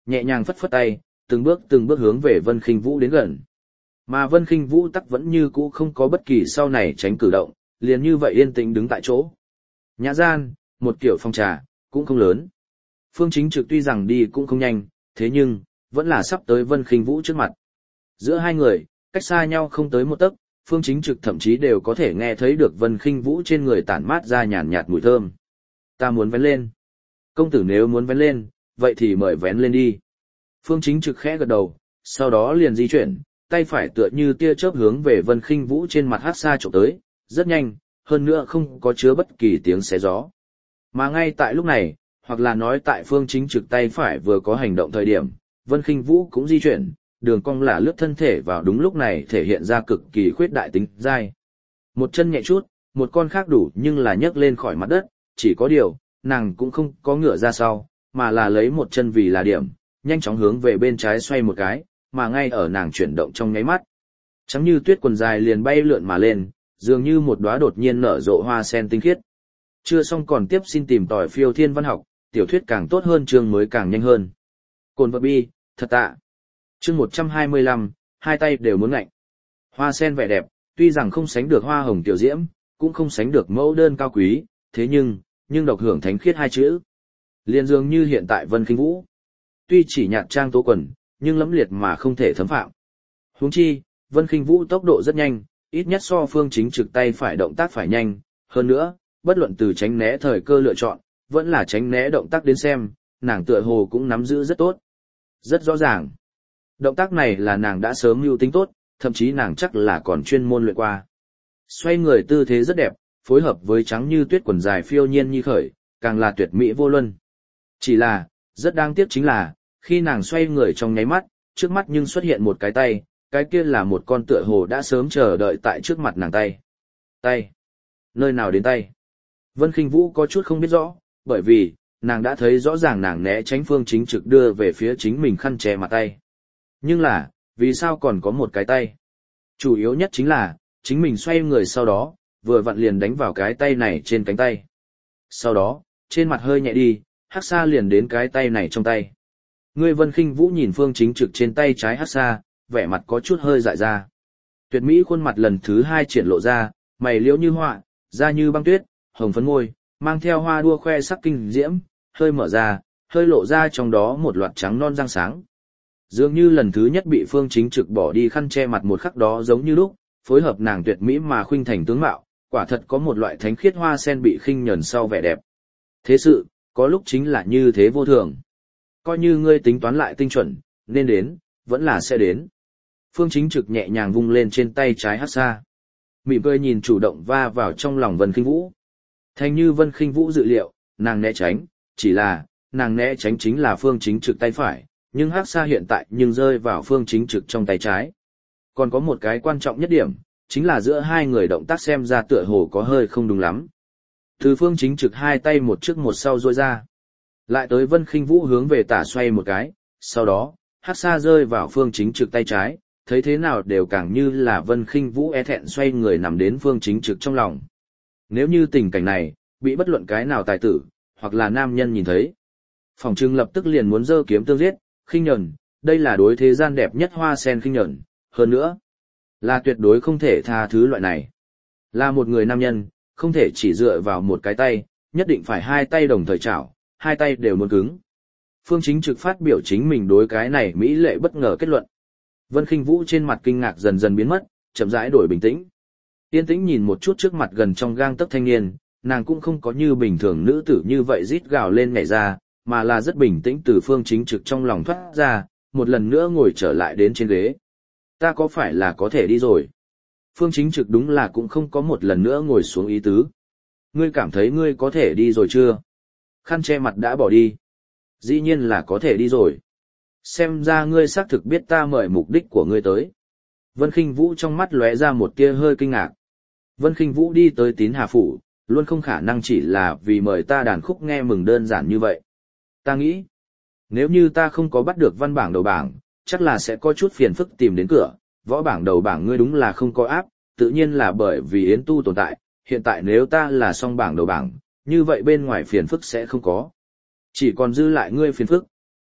nhẹ nhàng phất phất tay, từng bước từng bước hướng về Vân Khinh Vũ đến gần. Mà Vân Khinh Vũ tắc vẫn như cũ không có bất kỳ sau này tránh cử động, liền như vậy yên tĩnh đứng tại chỗ. Nhã gian, một kiểu phòng trà, cũng không lớn. Phương Chính Trực tuy rằng đi cũng không nhanh, thế nhưng, vẫn là sắp tới Vân Khinh Vũ trước mặt. Giữa hai người, cách xa nhau không tới một tấc, Phương Chính Trực thậm chí đều có thể nghe thấy được Vân Khinh Vũ trên người tản mát ra nhàn nhạt mùi thơm. Ta muốn vén lên. Công tử nếu muốn vén lên, vậy thì mời vén lên đi. Phương Chính Trực khẽ gật đầu, sau đó liền di chuyển, tay phải tựa như tia chớp hướng về Vân Khinh Vũ trên mặt hát xa chụp tới, rất nhanh, hơn nữa không có chứa bất kỳ tiếng xé gió. Mà ngay tại lúc này, hoặc là nói tại Phương Chính Trực tay phải vừa có hành động thời điểm, Vân Khinh Vũ cũng di chuyển, đường cong là lướt thân thể vào đúng lúc này thể hiện ra cực kỳ khuyết đại tính dai. Một chân nhẹ chút, một con khác đủ nhưng là nhấc lên khỏi mặt đất, chỉ có điều, nàng cũng không có ngửa ra sau, mà là lấy một chân vì là điểm, nhanh chóng hướng về bên trái xoay một cái, mà ngay ở nàng chuyển động trong nháy mắt. Trắng như tuyết quần dài liền bay lượn mà lên, dường như một đóa đột nhiên nở rộ hoa sen tinh khiết. Chưa xong còn tiếp xin tìm tòi phiêu thiên văn học, tiểu thuyết càng tốt hơn chương mới càng nhanh hơn. Cồn vật bi, thật tạ. Chương một trăm hai mươi lăm, hai tay đều muốn ngạnh. Hoa sen vẻ đẹp, tuy rằng không sánh được hoa hồng tiểu diễm, cũng không sánh được mẫu đơn cao quý, thế nhưng, nhưng độc hưởng thánh khiết hai chữ. Liên dường như hiện tại Vân Khinh Vũ. Tuy chỉ nhạt trang tố quần, nhưng lẫm liệt mà không thể thấm phạm. Huống chi, Vân Khinh Vũ tốc độ rất nhanh, ít nhất so Phương Chính Trực tay phải động tác phải nhanh, hơn nữa, bất luận từ tránh né thời cơ lựa chọn, vẫn là tránh né động tác đến xem, nàng tựa hồ cũng nắm giữ rất tốt. Rất rõ ràng. Động tác này là nàng đã sớm mưu tính tốt, thậm chí nàng chắc là còn chuyên môn luyện qua. Xoay người tư thế rất đẹp, phối hợp với trắng như tuyết quần dài phiêu nhiên như khởi, càng là tuyệt mỹ vô luân. Chỉ là, rất đáng tiếc chính là, khi nàng xoay người trong nháy mắt, trước mắt nhưng xuất hiện một cái tay, cái kia là một con tựa hồ đã sớm chờ đợi tại trước mặt nàng tay. Tay? Nơi nào đến tay? Vân Khinh Vũ có chút không biết rõ, bởi vì, nàng đã thấy rõ ràng nàng né tránh Phương Chính Trực đưa về phía chính mình khăn che mặt tay. Nhưng là, vì sao còn có một cái tay? Chủ yếu nhất chính là, chính mình xoay người sau đó, vừa vặn liền đánh vào cái tay này trên cánh tay. Sau đó, trên mặt hơi nhẹ đi, hắc xa liền đến cái tay này trong tay. Ngươi Vân Khinh Vũ nhìn Phương Chính Trực trên tay trái hắc xa, vẻ mặt có chút hơi dại ra. Tuyệt mỹ khuôn mặt lần thứ hai triển lộ ra, mày liễu như họa, da như băng tuyết, hồng phấn môi, mang theo hoa đua khoe sắc kinh diễm, hơi mở ra, hơi lộ ra trong đó một loạt trắng non răng sáng. Dường như lần thứ nhất bị Phương Chính Trực bỏ đi khăn che mặt một khắc đó giống như lúc, phối hợp nàng tuyệt mỹ mà khuynh thành tướng mạo, quả thật có một loại thánh khiết hoa sen bị khinh nhẫn sau vẻ đẹp. Thế sự, có lúc chính là như thế vô thường. Coi như ngươi tính toán lại tinh chuẩn, nên đến, vẫn là sẽ đến. Phương Chính Trực nhẹ nhàng vung lên trên tay trái hắc xa. Mỉm cười nhìn chủ động va vào trong lòng Vân Khinh Vũ. Thành như Vân Khinh Vũ dự liệu, nàng né tránh, chỉ là, nàng né tránh chính là Phương Chính Trực tay phải, nhưng hắc xa hiện tại nhưng rơi vào Phương Chính Trực trong tay trái. Còn có một cái quan trọng nhất điểm, chính là giữa hai người động tác xem ra tựa hồ có hơi không đúng lắm. Từ Phương Chính Trực hai tay một trước một sau duỗi ra. Lại tới Vân Khinh Vũ hướng về tả xoay một cái, sau đó, hắc xa rơi vào Phương Chính Trực tay trái, thấy thế nào đều càng như là Vân Khinh Vũ e thẹn xoay người nằm đến Phương Chính Trực trong lòng. Nếu như tình cảnh này, bị bất luận cái nào tài tử, hoặc là nam nhân nhìn thấy, phòng trưng lập tức liền muốn giơ kiếm tương giết, khinh nhẫn, đây là đối thế gian đẹp nhất hoa sen khinh nhẫn, hơn nữa, là tuyệt đối không thể tha thứ loại này. Là một người nam nhân, không thể chỉ dựa vào một cái tay, nhất định phải hai tay đồng thời chảo, hai tay đều muốn cứng. Phương Chính Trực phát biểu chính mình đối cái này mỹ lệ bất ngờ kết luận. Vân Khinh Vũ trên mặt kinh ngạc dần dần biến mất, chậm rãi đổi bình tĩnh. Yên tĩnh nhìn một chút trước mặt gần trong gang tấc thanh niên, nàng cũng không có như bình thường nữ tử như vậy rít gào lên nhảy ra, mà là rất bình tĩnh từ Phương Chính Trực trong lòng thoát ra, một lần nữa ngồi trở lại đến trên ghế. Ta có phải là có thể đi rồi? Phương Chính Trực đúng là cũng không có một lần nữa ngồi xuống ý tứ. Ngươi cảm thấy ngươi có thể đi rồi chưa? Khăn che mặt đã bỏ đi. Dĩ nhiên là có thể đi rồi. Xem ra ngươi xác thực biết ta mời mục đích của ngươi tới. Vân Khinh Vũ trong mắt lóe ra một tia hơi kinh ngạc. Vân Khinh Vũ đi tới Tín Hà Phủ, luôn không khả năng chỉ là vì mời ta đàn khúc nghe mừng đơn giản như vậy. Ta nghĩ, nếu như ta không có bắt được văn bảng đầu bảng, chắc là sẽ có chút phiền phức tìm đến cửa. Võ bảng đầu bảng ngươi đúng là không có áp, tự nhiên là bởi vì Yến Tu tồn tại. Hiện tại nếu ta là song bảng đầu bảng, như vậy bên ngoài phiền phức sẽ không có. Chỉ còn dư lại ngươi phiền phức.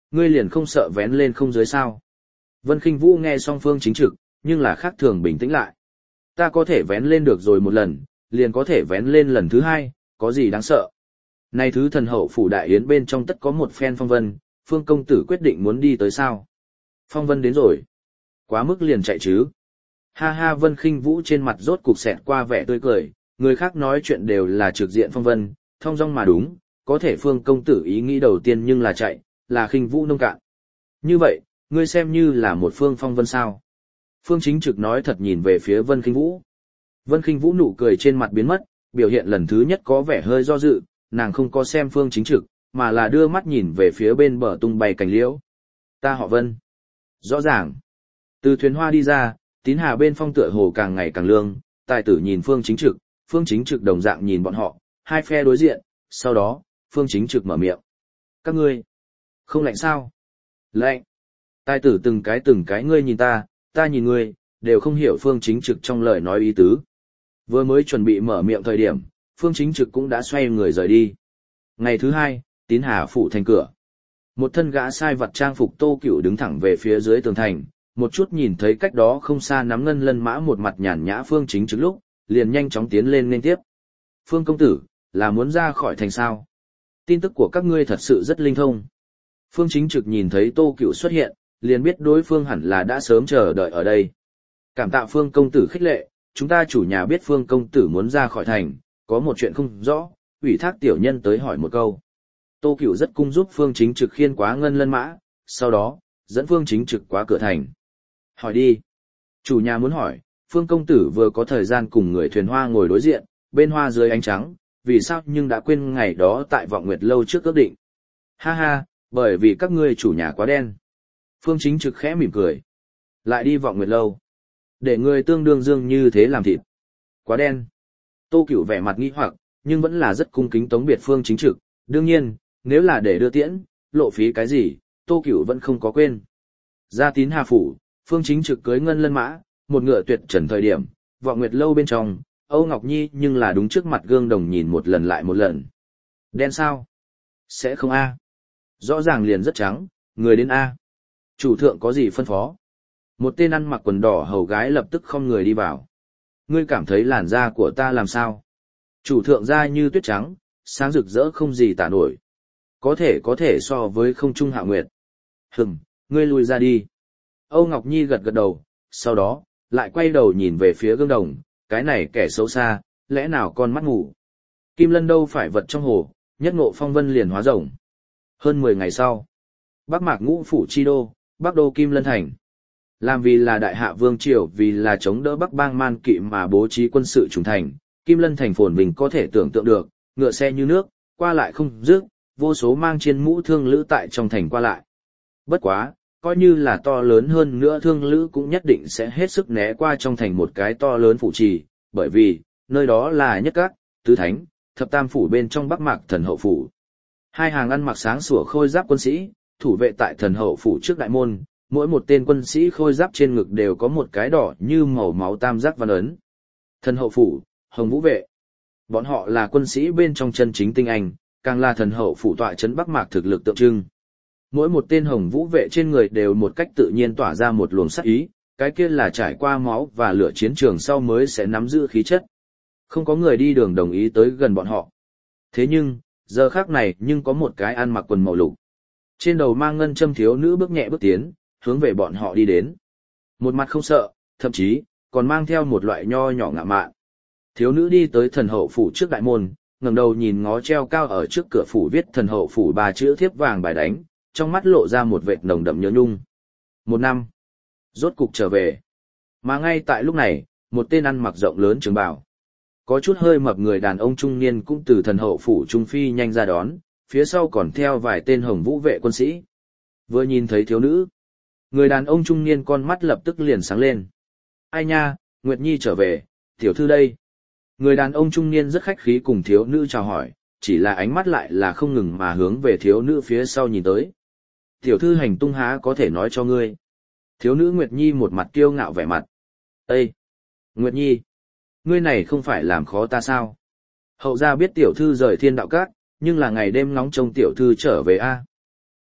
Ngươi liền không sợ vén lên không dưới sao? Vân Khinh Vũ nghe xong Phương Chính Trực, nhưng là khác thường bình tĩnh lại. Ta có thể vén lên được rồi một lần, liền có thể vén lên lần thứ hai, có gì đáng sợ? Này thứ thần hậu phủ đại yến bên trong tất có một phen phong vân, Phương công tử quyết định muốn đi tới sao? Phong vân đến rồi. Quá mức liền chạy chứ. Ha ha, Vân Khinh Vũ trên mặt rốt cục xẹt qua vẻ tươi cười, người khác nói chuyện đều là trực diện phong vân, thông dong mà đúng, có thể Phương công tử ý nghĩ đầu tiên nhưng là chạy, là Khinh Vũ nông cạn. Như vậy, ngươi xem như là một phương phong vân sao? Phương Chính Trực nói thật nhìn về phía Vân Khinh Vũ. Vân Khinh Vũ nụ cười trên mặt biến mất, biểu hiện lần thứ nhất có vẻ hơi do dự, nàng không có xem Phương Chính Trực, mà là đưa mắt nhìn về phía bên bờ tung bay cành liễu. Ta họ Vân. Rõ ràng. Từ thuyền hoa đi ra, tín hà bên phong tựa hồ càng ngày càng lương, tài tử nhìn Phương Chính Trực, Phương Chính Trực đồng dạng nhìn bọn họ, hai phe đối diện, sau đó, Phương Chính Trực mở miệng. Các ngươi, không lạnh sao? Lạnh. Tài tử từng cái từng cái ngươi nhìn ta, ta nhìn ngươi, đều không hiểu Phương Chính Trực trong lời nói ý tứ. Vừa mới chuẩn bị mở miệng thời điểm, Phương Chính Trực cũng đã xoay người rời đi. Ngày thứ hai, tín hà phủ thành cửa. Một thân gã sai vật trang phục Tô Cửu đứng thẳng về phía dưới tường thành, một chút nhìn thấy cách đó không xa nắm ngân lân mã một mặt nhàn nhã Phương Chính Trực lúc, liền nhanh chóng tiến lên nên tiếp. Phương công tử, là muốn ra khỏi thành sao? Tin tức của các ngươi thật sự rất linh thông. Phương Chính Trực nhìn thấy Tô Cửu xuất hiện, liền biết đối phương hẳn là đã sớm chờ đợi ở đây. Cảm tạ Phương công tử khích lệ, chúng ta chủ nhà biết Phương công tử muốn ra khỏi thành, có một chuyện không rõ, ủy thác tiểu nhân tới hỏi một câu. Tô Cửu rất cung giúp Phương Chính Trực khiên quá ngân lân mã, sau đó, dẫn Phương Chính Trực qua cửa thành. Hỏi đi. Chủ nhà muốn hỏi, Phương công tử vừa có thời gian cùng người thuyền hoa ngồi đối diện, bên hoa dưới ánh trắng, vì sao nhưng đã quên ngày đó tại Vọng Nguyệt lâu trước ước định. Ha ha, bởi vì các ngươi chủ nhà quá đen. Phương Chính Trực khẽ mỉm cười. Lại đi Vọng Nguyệt lâu. Để người tương đương dương như thế làm thịt. Quá đen. Tô Cửu vẻ mặt nghi hoặc, nhưng vẫn là rất cung kính tống biệt Phương Chính Trực. Đương nhiên, nếu là để đưa tiễn, lộ phí cái gì, Tô Cửu vẫn không có quên. Ra tín hà phủ, Phương Chính Trực cưới ngân lân mã, một ngựa tuyệt trần thời điểm, Vọng Nguyệt lâu bên trong, Âu Ngọc Nhi nhưng là đúng trước mặt gương đồng nhìn một lần lại một lần. Đen sao? Sẽ không a. Rõ ràng liền rất trắng, người đến a. Chủ thượng có gì phân phó? Một tên ăn mặc quần đỏ hầu gái lập tức không người đi vào. Ngươi cảm thấy làn da của ta làm sao? Chủ thượng da như tuyết trắng, sáng rực rỡ không gì tả nổi. Có thể có thể so với không trung hạ nguyệt. Hừm, ngươi lui ra đi. Âu Ngọc Nhi gật gật đầu, sau đó, lại quay đầu nhìn về phía gương đồng, cái này kẻ xấu xa, lẽ nào con mắt ngủ. Kim Lân đâu phải vật trong hồ, nhất ngộ phong vân liền hóa rồng. Hơn mười ngày sau, Bắc Mạc Ngũ phủ chi đô, Bắc đô Kim Lân thành. Làm vì là đại hạ vương triều vì là chống đỡ Bắc bang man kỵ mà bố trí quân sự trùng thành, Kim Lân thành phồn vinh có thể tưởng tượng được, ngựa xe như nước, qua lại không dứt, vô số mang trên mũ thương lữ tại trong thành qua lại. Bất quá, coi như là to lớn hơn nữa thương lữ cũng nhất định sẽ hết sức né qua trong thành một cái to lớn phủ trì, bởi vì, nơi đó là nhất các, tứ thánh, thập tam phủ bên trong Bắc Mạc thần hậu phủ. Hai hàng ăn mặc sáng sủa khôi giáp quân sĩ, thủ vệ tại thần hậu phủ trước đại môn, mỗi một tên quân sĩ khôi giáp trên ngực đều có một cái đỏ như màu máu tam giác văn ấn. Thần hậu phủ, Hồng Vũ vệ. Bọn họ là quân sĩ bên trong chân chính tinh anh, càng là thần hậu phủ tọa trấn Bắc Mạc thực lực tượng trưng. Mỗi một tên Hồng Vũ vệ trên người đều một cách tự nhiên tỏa ra một luồng sát ý, cái kia là trải qua máu và lửa chiến trường sau mới sẽ nắm giữ khí chất. Không có người đi đường đồng ý tới gần bọn họ. Thế nhưng, giờ khác này nhưng có một cái ăn mặc quần màu lục. Trên đầu mang ngân châm thiếu nữ bước nhẹ bước tiến, hướng về bọn họ đi đến. Một mặt không sợ, thậm chí, còn mang theo một loại nho nhỏ ngạ mạn. Thiếu nữ đi tới thần hậu phủ trước đại môn, ngẩng đầu nhìn ngó treo cao ở trước cửa phủ viết thần hậu phủ ba chữ thiếp vàng bài đánh, trong mắt lộ ra một vệt nồng đậm nhớ nhung. Một năm, rốt cục trở về. Mà ngay tại lúc này, một tên ăn mặc rộng lớn trường bào, có chút hơi mập người đàn ông trung niên cũng từ thần hậu phủ trung phi nhanh ra đón, phía sau còn theo vài tên Hồng Vũ vệ quân sĩ. Vừa nhìn thấy thiếu nữ, người đàn ông trung niên con mắt lập tức liền sáng lên. Ai nha, Nguyệt Nhi trở về, tiểu thư đây. Người đàn ông trung niên rất khách khí cùng thiếu nữ chào hỏi, chỉ là ánh mắt lại là không ngừng mà hướng về thiếu nữ phía sau nhìn tới. Tiểu thư hành tung há có thể nói cho ngươi. Thiếu nữ Nguyệt Nhi một mặt kiêu ngạo vẻ mặt. Ê! Nguyệt Nhi! Ngươi này không phải làm khó ta sao? Hậu gia biết tiểu thư rời thiên đạo các, nhưng là ngày đêm ngóng trông tiểu thư trở về a.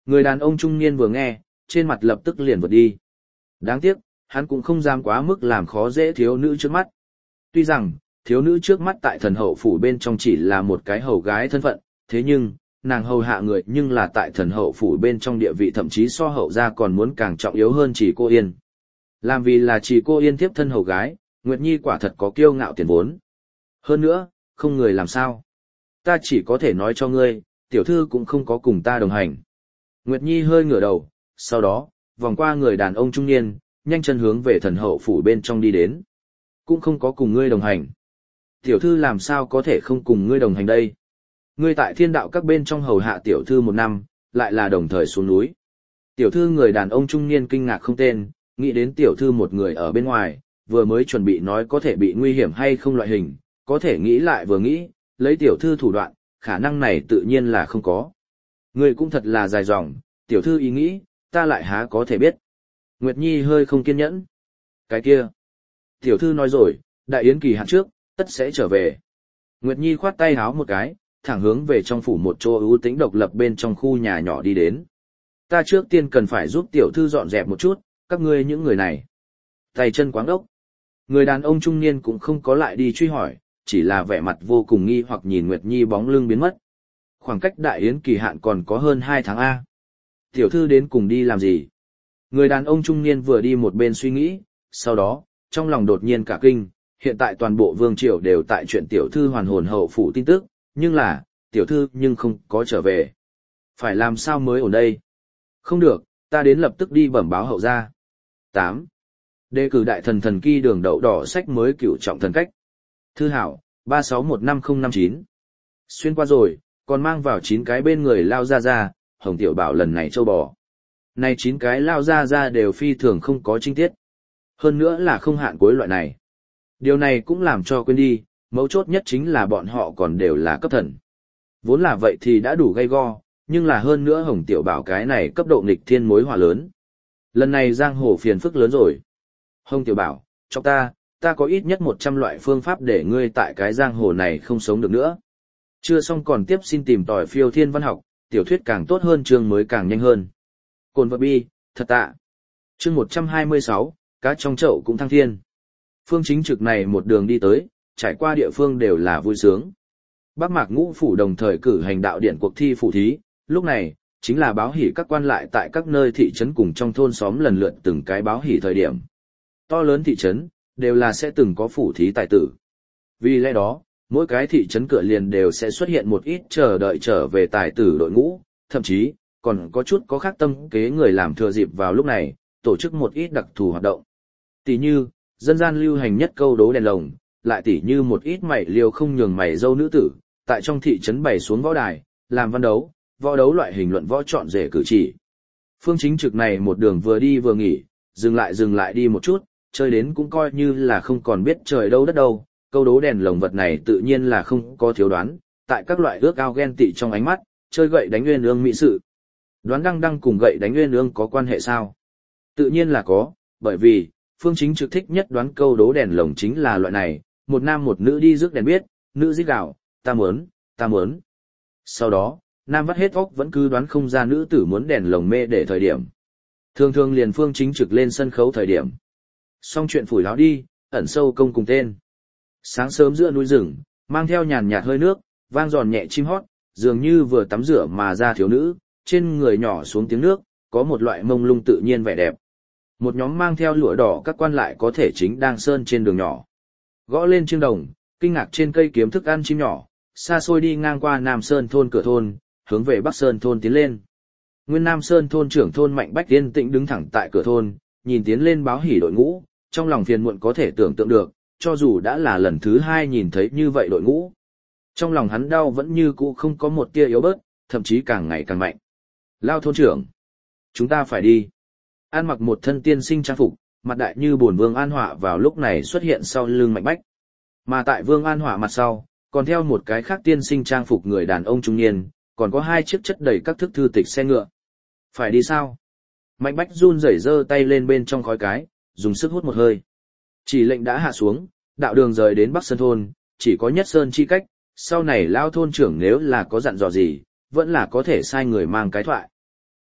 Người đàn ông trung niên vừa nghe, trên mặt lập tức liền vượt đi. Đáng tiếc, hắn cũng không dám quá mức làm khó dễ thiếu nữ trước mắt. Tuy rằng, thiếu nữ trước mắt tại thần hậu phủ bên trong chỉ là một cái hầu gái thân phận, thế nhưng, nàng hầu hạ người nhưng là tại thần hậu phủ bên trong địa vị thậm chí so hậu gia còn muốn càng trọng yếu hơn chỉ cô Yên. Làm vì là chỉ cô Yên tiếp thân hầu gái, Nguyệt Nhi quả thật có kiêu ngạo tiền vốn. Hơn nữa, không người làm sao. Ta chỉ có thể nói cho ngươi, tiểu thư cũng không có cùng ta đồng hành. Nguyệt Nhi hơi ngửa đầu, sau đó, vòng qua người đàn ông trung niên, nhanh chân hướng về thần hậu phủ bên trong đi đến. Cũng không có cùng ngươi đồng hành. Tiểu thư làm sao có thể không cùng ngươi đồng hành đây? Ngươi tại thiên đạo các bên trong hầu hạ tiểu thư một năm, lại là đồng thời xuống núi. Tiểu thư người đàn ông trung niên kinh ngạc không tên, nghĩ đến tiểu thư một người ở bên ngoài, vừa mới chuẩn bị nói có thể bị nguy hiểm hay không loại hình, có thể nghĩ lại vừa nghĩ, lấy tiểu thư thủ đoạn, khả năng này tự nhiên là không có. Ngươi cũng thật là dài dòng, tiểu thư ý nghĩ, ta lại há có thể biết. Nguyệt Nhi hơi không kiên nhẫn. Cái kia. Tiểu thư nói rồi, đại yến kỳ hạn trước, tất sẽ trở về. Nguyệt Nhi khoát tay háo một cái, thẳng hướng về trong phủ một chỗ ưu tĩnh độc lập bên trong khu nhà nhỏ đi đến. Ta trước tiên cần phải giúp tiểu thư dọn dẹp một chút, các ngươi những người này. Tay chân quáng ốc. Người đàn ông trung niên cũng không có lại đi truy hỏi, chỉ là vẻ mặt vô cùng nghi hoặc nhìn Nguyệt Nhi bóng lưng biến mất. Khoảng cách đại yến kỳ hạn còn có hơn hai tháng A. Tiểu thư đến cùng đi làm gì? Người đàn ông trung niên vừa đi một bên suy nghĩ, sau đó, trong lòng đột nhiên cả kinh, hiện tại toàn bộ vương triều đều tại chuyện tiểu thư hoàn hồn hậu phủ tin tức, nhưng là, tiểu thư nhưng không có trở về. Phải làm sao mới ổn đây? Không được, ta đến lập tức đi bẩm báo hậu gia. tám. Đề cử đại thần thần kỳ đường đậu đỏ sách mới cửu trọng thần cách. Thư hảo, ba sáu một năm không năm chín. Xuyên qua rồi, còn mang vào chín cái bên người lao ra ra, Hồng Tiểu Bảo lần này châu bò. Này chín cái lao ra ra đều phi thường không có trinh tiết. Hơn nữa là không hạn cuối loại này. Điều này cũng làm cho quên đi, mấu chốt nhất chính là bọn họ còn đều là cấp thần. Vốn là vậy thì đã đủ gay go, nhưng là hơn nữa Hồng Tiểu Bảo cái này cấp độ nghịch thiên mối họa lớn. Lần này giang hồ phiền phức lớn rồi. Hồng Tiểu Bảo, cho ta, ta có ít nhất một trăm loại phương pháp để ngươi tại cái giang hồ này không sống được nữa. Chưa xong còn tiếp xin tìm tòi phiêu thiên văn học, tiểu thuyết càng tốt hơn chương mới càng nhanh hơn. Cồn vật bi, thật tạ. Chương một trăm hai mươi sáu, cá trong chậu cũng thăng thiên. Phương Chính Trực này một đường đi tới, trải qua địa phương đều là vui sướng. Bắc Mạc Ngũ phủ đồng thời cử hành đạo điện cuộc thi phủ thí, lúc này, chính là báo hỉ các quan lại tại các nơi thị trấn cùng trong thôn xóm lần lượt từng cái báo hỉ thời điểm. To lớn thị trấn, đều là sẽ từng có phủ thí tài tử. Vì lẽ đó, mỗi cái thị trấn cửa liền đều sẽ xuất hiện một ít chờ đợi trở về tài tử đội ngũ, thậm chí, còn có chút có khác tâm kế người làm thừa dịp vào lúc này, tổ chức một ít đặc thù hoạt động. Tỷ như, dân gian lưu hành nhất câu đố đèn lồng, lại tỷ như một ít mày liều không nhường mày dâu nữ tử, tại trong thị trấn bày xuống võ đài, làm văn đấu, võ đấu loại hình luận võ chọn rể cử chỉ. Phương Chính Trực này một đường vừa đi vừa nghỉ, dừng lại dừng lại đi một chút, chơi đến cũng coi như là không còn biết trời đâu đất đâu, câu đố đèn lồng vật này tự nhiên là không có thiếu đoán, tại các loại ước ao ghen tị trong ánh mắt, chơi gậy đánh uyên ương mỹ sự. Đoán đăng đăng cùng gậy đánh uyên ương có quan hệ sao? Tự nhiên là có, bởi vì, Phương Chính Trực thích nhất đoán câu đố đèn lồng chính là loại này, một nam một nữ đi rước đèn biết, nữ rít gào, ta muốn, ta muốn. Sau đó, nam vắt hết óc vẫn cứ đoán không ra nữ tử muốn đèn lồng mê để thời điểm. Thường thường liền Phương Chính Trực lên sân khấu thời điểm. Xong chuyện phủi láo đi, ẩn sâu công cùng tên. Sáng sớm giữa núi rừng, mang theo nhàn nhạt hơi nước, vang giòn nhẹ chim hót, dường như vừa tắm rửa mà ra thiếu nữ, trên người nhỏ xuống tiếng nước, có một loại mông lung tự nhiên vẻ đẹp. Một nhóm mang theo lụa đỏ các quan lại có thể chính đang sơn trên đường nhỏ. Gõ lên chiêng đồng, kinh ngạc trên cây kiếm thức ăn chim nhỏ, xa xôi đi ngang qua Nam Sơn thôn cửa thôn, hướng về Bắc Sơn thôn tiến lên. Nguyên Nam Sơn thôn trưởng thôn Mạnh Bách yên tĩnh đứng thẳng tại cửa thôn, nhìn tiến lên báo hỉ đội ngũ, trong lòng phiền muộn có thể tưởng tượng được, cho dù đã là lần thứ hai nhìn thấy như vậy đội ngũ. Trong lòng hắn đau vẫn như cũ không có một tia yếu bớt, thậm chí càng ngày càng mạnh. Lao thôn trưởng, chúng ta phải đi. An mặc một thân tiên sinh trang phục, mặt đại như bổn Vương An Họa vào lúc này xuất hiện sau lưng Mạnh Bách. Mà tại Vương An Họa mặt sau, còn theo một cái khác tiên sinh trang phục người đàn ông trung niên, còn có hai chiếc chất đầy các thức thư tịch xe ngựa. Phải đi sao? Mạnh Bách run rẩy giơ tay lên bên trong khói cái, dùng sức hút một hơi. Chỉ lệnh đã hạ xuống, đạo đường rời đến Bắc Sơn thôn, chỉ có nhất sơn chi cách, sau này Lao thôn trưởng nếu là có dặn dò gì, vẫn là có thể sai người mang cái thoại.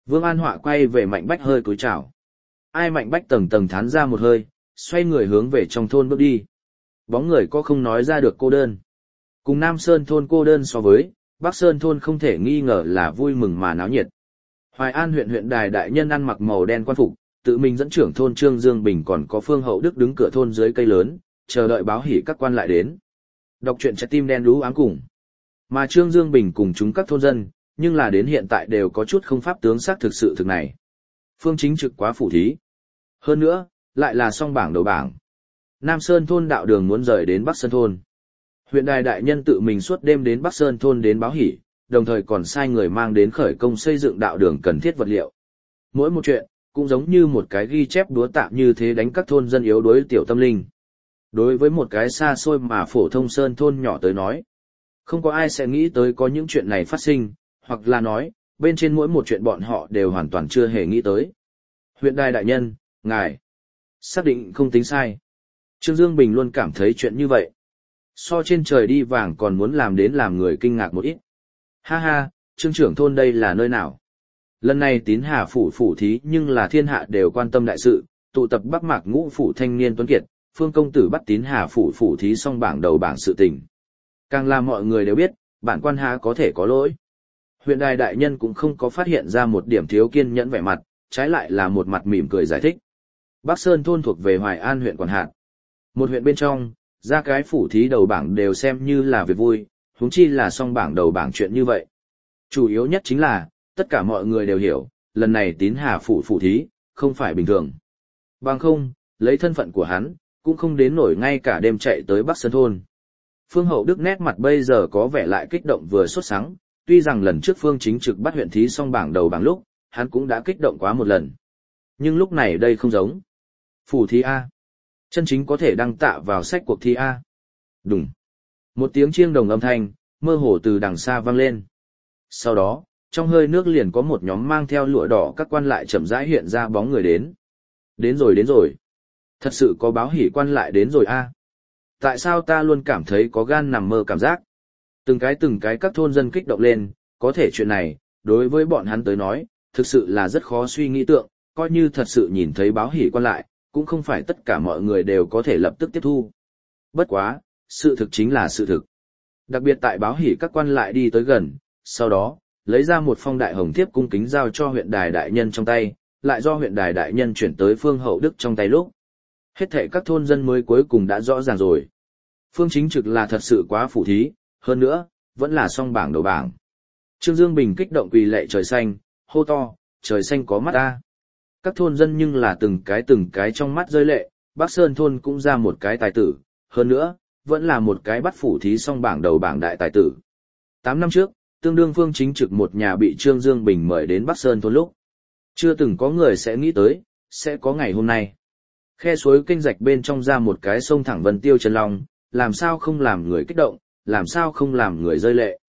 Vương An Họa quay về Mạnh Bách hơi cúi chào. Ai Mạnh Bách tầng tầng thán ra một hơi, xoay người hướng về trong thôn bước đi. Bóng người có không nói ra được cô đơn. Cùng Nam Sơn thôn cô đơn so với, Bắc Sơn thôn không thể nghi ngờ là vui mừng mà náo nhiệt. Hoài An huyện huyện đài đại nhân ăn mặc màu đen quan phục, tự mình dẫn trưởng thôn Trương Dương Bình còn có Phương Hậu Đức đứng cửa thôn dưới cây lớn, chờ đợi báo hỉ các quan lại đến. Đọc truyện trái tim đen đú ám cùng. Mà Trương Dương Bình cùng chúng các thôn dân, nhưng là đến hiện tại đều có chút không pháp tướng xác thực sự thực này. Phương chính trực quá phủ thí. Hơn nữa, lại là song bảng đầu bảng. Nam Sơn thôn đạo đường muốn rời đến Bắc Sơn thôn. Huyện đài đại nhân tự mình suốt đêm đến Bắc Sơn thôn đến báo hỉ, đồng thời còn sai người mang đến khởi công xây dựng đạo đường cần thiết vật liệu. Mỗi một chuyện, cũng giống như một cái ghi chép đúa tạ như thế đánh các thôn dân yếu đuối tiểu tâm linh. Đối với một cái xa xôi mà phổ thông sơn thôn nhỏ tới nói, không có ai sẽ nghĩ tới có những chuyện này phát sinh, hoặc là nói, bên trên mỗi một chuyện bọn họ đều hoàn toàn chưa hề nghĩ tới. Huyện đài đại nhân, ngài, xác định không tính sai. Trương Dương Bình luôn cảm thấy chuyện như vậy. So trên trời đi vàng còn muốn làm đến làm người kinh ngạc một ít. Ha ha, Trương trưởng thôn đây là nơi nào? Lần này Tín Hà phủ phủ thí nhưng là thiên hạ đều quan tâm đại sự, tụ tập Bắc Mạc ngũ phủ thanh niên tuấn kiệt, Phương công tử bắt Tín Hà phủ phủ thí xong bảng đầu bảng sự tình. Càng làm mọi người đều biết, bản quan há có thể có lỗi. Huyện đài đại nhân cũng không có phát hiện ra một điểm thiếu kiên nhẫn vẻ mặt, trái lại là một mặt mỉm cười giải thích. Bắc Sơn thôn thuộc về Hoài An huyện quản hạt. Một huyện bên trong, ra cái phủ thí đầu bảng đều xem như là việc vui, huống chi là song bảng đầu bảng chuyện như vậy. Chủ yếu nhất chính là, tất cả mọi người đều hiểu, lần này Tín Hà phủ phủ thí, không phải bình thường. Bằng không, lấy thân phận của hắn, cũng không đến nổi ngay cả đêm chạy tới Bắc Sơn thôn. Phương Hậu Đức nét mặt bây giờ có vẻ lại kích động vừa sốt sắng, tuy rằng lần trước Phương chính trực bắt huyện thí xong bảng đầu bảng lúc, hắn cũng đã kích động quá một lần. Nhưng lúc này đây không giống. Phủ thí A. Chân chính có thể đăng tạ vào sách cuộc thi A. Đùng. Một tiếng chiêng đồng âm thanh, mơ hồ từ đằng xa vang lên. Sau đó, trong hơi nước liền có một nhóm mang theo lụa đỏ các quan lại chậm rãi hiện ra bóng người đến. Đến rồi đến rồi. Thật sự có báo hỉ quan lại đến rồi A. Tại sao ta luôn cảm thấy có gan nằm mơ cảm giác? Từng cái từng cái các thôn dân kích động lên, có thể chuyện này, đối với bọn hắn tới nói, thực sự là rất khó suy nghĩ tượng, coi như thật sự nhìn thấy báo hỉ quan lại, cũng không phải tất cả mọi người đều có thể lập tức tiếp thu. Bất quá, sự thực chính là sự thực. Đặc biệt tại báo hỉ các quan lại đi tới gần, sau đó, lấy ra một phong đại hồng thiếp cung kính giao cho huyện đài đại nhân trong tay, lại do huyện đài đại nhân chuyển tới Phương Hậu Đức trong tay lúc. Hết thảy các thôn dân mới cuối cùng đã rõ ràng rồi. Phương chính trực là thật sự quá phủ thí, hơn nữa, vẫn là song bảng đầu bảng. Trương Dương Bình kích động quỳ lệ trời xanh, hô to, trời xanh có mắt ta. Các thôn dân nhưng là từng cái từng cái trong mắt rơi lệ, Bắc Sơn thôn cũng ra một cái tài tử, hơn nữa, vẫn là một cái bắt phủ thí song bảng đầu bảng đại tài tử. Tám năm trước, tương đương Phương chính trực một nhà bị Trương Dương Bình mời đến Bắc Sơn thôn lúc. Chưa từng có người sẽ nghĩ tới, sẽ có ngày hôm nay. Khe suối kênh rạch bên trong ra một cái sông thẳng Vân Tiêu Trần Long, làm sao không làm người kích động, làm sao không làm người rơi lệ.